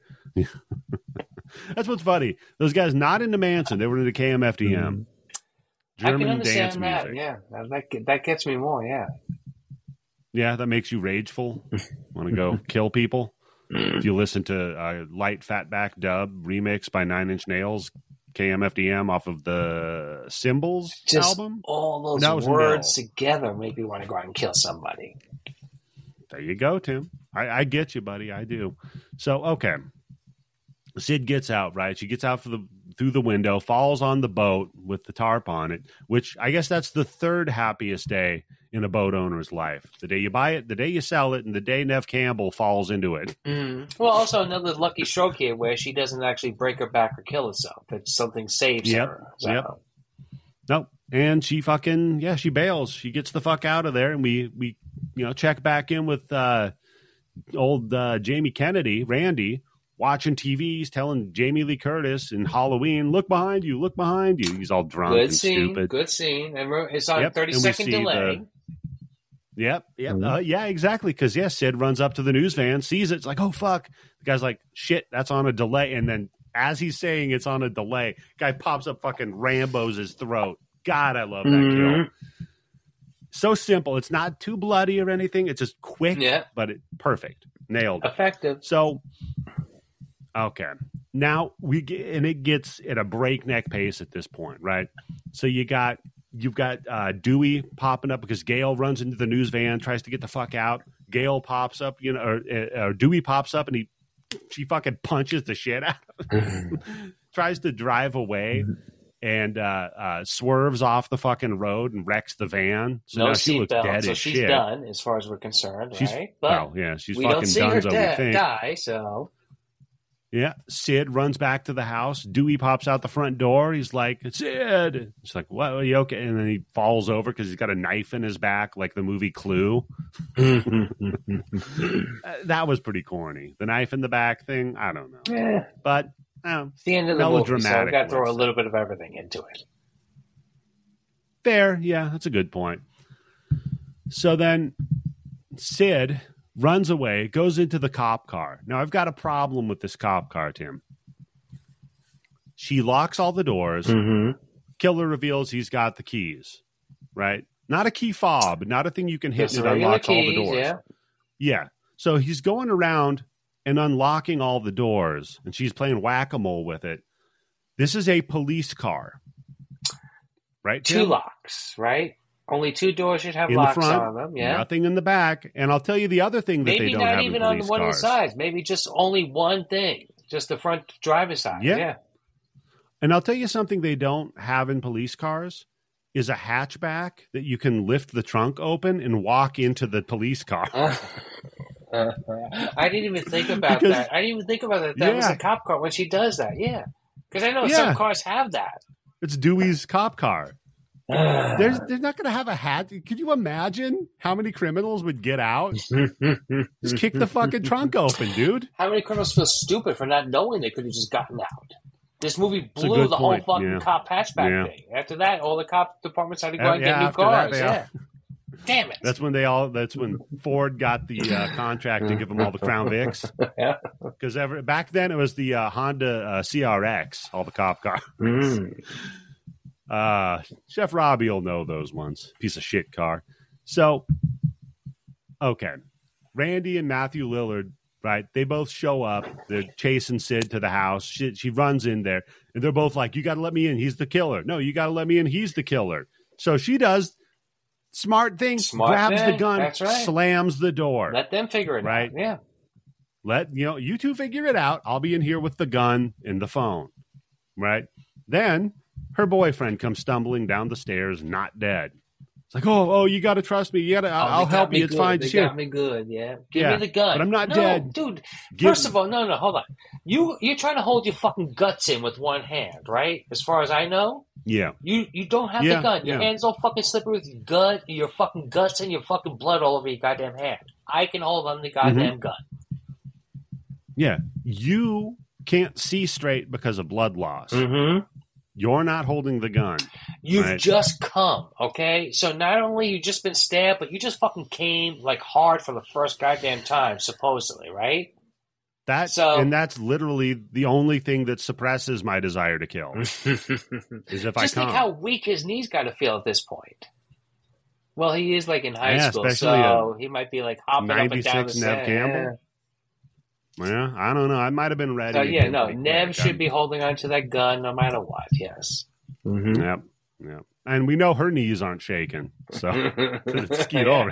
Speaker 1: That's what's funny. Those guys not into Manson, they were into K M F D M.
Speaker 2: I can
Speaker 1: German
Speaker 2: understand
Speaker 1: dance
Speaker 2: that,
Speaker 1: music.
Speaker 2: yeah. That, that gets me more, yeah.
Speaker 1: Yeah, that makes you rageful. Want to go kill people? If you listen to uh, Light Fatback Dub remix by Nine Inch Nails, K M F D M off of the Symbols
Speaker 2: Just
Speaker 1: album.
Speaker 2: all
Speaker 1: That
Speaker 2: those
Speaker 1: was
Speaker 2: words
Speaker 1: Nell.
Speaker 2: together make me want to go out and kill somebody.
Speaker 1: There you go, Tim. I, I get you, buddy. I do. So, okay. Sid gets out, right? She gets out for the through the window, falls on the boat with the tarp on it, which I guess that's the third happiest day in a boat owner's life. The day you buy it, the day you sell it, and the day Nev Campbell falls into it.
Speaker 2: Mm. Well, also another lucky stroke here where she doesn't actually break her back or kill herself. It's something saves
Speaker 1: Yep.
Speaker 2: her. So.
Speaker 1: Yep. Nope. And she fucking, yeah, she bails. She gets the fuck out of there, and we, we you know, check back in with uh, old uh, Jamie Kennedy, Randy, watching T V. He's telling Jamie Lee Curtis in Halloween, look behind you, look behind you. He's all drunk
Speaker 2: Good
Speaker 1: and
Speaker 2: scene.
Speaker 1: stupid.
Speaker 2: Good scene. And we're- it's on
Speaker 1: Yep,
Speaker 2: a thirty
Speaker 1: and we
Speaker 2: second
Speaker 1: see
Speaker 2: delay.
Speaker 1: the- Yep, yep,
Speaker 3: Mhm.
Speaker 1: uh, yeah, exactly. Because yeah, Sid runs up to the news van, sees it, it's like, oh fuck. The guy's like, shit, that's on a delay. And then as he's saying it's on a delay, guy pops up, fucking Rambo's his throat. God, I love that
Speaker 3: Mhm.
Speaker 1: kill. So simple. It's not too bloody or anything. It's just quick,
Speaker 2: Yeah.
Speaker 1: but it, perfect, nailed it.
Speaker 2: Effective.
Speaker 1: So, okay. Now we get, and it gets at a breakneck pace at this point, right? So you got, you've got uh, Dewey popping up because Gail runs into the news van, tries to get the fuck out. Gail pops up, you know, or, or Dewey pops up and he, she fucking punches the shit out of him, tries to drive away and uh, uh, swerves off the fucking road and wrecks the van. So
Speaker 2: No
Speaker 1: now she looks
Speaker 2: seatbelt,
Speaker 1: dead
Speaker 2: so
Speaker 1: as
Speaker 2: she's
Speaker 1: shit.
Speaker 2: done as far as we're concerned,
Speaker 1: She's,
Speaker 2: right? But
Speaker 1: well, yeah, she's
Speaker 2: we
Speaker 1: fucking
Speaker 2: don't see her
Speaker 1: done, so we
Speaker 2: da-
Speaker 1: think.
Speaker 2: die, so
Speaker 1: Yeah, Sid runs back to the house. Dewey pops out the front door. He's like, Sid. She's like, what? Are you okay? And then he falls over because he's got a knife in his back, like the movie Clue. Uh, that was pretty corny. The knife in the back thing, I don't know.
Speaker 2: eh,
Speaker 1: But uh,
Speaker 2: it's the end of the movie, so we
Speaker 1: Melodramatic,
Speaker 2: got to throw a
Speaker 1: let's
Speaker 2: little bit of everything into it.
Speaker 1: fair. Yeah, that's a good point. So then Sid runs away, goes into the cop car. Now, I've got a problem with this cop car, Tim. She locks all the doors.
Speaker 3: Mm-hmm.
Speaker 1: Killer reveals he's got the keys, right? Not a key fob, not a thing you can hit
Speaker 2: Just
Speaker 1: and it
Speaker 2: regular
Speaker 1: unlocks all the
Speaker 2: keys,
Speaker 1: doors.
Speaker 2: yeah.
Speaker 1: Yeah. So he's going around and unlocking all the doors, and she's playing whack-a-mole with it. This is a police car, right?
Speaker 2: Two
Speaker 1: Tim?
Speaker 2: locks, right? Only two doors should have
Speaker 1: In the
Speaker 2: locks
Speaker 1: front,
Speaker 2: on them, yeah.
Speaker 1: Nothing in the back. And I'll tell you the other thing that
Speaker 2: Maybe
Speaker 1: they don't
Speaker 2: not
Speaker 1: have
Speaker 2: even
Speaker 1: in
Speaker 2: on
Speaker 1: police
Speaker 2: one of the
Speaker 1: cars.
Speaker 2: sides. Maybe just only one thing, just the front driver's side.
Speaker 1: Yeah.
Speaker 2: Yeah.
Speaker 1: And I'll tell you something they don't have in police cars is a hatchback that you can lift the trunk open and walk into the police car.
Speaker 2: I didn't even think about
Speaker 1: Because-
Speaker 2: that. I didn't even think about that. That was
Speaker 1: Yeah.
Speaker 2: a cop car when she does that. Yeah. Because I know
Speaker 1: Yeah.
Speaker 2: some cars have that.
Speaker 1: It's Dewey's cop car. There's, they're not going to have a hat. Could you imagine how many criminals would get out? Just kick the fucking trunk open, dude.
Speaker 2: How many criminals feel stupid for not knowing they could have just gotten out? This movie
Speaker 1: a
Speaker 2: blew
Speaker 1: good
Speaker 2: the
Speaker 1: point,
Speaker 2: whole fucking
Speaker 1: yeah.
Speaker 2: cop hatchback
Speaker 1: Yeah.
Speaker 2: thing. After that, all the cop departments had to go
Speaker 1: Uh,
Speaker 2: and get
Speaker 1: yeah,
Speaker 2: new
Speaker 1: after that,
Speaker 2: cars.
Speaker 1: they
Speaker 2: Yeah. Damn it.
Speaker 1: That's when they all. That's when Ford got the uh, contract to give them all the Crown Vics.
Speaker 2: Yeah.
Speaker 1: Because ever back then it was the uh, Honda uh, C R X, all the cop cars.
Speaker 3: Mm.
Speaker 1: Uh, Chef Robbie will know those ones. Piece of shit car. So, okay, Randy and Matthew Lillard. Right, they both show up. They're chasing Sid to the house. She, she runs in there, and they're both like, "You got to let me in. He's the killer." No, you got to let me in. He's the killer. So she does smart thing,
Speaker 2: Smart
Speaker 1: grabs
Speaker 2: thing.
Speaker 1: the gun,
Speaker 2: That's right.
Speaker 1: slams the door.
Speaker 2: Let them figure it
Speaker 1: Right.
Speaker 2: out. Yeah.
Speaker 1: Let you know, you two figure it out. I'll be in here with the gun and the phone. Right. Then her boyfriend comes stumbling down the stairs, not dead. It's like, oh, oh, you got to trust me. You got to.
Speaker 2: Oh,
Speaker 1: I'll
Speaker 2: they
Speaker 1: help
Speaker 2: got me
Speaker 1: you. It's
Speaker 2: good.
Speaker 1: fine.
Speaker 2: They
Speaker 1: Shit.
Speaker 2: got me good. Yeah. Give
Speaker 1: Yeah,
Speaker 2: me the gun.
Speaker 1: but I'm not
Speaker 2: no,
Speaker 1: dead.
Speaker 2: dude.
Speaker 1: Give-
Speaker 2: First of all, no, no, hold on. You you're trying to hold your fucking guts in with one hand, right? As far as I know,
Speaker 1: Yeah.
Speaker 2: you you don't have
Speaker 1: Yeah,
Speaker 2: the gun. Your
Speaker 1: yeah.
Speaker 2: hands all fucking slippery with your gut, your fucking guts, and your fucking blood all over your goddamn hand. I can hold on the goddamn
Speaker 1: Mm-hmm.
Speaker 2: gun.
Speaker 1: Yeah. You can't see straight because of blood loss.
Speaker 3: Mm-hmm.
Speaker 1: You're not holding the gun.
Speaker 2: You've
Speaker 1: Right.
Speaker 2: just come, okay? So not only you just been stabbed, but you just fucking came like hard for the first goddamn time, supposedly, right?
Speaker 1: That
Speaker 2: So-
Speaker 1: and that's literally the only thing that suppresses my desire to kill is if I
Speaker 2: Just
Speaker 1: come.
Speaker 2: think how weak his knees got to feel at this point. Well, he is like in high
Speaker 1: Yeah,
Speaker 2: school,
Speaker 1: especially
Speaker 2: so he might be like hopping up and down the
Speaker 1: ninety-six Nev
Speaker 2: stairs.
Speaker 1: Campbell. Yeah, I don't know. I might have been ready.
Speaker 2: So
Speaker 1: to
Speaker 2: yeah,
Speaker 1: get
Speaker 2: no,
Speaker 1: like
Speaker 2: Nev
Speaker 1: that
Speaker 2: should
Speaker 1: gun.
Speaker 2: be holding on to that gun no matter what. Yes.
Speaker 3: Mm-hmm.
Speaker 1: Yep. Yep. And we know her knees aren't shaking. So skeet over.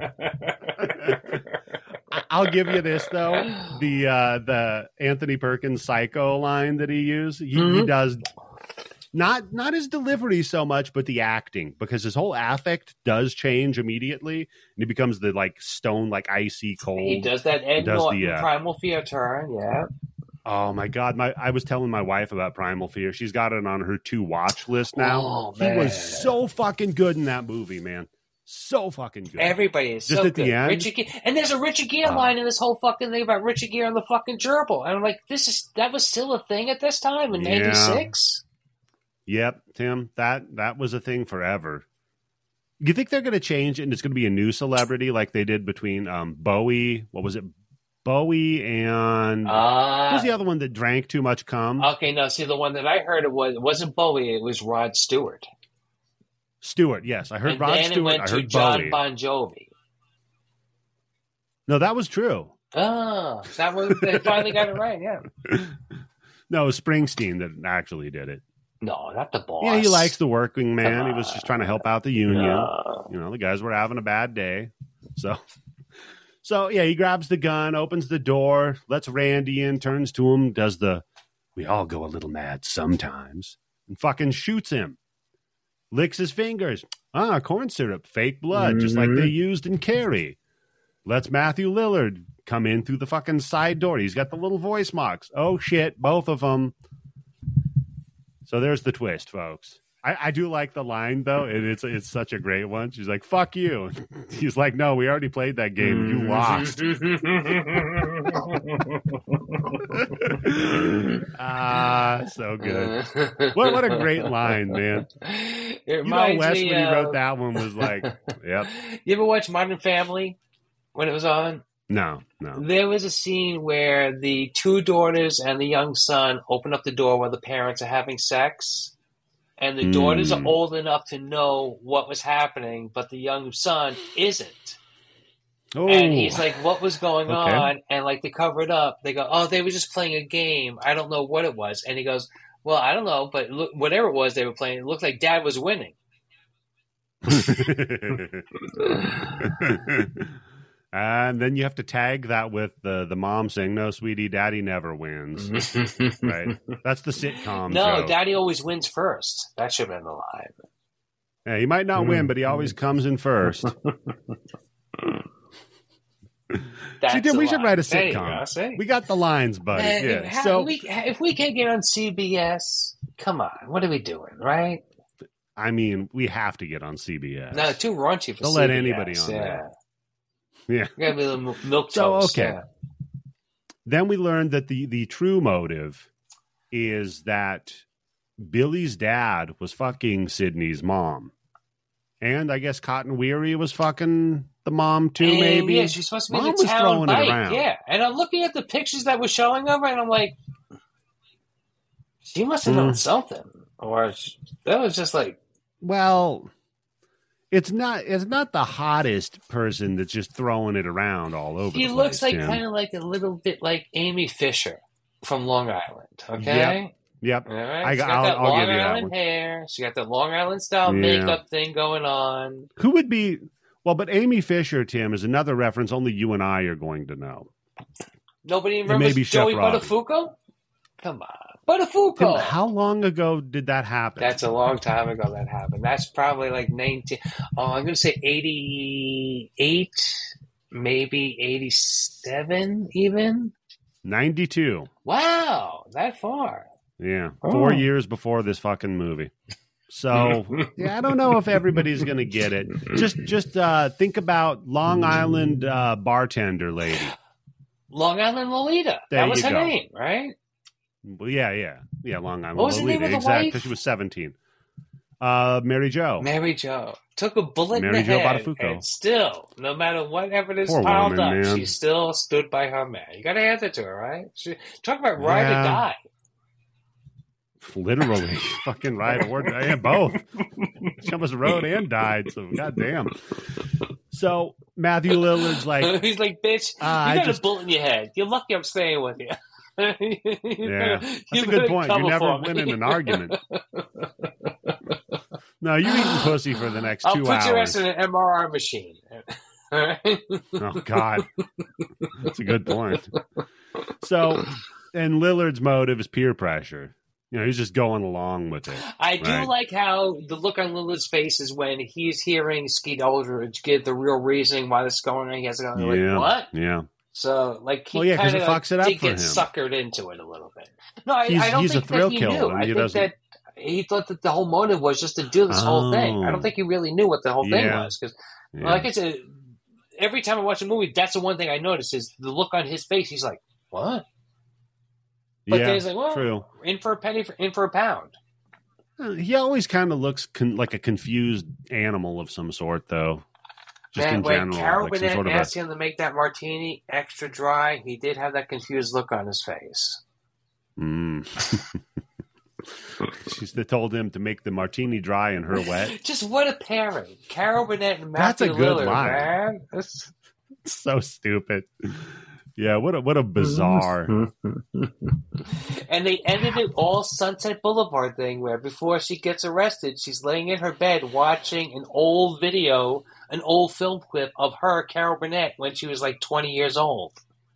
Speaker 1: I'll give you this though. The uh the Anthony Perkins psycho line that he used, he, he
Speaker 3: Mhm.
Speaker 1: does Not not his delivery so much, but the acting, because his whole affect does change immediately, and he becomes the like stone, like icy cold.
Speaker 2: He does that Ed
Speaker 1: does
Speaker 2: Norton
Speaker 1: the, uh,
Speaker 2: Primal Fear turn, yeah.
Speaker 1: Oh my God! My I was telling my wife about Primal Fear. She's got it on her to watch list now.
Speaker 2: Oh,
Speaker 1: he
Speaker 2: man.
Speaker 1: was so fucking good in that movie, man. So fucking good.
Speaker 2: Everybody is
Speaker 1: Just
Speaker 2: so
Speaker 1: at the
Speaker 2: good.
Speaker 1: end?
Speaker 2: Richard Gere, and there's a Richard Gere
Speaker 1: Oh.
Speaker 2: line in this whole fucking thing about Richard Gere and the fucking gerbil. And I'm like, this is that was still a thing at this time in
Speaker 1: Yeah.
Speaker 2: ninety-six.
Speaker 1: Yep, Tim. That that was a thing forever. You think they're going to change it and it's going to be a new celebrity like they did between um, Bowie? What was it? Bowie and what
Speaker 2: Uh,
Speaker 1: was the other one that drank too much cum?
Speaker 2: okay, no, see, the one that I heard it was it wasn't Bowie, it was Rod Stewart.
Speaker 1: Stewart. Yes, I heard
Speaker 2: and
Speaker 1: Rod
Speaker 2: then
Speaker 1: Stewart.
Speaker 2: it went
Speaker 1: I
Speaker 2: to
Speaker 1: heard
Speaker 2: John
Speaker 1: Bowie.
Speaker 2: Bon Jovi.
Speaker 1: No, that was true.
Speaker 2: Oh, that was they finally got it right, yeah.
Speaker 1: No, it was Springsteen that actually did it.
Speaker 2: No, not the boss.
Speaker 1: Yeah, he likes the working man.
Speaker 2: Come
Speaker 1: He was
Speaker 2: on.
Speaker 1: just trying to help out the union.
Speaker 2: No.
Speaker 1: You know, the guys were having a bad day. So, so yeah, he grabs the gun, opens the door, lets Randy in, turns to him, does the, we all go a little mad sometimes, and fucking shoots him. Licks his fingers. Ah, corn syrup, fake blood, just like
Speaker 3: Mhm.
Speaker 1: they used in Carrie. Lets Matthew Lillard come in through the fucking side door. He's got the little voice marks. Oh, shit, both of them. So there's the twist, folks. I, I do like the line, though, and it's it's such a great one. She's like, fuck you. He's like, no, we already played that game. You lost. Ah, so good. What what a great line, man.
Speaker 2: It
Speaker 1: You know,
Speaker 2: reminds
Speaker 1: Wes,
Speaker 2: me
Speaker 1: when he
Speaker 2: of-
Speaker 1: wrote that one, was like, yep.
Speaker 2: You ever watch Modern Family when it was on?
Speaker 1: No, no.
Speaker 2: There was a scene where the two daughters and the young son open up the door while the parents are having sex. And the daughters are
Speaker 1: Mm.
Speaker 2: old enough to know what was happening, but the young son isn't.
Speaker 1: Oh,
Speaker 2: And he's like, what was going
Speaker 1: Okay.
Speaker 2: on? And like to cover it up, they go, oh, they were just playing a game. I don't know what it was. And he goes, well, I don't know, but look, whatever it was they were playing, it looked like dad was winning.
Speaker 1: And then you have to tag that with the, the mom saying, no, sweetie, daddy never wins. Right? That's the sitcom
Speaker 2: No,
Speaker 1: joke.
Speaker 2: daddy always wins first. That should have been the line.
Speaker 1: Yeah, he might not win, but he always comes in first.
Speaker 2: That's
Speaker 1: See, Tim,
Speaker 2: the
Speaker 1: we should
Speaker 2: line.
Speaker 1: write a
Speaker 2: There you
Speaker 1: sitcom.
Speaker 2: go, see?
Speaker 1: We got the lines, buddy.
Speaker 2: Uh,
Speaker 1: Yeah.
Speaker 2: if, how-
Speaker 1: So,
Speaker 2: we, if we can't get on C B S, come on, what are we doing, right?
Speaker 1: I mean, we have to get on C B S.
Speaker 2: No, too raunchy for
Speaker 1: Don't
Speaker 2: C B S.
Speaker 1: let anybody on
Speaker 2: yeah.
Speaker 1: there. Yeah.
Speaker 2: We gotta be a little mil- milk
Speaker 1: So,
Speaker 2: toast.
Speaker 1: okay.
Speaker 2: yeah.
Speaker 1: Then we learned that the, the true motive is that Billy's dad was fucking Sydney's mom. And I guess Cotton Weary was fucking the mom too,
Speaker 2: And,
Speaker 1: maybe.
Speaker 2: Yeah, she's supposed to be
Speaker 1: Mom
Speaker 2: the
Speaker 1: was
Speaker 2: town
Speaker 1: throwing it
Speaker 2: bike.
Speaker 1: around.
Speaker 2: Yeah, and I'm looking at the pictures that were showing of her, and I'm like, she must have known
Speaker 1: Mm.
Speaker 2: something, or she, that was just like,
Speaker 1: Well, it's not it's not the hottest person that's just throwing it around all over
Speaker 2: she
Speaker 1: the
Speaker 2: looks
Speaker 1: place,
Speaker 2: like
Speaker 1: Tim.
Speaker 2: kind of like a little bit like Amy Fisher from Long Island. Okay.
Speaker 1: Yep.
Speaker 2: All right.
Speaker 1: I-
Speaker 2: She got
Speaker 1: I'll-
Speaker 2: that
Speaker 1: I'll
Speaker 2: Long
Speaker 1: give you that
Speaker 2: Island
Speaker 1: one.
Speaker 2: hair. She got that Long Island style
Speaker 1: Yeah.
Speaker 2: makeup thing going on.
Speaker 1: Who would be well, but Amy Fisher, Tim, is another reference only you and I are going to know.
Speaker 2: Nobody
Speaker 1: And
Speaker 2: remembers
Speaker 1: maybe Chef
Speaker 2: Joey
Speaker 1: Robbie.
Speaker 2: Buttafuoco? Come on.
Speaker 1: Tim,
Speaker 2: Buttafuoco.
Speaker 1: how long ago did that happen?
Speaker 2: That's a long time ago that happened. That's probably like nineteen. Oh, I'm going to say eighty-eight, maybe eighty-seven even.
Speaker 1: ninety-two.
Speaker 2: Wow, that far.
Speaker 1: Yeah.
Speaker 2: Oh.
Speaker 1: Four years before this fucking movie. So yeah, I don't know if everybody's gonna get it. Just just uh, think about Long Island uh, bartender lady.
Speaker 2: Long Island Lolita.
Speaker 1: There
Speaker 2: that was
Speaker 1: you
Speaker 2: her
Speaker 1: go.
Speaker 2: name, right?
Speaker 1: Well, yeah, yeah, yeah. Long Island
Speaker 2: What was the
Speaker 1: Lolita,
Speaker 2: name of the
Speaker 1: exactly.
Speaker 2: wife?
Speaker 1: Because she was seventeen. Uh, Mary Jo.
Speaker 2: Mary Jo. Took a bullet
Speaker 1: Mary
Speaker 2: in the
Speaker 1: Jo
Speaker 2: head,
Speaker 1: Buttafuoco.
Speaker 2: and still, no matter what evidence
Speaker 1: Poor
Speaker 2: piled
Speaker 1: woman,
Speaker 2: up,
Speaker 1: man.
Speaker 2: she still stood by her man. You got to hand it to her, right? She, talk about ride
Speaker 1: Yeah.
Speaker 2: or die.
Speaker 1: Literally, fucking ride or die. Yeah, both. She almost rode and died. So goddamn. So Matthew Lillard's like,
Speaker 2: He's like, bitch,
Speaker 1: Ah, I
Speaker 2: you got
Speaker 1: just-
Speaker 2: a bullet in your head. You're lucky I'm staying with you.
Speaker 1: yeah, that's a good point. You never win in an argument. No, you eating pussy for the next
Speaker 2: I'll
Speaker 1: two
Speaker 2: put
Speaker 1: hours.
Speaker 2: your ass in an M R I machine.
Speaker 1: Oh God, that's a good point. So, and Lillard's motive is peer pressure. You know, he's just going along with it.
Speaker 2: I do
Speaker 1: right?
Speaker 2: like how the look on Lillard's face is when he's hearing Skeet Ulrich give the real reasoning why this is going on. He has to go, like,
Speaker 1: Yeah,
Speaker 2: what?
Speaker 1: yeah.
Speaker 2: So, like, he
Speaker 1: Well, yeah, 'cause
Speaker 2: kind
Speaker 1: it
Speaker 2: of
Speaker 1: fucks it up
Speaker 2: did
Speaker 1: for
Speaker 2: get
Speaker 1: him.
Speaker 2: suckered into it a little bit. No, I,
Speaker 1: He's-
Speaker 2: I don't
Speaker 1: he's a
Speaker 2: think
Speaker 1: thrill
Speaker 2: that he
Speaker 1: killer,
Speaker 2: knew.
Speaker 1: and
Speaker 2: I
Speaker 1: he
Speaker 2: think
Speaker 1: doesn't-
Speaker 2: that he thought that the whole motive was just to do this whole thing. I
Speaker 1: Oh.
Speaker 2: don't think he really knew what the whole thing
Speaker 1: Yeah.
Speaker 2: was. Because,
Speaker 1: Yeah.
Speaker 2: like I said, every time I watch a movie, that's the one thing I notice is the look on his face. He's like, what? But
Speaker 1: yeah,
Speaker 2: then he's like, well,
Speaker 1: true.
Speaker 2: in for a penny, for, in for a pound.
Speaker 1: Uh, He always kind of looks con- like a confused animal of some sort, though. Just
Speaker 2: Man,
Speaker 1: in
Speaker 2: when
Speaker 1: general,
Speaker 2: Carol
Speaker 1: like some
Speaker 2: Burnett
Speaker 1: sort of
Speaker 2: asked
Speaker 1: a,
Speaker 2: him to make that martini extra dry, he did have that confused look on his face.
Speaker 1: mm. She's they told him to make the martini dry and her wet.
Speaker 2: Just what a pairing. Carol Burnett and
Speaker 1: That's a
Speaker 2: Matthew
Speaker 1: good
Speaker 2: Lillard,
Speaker 1: line.
Speaker 2: man. That's-
Speaker 1: So stupid. Yeah, what a what a bizarre.
Speaker 2: And they ended it all Sunset Boulevard thing where before she gets arrested, she's laying in her bed watching an old video, an old film clip of her, Carol Burnett, when she was like twenty years old.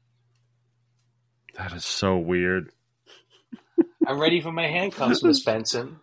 Speaker 1: That is so weird.
Speaker 2: I'm ready for my handcuffs, Miss Benson.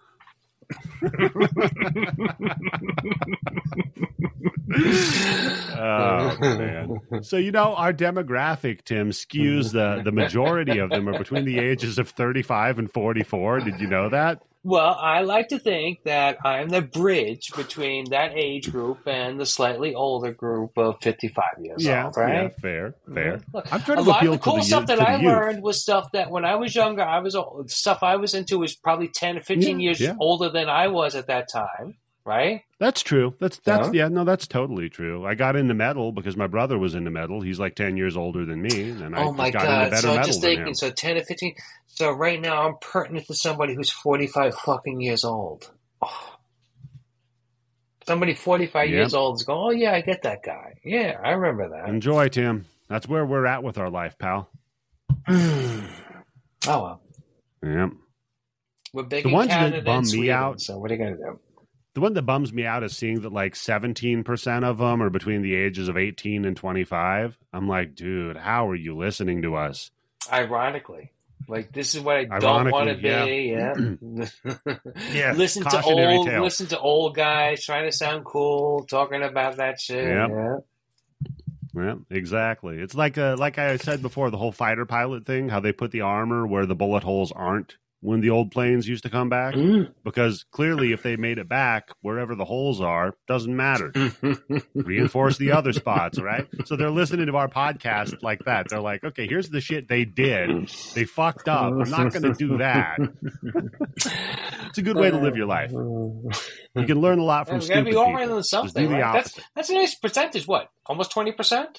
Speaker 1: Oh man! So you know our demographic, Tim, skews the the majority of them are between the ages of thirty-five and forty-four. Did you know that?
Speaker 2: Well, I like to think that I'm the bridge between that age group and the slightly older group of fifty-five years
Speaker 1: Yeah,
Speaker 2: old, right?
Speaker 1: yeah, fair, fair.
Speaker 2: Look,
Speaker 1: I'm trying
Speaker 2: a
Speaker 1: to
Speaker 2: lot
Speaker 1: appeal
Speaker 2: of the cool
Speaker 1: to the,
Speaker 2: stuff
Speaker 1: youth-
Speaker 2: that
Speaker 1: to the
Speaker 2: I
Speaker 1: youth.
Speaker 2: learned was stuff that when I was younger, I was stuff I was into was probably ten or fifteen
Speaker 1: Yeah,
Speaker 2: years
Speaker 1: yeah.
Speaker 2: older than I was at that time, right?
Speaker 1: That's true. That's that's
Speaker 2: Yeah.
Speaker 1: yeah. No, that's totally true. I got into metal because my brother was into metal. He's like ten years older than me, and I
Speaker 2: oh my
Speaker 1: just got into
Speaker 2: god!
Speaker 1: better
Speaker 2: So I'm
Speaker 1: metal
Speaker 2: just
Speaker 1: than
Speaker 2: thinking,
Speaker 1: him.
Speaker 2: so ten or fifteen. So right now, I'm pertinent to somebody who's forty-five fucking years old. Oh. Somebody forty-five
Speaker 1: Yep.
Speaker 2: years old is going, oh yeah, I get that guy. Yeah, I remember that.
Speaker 1: Enjoy, Tim. That's where we're at with our life, pal.
Speaker 2: oh well,
Speaker 1: Yeah.
Speaker 2: we're big
Speaker 1: The
Speaker 2: in
Speaker 1: ones that
Speaker 2: Canada
Speaker 1: bum
Speaker 2: and
Speaker 1: me
Speaker 2: Sweden.
Speaker 1: out-
Speaker 2: So what are you gonna do?
Speaker 1: The one that bums me out is seeing that like seventeen percent of them are between the ages of eighteen and twenty-five. I'm like, dude, how are you listening to us?
Speaker 2: Ironically, like this is what I don't
Speaker 1: Ironically,
Speaker 2: want to be. Yeah,
Speaker 1: Yeah,
Speaker 2: listen to
Speaker 1: cautionary
Speaker 2: old,
Speaker 1: tale.
Speaker 2: listen to old guys trying to sound cool, talking about that shit.
Speaker 1: Yep.
Speaker 2: Yeah.
Speaker 1: Yeah, exactly. It's like uh, like I said before, the whole fighter pilot thing, how they put the armor where the bullet holes aren't when the old planes used to come back.
Speaker 2: Mm.
Speaker 1: Because clearly if they made it back, wherever the holes are, doesn't matter. Reinforce the other spots, right? So they're listening to our podcast like that. They're like, okay, here's the shit they did. They fucked up. I'm not going to do that. It's a good way to live your life. You can learn a lot from
Speaker 2: Yeah, we gotta
Speaker 1: stupid
Speaker 2: be all
Speaker 1: people.
Speaker 2: right on
Speaker 1: Just
Speaker 2: something.
Speaker 1: do the
Speaker 2: Right? That's
Speaker 1: opposite.
Speaker 2: that's a nice percentage. What? Almost twenty percent.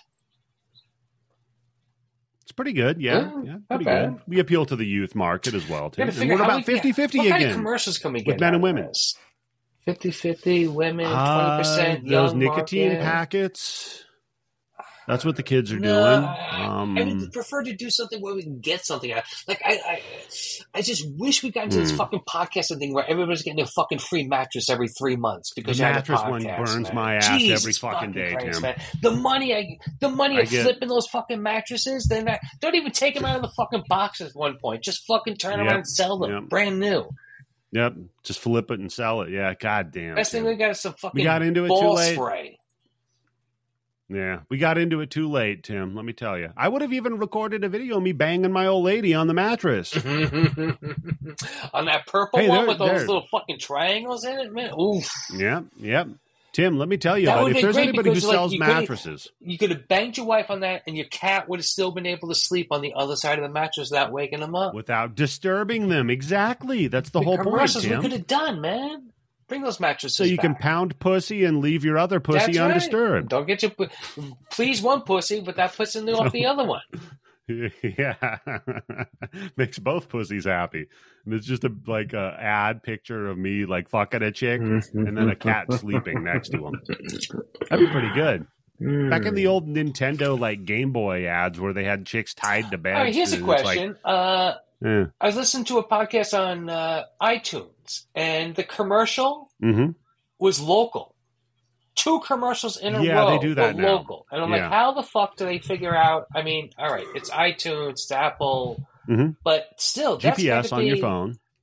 Speaker 1: It's pretty good. Yeah.
Speaker 2: Yeah,
Speaker 1: Yeah,
Speaker 2: not
Speaker 1: pretty
Speaker 2: bad.
Speaker 1: good. We appeal to the youth market as well, too.
Speaker 2: Gotta
Speaker 1: And
Speaker 2: figure
Speaker 1: what
Speaker 2: how
Speaker 1: about
Speaker 2: we-
Speaker 1: fifty-fifty
Speaker 2: What kind of
Speaker 1: again?
Speaker 2: commercials can we get
Speaker 1: With men
Speaker 2: out
Speaker 1: and
Speaker 2: of
Speaker 1: women.
Speaker 2: this? fifty-fifty women, twenty
Speaker 1: Uh,
Speaker 2: percent
Speaker 1: those
Speaker 2: young
Speaker 1: nicotine
Speaker 2: market.
Speaker 1: packets. That's what the kids are
Speaker 2: No,
Speaker 1: doing.
Speaker 2: I,
Speaker 1: Um,
Speaker 2: I would prefer to do something where we can get something out. Like I, I, I just wish we got into this
Speaker 1: Hmm.
Speaker 2: fucking podcasting thing where everybody's getting a fucking free mattress every three months because
Speaker 1: The
Speaker 2: you have a
Speaker 1: mattress one
Speaker 2: podcast,
Speaker 1: burns
Speaker 2: man.
Speaker 1: my ass
Speaker 2: Jesus
Speaker 1: every fucking day,
Speaker 2: Christ,
Speaker 1: Tim.
Speaker 2: man. The money, I, the money
Speaker 1: I
Speaker 2: of
Speaker 1: get-
Speaker 2: flipping those fucking mattresses. Then that, don't even take them out of the fucking boxes at one point. Just fucking turn
Speaker 1: Yep,
Speaker 2: around and sell them,
Speaker 1: yep.
Speaker 2: brand new.
Speaker 1: Yep. Just flip it and sell it. Yeah. God damn.
Speaker 2: Best thing
Speaker 1: Tim.
Speaker 2: we got is some fucking
Speaker 1: We got into it too
Speaker 2: ball
Speaker 1: late.
Speaker 2: spray.
Speaker 1: Yeah. We got into it too late, Tim. Let me tell you. I would have even recorded a video of me banging my old lady on the mattress.
Speaker 2: On that purple
Speaker 1: Hey,
Speaker 2: one
Speaker 1: there-
Speaker 2: with those
Speaker 1: there.
Speaker 2: little fucking triangles in it, man. Oof.
Speaker 1: Yep. Yep. Tim, let me tell you,
Speaker 2: That
Speaker 1: buddy,
Speaker 2: would've
Speaker 1: if
Speaker 2: been
Speaker 1: there's
Speaker 2: great
Speaker 1: anybody who
Speaker 2: because, like,
Speaker 1: sells
Speaker 2: you could've-
Speaker 1: mattresses,
Speaker 2: You could have banged your wife on that, and your cat would have still been able to sleep on the other side of the mattress without waking him up.
Speaker 1: without disturbing them, exactly. That's the,
Speaker 2: The
Speaker 1: whole point,
Speaker 2: commercials we
Speaker 1: Tim.
Speaker 2: could have done, man. Bring those mattresses
Speaker 1: So you can
Speaker 2: back.
Speaker 1: pound pussy and leave your other pussy
Speaker 2: That's right.
Speaker 1: undisturbed.
Speaker 2: Don't get your pu- please one pussy without pissing off the other one.
Speaker 1: Yeah, makes both pussies happy. And it's just a like a ad picture of me like fucking a chick and then a cat sleeping next to him. That'd be pretty good. Back in the old Nintendo like Game Boy ads where they had chicks tied to beds.
Speaker 2: All right, here's a
Speaker 1: and it's
Speaker 2: question. uh,
Speaker 1: Like, eh.
Speaker 2: I was listening to a podcast on uh, iTunes, and the commercial
Speaker 1: hmm
Speaker 2: was local. Two commercials in a
Speaker 1: Yeah,
Speaker 2: row
Speaker 1: they do that
Speaker 2: were
Speaker 1: now.
Speaker 2: local. And I'm
Speaker 1: Yeah.
Speaker 2: like, how the fuck do they figure out? I mean, all right, it's iTunes, it's Apple,
Speaker 1: Mhm.
Speaker 2: but still,
Speaker 1: G
Speaker 2: that's
Speaker 1: P S
Speaker 2: gotta
Speaker 1: on
Speaker 2: be,
Speaker 1: your phone.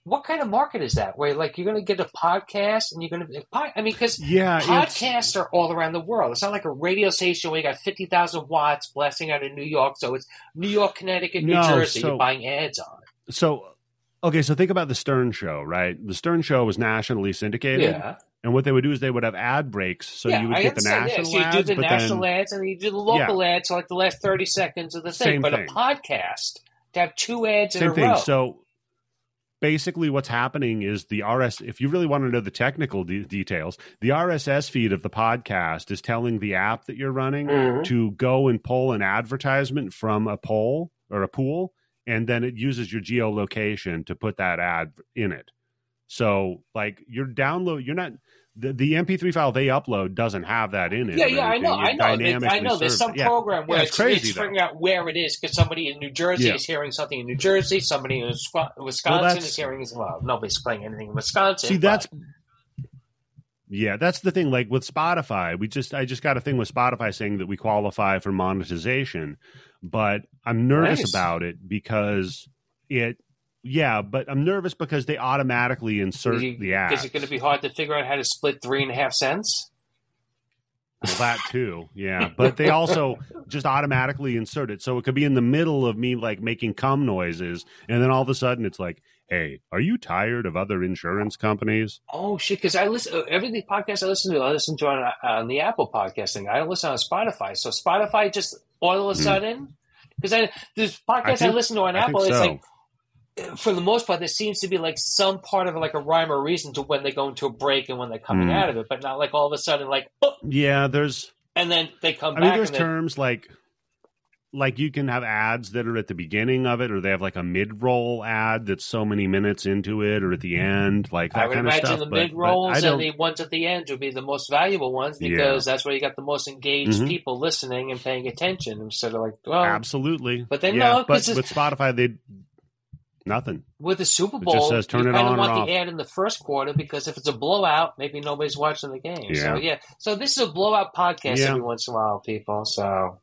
Speaker 2: what kind of market is that? Where like you're going to get a podcast and you're going to, I mean, because
Speaker 1: yeah,
Speaker 2: podcasts are all around the world. It's not like a radio station where you got fifty thousand watts blasting out in New York. So it's New York, Connecticut, New
Speaker 1: no,
Speaker 2: Jersey.
Speaker 1: So,
Speaker 2: you're buying ads on.
Speaker 1: So, okay, so think about the Stern Show, right? The Stern Show was nationally syndicated.
Speaker 2: Yeah.
Speaker 1: And what they would do is they would have ad breaks. So
Speaker 2: yeah,
Speaker 1: you would
Speaker 2: I
Speaker 1: get the national
Speaker 2: yeah. So you
Speaker 1: ads.
Speaker 2: do the
Speaker 1: but
Speaker 2: national
Speaker 1: then,
Speaker 2: ads and you do the local
Speaker 1: yeah.
Speaker 2: ads, so like the last thirty seconds of the thing.
Speaker 1: Same
Speaker 2: but
Speaker 1: thing.
Speaker 2: a podcast, to have two ads
Speaker 1: Same
Speaker 2: in a
Speaker 1: thing.
Speaker 2: row.
Speaker 1: So basically what's happening is the R S, if you really want to know the technical de- details, the R S S feed of the podcast is telling the app that you're running
Speaker 2: Mhm.
Speaker 1: to go and pull an advertisement from a poll or a pool, and then it uses your geolocation to put that ad in it. So like your download, you're not, the, the M P three file they upload doesn't have that in it.
Speaker 2: Yeah,
Speaker 1: or
Speaker 2: yeah, I
Speaker 1: anything.
Speaker 2: know,
Speaker 1: It
Speaker 2: I know. They- I
Speaker 1: dynamically
Speaker 2: know. There's
Speaker 1: serves
Speaker 2: some
Speaker 1: it. Yeah.
Speaker 2: program where
Speaker 1: Yeah,
Speaker 2: it's,
Speaker 1: it's crazy,
Speaker 2: it's
Speaker 1: though.
Speaker 2: figuring out where it is because somebody in New Jersey
Speaker 1: Yeah.
Speaker 2: is hearing something in New Jersey, somebody in Wisco- Wisconsin
Speaker 1: that's-
Speaker 2: is hearing, well, nobody's playing anything in Wisconsin.
Speaker 1: See,
Speaker 2: but-
Speaker 1: that's yeah, that's the thing. Like with Spotify, we just I just got a thing with Spotify saying that we qualify for monetization, but I'm nervous
Speaker 2: Nice.
Speaker 1: about it because it. Yeah, but I'm nervous because they automatically insert
Speaker 2: You-
Speaker 1: the ad.
Speaker 2: Is it going to be hard to figure out how to split three and a half cents?
Speaker 1: Well, that too, yeah. But they also just automatically insert it, so it could be in the middle of me like making cum noises, and then all of a sudden it's like, "Hey, are you tired of other insurance companies?"
Speaker 2: Oh shit! Because I listen every podcast I listen to, I listen to on, on the Apple podcasting. I don't listen on Spotify. So Spotify just all of a
Speaker 1: Mhm.
Speaker 2: sudden, because I there's podcasts I,
Speaker 1: think-
Speaker 2: listen to on
Speaker 1: I
Speaker 2: Apple.
Speaker 1: think
Speaker 2: It's
Speaker 1: so.
Speaker 2: like for the most part, there seems to be like some part of like a rhyme or reason to when they go into a break and when they're coming
Speaker 1: Mm.
Speaker 2: out of it, but not like all of a sudden like oh,
Speaker 1: Yeah, there's.
Speaker 2: and then they come
Speaker 1: I
Speaker 2: back.
Speaker 1: mean, there's
Speaker 2: and then,
Speaker 1: terms like like you can have ads that are at the beginning of it, or they have like a mid-roll ad that's so many minutes into it, or at the end, like that
Speaker 2: I would
Speaker 1: kind of
Speaker 2: imagine
Speaker 1: stuff.
Speaker 2: the
Speaker 1: but,
Speaker 2: mid
Speaker 1: but
Speaker 2: rolls
Speaker 1: I
Speaker 2: and
Speaker 1: don't.
Speaker 2: the ones at the end would be the most valuable ones
Speaker 1: Yeah.
Speaker 2: because that's where you got the most engaged
Speaker 1: Mhm.
Speaker 2: people listening and paying attention instead of like, well,
Speaker 1: Absolutely,
Speaker 2: But then
Speaker 1: yeah,
Speaker 2: no, 'cause
Speaker 1: but with Spotify, they nothing.
Speaker 2: with the Super
Speaker 1: It
Speaker 2: Bowl,
Speaker 1: just says turn
Speaker 2: you
Speaker 1: it
Speaker 2: kind
Speaker 1: on
Speaker 2: of
Speaker 1: or
Speaker 2: want
Speaker 1: off.
Speaker 2: the ad in the first quarter because if it's a blowout, maybe nobody's watching the game. So
Speaker 1: Yeah.
Speaker 2: yeah, so this is a blowout podcast
Speaker 1: Yeah.
Speaker 2: every once in a while, people. So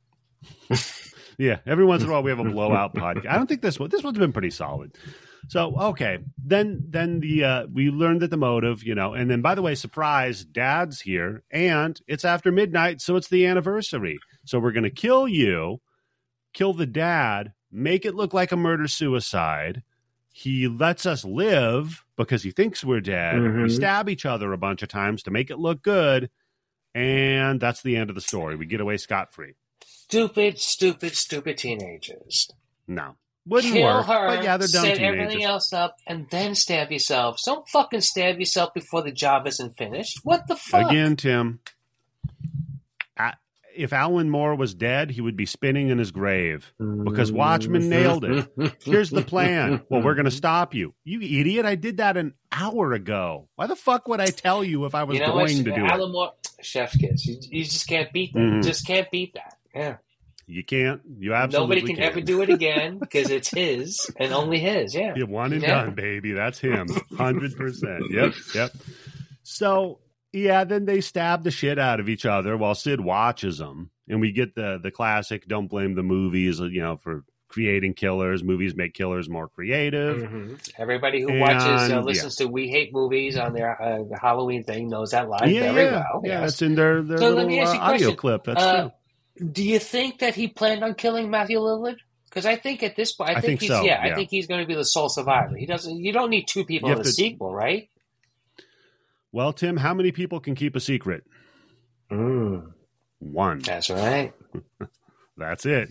Speaker 1: Yeah, every once in a while we have a blowout podcast. I don't think this one. This one's been pretty solid. So okay, then then the uh, we learned that the motive, you know, and then by the way, surprise, Dad's here, and it's after midnight, so it's the anniversary. So we're gonna kill you, kill the dad, make it look like a murder suicide. He lets us live because he thinks we're dead.
Speaker 2: Mhm.
Speaker 1: We stab each other a bunch of times to make it look good, and that's the end of the story. We get away scot free.
Speaker 2: stupid, stupid, stupid teenagers.
Speaker 1: No. Wouldn't
Speaker 2: Kill
Speaker 1: work.
Speaker 2: her,
Speaker 1: But yeah, they're dumb
Speaker 2: set
Speaker 1: teenagers.
Speaker 2: everything else up, and then stab yourself. Don't fucking stab yourself before the job isn't finished. What the fuck?
Speaker 1: Again, Tim, I, if Alan Moore was dead, he would be spinning in his grave because Watchmen nailed it. Here's the plan. Well, we're going to stop you. You idiot. I did that an hour ago. Why the fuck would I tell you if I was
Speaker 2: You know
Speaker 1: going
Speaker 2: what?
Speaker 1: to do
Speaker 2: Alan
Speaker 1: it?
Speaker 2: Moore, chef's kiss. You, you just can't beat that.
Speaker 1: Mhm.
Speaker 2: You just can't beat that. Yeah.
Speaker 1: You can't. You absolutely
Speaker 2: Nobody can,
Speaker 1: can't.
Speaker 2: ever do it again because it's his and only his. Yeah.
Speaker 1: You one and
Speaker 2: Yeah.
Speaker 1: done, baby. That's him. one hundred percent. Yep, yep. So, yeah, then they stab the shit out of each other while Sid watches them. And we get the the classic don't blame the movies, you know, for creating killers. Movies make killers more creative.
Speaker 2: Mhm. Everybody who
Speaker 1: And,
Speaker 2: watches,
Speaker 1: yeah.
Speaker 2: uh, listens to We Hate Movies on their uh, the Halloween thing knows that line
Speaker 1: Yeah,
Speaker 2: very
Speaker 1: yeah.
Speaker 2: well.
Speaker 1: Yeah,
Speaker 2: yes.
Speaker 1: that's in their, their
Speaker 2: So let
Speaker 1: little
Speaker 2: me ask
Speaker 1: uh,
Speaker 2: you a
Speaker 1: audio
Speaker 2: question.
Speaker 1: clip. That's
Speaker 2: Uh,
Speaker 1: true.
Speaker 2: Do you think that he planned on killing Matthew Lillard? Because I think at this point, I,
Speaker 1: I
Speaker 2: think,
Speaker 1: think
Speaker 2: he's
Speaker 1: so,
Speaker 2: yeah, I
Speaker 1: yeah.
Speaker 2: think he's going to be the sole survivor. He doesn't. You don't need two people
Speaker 1: You
Speaker 2: in
Speaker 1: have
Speaker 2: a
Speaker 1: to-
Speaker 2: sequel, right?
Speaker 1: Well, Tim, how many people can keep a secret?
Speaker 2: Mm,
Speaker 1: One.
Speaker 2: that's right.
Speaker 1: That's it.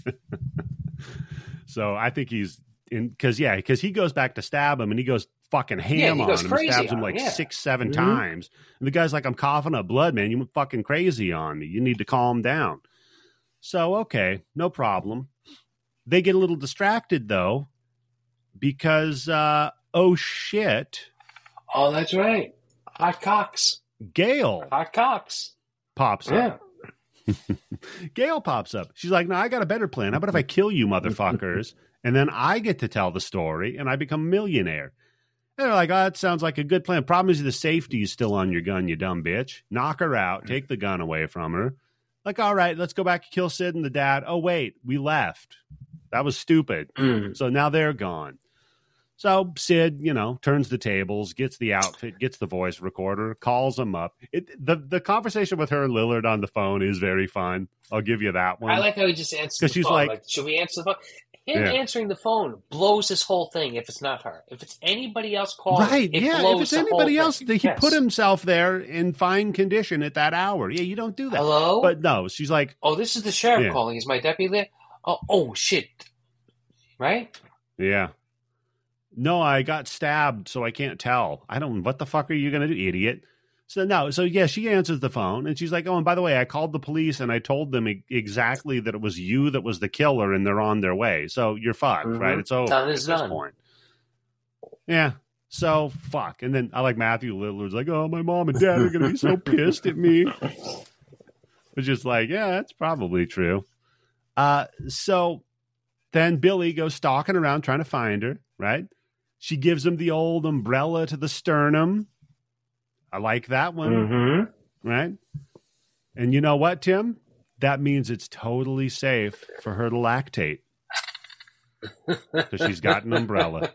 Speaker 1: So I think he's in because yeah, because he goes back to stab him and he goes fucking ham
Speaker 2: Yeah, he
Speaker 1: on
Speaker 2: goes
Speaker 1: him and
Speaker 2: crazy
Speaker 1: stabs him
Speaker 2: on
Speaker 1: like
Speaker 2: him, yeah.
Speaker 1: six, seven
Speaker 2: Mhm.
Speaker 1: times. And the guy's like, I'm coughing up blood, man. You went fucking crazy on me. You need to calm down. So okay, no problem. They get a little distracted though, because uh oh shit,
Speaker 2: Oh, that's right. Hot cocks.
Speaker 1: Gail
Speaker 2: Hot cocks.
Speaker 1: pops
Speaker 2: Yeah.
Speaker 1: up. Gail pops up. She's like, no, I got a better plan. How about if I kill you motherfuckers and then I get to tell the story and I become a millionaire? And they're like, oh, that sounds like a good plan. Problem is the safety is still on your gun, you dumb bitch. Knock her out. Take the gun away from her. Like, all right, let's go back and kill Sid and the dad. Oh, wait, we left. That was stupid.
Speaker 2: Mm.
Speaker 1: So now they're gone. So Sid, you know, turns the tables, gets the outfit, gets the voice recorder, calls him up. It, the the conversation with her and Lillard on the phone is very fun. I'll give you that one.
Speaker 2: I like how he just answers the
Speaker 1: she's
Speaker 2: phone.
Speaker 1: like,
Speaker 2: Like, should we answer the phone? Him
Speaker 1: Yeah.
Speaker 2: answering the phone blows this whole thing if it's not her. If it's anybody else calling,
Speaker 1: right,
Speaker 2: it
Speaker 1: yeah.
Speaker 2: blows
Speaker 1: If it's
Speaker 2: the
Speaker 1: anybody
Speaker 2: whole
Speaker 1: else,
Speaker 2: thing.
Speaker 1: he
Speaker 2: Yes.
Speaker 1: put himself there in fine condition at that hour. Yeah, you don't do that.
Speaker 2: Hello?
Speaker 1: But no, she's like,
Speaker 2: Oh, this is the sheriff
Speaker 1: Yeah.
Speaker 2: calling. Is my deputy there? Oh, oh, shit. Right?
Speaker 1: yeah. No, I got stabbed, so I can't tell. I don't. What the fuck are you going to do, idiot? So no, so yeah, she answers the phone, and she's like, "Oh, and by the way, I called the police, and I told them e- exactly that it was you that was the killer, and they're on their way. So you're fucked,
Speaker 2: Mhm.
Speaker 1: right? It's over
Speaker 2: Done
Speaker 1: at
Speaker 2: is
Speaker 1: this
Speaker 2: done.
Speaker 1: point." Yeah. So fuck, and then I like Matthew Lillard's like, "Oh, my mom and dad are going to be so pissed at me," which is like, yeah, that's probably true. Uh, so then Billy goes stalking around trying to find her, right? She gives him the old umbrella to the sternum. I like that one,
Speaker 2: Mm-hmm.
Speaker 1: right? And you know what, Tim? That means it's totally safe for her to lactate because she's got an umbrella.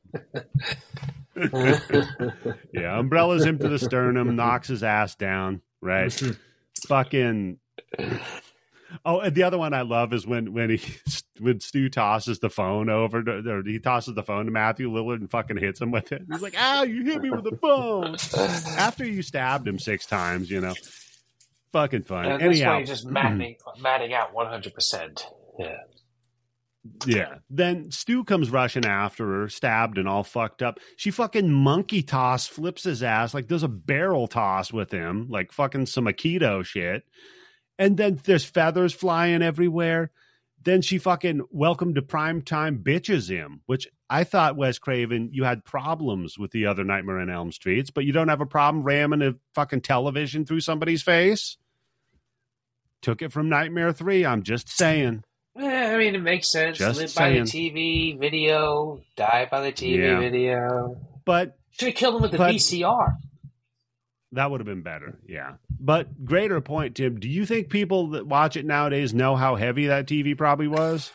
Speaker 1: Yeah, umbrellas him to the sternum, knocks his ass down, right? Fucking. Oh, and the other one I love is when when he when Stu tosses the phone over, to, or he tosses the phone to Matthew Lillard and fucking hits him with it. He's like, "Ow, you hit me with the phone!" After you stabbed him six times, you know, fucking fun.
Speaker 2: And this
Speaker 1: Anyhow,
Speaker 2: way, just matting, matting out one hundred percent. Yeah.
Speaker 1: yeah. Then Stu comes rushing after her, stabbed and all fucked up. She fucking monkey toss flips his ass, like does a barrel toss with him, like fucking some Aikido shit. And then there's feathers flying everywhere. Then she fucking welcome to primetime bitches him, which I thought, Wes Craven, you had problems with the other Nightmare on Elm Streets, but you don't have a problem ramming a fucking television through somebody's face? Took it from Nightmare three, I'm just saying.
Speaker 2: Yeah, I mean, it makes sense.
Speaker 1: Just
Speaker 2: Live
Speaker 1: saying.
Speaker 2: by the T V video, die by the T V
Speaker 1: Yeah.
Speaker 2: video.
Speaker 1: But
Speaker 2: Should have killed him with the
Speaker 1: But-
Speaker 2: V C R.
Speaker 1: that would have been better, yeah. But greater point, Tim, do you think people that watch it nowadays know how heavy that T V probably was?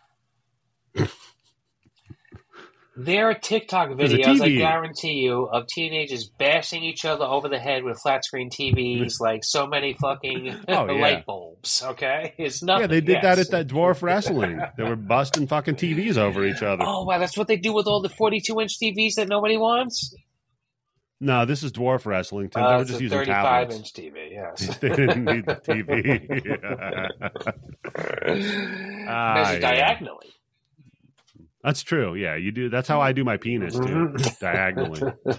Speaker 2: There are TikTok
Speaker 1: There's a
Speaker 2: videos, I
Speaker 1: T V.
Speaker 2: guarantee you, of teenagers bashing each other over the head with flat screen T Vs like so many fucking
Speaker 1: Oh, yeah.
Speaker 2: light bulbs, okay? It's nothing.
Speaker 1: Yeah, they did that
Speaker 2: yes.
Speaker 1: at that dwarf wrestling. They were busting fucking T Vs over each other.
Speaker 2: Oh, wow, that's what they do with all the forty-two inch T Vs that nobody wants?
Speaker 1: No, this is dwarf wrestling, Tim.
Speaker 2: Uh,
Speaker 1: they were
Speaker 2: it's
Speaker 1: just
Speaker 2: a
Speaker 1: using
Speaker 2: thirty-five
Speaker 1: tablets.
Speaker 2: inch T V, yes.
Speaker 1: They didn't need the T V. Ah,
Speaker 2: Measure
Speaker 1: yeah.
Speaker 2: diagonally.
Speaker 1: That's true. Yeah, you do. That's how I do my penis too,
Speaker 2: Mhm.
Speaker 1: diagonally.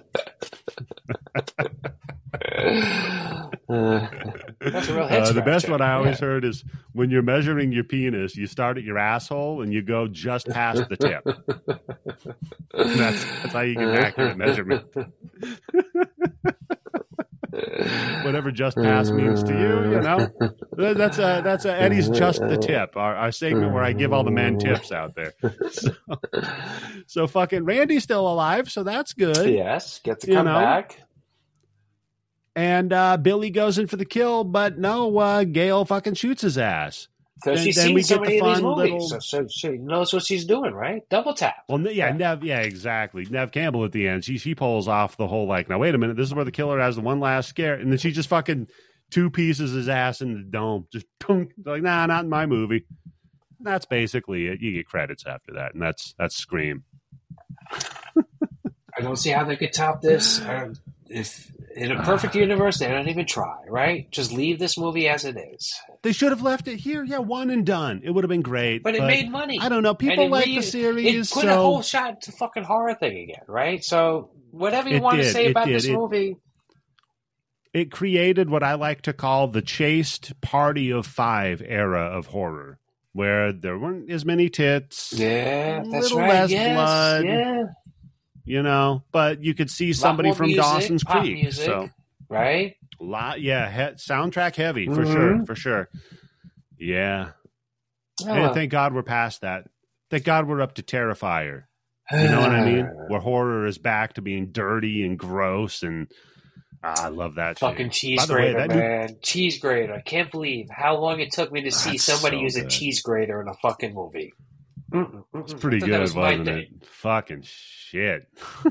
Speaker 2: That's a real head
Speaker 1: Uh, the best
Speaker 2: scratcher.
Speaker 1: one I always
Speaker 2: Yeah.
Speaker 1: heard is when you're measuring your penis, you start at your asshole and you go just past the tip. That's that's how you get an accurate measurement. Whatever just pass means to you, you know. That- That's a that's a Eddie's just the tip. Our, our segment where I give all the men tips out there. So, so fucking Randy's still alive, so that's good.
Speaker 2: Yes, get to
Speaker 1: You
Speaker 2: come
Speaker 1: know?
Speaker 2: back.
Speaker 1: And uh, Billy goes in for the kill, but no, uh, Gail fucking shoots his ass.
Speaker 2: Because
Speaker 1: Then-
Speaker 2: she's
Speaker 1: then
Speaker 2: seen
Speaker 1: we
Speaker 2: so
Speaker 1: get the
Speaker 2: many of these
Speaker 1: fun
Speaker 2: movies,
Speaker 1: little-
Speaker 2: so, so she knows what she's doing, right? Double tap.
Speaker 1: Well, yeah,
Speaker 2: Yeah.
Speaker 1: Nev, yeah, exactly. Nev Campbell at the end, she she pulls off the whole like, now wait a minute, this is where the killer has the one last scare, and then she just fucking two pieces his ass in the dome, just boom, like, nah, not in my movie. That's basically it. You get credits after that, and that's that's Scream.
Speaker 2: I don't see how they could top this. Uh, if in a perfect universe, they don't even try, right? Just leave this movie as it is.
Speaker 1: They should have left it here, yeah, one and done. It would have been great.
Speaker 2: But it made money.
Speaker 1: I don't know.
Speaker 2: And
Speaker 1: People
Speaker 2: it
Speaker 1: like
Speaker 2: re-
Speaker 1: the series,
Speaker 2: It put
Speaker 1: so
Speaker 2: a whole shot to fucking horror thing again, right? So whatever you
Speaker 1: It
Speaker 2: want to
Speaker 1: did,
Speaker 2: say
Speaker 1: it
Speaker 2: about
Speaker 1: did.
Speaker 2: this
Speaker 1: It-
Speaker 2: movie,
Speaker 1: it created what I like to call the chaste party of five era of horror, where there weren't as many tits,
Speaker 2: yeah,
Speaker 1: a
Speaker 2: that's
Speaker 1: little
Speaker 2: right.
Speaker 1: less
Speaker 2: yes,
Speaker 1: blood,
Speaker 2: yeah,
Speaker 1: you know, but you could see
Speaker 2: Lot
Speaker 1: somebody
Speaker 2: more
Speaker 1: from
Speaker 2: music,
Speaker 1: Dawson's
Speaker 2: pop
Speaker 1: Creek.
Speaker 2: music,
Speaker 1: So
Speaker 2: right?
Speaker 1: lot, yeah, he- soundtrack heavy for
Speaker 2: Mhm.
Speaker 1: sure, for sure. Yeah,
Speaker 2: Oh,
Speaker 1: and
Speaker 2: well.
Speaker 1: thank God we're past that. Thank God we're up to Terrifier. You know what I mean? Where horror is back to being dirty and gross, and ah, I love that.
Speaker 2: Fucking
Speaker 1: shit.
Speaker 2: cheese
Speaker 1: By the way,
Speaker 2: grater,
Speaker 1: that new-
Speaker 2: man. Cheese grater. I can't believe how long it took me to see
Speaker 1: That's
Speaker 2: somebody
Speaker 1: so
Speaker 2: use a
Speaker 1: good.
Speaker 2: cheese grater in a fucking movie. Mm-mm, mm-mm.
Speaker 1: It's pretty
Speaker 2: I thought
Speaker 1: good,
Speaker 2: that was my
Speaker 1: wasn't
Speaker 2: thing.
Speaker 1: it? Fucking shit.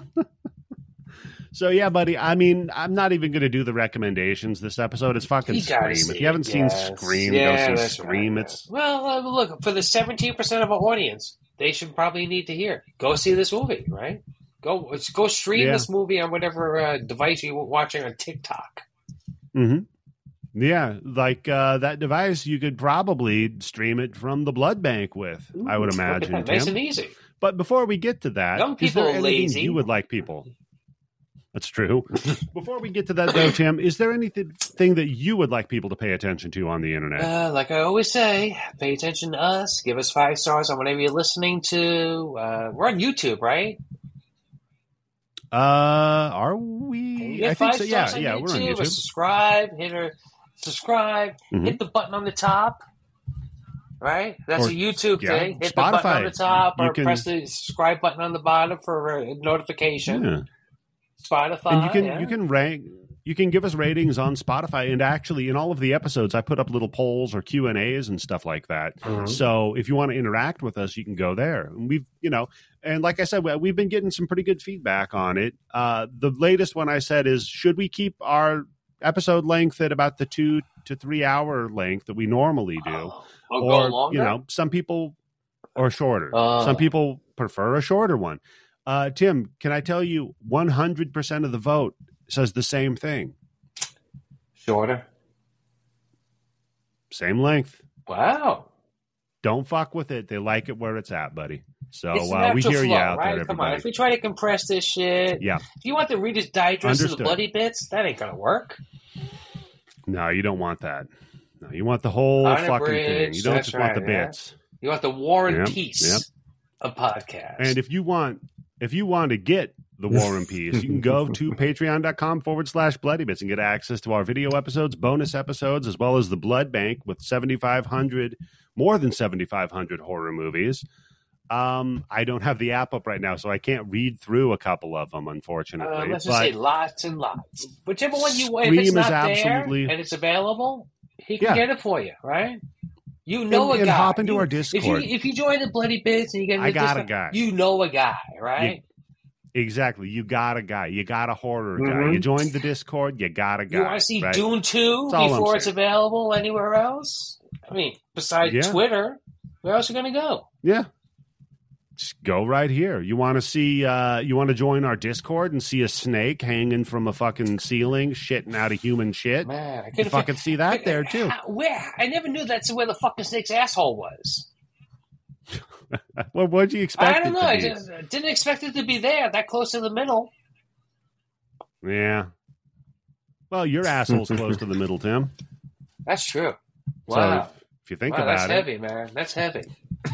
Speaker 1: So, yeah, buddy, I mean, I'm not even going to do the recommendations this episode. It's fucking
Speaker 2: You gotta
Speaker 1: Scream.
Speaker 2: see
Speaker 1: If you haven't
Speaker 2: it,
Speaker 1: seen
Speaker 2: yes.
Speaker 1: Scream,
Speaker 2: Yeah,
Speaker 1: go see
Speaker 2: that's
Speaker 1: Scream.
Speaker 2: right.
Speaker 1: It's
Speaker 2: Well, uh, look, for the seventeen percent of our audience, they should probably need to hear. Go see this movie, right? Go go stream
Speaker 1: Yeah.
Speaker 2: this movie on whatever uh, device you're watching on TikTok.
Speaker 1: hmm Yeah, like uh, that device, you could probably stream it from the blood bank with,
Speaker 2: Ooh,
Speaker 1: I would
Speaker 2: look at
Speaker 1: imagine,
Speaker 2: that. Nice
Speaker 1: Tim.
Speaker 2: and easy.
Speaker 1: But before we get to that,
Speaker 2: Young
Speaker 1: is there
Speaker 2: people are
Speaker 1: anything
Speaker 2: lazy.
Speaker 1: you would like people? That's true. Before we get to that, though, Tim, is there anything thing that you would like people to pay attention to on the internet?
Speaker 2: Uh, like I always say, pay attention to us. Give us five stars on whatever you're listening to. Uh, we're on YouTube, right?
Speaker 1: Uh, are we?
Speaker 2: Can you get
Speaker 1: I think
Speaker 2: five
Speaker 1: so. Yeah,
Speaker 2: stars on
Speaker 1: yeah,
Speaker 2: YouTube,
Speaker 1: we're on
Speaker 2: or
Speaker 1: YouTube.
Speaker 2: subscribe. Hit her, subscribe.
Speaker 1: Mhm.
Speaker 2: Hit the button on the top. Right, that's
Speaker 1: Or-
Speaker 2: a YouTube
Speaker 1: yeah,
Speaker 2: thing. Hit the button
Speaker 1: Spotify.
Speaker 2: on the top,
Speaker 1: You
Speaker 2: or
Speaker 1: can-
Speaker 2: press the subscribe button on the bottom for a notification.
Speaker 1: Yeah.
Speaker 2: Spotify,
Speaker 1: And you can
Speaker 2: yeah.
Speaker 1: you can rank. You can give us ratings on Spotify, and actually, in all of the episodes, I put up little polls or Q and A's and stuff like that.
Speaker 2: Mhm.
Speaker 1: So if you want to interact with us, you can go there. And we've, you know, and like I said, we- we've been getting some pretty good feedback on it. Uh, the latest one I said is, should we keep our episode length at about the two to three hour length that we normally do,
Speaker 2: Oh, or go
Speaker 1: or
Speaker 2: longer?
Speaker 1: you know, some people or shorter.
Speaker 2: Oh.
Speaker 1: Some people prefer a shorter one. Uh, Tim, can I tell you, one hundred percent of the vote says the same thing,
Speaker 2: shorter.
Speaker 1: same length.
Speaker 2: Wow.
Speaker 1: Don't fuck with it. They like it where it's at, buddy. So
Speaker 2: It's
Speaker 1: uh, we
Speaker 2: natural
Speaker 1: hear you
Speaker 2: flow,
Speaker 1: out
Speaker 2: right?
Speaker 1: there,
Speaker 2: Come on,
Speaker 1: everybody.
Speaker 2: if we try to compress this shit,
Speaker 1: Yeah.
Speaker 2: if you want the Reader's Digest of
Speaker 1: Understood.
Speaker 2: the bloody bits, that ain't gonna work.
Speaker 1: No, you don't want that. No, you want the whole fucking thing.
Speaker 2: Unabridged,
Speaker 1: You don't
Speaker 2: that's
Speaker 1: just want the
Speaker 2: right, yeah.
Speaker 1: bits.
Speaker 2: You want the War and
Speaker 1: Yep,
Speaker 2: Peace
Speaker 1: yep.
Speaker 2: of podcasts.
Speaker 1: And if you want, if you want to get the War and Peace, you can go to patreon.com forward slash bloody bits and get access to our video episodes, bonus episodes, as well as the blood bank with seventy-five hundred, more than seventy-five hundred horror movies. Um, I don't have the app up right now, so I can't read through a couple of them, unfortunately.
Speaker 2: Uh, let's just
Speaker 1: but
Speaker 2: say lots and lots. Whichever one you want,
Speaker 1: Scream
Speaker 2: if it's
Speaker 1: is
Speaker 2: not
Speaker 1: absolutely-
Speaker 2: there and it's available, he can
Speaker 1: Yeah.
Speaker 2: get it for you, right? You know
Speaker 1: And-
Speaker 2: a
Speaker 1: and
Speaker 2: guy.
Speaker 1: hop into
Speaker 2: You-
Speaker 1: our
Speaker 2: If you
Speaker 1: Discord.
Speaker 2: if you join the Bloody Bits and you get
Speaker 1: I
Speaker 2: into
Speaker 1: got
Speaker 2: this-
Speaker 1: a guy.
Speaker 2: you know a guy, right?
Speaker 1: Exactly. You got a guy. You got a horror guy.
Speaker 2: Mhm.
Speaker 1: You joined the Discord. You got a guy.
Speaker 2: You want to see
Speaker 1: right?
Speaker 2: Dune two
Speaker 1: That's all I'm
Speaker 2: before it's
Speaker 1: saying.
Speaker 2: available anywhere else? I mean, besides
Speaker 1: Yeah.
Speaker 2: Twitter, where else are you going to go?
Speaker 1: Yeah. Just go right here. You want to see, uh, you want to join our Discord and see a snake hanging from a fucking ceiling, shitting out a human shit?
Speaker 2: Man, I
Speaker 1: You
Speaker 2: couldn't
Speaker 1: fucking see that there, too.
Speaker 2: How, where? I never knew that's where the fucking snake's asshole was.
Speaker 1: Well, what'd you expect
Speaker 2: I don't
Speaker 1: it
Speaker 2: know.
Speaker 1: to
Speaker 2: I
Speaker 1: be?
Speaker 2: just I didn't expect it to be there, that close to the middle.
Speaker 1: Yeah. Well, your asshole's close to the middle, Tim.
Speaker 2: That's true.
Speaker 1: So
Speaker 2: Wow.
Speaker 1: if, if you think
Speaker 2: wow, that's
Speaker 1: about it,
Speaker 2: heavy, man. That's heavy.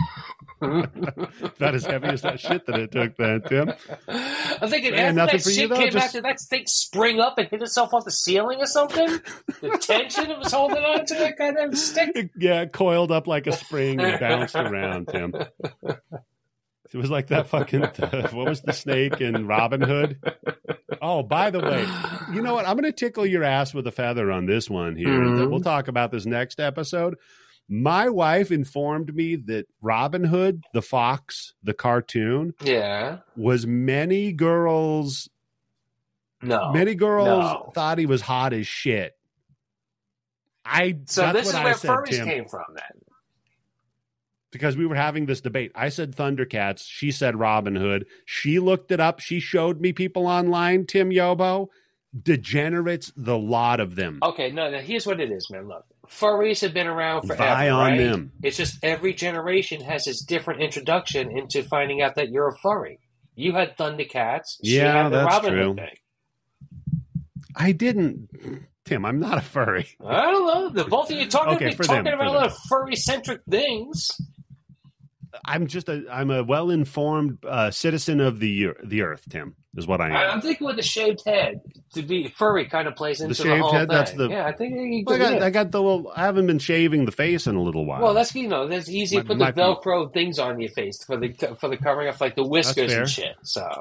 Speaker 1: not as heavy as that shit that it took, then, Tim.
Speaker 2: I'm thinking
Speaker 1: Man,
Speaker 2: after
Speaker 1: nothing
Speaker 2: that
Speaker 1: for you,
Speaker 2: shit
Speaker 1: though,
Speaker 2: came
Speaker 1: just-
Speaker 2: after that thing spring up and hit itself off the ceiling or something. The tension it was holding on to that goddamn stick.
Speaker 1: Yeah, it coiled up like a spring and bounced around, Tim. It was like that fucking, what was the snake in Robin Hood? Oh, by the way, you know what? I'm going to tickle your ass with a feather on this one here.
Speaker 2: Mhm.
Speaker 1: We'll talk about this next episode. My wife informed me that Robin Hood, the fox, the cartoon,
Speaker 2: Yeah.
Speaker 1: was many girls,
Speaker 2: No.
Speaker 1: many girls
Speaker 2: no.
Speaker 1: thought he was hot as shit. I,
Speaker 2: So
Speaker 1: that's
Speaker 2: this
Speaker 1: what
Speaker 2: is
Speaker 1: I
Speaker 2: where
Speaker 1: said,
Speaker 2: furries
Speaker 1: Tim.
Speaker 2: came from then.
Speaker 1: Because we were having this debate. I said Thundercats. She said Robin Hood. She looked it up. She showed me people online, Tim Yobo. Degenerates, the lot of them.
Speaker 2: Okay, no, now here's what it is, man. Look, furries have been around forever,
Speaker 1: Vi on
Speaker 2: right?
Speaker 1: them.
Speaker 2: It's just every generation has its different introduction into finding out that you're a furry. You had Thundercats. She
Speaker 1: Yeah,
Speaker 2: had the
Speaker 1: that's
Speaker 2: Robin
Speaker 1: true.
Speaker 2: Hood thing.
Speaker 1: I didn't. Tim, I'm not a furry.
Speaker 2: I don't know. The both of you talking,
Speaker 1: Okay, for
Speaker 2: talking
Speaker 1: them,
Speaker 2: about
Speaker 1: for
Speaker 2: a lot of furry-centric things.
Speaker 1: I'm just a. I'm a well-informed uh, citizen of the ear- the earth. Tim is what I am.
Speaker 2: I, I'm thinking with the shaved head to be furry kind of plays into the,
Speaker 1: shaved
Speaker 2: whole
Speaker 1: head,
Speaker 2: thing.
Speaker 1: that's the-
Speaker 2: yeah, I think you
Speaker 1: Well, I got.
Speaker 2: yeah.
Speaker 1: I got the little. I haven't been shaving the face in a little while.
Speaker 2: Well, that's you know that's easy to
Speaker 1: Might-
Speaker 2: put
Speaker 1: might
Speaker 2: the
Speaker 1: be.
Speaker 2: Velcro things on your face for the for the covering up like the whiskers
Speaker 1: fair.
Speaker 2: and shit. So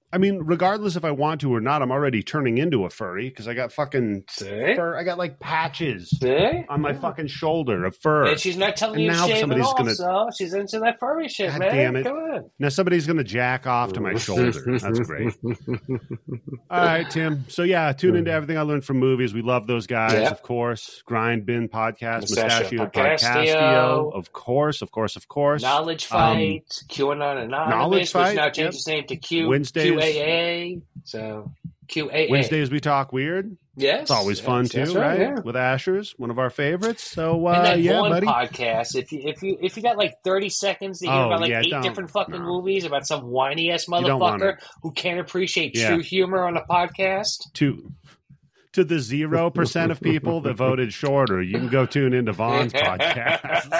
Speaker 1: I mean, regardless if I want to or not, I'm already turning into a furry because I got fucking
Speaker 2: See?
Speaker 1: fur. I got like patches
Speaker 2: See?
Speaker 1: on my fucking shoulder of fur.
Speaker 2: And she's not telling
Speaker 1: And
Speaker 2: you
Speaker 1: now
Speaker 2: to shave it
Speaker 1: somebody's
Speaker 2: off,
Speaker 1: gonna-
Speaker 2: so she's into that furry shit,
Speaker 1: God
Speaker 2: man.
Speaker 1: damn it.
Speaker 2: Come on.
Speaker 1: Now somebody's going to jack off to my shoulder. That's great. All right, Tim. So yeah, tune into everything I learned from movies. We love those guys,
Speaker 2: Yeah.
Speaker 1: of course. Grind Bin Podcast,
Speaker 2: Mustachio
Speaker 1: Mustachio
Speaker 2: Podcastio.
Speaker 1: Podcastio, of course, of course, of course.
Speaker 2: Knowledge
Speaker 1: Um,
Speaker 2: Fight, QAnon Anonymous,
Speaker 1: Knowledge Fight,
Speaker 2: which now changed
Speaker 1: yep.
Speaker 2: its name to Q
Speaker 1: Wednesdays.
Speaker 2: Q A A. So Q A A.
Speaker 1: Wednesdays we talk weird.
Speaker 2: Yes,
Speaker 1: It's always
Speaker 2: yes,
Speaker 1: fun
Speaker 2: that's
Speaker 1: too, right?
Speaker 2: Yeah.
Speaker 1: With Asher's, one of our favorites. So
Speaker 2: And
Speaker 1: uh,
Speaker 2: that
Speaker 1: yeah,
Speaker 2: Vaughn
Speaker 1: buddy.
Speaker 2: podcast. If you if you if you got like thirty seconds to hear
Speaker 1: Oh,
Speaker 2: about like
Speaker 1: yeah,
Speaker 2: eight
Speaker 1: don't-
Speaker 2: different fucking
Speaker 1: no.
Speaker 2: movies about some whiny ass
Speaker 1: don't wanna-
Speaker 2: motherfucker who can't appreciate
Speaker 1: Yeah.
Speaker 2: true humor on a podcast.
Speaker 1: To to the zero percent of people that voted shorter, you can go tune into Vaughn's podcast.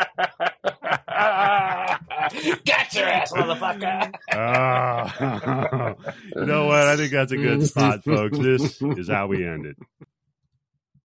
Speaker 2: Got your ass, motherfucker.
Speaker 1: Oh. You know what? I think that's a good spot, folks. This is how we end it.